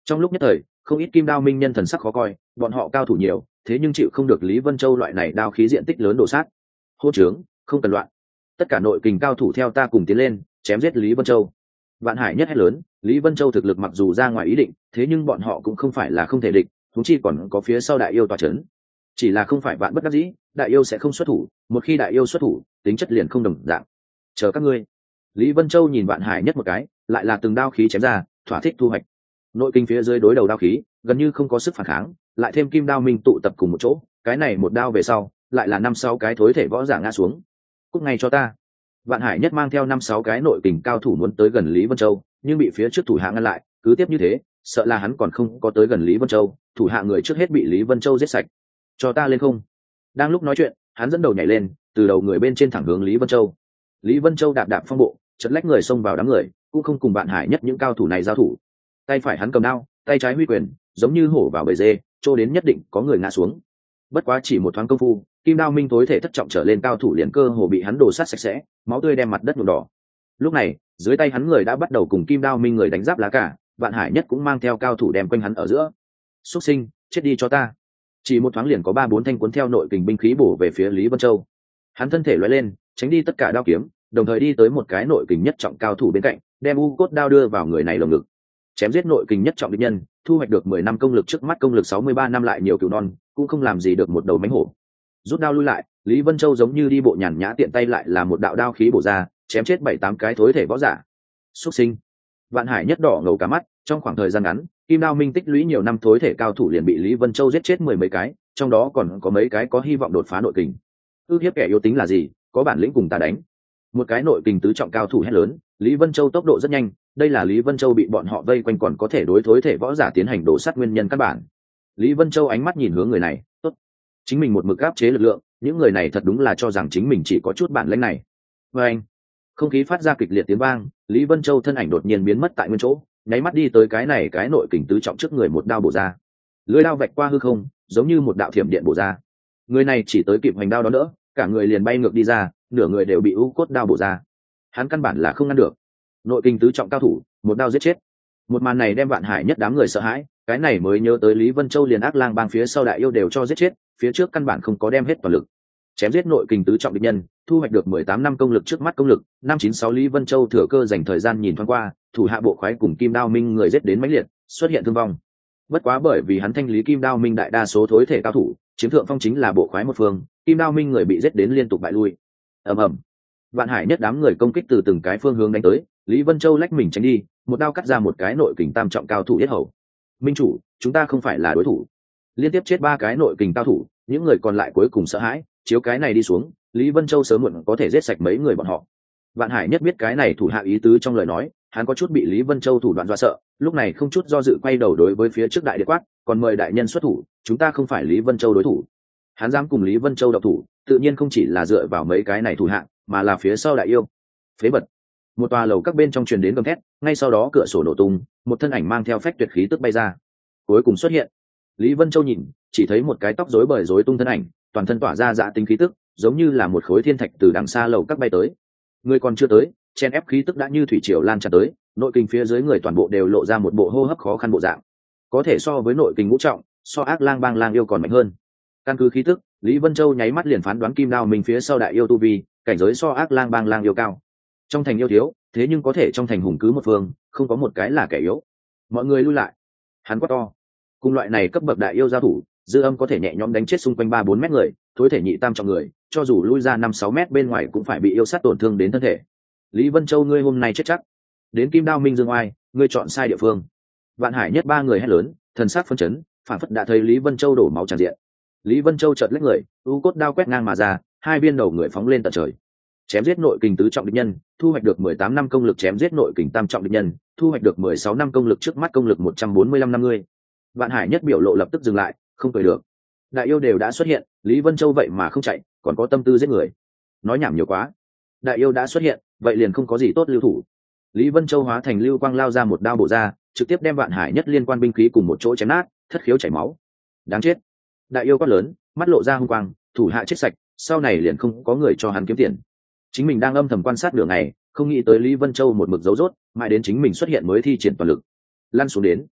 Trong lúc nhất thời không ít kim đao minh nhân thần sắc khó coi, bọn họ cao thủ nhiều thế nhưng chịu không được Lý Vân Châu loại này đao khí diện tích lớn đổ sát. Hô trướng, không cần loạn, tất cả nội kình cao thủ theo ta cùng tiến lên chém giết Lý Vân Châu. Vạn Hải nhất hét lớn. Lý Vân Châu thực lực mặc dù ra ngoài ý định, thế nhưng bọn họ cũng không phải là không thể địch, thúng chi còn có phía sau đại yêu tòa chấn. Chỉ là không phải vạn bất đắc dĩ, đại yêu sẽ không xuất thủ, một khi đại yêu xuất thủ tính chất liền không đồng dạng. Chờ các ngươi. Lý Vân Châu nhìn Vạn Hải nhất một cái, lại là từng đao khí chém ra, thỏa thích thu hoạch. Nội kinh phía dưới đối đầu đao khí gần như không có sức phản kháng, lại thêm kim đao minh tụ tập cùng một chỗ, cái này một đao về sau lại là 5-6 cái thối thể võ giả ngã xuống. Cút ngay cho ta. Vạn Hải nhất mang theo 5-6 cái nội kình cao thủ muốn tới gần Lý Vân Châu, nhưng bị phía trước thủ hạ ngăn lại, cứ tiếp như thế sợ là hắn còn không có tới gần Lý Vân Châu, thủ hạ người trước hết bị Lý Vân Châu giết sạch. Cho ta lên không. Đang lúc nói chuyện hắn dẫn đầu nhảy lên, từ đầu người bên trên thẳng hướng Lý Vân Châu. Lý Vân Châu đạp đạp phong bộ, chật lách người xông vào đám người, cũng không cùng Vạn Hải nhất những cao thủ này giao thủ. Tay phải hắn cầm đao, tay trái huy quyền, giống như hổ vào bầy dê, trô đến nhất định có người ngã xuống. Bất quá chỉ một thoáng công phu, kim đao minh tối thể thất trọng trở lên cao thủ liền cơ hồ bị hắn đổ sát sạch sẽ, máu tươi đem mặt đất nhuộm đỏ. Lúc này dưới tay hắn người đã bắt đầu cùng kim đao minh người đánh giáp lá cả, Vạn Hải nhất cũng mang theo cao thủ đem quanh hắn ở giữa. Xuất sinh, chết đi cho ta. Chỉ một thoáng liền có 3-4 thanh cuốn theo nội kình binh khí bổ về phía Lý Vân Châu. Hắn thân thể lóe lên, tránh đi tất cả đao kiếm, đồng thời đi tới một cái nội kình nhất trọng cao thủ bên cạnh, đem u cốt đao đưa vào người này lồng ngực. Chém giết nội kình nhất trọng địch nhân, thu hoạch được 10 năm công lực, trước mắt công lực 63 năm lại nhiều cừu non, cũng không làm gì được một đầu mánh hổ. Rút đao lui lại, Lý Vân Châu giống như đi bộ nhàn nhã tiện tay lại là một đạo đao khí bổ ra, chém chết 7-8 cái thối thể võ giả. Xuất sinh. Vạn Hải nhất đỏ ngầu cả mắt, trong khoảng thời gian ngắn, kim đao minh tích lũy nhiều năm thối thể cao thủ liền bị Lý Vân Châu giết chết 10 mấy cái, trong đó còn có mấy cái có hy vọng đột phá nội kình. Ước hiếp kẻ yếu tính là gì, có bản lĩnh cùng ta đánh. Một cái nội kình tứ trọng cao thủ hét lớn. Lý Vân Châu tốc độ rất nhanh, đây là Lý Vân Châu bị bọn họ vây quanh còn có thể đối thối thể võ giả tiến hành đổ sát nguyên nhân căn bản. Lý Vân Châu ánh mắt nhìn hướng người này, tốt, chính mình một mực áp chế lực lượng, những người này thật đúng là cho rằng chính mình chỉ có chút bản lĩnh này. Và anh, không khí phát ra kịch liệt tiếng vang, Lý Vân Châu thân ảnh đột nhiên biến mất tại nguyên chỗ, nháy mắt đi tới cái này cái nội kình tứ trọng trước người, một đao bổ ra. Lưỡi đao vạch qua hư không, giống như một đạo thiểm điện bổ ra. Người này chỉ tới kịp hoành đao đó nữa, cả người liền bay ngược đi ra, nửa người đều bị u cốt đao bổ ra. Hắn căn bản là không ngăn được. Nội kình tứ trọng cao thủ, một đao giết chết. Một màn này đem Vạn Hải nhất đám người sợ hãi, cái này mới nhớ tới Lý Vân Châu liền ác lang bang phía sau đại yêu đều cho giết chết, phía trước căn bản không có đem hết toàn lực. Chém giết nội kình tứ trọng địch nhân, thu hoạch được 18 năm công lực, trước mắt công lực 596. Lý Vân Châu thừa cơ dành thời gian nhìn thoáng qua, thủ hạ bộ khoái cùng kim đao minh người giết đến mãnh liệt, xuất hiện thương vong. Bất quá bởi vì hắn thanh lý kim đao minh đại đa số thối thể cao thủ, chiếm thượng phong chính là bộ khoái một phương, kim đao minh người bị giết đến liên tục bại lui. ầm ầm, Vạn Hải nhất đám người công kích từ từng cái phương hướng đánh tới, Lý Vân Châu lách mình tránh đi, một đao cắt ra một cái nội kình tam trọng cao thủ yết hầu. Minh chủ, chúng ta không phải là đối thủ. Liên tiếp chết 3 cái nội kình cao thủ, những người còn lại cuối cùng sợ hãi, chiếu cái này đi xuống, Lý Vân Châu sớm muộn có thể giết sạch mấy người bọn họ. Vạn Hải nhất biết cái này thủ hạ ý tứ trong lời nói, hắn có chút bị Lý Vân Châu thủ đoạn dọa sợ, lúc này không chút do dự quay đầu đối với phía trước đại địa quát, còn mời đại nhân xuất thủ, chúng ta không phải Lý Vân Châu đối thủ. Hắn dám cùng Lý Vân Châu độc thủ, tự nhiên không chỉ là dựa vào mấy cái này thủ hạ, mà là phía sau đại yêu. Phế bật. Một tòa lầu các bên trong truyền đến gầm thét, ngay sau đó cửa sổ nổ tung, một thân ảnh mang theo phách tuyệt khí tức bay ra. Cuối cùng xuất hiện. Lý Vân Châu nhìn, chỉ thấy một cái tóc rối bời rối tung thân ảnh, toàn thân tỏa ra dạ tính khí tức, giống như là một khối thiên thạch từ đằng xa lầu các bay tới. Người còn chưa tới, chen ép khí tức đã như thủy triều lan tràn tới, nội kinh phía dưới người toàn bộ đều lộ ra một bộ hô hấp khó khăn bộ dạng. Có thể so với nội kinh ngũ trọng, so ác lang bang lang yêu còn mạnh hơn. Căn cứ khí tức, Lý Vân Châu nháy mắt liền phán đoán kim đao mình phía sau đại yêu tu vi, cảnh giới so ác lang bang lang yêu cao. Trong thành yêu thiếu, thế nhưng có thể trong thành hùng cứ một phương, không có một cái là kẻ yếu. Mọi người lui lại. Hắn quát to. Cùng loại này cấp bậc đại yêu giao thủ, dư âm có thể nhẹ nhõm đánh chết xung quanh 3-4 mét người, thối thể nhị tam trọng người, cho dù lui ra 5-6 mét bên ngoài cũng phải bị yêu sát tổn thương đến thân thể. Lý Vân Châu, ngươi hôm nay chết chắc. Đến kim đao minh dương oai, ngươi chọn sai địa phương. Vạn Hải nhất 3 người hét lớn, thần sắc phân chấn, phản phất đã thấy Lý Vân Châu đổ máu tràn diện. Lý Vân Châu chợt lách người, u cốt đao quét ngang mà ra, 2 viên đầu người phóng lên tận trời. Chém giết nội kình tứ trọng địch nhân, thu hoạch được 18 năm công lực, chém giết nội kình tam trọng địch nhân, thu hoạch được 16 năm công lực, trước mắt công lực 145 năm ngươi. Vạn Hải nhất biểu lộ lập tức dừng lại, không cười được. Đại yêu đều đã xuất hiện, Lý Vân Châu vậy mà không chạy, còn có tâm tư giết người. Nói nhảm nhiều quá. Đại yêu đã xuất hiện, vậy liền không có gì tốt lưu thủ. Lý Vân Châu hóa thành lưu quang lao ra một đao bổ ra, trực tiếp đem Vạn Hải nhất liên quan binh khí cùng một chỗ chém nát, thất khiếu chảy máu. Đáng chết. Đại yêu quát lớn, mắt lộ ra hung quang, thủ hạ chết sạch, sau này liền không có người cho hắn kiếm tiền. Chính mình đang âm thầm quan sát nửa ngày, không nghĩ tới Lý Vân Châu một mực giấu rốt, mãi đến chính mình xuất hiện mới thi triển toàn lực. Lăn xuống đến.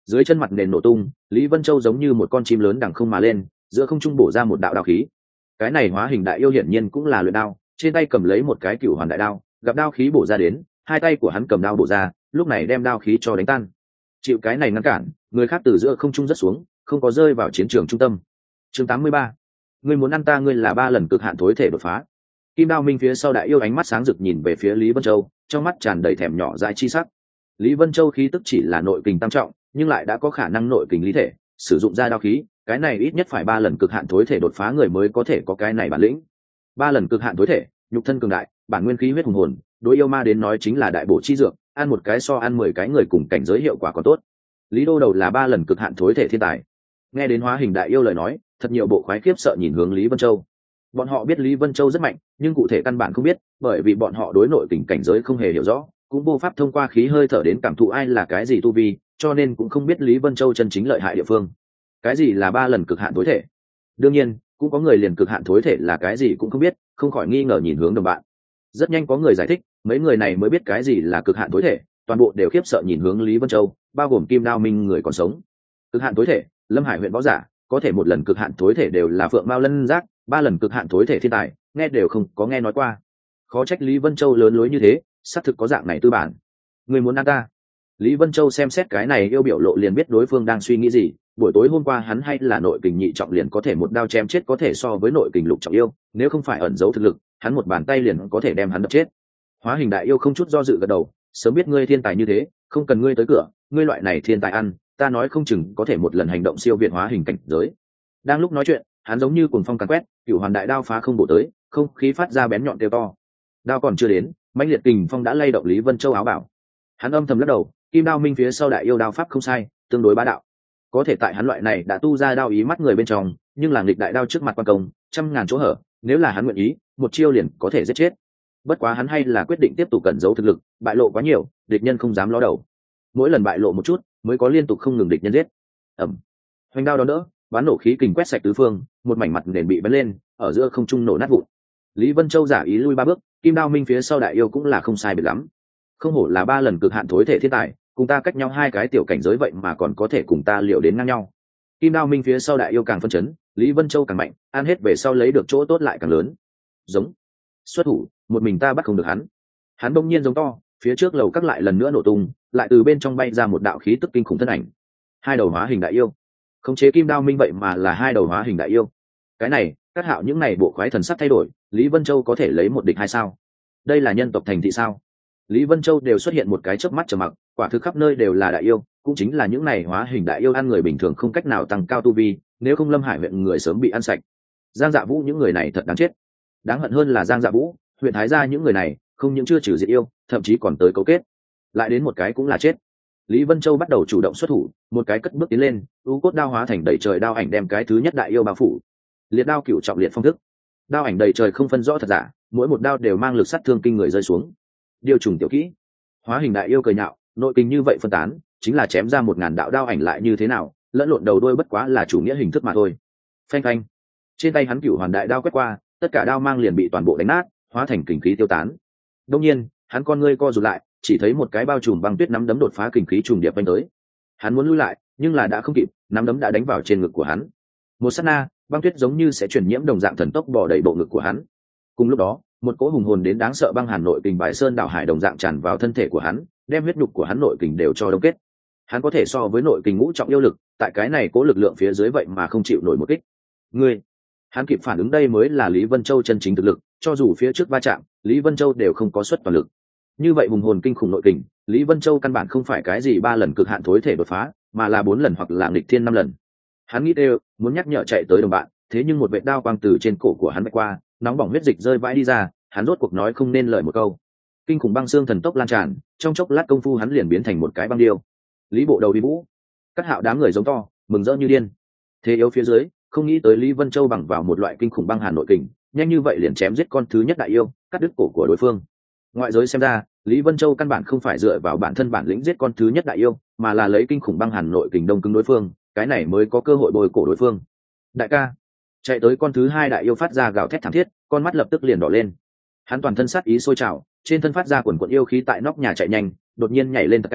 Dưới chân mặt nền nổ tung, Lý Vân Châu giống như một con chim lớn đằng không mà lên, giữa không trung bổ ra một đạo đao khí. Cái này hóa hình đại yêu hiển nhiên cũng là luyện đao, trên tay cầm lấy một cái cửu hoàn đại đao, gặp đao khí bổ ra đến, hai tay của hắn cầm đao bổ ra, lúc này đem đao khí cho đánh tan. Chịu cái này ngăn cản, người khác từ giữa không trung rất xuống, không có rơi vào chiến trường trung tâm. Chương 83. Ngươi muốn ăn ta, ngươi là 3 lần cực hạn thối thể đột phá. Kim Đao Minh phía sau đại yêu ánh mắt sáng rực nhìn về phía Lý Vân Châu, trong mắt tràn đầy thèm nhỏ dại chi sắc. Lý Vân Châu khí tức chỉ là nội kình tam trọng, nhưng lại đã có khả năng nội kình lý thể, sử dụng ra đao khí, cái này ít nhất phải 3 lần cực hạn thối thể đột phá người mới có thể có cái này bản lĩnh. 3 lần cực hạn thối thể, nhục thân cường đại, bản nguyên khí huyết hùng hồn, đối yêu ma đến nói chính là đại bổ chi dược, ăn một cái so ăn 10 cái người cùng cảnh giới hiệu quả còn tốt. Lý Đô Đầu là 3 lần cực hạn thối thể thiên tài. Nghe đến hóa hình đại yêu lời nói, thật nhiều bộ khoái khiếp sợ nhìn hướng Lý Vân Châu. Bọn họ biết Lý Vân Châu rất mạnh, nhưng cụ thể căn bản không biết, bởi vì bọn họ đối nội tình cảnh giới không hề hiểu rõ, cũng vô pháp thông qua khí hơi thở đến cảm thụ ai là cái gì tu vi, cho nên cũng không biết Lý Vân Châu chân chính lợi hại địa phương. Cái gì là 3 lần cực hạn thối thể? Đương nhiên, cũng có người liền cực hạn thối thể là cái gì cũng không biết, không khỏi nghi ngờ nhìn hướng đồng bạn. Rất nhanh có người giải thích, mấy người này mới biết cái gì là cực hạn thối thể, toàn bộ đều khiếp sợ nhìn hướng Lý Vân Châu, bao gồm Kim Đao Minh người còn sống. Cực hạn thối thể, Lâm Hải huyện võ giả, có thể một lần cực hạn thối thể đều là phượng mao lân giác, 3 lần cực hạn thối thể thiên tài, nghe đều không có nghe nói qua. Khó trách Lý Vân Châu lớn lối như thế, xác thực có dạng này tư bản. Người muốn ăn ta? Lý Vân Châu xem xét cái này yêu biểu lộ liền biết đối phương đang suy nghĩ gì. Buổi tối hôm qua hắn hay là nội kình nhị trọng liền có thể một đao chém chết có thể so với nội kình lục trọng yêu, nếu không phải ẩn giấu thực lực, hắn một bàn tay liền có thể đem hắn đập chết. Hóa hình đại yêu không chút do dự gật đầu, sớm biết ngươi thiên tài như thế, không cần ngươi tới cửa, ngươi loại này thiên tài ăn, ta nói không chừng có thể một lần hành động siêu việt hóa hình cảnh giới. Đang lúc nói chuyện, hắn giống như cuồng phong càn quét, cửu hoàn đại đao phá không bổ tới, không khí phát ra bén nhọn kêu to. Đao còn chưa đến, mãnh liệt kình phong đã lay động Lý Vân Châu áo bảo. Hắn âm thầm lắc đầu, Kim Đao Minh phía sau đại yêu đao pháp không sai, tương đối bá đạo. Có thể tại hắn loại này đã tu ra đao ý mắt người bên trong, nhưng là nghịch đại đao trước mặt quan công, trăm ngàn chỗ hở, nếu là hắn nguyện ý, một chiêu liền có thể giết chết. Bất quá hắn hay là quyết định tiếp tục cẩn giấu thực lực, bại lộ quá nhiều, địch nhân không dám ló đầu. Mỗi lần bại lộ một chút, mới có liên tục không ngừng địch nhân giết. Ầm. Hoành đao đó đỡ, bắn nổ khí kình quét sạch tứ phương, một mảnh mặt nền bị bắn lên, ở giữa không trung nổ nát vụn. Lý Vân Châu giả ý lui 3 bước, Kim Đao Minh phía sau đại yêu cũng là không sai biệt lắm. Không hổ là 3 lần cực hạn thối thể thiên tài, cùng ta cách nhau 2 cái tiểu cảnh giới vậy mà còn có thể cùng ta liệu đến ngang nhau. Kim Đao Minh phía sau đại yêu càng phân chấn, Lý Vân Châu càng mạnh, ăn hết về sau lấy được chỗ tốt lại càng lớn. Giống. Xuất thủ, một mình ta bắt không được hắn. Hắn bỗng nhiên giống to, phía trước lầu các lại lần nữa nổ tung, lại từ bên trong bay ra một đạo khí tức kinh khủng thân ảnh. 2 đầu hóa hình đại yêu. Khống chế Kim Đao Minh vậy mà là 2 đầu hóa hình đại yêu. Cái này, Cát Hạo những này bộ khoái thần sắc thay đổi, Lý Vân Châu có thể lấy một địch hai sao? Đây là nhân tộc thành thị sao? Lý Vân Châu đều xuất hiện một cái chớp mắt trầm mặc, quả thực khắp nơi đều là đại yêu, cũng chính là những này hóa hình đại yêu ăn người bình thường không cách nào tăng cao tu vi, nếu không Lâm Hải huyện người sớm bị ăn sạch. Giang Dạ Vũ những người này thật đáng chết. Đáng hận hơn là Giang Dạ Vũ, huyện Thái Gia những người này, không những chưa trừ diệt yêu, thậm chí còn tới cấu kết. Lại đến một cái cũng là chết. Lý Vân Châu bắt đầu chủ động xuất thủ, một cái cất bước tiến lên, u cốt đao hóa thành đầy trời đao ảnh đem cái thứ nhất đại yêu bao phủ. Liệt đao cửu trọng liệt phong thức. Đao ảnh đầy trời không phân rõ thật giả, mỗi một đao đều mang lực sát thương kinh người rơi xuống. Điều trùng tiểu kỹ. Hóa hình đại yêu cười nhạo, nội kinh như vậy phân tán, chính là chém ra 1000 đạo đao ảnh lại như thế nào, lẫn lộn đầu đuôi bất quá là chủ nghĩa hình thức mà thôi. Phanh phanh. Trên tay hắn cửu hoàn đại đao quét qua, tất cả đao mang liền bị toàn bộ đánh nát, hóa thành kình khí tiêu tán. Đương nhiên, hắn con ngươi co rụt lại, chỉ thấy một cái bao trùm băng tuyết nắm đấm đột phá kình khí trùng điệp vanh tới. Hắn muốn lui lại, nhưng là đã không kịp, nắm đấm đã đánh vào trên ngực của hắn. Một sát na, băng tuyết giống như sẽ truyền nhiễm đồng dạng thần tốc bò đầy bộ ngực của hắn. Cùng lúc đó, một cỗ hùng hồn đến đáng sợ băng hàn nội kình bài sơn đảo hải đồng dạng tràn vào thân thể của hắn, đem huyết nhục của hắn nội kình đều cho đông kết. Hắn có thể so với nội kình ngũ trọng yêu lực, tại cái này cố lực lượng phía dưới vậy mà không chịu nổi một kích. Ngươi, hắn kịp phản ứng đây mới là Lý Vân Châu chân chính thực lực, cho dù phía trước va chạm, Lý Vân Châu đều không có xuất toàn lực. Như vậy hùng hồn kinh khủng nội kình, Lý Vân Châu căn bản không phải cái gì 3 lần cực hạn thối thể đột phá, mà là 4 lần hoặc là nghịch thiên 5 lần. Hắn nghĩ đều muốn nhắc nhở chạy tới đồng bạn, thế nhưng một vệt đao quang từ trên cổ của hắn bay qua, nóng bỏng huyết dịch rơi vãi đi ra, hắn rốt cuộc nói không nên lời một câu. Kinh khủng băng xương thần tốc lan tràn, trong chốc lát công phu hắn liền biến thành một cái băng điêu. Lý Bộ Đầu đi vũ, Cát Hạo đám người giống to, mừng rỡ như điên. Thế yếu phía dưới, không nghĩ tới Lý Vân Châu bằng vào một loại kinh khủng băng hàn nội kình, nhanh như vậy liền chém giết con thứ nhất đại yêu, cắt đứt cổ của đối phương. Ngoại giới xem ra, Lý Vân Châu căn bản không phải dựa vào bản thân bản lĩnh giết con thứ nhất đại yêu, mà là lấy kinh khủng băng hàn nội kình đông cứng đối phương, cái này mới có cơ hội bồi cổ đối phương. Đại ca, chạy tới con thứ hai đại yêu phát ra gào thét thảm thiết, con mắt lập tức liền đỏ lên. Hắn toàn thân sát ý sôi trào, trên thân phát ra quần quần yêu khí tại nóc nhà chạy nhanh, đột nhiên nhảy lên thật cao,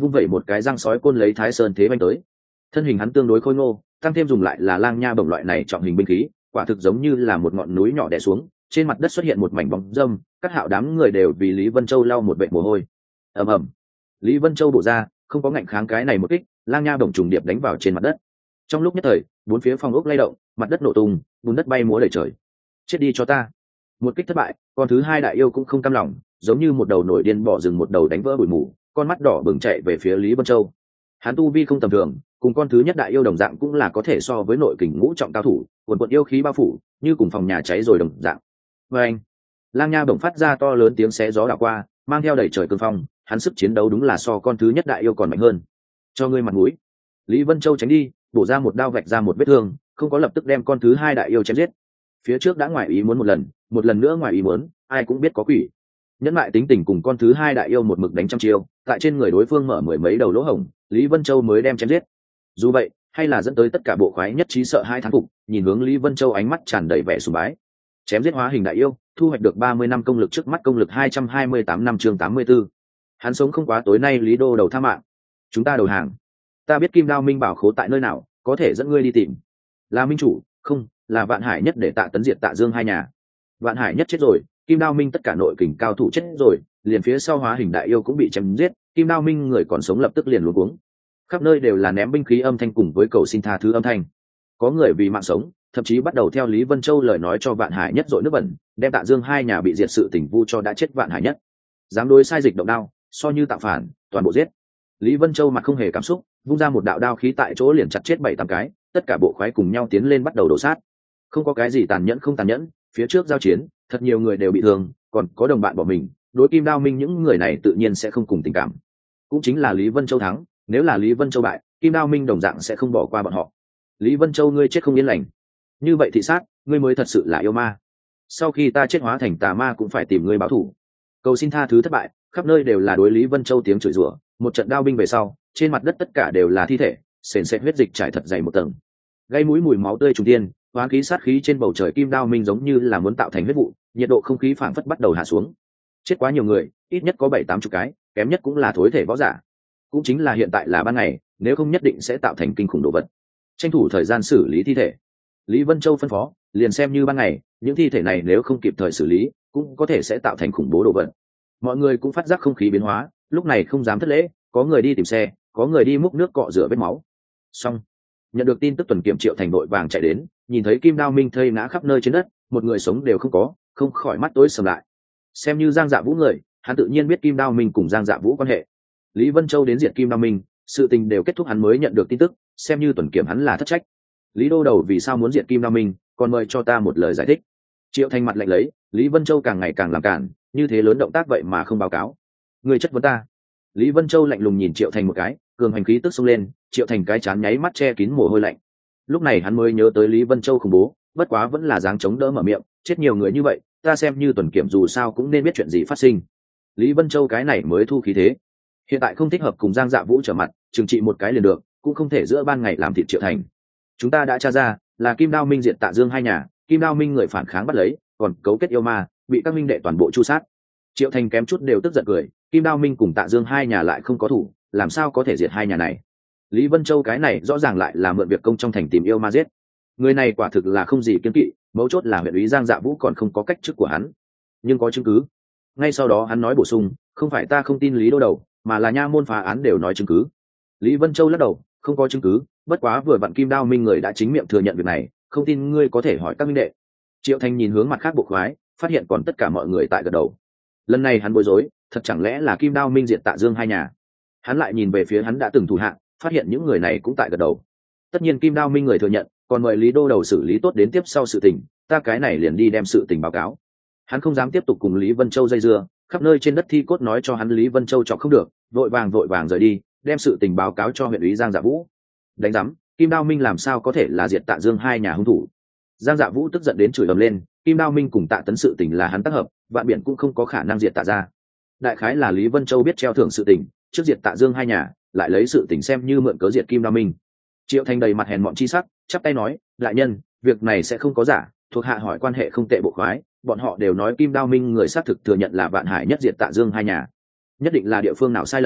vung vẩy một cái răng sói côn lấy Thái Sơn thế banh tới. Thân hình hắn tương đối khôi ngô, tăng thêm dùng lại là lang nha bổng loại này trọng hình binh khí, quả thực giống như là một ngọn núi nhỏ đè xuống, trên mặt đất xuất hiện một mảnh bóng râm, các hạo đám người đều vì Lý Vân Châu lau một vệt mồ hôi. Ầm ầm. Lý Vân Châu bổ ra, không có ngạnh kháng cái này một kích, lang nha bổng trùng điệp đánh vào trên mặt đất. Trong lúc nhất thời, bốn phía phòng ốc lay động, mặt đất nổ tung, bùn đất bay múa đầy trời. Chết đi cho ta. Một kích thất bại, con thứ hai đại yêu cũng không cam lòng, giống như một đầu nổi điên bỏ rừng một đầu đánh vỡ bụi mù, con mắt đỏ bừng chạy về phía Lý Vân Châu. Hắn tu vi không tầm thường, cùng con thứ nhất đại yêu đồng dạng cũng là có thể so với nội kình ngũ trọng cao thủ, quần quần yêu khí bao phủ, như cùng phòng nhà cháy rồi đồng dạng. Và anh, lang nha bổng phát ra to lớn tiếng xé gió đảo qua, mang theo đầy trời cơn phong, hắn sức chiến đấu đúng là so con thứ nhất đại yêu còn mạnh hơn. Cho ngươi mặt mũi. Lý Vân Châu tránh đi, bổ ra một đao vạch ra một vết thương, không có lập tức đem con thứ hai đại yêu chém giết. Phía trước đã ngoài ý muốn một lần nữa ngoài ý muốn, ai cũng biết có quỷ. Nhẫn lại tính tình cùng con thứ hai đại yêu một mực đánh trăm chiêu, tại trên người đối phương mở mười mấy đầu lỗ hổng, Lý Vân Châu mới đem chém giết. Dù vậy, hay là dẫn tới tất cả bộ khoái nhất trí sợ hai thán phục, nhìn hướng Lý Vân Châu ánh mắt tràn đầy vẻ sùng bái. Chém giết hóa hình đại yêu, thu hoạch được 30 năm công lực, trước mắt công lực 228 năm, chương 84. Hắn sống không quá tối nay Lý Đô đầu tha mạng. Chúng ta đầu hàng. Ta biết Kim Đao Minh bảo khố tại nơi nào, có thể dẫn ngươi đi tìm. Là minh chủ, không, là Vạn Hải Nhất để Tạ Tấn diệt Tạ Dương hai nhà. Vạn Hải Nhất chết rồi, Kim Đao Minh tất cả nội kình cao thủ chết rồi, liền phía sau hóa hình đại yêu cũng bị chém giết, Kim Đao Minh người còn sống lập tức liền luống cuống. Khắp nơi đều là ném binh khí âm thanh cùng với cầu xin tha thứ âm thanh. Có người vì mạng sống, thậm chí bắt đầu theo Lý Vân Châu lời nói cho Vạn Hải Nhất dội nước bẩn, đem Tạ Dương hai nhà bị diệt sự tình vu cho đã chết Vạn Hải Nhất. Dám đối sai dịch động đao, so như tạo phản, toàn bộ giết. Lý Vân Châu mặt không hề cảm xúc, vung ra một đạo đao khí tại chỗ liền chặt chết 7-8 cái, tất cả bộ khoái cùng nhau tiến lên bắt đầu đổ sát. Không có cái gì tàn nhẫn không tàn nhẫn, phía trước giao chiến, thật nhiều người đều bị thương, còn có đồng bạn bỏ mình, đối Kim Đao Minh những người này tự nhiên sẽ không cùng tình cảm. Cũng chính là Lý Vân Châu thắng, nếu là Lý Vân Châu bại, Kim Đao Minh đồng dạng sẽ không bỏ qua bọn họ. Lý Vân Châu ngươi chết không yên lành. Như vậy thị sát, ngươi mới thật sự là yêu ma. Sau khi ta chết hóa thành tà ma cũng phải tìm ngươi báo thù. Cầu xin tha thứ thất bại, khắp nơi đều là đối Lý Vân Châu tiếng chửi rủa, một trận đao binh về sau, trên mặt đất tất cả đều là thi thể, sền sệt huyết dịch trải thật dày một tầng. Gây mũi mùi máu tươi trùng thiên, hóa khí sát khí trên bầu trời Kim Đao Minh giống như là muốn tạo thành huyết vụ, nhiệt độ không khí phảng phất bắt đầu hạ xuống. Chết quá nhiều người, ít nhất có 7-8 chục cái, kém nhất cũng là thối thể võ giả. Cũng chính là hiện tại là ban ngày, nếu không nhất định sẽ tạo thành kinh khủng đồ vật. Tranh thủ thời gian xử lý thi thể. Lý Vân Châu phân phó, liền xem như ban ngày, những thi thể này nếu không kịp thời xử lý, cũng có thể sẽ tạo thành khủng bố đồ vật. Mọi người cũng phát giác không khí biến hóa, lúc này không dám thất lễ, có người đi tìm xe, có người đi múc nước cọ rửa vết máu. Xong, nhận được tin tức tuần kiểm Triệu Thành đội vàng chạy đến, nhìn thấy Kim Đao Minh thây ngã khắp nơi trên đất, một người sống đều không có, không khỏi mắt tối sầm lại. Xem như Giang Dạ Vũ người, hắn tự nhiên biết Kim Đao Minh cùng Giang Dạ Vũ quan hệ. Lý Vân Châu đến diệt Kim Đao Minh, sự tình đều kết thúc hắn mới nhận được tin tức, xem như tuần kiểm hắn là thất trách. Lý Đô đầu vì sao muốn diệt Kim Đao Minh, còn mời cho ta một lời giải thích. Triệu Thành mặt lạnh lấy, Lý Vân Châu càng ngày càng làm cản, như thế lớn động tác vậy mà không báo cáo. Người chất vấn ta. Lý Vân Châu lạnh lùng nhìn Triệu Thành một cái, cường hành khí tức xông lên, Triệu Thành cái chán nháy mắt che kín mồ hôi lạnh. Lúc này hắn mới nhớ tới Lý Vân Châu khủng bố, bất quá vẫn là dáng chống đỡ mở miệng, chết nhiều người như vậy, ta xem như tuần kiểm dù sao cũng nên biết chuyện gì phát sinh. Lý Vân Châu cái này mới thu khí thế. Hiện tại không thích hợp cùng Giang Dạ Vũ trở mặt, trừng trị một cái liền được, cũng không thể giữa ban ngày làm thịt Triệu Thành. Chúng ta đã tra ra, là Kim Đao Minh diệt Tạ Dương hai nhà, Kim Đao Minh người phản kháng bắt lấy, còn cấu kết yêu ma, bị các minh đệ toàn bộ tru sát. Triệu Thành kém chút đều tức giận cười, Kim Đao Minh cùng Tạ Dương hai nhà lại không có thủ, làm sao có thể diệt hai nhà này. Lý Vân Châu cái này rõ ràng lại là mượn việc công trong thành tìm yêu ma giết. Người này quả thực là không gì kiêng kỵ, mấu chốt là huyện úy Giang Dạ Vũ còn không có cách chức của hắn, nhưng có chứng cứ. Ngay sau đó hắn nói bổ sung, không phải ta không tin Lý Đô đầu, mà là nha môn phá án đều nói chứng cứ. Lý Vân Châu lắc đầu, không có chứng cứ, bất quá vừa vặn Kim Đao Minh người đã chính miệng thừa nhận việc này, không tin ngươi có thể hỏi các minh đệ. Triệu Thành nhìn hướng mặt khác bộ khoái, phát hiện còn tất cả mọi người tại gật đầu. Lần này hắn bối rối, thật chẳng lẽ là Kim Đao Minh diệt Tạ Dương hai nhà. Hắn lại nhìn về phía hắn đã từng thủ hạ, phát hiện những người này cũng tại gật đầu. Tất nhiên Kim Đao Minh người thừa nhận, còn mời Lý Đô đầu xử lý tốt đến tiếp sau sự tình, ta cái này liền đi đem sự tình báo cáo. Hắn không dám tiếp tục cùng Lý Vân Châu dây dưa, khắp nơi trên đất thi cốt nói cho hắn Lý Vân Châu chọc không được, vội vàng rời đi, đem sự tình báo cáo cho huyện úy Giang Dạ Vũ. Đánh rắm, Kim Đao Minh làm sao có thể là diệt Tạ Dương hai nhà hung thủ. Giang Dạ Vũ tức giận đến chửi ầm lên, Kim Đao Minh cùng Tạ Tấn sự tình là hắn tác hợp, vạn biển cũng không có khả năng diệt Tạ gia. Đại khái là Lý Vân Châu biết treo thưởng sự tình, trước diệt Tạ Dương hai nhà, lại lấy sự tình xem như mượn cớ diệt Kim Đao Minh. Triệu Thành đầy mặt hèn mọn chi sắc, chắp tay nói, đại nhân, việc này sẽ không có giả, thuộc hạ hỏi quan hệ không tệ bộ khoái, bọn họ đều nói Kim Đao Minh người xác thực thừa nhận là Vạn Hải Nhất diệt Tạ Dương hai nhà. Nhất định là địa phương nào sai lầm,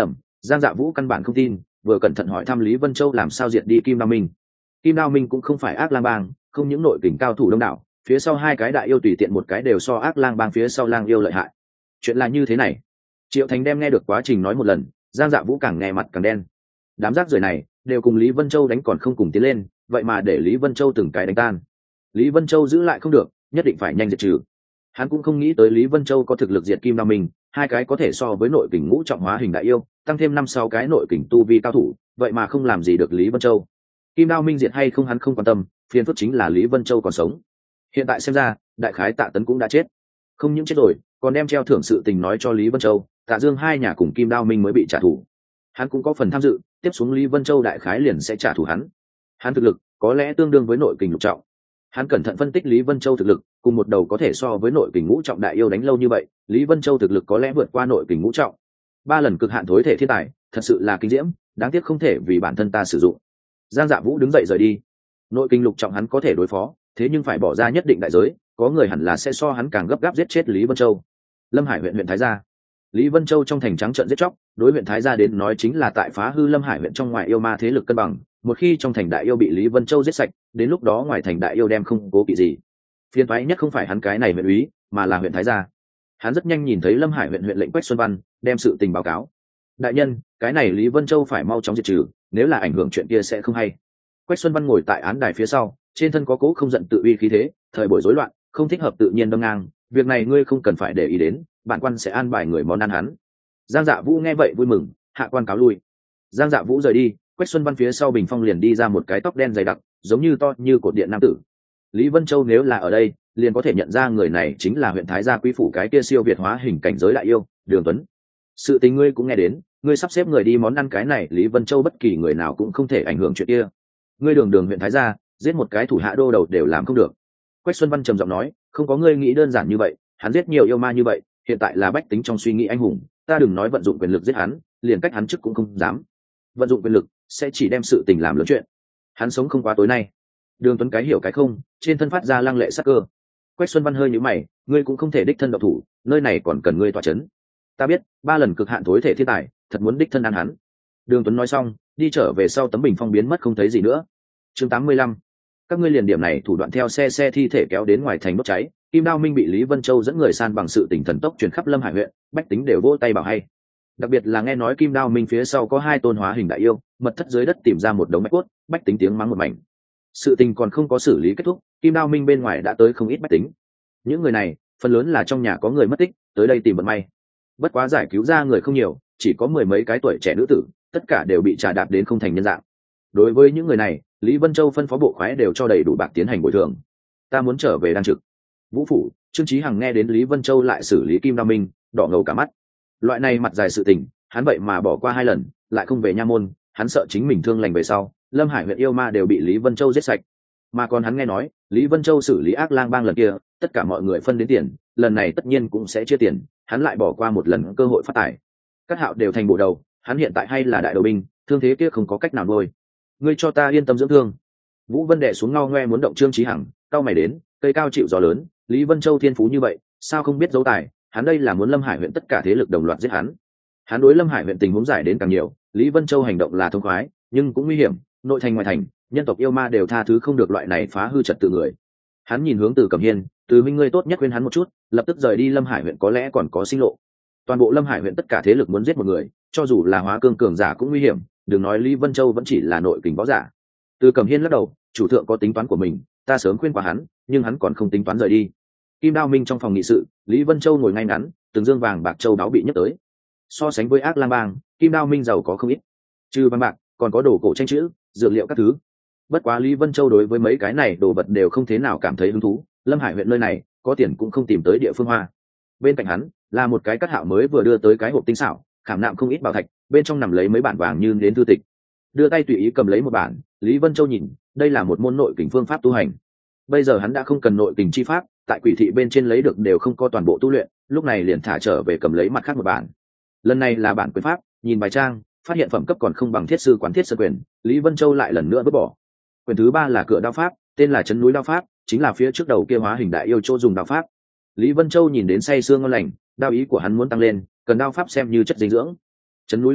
Giang Dạ Vũ căn bản không tin, vừa cẩn thận hỏi thăm Lý Vân Châu làm sao diệt đi Kim Đao Minh. Kim Đao Minh cũng không phải Ác Lang Bang, không những nội kình cao thủ đông đảo, phía sau hai cái đại yêu tùy tiện một cái đều so Ác Lang Bang phía sau Lang yêu lợi hại. Chuyện là như thế này. Triệu Thành đem nghe được quá trình nói một lần, Giang Dạ Vũ càng nghe mặt càng đen. Đám rác rưởi này đều cùng Lý Vân Châu đánh còn không cùng tiến lên, vậy mà để Lý Vân Châu từng cái đánh tan. Lý Vân Châu giữ lại không được, nhất định phải nhanh diệt trừ. Hắn cũng không nghĩ tới Lý Vân Châu có thực lực diệt Kim Đao Minh, hai cái có thể so với nội kình ngũ trọng hóa hình đại yêu, tăng thêm 5-6 cái nội kình tu vi cao thủ, vậy mà không làm gì được Lý Vân Châu. Kim Đao Minh diệt hay không hắn không quan tâm, phiền phức chính là Lý Vân Châu còn sống. Hiện tại xem ra, đại khái Tạ Tấn cũng đã chết. Không những chết rồi, còn đem treo thưởng sự tình nói cho Lý Vân Châu, Tạ Dương hai nhà cùng Kim Đao Minh mới bị trả thù. Hắn cũng có phần tham dự, tiếp xuống Lý Vân Châu đại khái liền sẽ trả thù hắn. Hắn thực lực có lẽ tương đương với nội kình lục trọng. Hắn cẩn thận phân tích Lý Vân Châu thực lực, cùng một đầu có thể so với nội kình ngũ trọng đại yêu đánh lâu như vậy, Lý Vân Châu thực lực có lẽ vượt qua nội kình ngũ trọng. 3 lần cực hạn thối thể thiên tài, thật sự là kinh diễm, đáng tiếc không thể vì bản thân ta sử dụng. Giang Dạ Vũ đứng dậy rời đi. Nội kình lục trọng hắn có thể đối phó, thế nhưng phải bỏ ra nhất định đại giới, có người hẳn là sẽ so hắn càng gấp gáp giết chết Lý Vân Châu. Lâm Hải huyện Thái Gia. Lý Vân Châu trong thành trắng trợn giết chóc, đối huyện Thái Gia đến nói chính là tại phá hư Lâm Hải huyện trong ngoài yêu ma thế lực cân bằng, một khi trong thành đại yêu bị Lý Vân Châu giết sạch, đến lúc đó ngoài thành đại yêu đem không cố kỵ gì. Phiền toái nhất không phải hắn cái này huyện úy, mà là huyện Thái Gia. Hắn rất nhanh nhìn thấy Lâm Hải huyện lệnh Quách Xuân Văn đem sự tình báo cáo. Đại nhân, cái này Lý Vân Châu phải mau chóng diệt trừ, nếu là ảnh hưởng chuyện kia sẽ không hay. Quách Xuân Văn ngồi tại án đài phía sau, trên thân có cố không giận tự uy khí thế, thời buổi rối loạn, không thích hợp tự nhiên đâm ngang, việc này ngươi không cần phải để ý đến, bản quan sẽ an bài người món ăn hắn. Giang Dạ Vũ nghe vậy vui mừng, hạ quan cáo lui. Giang Dạ Vũ rời đi, Quách Xuân Văn phía sau bình phong liền đi ra một cái tóc đen dày đặc, giống như to như cột điện nam tử. Lý Vân Châu nếu là ở đây, liền có thể nhận ra người này chính là huyện Thái Gia quý phủ cái kia siêu việt hóa hình cảnh giới đại yêu, Đường Tuấn. Sự tình ngươi cũng nghe đến, ngươi sắp xếp người đi món ăn cái này, Lý Vân Châu bất kỳ người nào cũng không thể ảnh hưởng chuyện kia. Ngươi Đường huyện Thái Gia, giết một cái thủ hạ đô đầu đều làm không được. Quách Xuân Văn trầm giọng nói, không có ngươi nghĩ đơn giản như vậy, hắn giết nhiều yêu ma như vậy, hiện tại là bách tính trong suy nghĩ anh hùng, ta đừng nói vận dụng quyền lực giết hắn, liền cách hắn chức cũng không dám. Vận dụng quyền lực sẽ chỉ đem sự tình làm lớn chuyện. Hắn sống không quá tối nay. Đường Tuấn cái hiểu cái không, trên thân phát ra lăng lệ sắc cơ. Quách Xuân Văn hơi nhíu mày, ngươi cũng không thể đích thân độc thủ, nơi này còn cần ngươi tọa chấn. Ta biết, 3 lần cực hạn thối thể thiên tài, thật muốn đích thân ăn hắn. Đường Tuấn nói xong, đi trở về sau tấm bình phong biến mất không thấy gì nữa. Chương 85. Các ngươi liền điểm này thủ đoạn theo xe thi thể kéo đến ngoài thành đốt cháy, Kim Đao Minh bị Lý Vân Châu dẫn người san bằng sự tình thần tốc truyền khắp Lâm Hải huyện, bách tính đều vỗ tay bảo hay. Đặc biệt là nghe nói Kim Đao Minh phía sau có 2 tôn hóa hình đại yêu, mật thất dưới đất tìm ra một đống bạch cốt, bách tính tiếng mắng một mảnh. Sự tình còn không có xử lý kết thúc, Kim Đao Minh bên ngoài đã tới không ít bách tính. Những người này, phần lớn là trong nhà có người mất tích, tới đây tìm vận may. Bất quá giải cứu ra người không nhiều, chỉ có 10 mấy cái tuổi trẻ nữ tử, tất cả đều bị trà đạp đến không thành nhân dạng. Đối với những người này, Lý Vân Châu phân phó bộ khoái đều cho đầy đủ bạc tiến hành bồi thường. Ta muốn trở về đang trực. Vũ phủ, Trương Chí Hằng nghe đến Lý Vân Châu lại xử lý Kim Đao Minh, đỏ ngầu cả mắt. Loại này mặt dài sự tình, hắn vậy mà bỏ qua 2 lần, lại không về nha môn, hắn sợ chính mình thương lành về sau, Lâm Hải huyện yêu ma đều bị Lý Vân Châu giết sạch. Mà còn hắn nghe nói, Lý Vân Châu xử lý Ác Lang Bang lần kia, tất cả mọi người phân đến tiền, lần này tất nhiên cũng sẽ chia tiền, hắn lại bỏ qua một lần cơ hội phát tài. Các hạo đều thành bộ đầu, hắn hiện tại hay là đại đầu binh, thương thế kia không có cách nào nuôi. Ngươi cho ta yên tâm dưỡng thương. Vũ Vân đệ xuống ngao ngoe muốn động Trương Chí Hằng, cao mày đến, cây cao chịu gió lớn, Lý Vân Châu thiên phú như vậy, sao không biết giấu tài, hắn đây là muốn Lâm Hải huyện tất cả thế lực đồng loạt giết hắn. Hắn đối Lâm Hải huyện tình huống giải đến càng nhiều, Lý Vân Châu hành động là thông khoái, nhưng cũng nguy hiểm, nội thành ngoài thành, nhân tộc yêu ma đều tha thứ không được loại này phá hư trật tự người. Hắn nhìn hướng Từ Cẩm Hiên, Từ minh ngươi tốt nhất khuyên hắn một chút, lập tức rời đi Lâm Hải huyện có lẽ còn có sinh lộ. Toàn bộ Lâm Hải huyện tất cả thế lực muốn giết một người, cho dù là hóa cương cường giả cũng nguy hiểm, đừng nói Lý Vân Châu vẫn chỉ là nội kình võ giả. Từ Cẩm Hiên lắc đầu, chủ thượng có tính toán của mình, ta sớm khuyên qua hắn, nhưng hắn còn không tính toán rời đi. Kim Đao Minh trong phòng nghị sự, Lý Vân Châu ngồi ngay ngắn, từng dương vàng bạc châu đáo bị nhấc tới. So sánh với Ác Lang Bang, Kim Đao Minh giàu có không ít, trừ vàng bạc, còn có đồ cổ tranh chữ, dược liệu các thứ. Bất quá Lý Vân Châu đối với mấy cái này đồ vật đều không thế nào cảm thấy hứng thú. Lâm Hải huyện nơi này, có tiền cũng không tìm tới địa phương hoa. Bên cạnh hắn là một cái cắt hạo mới vừa đưa tới cái hộp tinh xảo, khảm nạm không ít bảo thạch, bên trong nằm lấy mấy bản vàng như đến thư tịch. Đưa tay tùy ý cầm lấy một bản, Lý Vân Châu nhìn, đây là một môn nội kình phương pháp tu hành. Bây giờ hắn đã không cần nội kình chi pháp, tại quỷ thị bên trên lấy được đều không có toàn bộ tu luyện, lúc này liền thả trở về cầm lấy mặt khác một bản. Lần này là bản quyền pháp, nhìn bài trang, phát hiện phẩm cấp còn không bằng thiết sư quán thiết sơn quyền, Lý Vân Châu lại lần nữa vứt bỏ. Quyền thứ 3 là cửa đao pháp, tên là Trấn núi đao pháp, chính là phía trước đầu kia hóa hình đại yêu chỗ dùng đao pháp. Lý Vân Châu nhìn đến say sương ngon lành, đao ý của hắn muốn tăng lên, cần đao pháp xem như chất dinh dưỡng. Trấn núi đao pháp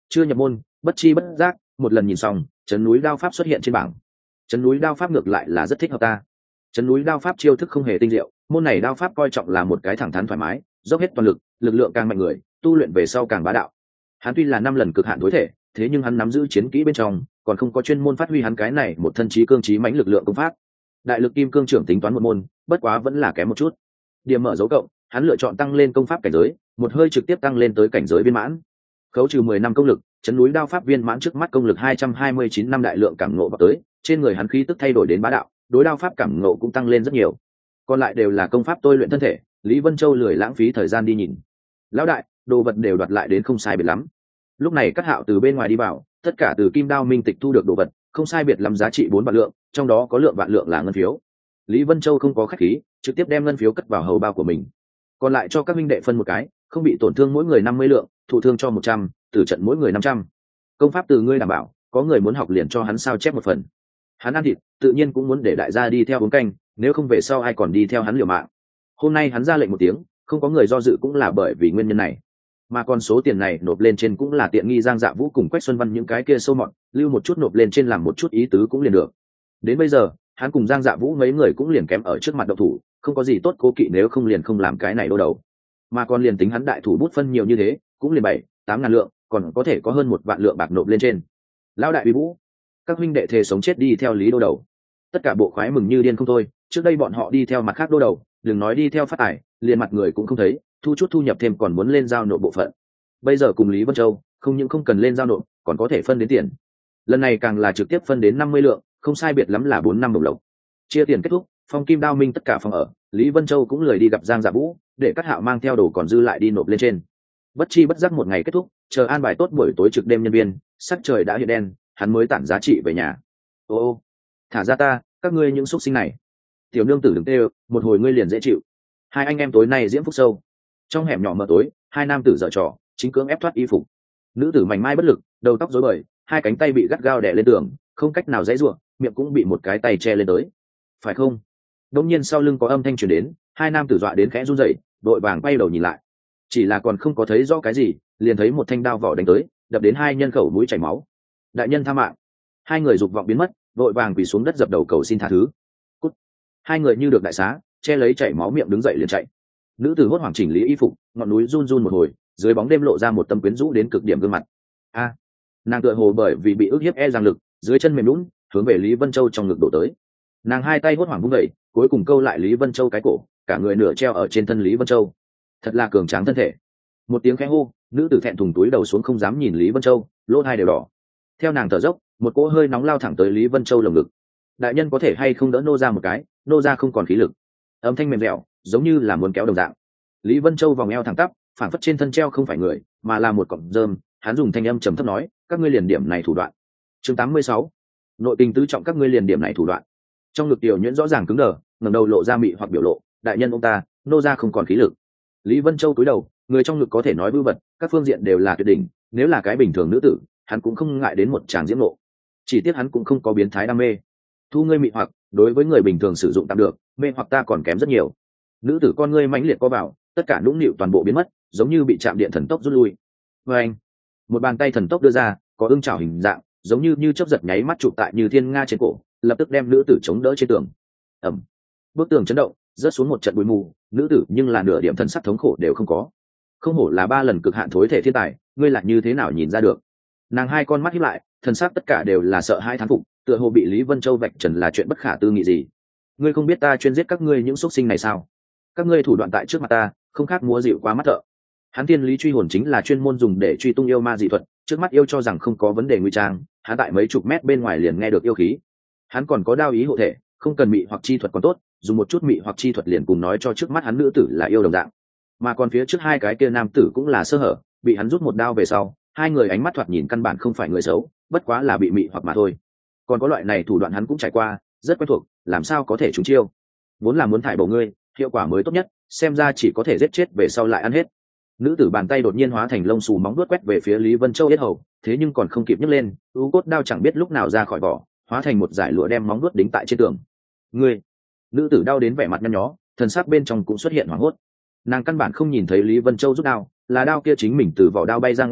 chưa nhập môn, bất chi bất giác một lần nhìn xong chấn núi đao pháp xuất hiện trên bảng. Chấn núi đao pháp ngược lại là rất thích hợp ta. Chấn núi đao pháp chiêu thức không hề tinh diệu, môn này đao pháp coi trọng là một cái thẳng thắn thoải mái, dốc hết toàn lực, lực lượng càng mạnh người tu luyện về sau càng bá đạo. Hắn tuy là 5 lần cực hạn tối thể, thế nhưng hắn nắm giữ chiến kỹ bên trong còn không có chuyên môn phát huy hắn cái này một thân trí cương trí mãnh lực lượng công pháp. Đại lực kim cương trưởng tính toán một môn, bất quá vẫn là kém một chút. Điểm mở dấu cộng, hắn lựa chọn tăng lên công pháp cảnh giới, một hơi trực tiếp tăng lên tới cảnh giới viên mãn. Khấu trừ 10 năm công lực, chấn núi đao pháp viên mãn trước mắt công lực 229 năm đại lượng cảm ngộ vào tới, trên người hắn khí tức thay đổi đến bá đạo, đối đao pháp cảm ngộ cũng tăng lên rất nhiều. Còn lại đều là công pháp tôi luyện thân thể, Lý Vân Châu lười lãng phí thời gian đi nhìn. Lão đại, đồ vật đều đoạt lại đến không sai biệt lắm. Lúc này Cát Hạo từ bên ngoài đi vào, tất cả từ Kim Đao Minh tịch thu được đồ vật, không sai biệt lắm giá trị 4 vạn lượng, trong đó có lượng vạn lượng là ngân phiếu. Lý Vân Châu không có khách khí, trực tiếp đem ngân phiếu cất vào hầu bao của mình. Còn lại cho các minh đệ phân một cái, không bị tổn thương mỗi người 50 lượng, thụ thương cho 100, tử trận mỗi người 500. Công pháp từ ngươi đảm bảo, có người muốn học liền cho hắn sao chép một phần. Hắn ăn thịt, tự nhiên cũng muốn để đại gia đi theo uống canh, nếu không về sau ai còn đi theo hắn liều mạng. Hôm nay hắn ra lệnh một tiếng, không có người do dự cũng là bởi vì nguyên nhân này. Mà còn số tiền này nộp lên trên cũng là tiện nghi Giang Dạ Vũ cùng Quách Xuân Văn những cái kia sâu mọt, lưu một chút nộp lên trên làm một chút ý tứ cũng liền được. Đến bây giờ, hắn cùng Giang Dạ Vũ mấy người cũng liền kém ở trước mặt độc thủ, không có gì tốt cố kỵ, nếu không liền không làm cái này đô đầu. Mà còn liền tính hắn đại thủ bút phân nhiều như thế, cũng liền 7-8 ngàn lượng, còn có thể có hơn 1 vạn lượng bạc nộp lên trên. Lão đại uy vũ, các huynh đệ thề sống chết đi theo Lý đô đầu. Tất cả bộ khoái mừng như điên không thôi, trước đây bọn họ đi theo mặt khác đô đầu, đừng nói đi theo phát tài, liền mặt người cũng không thấy, thu chút thu nhập thêm còn muốn lên giao nộp bộ phận. Bây giờ cùng Lý Vân Châu, không những không cần lên giao nộp, còn có thể phân đến tiền. Lần này càng là trực tiếp phân đến 50 lượng, không sai biệt lắm là 4 năm đồng lộc. Chia tiền kết thúc, Phong Kim Đao Minh tất cả phòng ở, Lý Vân Châu cũng lười đi gặp Giang Dạ Vũ, để Cát Hạo mang theo đồ còn dư lại đi nộp lên trên. Bất chi bất giác một ngày kết thúc, chờ an bài tốt buổi tối trực đêm nhân viên, sắc trời đã hiện đen, hắn mới tản giá trị về nhà. Ô, thả ra ta, các ngươi những xúc sinh này. Tiểu nương tử đừng tê, một hồi ngươi liền dễ chịu. Hai anh em tối nay diễm phúc sâu. Trong hẻm nhỏ mờ tối, hai nam tử giở trò, chính cưỡng ép thoát y phục. Nữ tử mảnh mai bất lực, đầu tóc rối bời, hai cánh tay bị gắt gao đè lên tường, không cách nào giãy giụa, miệng cũng bị một cái tay che lên tới. Phải không? Đống nhiên sau lưng có âm thanh truyền đến, hai nam tử dọa đến khẽ run rẩy, đội vàng quay đầu nhìn lại. Chỉ là còn không có thấy rõ cái gì, liền thấy một thanh đao vỏ đánh tới, đập đến hai nhân khẩu mũi chảy máu. Đại nhân tha mạng. Hai người dục vọng biến mất, đội vàng quỳ xuống đất dập đầu cầu xin tha thứ. Cút. Hai người như được đại xá, che lấy chảy máu miệng đứng dậy liền chạy. Nữ tử hốt hoảng chỉnh lý y phục, ngọn núi run run một hồi, dưới bóng đêm lộ ra một tâm quyến rũ đến cực điểm gương mặt. A, nàng tựa hồ bởi vì bị ức hiếp giang lực, dưới chân mềm lún, hướng về Lý Vân Châu trong ngực đổ tới. Nàng hai tay hốt hoảng vung dậy, cuối cùng câu lại Lý Vân Châu cái cổ, cả người nửa treo ở trên thân Lý Vân Châu. Thật là cường tráng thân thể. Một tiếng khẽ hô, nữ tử thẹn thùng túi đầu xuống không dám nhìn Lý Vân Châu, lỗ tai đều đỏ. Theo nàng thở dốc, một cỗ hơi nóng lao thẳng tới Lý Vân Châu lồng ngực. Đại nhân có thể hay không đỡ nô ra một cái, nô ra không còn khí lực. Âm thanh mềm dẻo, giống như là muốn kéo đồng dạng. Lý Vân Châu vòng eo thẳng tắp, phản phất trên thân treo không phải người, mà là một cọng rơm. Hắn dùng thanh âm trầm thấp nói, các ngươi liền điểm này thủ đoạn. Chương 86. Nội tình tứ trọng, các ngươi liền điểm này thủ đoạn. Trong ngực tiểu nhuyễn rõ ràng cứng đờ, ngẩng đầu lộ ra mị hoặc biểu lộ, đại nhân ông ta, nô ra không còn khí lực. Lý Vân Châu cúi đầu, người trong ngực có thể nói vư vật, các phương diện đều là tuyệt đỉnh, nếu là cái bình thường nữ tử, hắn cũng không ngại đến một tràng diễm nộ. Chỉ tiếc hắn cũng không có biến thái đam mê. Thu ngươi mị hoặc, đối với người bình thường sử dụng tạm được, mê hoặc ta còn kém rất nhiều. Nữ tử con ngươi mãnh liệt co vào, tất cả nũng nịu toàn bộ biến mất, giống như bị chạm điện thần tốc rút lui. Và anh, một bàn tay thần tốc đưa ra, có ưng chảo hình dạng, giống như chớp giật nháy mắt chụp tại Như Thiên Nga trên cổ, lập tức đem nữ tử chống đỡ trên tường. Ầm, bức tường chấn động, rớt xuống một trận bụi mù, nữ tử nhưng là nửa điểm thân sắc thống khổ đều không có. Không hổ là 3 lần cực hạn thối thể thiên tài, ngươi lại như thế nào nhìn ra được? Nàng hai con mắt híp lại, thân sắc tất cả đều là sợ hãi thán phục, tựa hồ bị Lý Vân Châu vạch trần là chuyện bất khả tư nghị gì. Ngươi không biết ta chuyên giết các ngươi những xuất sinh này sao? Các ngươi thủ đoạn tại trước mặt ta, không khác múa dịu quá mắt thợ. Hắn Thiên Lý truy hồn chính là chuyên môn dùng để truy tung yêu ma dị thuật, trước mắt yêu cho rằng không có vấn đề nguy trang, hắn tại mấy chục mét bên ngoài liền nghe được yêu khí. Hắn còn có đao ý hộ thể, không cần mị hoặc chi thuật còn tốt, dùng một chút mị hoặc chi thuật liền cùng nói cho trước mắt hắn nữ tử là yêu đồng dạng. Mà còn phía trước hai cái kia nam tử cũng là sơ hở, bị hắn rút một đao về sau, hai người ánh mắt thoạt nhìn căn bản không phải người xấu, bất quá là bị mị hoặc mà thôi. Còn có loại này thủ đoạn hắn cũng trải qua, rất quen thuộc, làm sao có thể trúng chiêu. Vốn là muốn thải bổ ngươi, hiệu quả mới tốt nhất, xem ra chỉ có thể giết chết về sau lại ăn hết. Nữ tử bàn tay đột nhiên hóa thành lông xù móng vuốt quét về phía Lý Vân Châu yết hầu, thế nhưng còn không kịp nhấc lên, u cốt đao chẳng biết lúc nào ra khỏi vỏ, hóa thành một dải lụa đem móng vuốt đính tại trên tường. Ngươi! Nữ tử đau đến vẻ mặt nhăn nhó, thần sắc bên trong cũng xuất hiện hoảng hốt. Nàng căn bản không nhìn thấy Lý Vân Châu rút đao, là đao kia chính mình từ vỏ đao bay ra ngoài,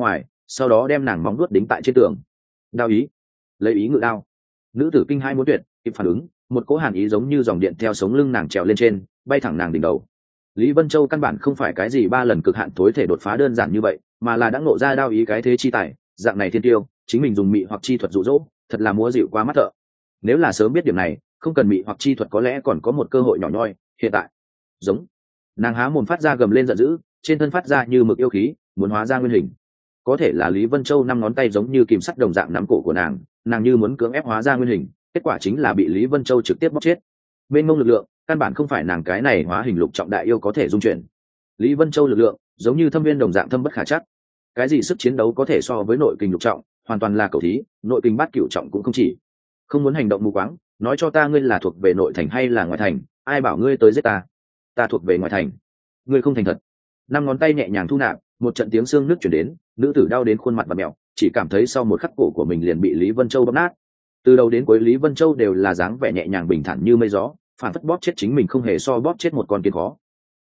sau đó đem nàng móng đuốt đính tại trên tường. Đao ý, lấy ý ngự đao. Nữ tử kinh hai muốn tuyệt, kịp phản ứng, một cỗ hàn ý giống như dòng điện theo sống lưng nàng trèo lên trên, bay thẳng nàng đỉnh đầu. Lý Vân Châu căn bản không phải cái gì 3 lần cực hạn tối thể đột phá đơn giản như vậy, mà là đã ngộ ra đao ý cái thế chi tài, dạng này thiên tiêu, chính mình dùng mị hoặc chi thuật dụ dỗ, thật là múa dịu quá mắt thợ. Nếu là sớm biết điểm này, không cần mị hoặc chi thuật có lẽ còn có một cơ hội nhỏ nhoi, hiện tại, giống. Nàng há mồm phát ra gầm lên giận dữ, trên thân phát ra như mực yêu khí, muốn hóa ra nguyên hình. Có thể là Lý Vân Châu 5 ngón tay giống như kìm sắt đồng dạng nắm cổ của nàng, nàng như muốn cưỡng ép hóa ra nguyên hình, kết quả chính là bị Lý Vân Châu trực tiếp bóc chết. Bên ngông lực lượng, căn bản không phải nàng cái này hóa hình lục trọng đại yêu có thể dung chuyển. Lý Vân Châu lực lượng, giống như thâm viên đồng dạng thâm bất khả chắc. Cái gì sức chiến đấu có thể so với nội kình lục trọng, hoàn toàn là cầu thí, nội kình bát cửu trọng cũng không chỉ. Không muốn hành động mù quáng, nói cho ta ngươi là thuộc về nội thành hay là ngoại thành, ai bảo ngươi tới giết ta? Ta thuộc về ngoại thành. Ngươi không thành thật. 5 ngón tay nhẹ nhàng thu nạp, một trận tiếng xương nước chuyển đến, nữ tử đau đến khuôn mặt và mèo, chỉ cảm thấy sau một khắc cổ của mình liền bị Lý Vân Châu bóp nát. Từ đầu đến cuối Lý Vân Châu đều là dáng vẻ nhẹ nhàng bình thản như mây gió, phản phất bóp chết chính mình không hề so bóp chết một con kiến khó.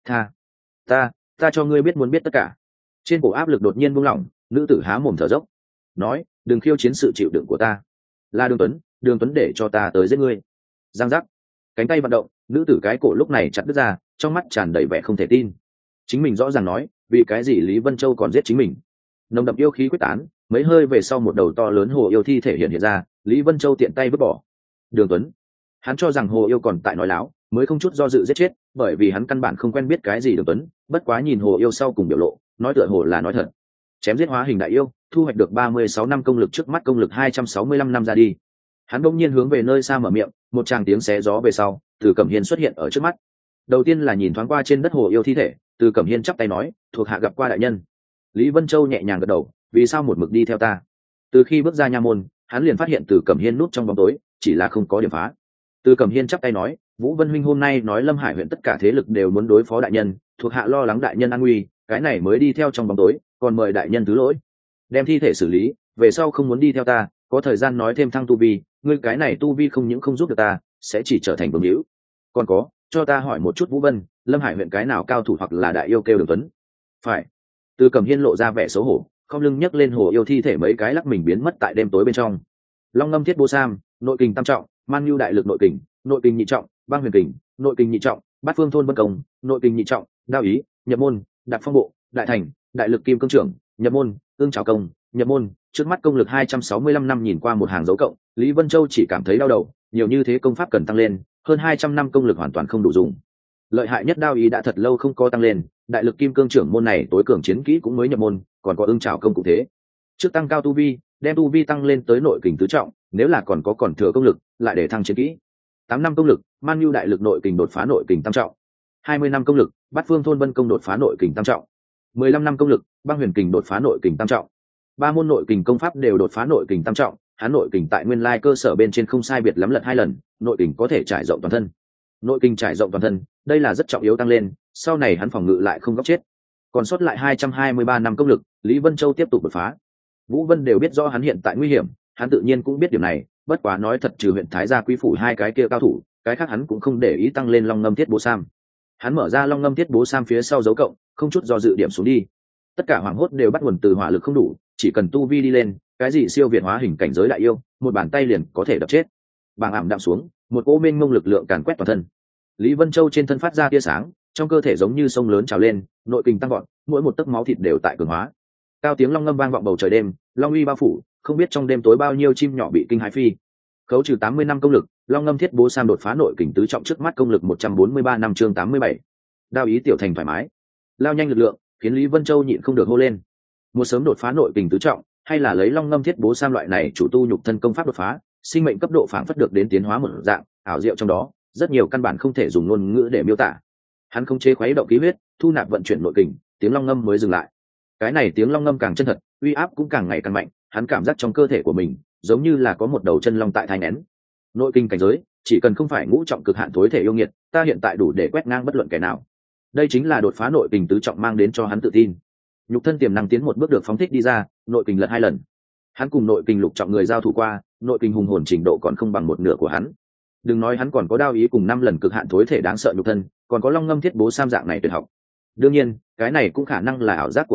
Ta cho ngươi biết muốn biết tất cả. Trên cổ áp lực đột nhiên buông lỏng, nữ tử há mồm thở dốc, nói, đừng khiêu chiến sự chịu đựng của ta. Là Đường Tuấn để cho ta tới giết ngươi. Giang giác, cánh tay vận động, nữ tử cái cổ lúc này chặt đứt ra, trong mắt tràn đầy vẻ không thể tin. Chính mình rõ ràng nói, vì cái gì Lý Vân Châu còn giết chính mình? Nồng đậm yêu khí quyết tán, mấy hơi về sau một đầu to lớn hồ yêu thi thể hiện ra, Lý Vân Châu tiện tay vứt bỏ. Đường Tuấn, hắn cho rằng hồ yêu còn tại nói láo, mới không chút do dự giết chết, bởi vì hắn căn bản không quen biết cái gì Đường Tuấn, bất quá nhìn hồ yêu sau cùng biểu lộ, nói tựa hồ là nói thật. Chém giết hóa hình đại yêu, thu hoạch được 36 năm công lực, trước mắt công lực 265 năm ra đi. Hắn đột nhiên hướng về nơi xa mở miệng, một tràng tiếng xé gió về sau, Từ Cẩm Hiên xuất hiện ở trước mắt. Đầu tiên là nhìn thoáng qua trên đất hồ yêu thi thể, Từ Cẩm Hiên chắp tay nói, thuộc hạ gặp qua đại nhân. Lý Vân Châu nhẹ nhàng gật đầu, vì sao một mực đi theo ta? Từ khi bước ra nha môn, hắn liền phát hiện Từ Cẩm Hiên núp trong bóng tối, chỉ là không có điểm phá. Từ Cẩm Hiên chắp tay nói, Vũ Vân huynh hôm nay nói Lâm Hải huyện tất cả thế lực đều muốn đối phó đại nhân, thuộc hạ lo lắng đại nhân an nguy, cái này mới đi theo trong bóng tối, còn mời đại nhân thứ lỗi. Đem thi thể xử lý, về sau không muốn đi theo ta, có thời gian nói thêm thăng tu vi, ngươi cái này tu vi không những không giúp được ta, sẽ chỉ trở thành vương hữu. Còn có, cho ta hỏi một chút Vũ Vân, Lâm Hải huyện cái nào cao thủ hoặc là đại yêu kêu Đường Tuấn? Phải. Từ Cẩm Hiên lộ ra vẻ xấu hổ, không lưng nhấc lên hồ yêu thi thể mấy cái lắc mình biến mất tại đêm tối bên trong. Long ngâm thiết bố sam, nội kình tam trọng, man nhu đại lực nội kình nhị trọng, băng huyền kình, nội kình nhị trọng, bát phương thôn vân công, nội kình nhị trọng, đao ý, nhập môn, đạp phong bộ, đại thành, đại lực kim cương trưởng, nhập môn, ương trảo công, nhập môn. Trước mắt công lực 265 năm nhìn qua một hàng dấu cộng, Lý Vân Châu chỉ cảm thấy đau đầu, nhiều như thế công pháp cần tăng lên, hơn 200 năm công lực hoàn toàn không đủ dùng. Lợi hại nhất đao ý đã thật lâu không có tăng lên, đại lực kim cương trưởng môn này tối cường chiến kỹ cũng mới nhập môn, còn có ưng trảo công cũng thế. Trước tăng cao tu vi, đem tu vi tăng lên tới nội kình tứ trọng, nếu là còn thừa công lực, lại để thăng chiến kỹ. 8 năm công lực, man nhu đại lực nội kình đột phá nội kình tam trọng. 20 năm công lực, bát phương thôn vân công đột phá nội kình tam trọng. 15 năm công lực, băng huyền kình đột phá nội kình tam trọng. 3 môn nội kình công pháp đều đột phá nội kình tam trọng, hắn nội kình tại nguyên lai cơ sở bên trên không sai biệt lắm lật 2 lần, nội kình có thể trải rộng toàn thân. Nội kình trải rộng toàn thân, đây là rất trọng yếu tăng lên, sau này hắn phòng ngự lại không góc chết. Còn sót lại 223 năm công lực, Lý Vân Châu tiếp tục đột phá. Vũ Vân đều biết rõ hắn hiện tại nguy hiểm, hắn tự nhiên cũng biết điểm này, bất quá nói thật trừ huyện Thái Gia Quý phủ 2 cái kia cao thủ, cái khác hắn cũng không để ý tăng lên Long Ngâm Thiết Bố Sam. Hắn mở ra Long Ngâm Thiết Bố Sam phía sau dấu cộng, không chút do dự điểm xuống đi. Tất cả hoảng hốt đều bắt nguồn từ hỏa lực không đủ, chỉ cần tu vi đi lên, cái gì siêu việt hóa hình cảnh giới đại yêu, một bàn tay liền có thể đập chết. Bàng ảm đạm xuống, một cỗ mênh mông lực lượng càn quét toàn thân. Lý Vân Châu trên thân phát ra tia sáng, trong cơ thể giống như sông lớn trào lên, nội kình tăng vọt, mỗi một tấc máu thịt đều tại cường hóa. Cao tiếng long ngâm vang vọng bầu trời đêm, long uy bao phủ, không biết trong đêm tối bao nhiêu chim nhỏ bị kinh hãi phi. Khấu trừ 80 năm công lực, Long Ngâm Thiết Bố Sam đột phá nội kình tứ trọng, trước mắt công lực 143 năm, chương 87. Đao ý tiểu thành thoải mái, lao nhanh lực lượng, khiến Lý Vân Châu nhịn không được hô lên. Một sớm đột phá nội kình tứ trọng, hay là lấy Long Ngâm Thiết Bố Sam loại này chủ tu nhục thân công pháp đột phá, sinh mệnh cấp độ phản phất được đến tiến hóa một dạng, ảo diệu trong đó, rất nhiều căn bản không thể dùng ngôn ngữ để miêu tả. Hắn không chế khuấy động khí huyết, thu nạp vận chuyển nội kình, tiếng long ngâm mới dừng lại. Cái này tiếng long ngâm càng chân thật, uy áp cũng càng ngày càng mạnh, hắn cảm giác trong cơ thể của mình giống như là có một đầu chân long tại thai nén. Nội kinh cảnh giới, chỉ cần không phải ngũ trọng cực hạn tối thể yêu nghiệt, ta hiện tại đủ để quét ngang bất luận kẻ nào. Đây chính là đột phá nội kình tứ trọng mang đến cho hắn tự tin. Nhục thân tiềm năng tiến một bước được phóng thích đi ra, nội kình lật 2 lần. Hắn cùng nội kình lục trọng người giao thủ qua, nội kình hùng hồn trình độ còn không bằng một nửa của hắn. Đừng nói hắn còn có đao ý cùng 5 lần cực hạn tối thể đáng sợ nhục thân, còn có Long Ngâm Thiết Bố Sam dạng này tuyệt học. Đương nhiên, cái này cũng khả năng là ảo giác của hắn,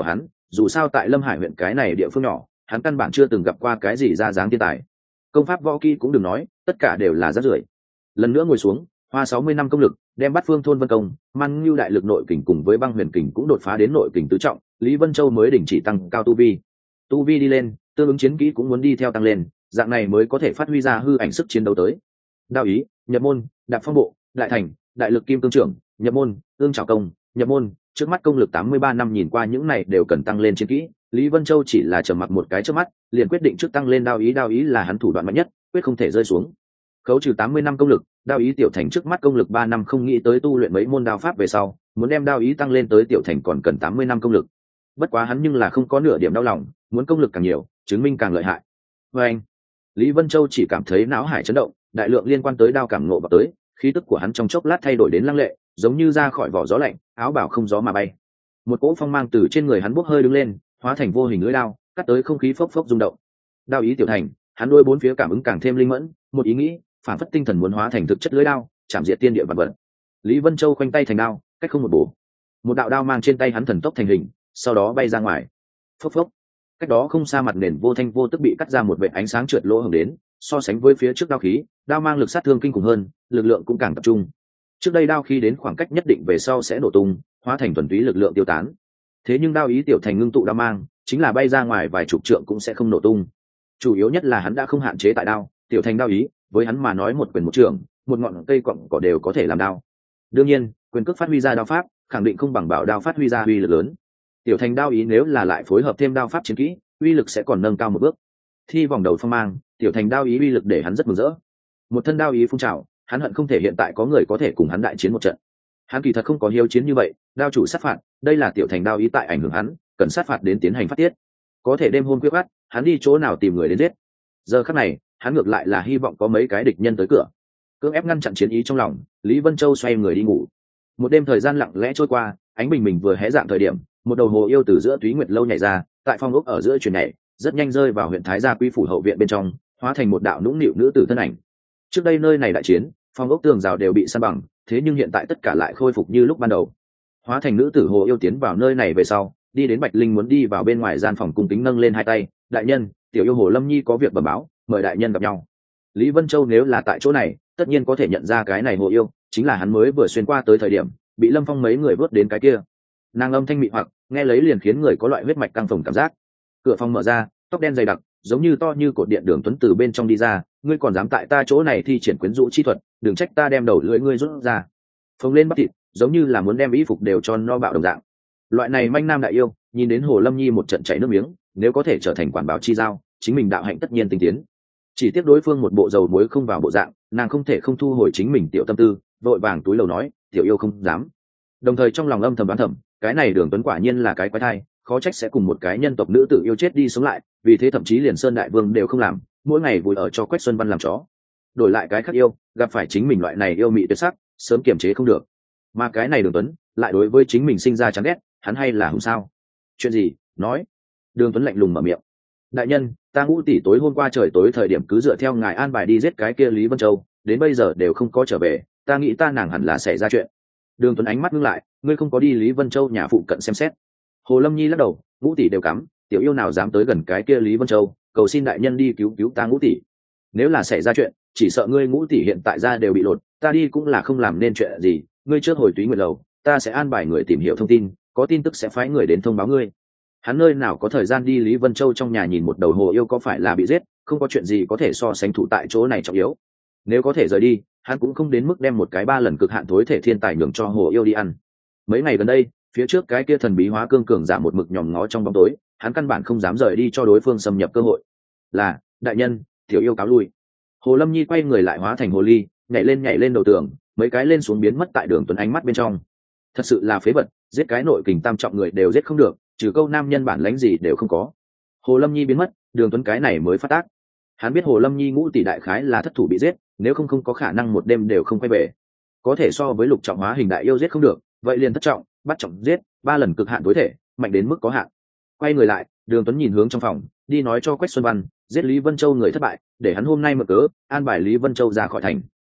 dù sao tại Lâm Hải huyện cái này địa phương nhỏ, hắn căn bản chưa từng gặp qua cái gì ra dáng thiên tài. Công pháp võ kỹ cũng đừng nói, tất cả đều là rác rưởi. Lần nữa ngồi xuống, hoa 60 năm công lực, đem Bát Phương thôn vân công, Man Nhu đại lực nội kình cùng với băng huyền kình cũng đột phá đến nội kình tứ trọng, Lý Vân Châu mới đình chỉ tăng cao tu vi. Tu vi đi lên, tương ứng chiến kỹ cũng muốn đi theo tăng lên, dạng này mới có thể phát huy ra hư ảnh sức chiến đấu tới. Đao ý, nhập môn, đạp phong bộ, đại thành, đại lực kim cương trưởng, nhập môn, ương trảo công, nhập môn. Trước mắt công lực 83 năm nhìn qua những này đều cần tăng lên chiến kỹ, Lý Vân Châu chỉ là trầm mặc một cái trước mắt, liền quyết định trước tăng lên đao ý là hắn thủ đoạn mạnh nhất, quyết không thể rơi xuống. Khấu trừ 80 năm công lực, đao ý tiểu thành trước mắt công lực 3 năm không nghĩ tới tu luyện mấy môn đao pháp về sau, muốn đem đao ý tăng lên tới tiểu thành còn cần 80 năm công lực. Bất quá hắn nhưng là không có nửa điểm đau lòng, muốn công lực càng nhiều, chứng minh càng lợi hại. Và anh, Lý Vân Châu chỉ cảm thấy não hải chấn động, đại lượng liên quan tới đao cảm ngộ vào tới, khí tức của hắn trong chốc lát thay đổi đến lăng lệ, giống như ra khỏi vỏ gió lạnh, áo bào không gió mà bay. Một cỗ phong mang từ trên người hắn bốc hơi đứng lên, hóa thành vô hình lưỡi đao, cắt tới không khí phốc phốc rung động. Đao ý tiểu thành, hắn đôi bốn phía cảm ứng càng thêm linh mẫn, một ý nghĩ, phản phất tinh thần muốn hóa thành thực chất lưỡi đao, chạm diệt tiên địa vạn vật. Lý Vân Châu khoanh tay thành đao, cách không một bổ. Một đạo đao mang trên tay hắn thần tốc thành hình, sau đó bay ra ngoài. Phốc phốc. Cách đó không xa mặt nền vô thanh vô tức bị cắt ra một vệt ánh sáng trượt lỗ hồng đến, so sánh với phía trước đao khí, đao mang lực sát thương kinh khủng hơn, lực lượng cũng càng tập trung. Trước đây đao khí đến khoảng cách nhất định về sau sẽ nổ tung, hóa thành thuần túy lực lượng tiêu tán. Thế nhưng đao ý tiểu thành ngưng tụ đao mang, chính là bay ra ngoài vài chục trượng cũng sẽ không nổ tung. Chủ yếu nhất là hắn đã không hạn chế tại đao, tiểu thành đao ý, với hắn mà nói một quyền một trường, một ngọn cây cọng cỏ đều có thể làm đao. Đương nhiên, quyền cước phát huy ra đao pháp, khẳng định không bằng bảo đao phát huy ra uy lực lớn. Tiểu thành đao ý nếu là lại phối hợp thêm đao pháp chiến kỹ, uy lực sẽ còn nâng cao một bước. Thi vòng đầu phong mang, tiểu thành đao ý uy lực để hắn rất mừng rỡ. Một thân đao ý phun trào, hắn hận không thể hiện tại có người có thể cùng hắn đại chiến một trận. Hắn kỳ thật không có hiếu chiến như vậy, đao chủ sát phạt, đây là tiểu thành đao ý tại ảnh hưởng hắn, cần sát phạt đến tiến hành phát tiết. Có thể đêm hôm quyết bắt, hắn đi chỗ nào tìm người đến giết. Giờ khắc này, hắn ngược lại là hy vọng có mấy cái địch nhân tới cửa, cưỡng ép ngăn chặn chiến ý trong lòng. Lý Vân Châu xoay người đi ngủ. Một đêm thời gian lặng lẽ trôi qua, ánh bình minh vừa hé dạng thời điểm, một đầu hồ yêu từ giữa Túy Nguyệt lâu nhảy ra, tại phong ốc ở giữa chuyển nhảy, rất nhanh rơi vào huyện Thái Gia Quý phủ hậu viện bên trong, hóa thành một đạo nũng nịu nữ tử thân ảnh. Trước đây nơi này đại chiến, phong ốc tường rào đều bị san bằng, thế nhưng hiện tại tất cả lại khôi phục như lúc ban đầu. Hóa thành nữ tử hồ yêu tiến vào nơi này về sau, đi đến Bạch Linh muốn đi vào bên ngoài gian phòng, cung kính nâng lên hai tay, đại nhân, tiểu yêu hồ Lâm Nhi có việc bẩm báo, mời đại nhân gặp nhau. Lý Vân Châu nếu là tại chỗ này, tất nhiên có thể nhận ra cái này hồ yêu chính là hắn mới vừa xuyên qua tới thời điểm bị Lâm Phong mấy người vớt đến cái kia. Nàng âm thanh mị hoặc, nghe lấy liền khiến người có loại huyết mạch căng phồng cảm giác. Cửa phòng mở ra, tóc đen dày đặc, giống như to như cột điện Đường Tuấn từ bên trong đi ra, ngươi còn dám tại ta chỗ này thi triển quyến rũ chi thuật, đừng trách ta đem đầu lưỡi ngươi rút ra. Phồng lên bắp thịt, giống như là muốn đem y phục đều cho no bạo đồng dạng. Loại này manh nam đại yêu, nhìn đến Hồ Lâm Nhi một trận chảy nước miếng, nếu có thể trở thành quản báo chi giao, chính mình đạo hạnh tất nhiên tinh tiến. Chỉ tiếc đối phương một bộ dầu muối không vào bộ dạng, nàng không thể không thu hồi chính mình tiểu tâm tư, vội vàng túi lầu nói, tiểu yêu không dám. Đồng thời trong lòng âm thầm đoán thầm, cái này Đường Tuấn quả nhiên là cái quái thai, khó trách sẽ cùng một cái nhân tộc nữ tử yêu chết đi sống lại, vì thế thậm chí liền Sơn Đại Vương đều không làm, mỗi ngày vùi ở cho Quách Xuân Văn làm chó. Đổi lại cái khác yêu, gặp phải chính mình loại này yêu mị tuyệt sắc, sớm kiềm chế không được. Mà cái này Đường Tuấn lại đối với chính mình sinh ra chán ghét, hắn hay là hùng sao? Chuyện gì? Nói. Đường Tuấn lạnh lùng mở miệng. Đại nhân, ta Ngũ tỷ tối hôm qua trời tối thời điểm cứ dựa theo ngài an bài đi giết cái kia Lý Vân Châu, đến bây giờ đều không có trở về, ta nghĩ ta nàng hẳn là xảy ra chuyện. Đường Tuấn ánh mắt ngưng lại, ngươi không có đi Lý Vân Châu nhà phụ cận xem xét? Hồ Lâm Nhi lắc đầu, Ngũ tỷ đều cắm, tiểu yêu nào dám tới gần cái kia Lý Vân Châu, cầu xin đại nhân đi cứu cứu ta Ngũ tỷ. Nếu là xảy ra chuyện, chỉ sợ ngươi Ngũ tỷ hiện tại ra đều bị lột, ta đi cũng là không làm nên chuyện gì, ngươi trước hồi Túy Nguyệt lầu, ta sẽ an bài người tìm hiểu thông tin, có tin tức sẽ phái người đến thông báo ngươi. Hắn nơi nào có thời gian đi Lý Vân Châu trong nhà nhìn một đầu hồ yêu có phải là bị giết, không có chuyện gì có thể so sánh thủ tại chỗ này trọng yếu. Nếu có thể rời đi, hắn cũng không đến mức đem một cái 3 lần cực hạn tối thể thiên tài nhường cho hồ yêu đi ăn. Mấy ngày gần đây, phía trước cái kia thần bí hóa cương cường giả một mực nhòm ngó trong bóng tối, hắn căn bản không dám rời đi cho đối phương xâm nhập cơ hội. Là, đại nhân, tiểu yêu cáo lui. Hồ Lâm Nhi quay người lại hóa thành hồ ly, nhảy lên đầu tường, mấy cái lên xuống biến mất tại Đường Tuấn ánh mắt bên trong. Thật sự là phế vật, giết cái nội kình tam trọng người đều giết không được, trừ câu nam nhân bản lãnh gì đều không có. Hồ Lâm Nhi biến mất, Đường Tuấn cái này mới phát tác. Hắn biết Hồ Lâm Nhi Ngũ tỷ đại khái là thất thủ bị giết, nếu không có khả năng một đêm đều không quay về. Có thể so với lục trọng hóa hình đại yêu giết không được, vậy liền thất trọng, bắt trọng giết, 3 lần cực hạn tối thể, mạnh đến mức có hạn. Quay người lại, Đường Tuấn nhìn hướng trong phòng, đi nói cho Quách Xuân Văn, giết Lý Vân Châu người thất bại, để hắn hôm nay mở cớ an bài Lý Vân Châu ra khỏi thành.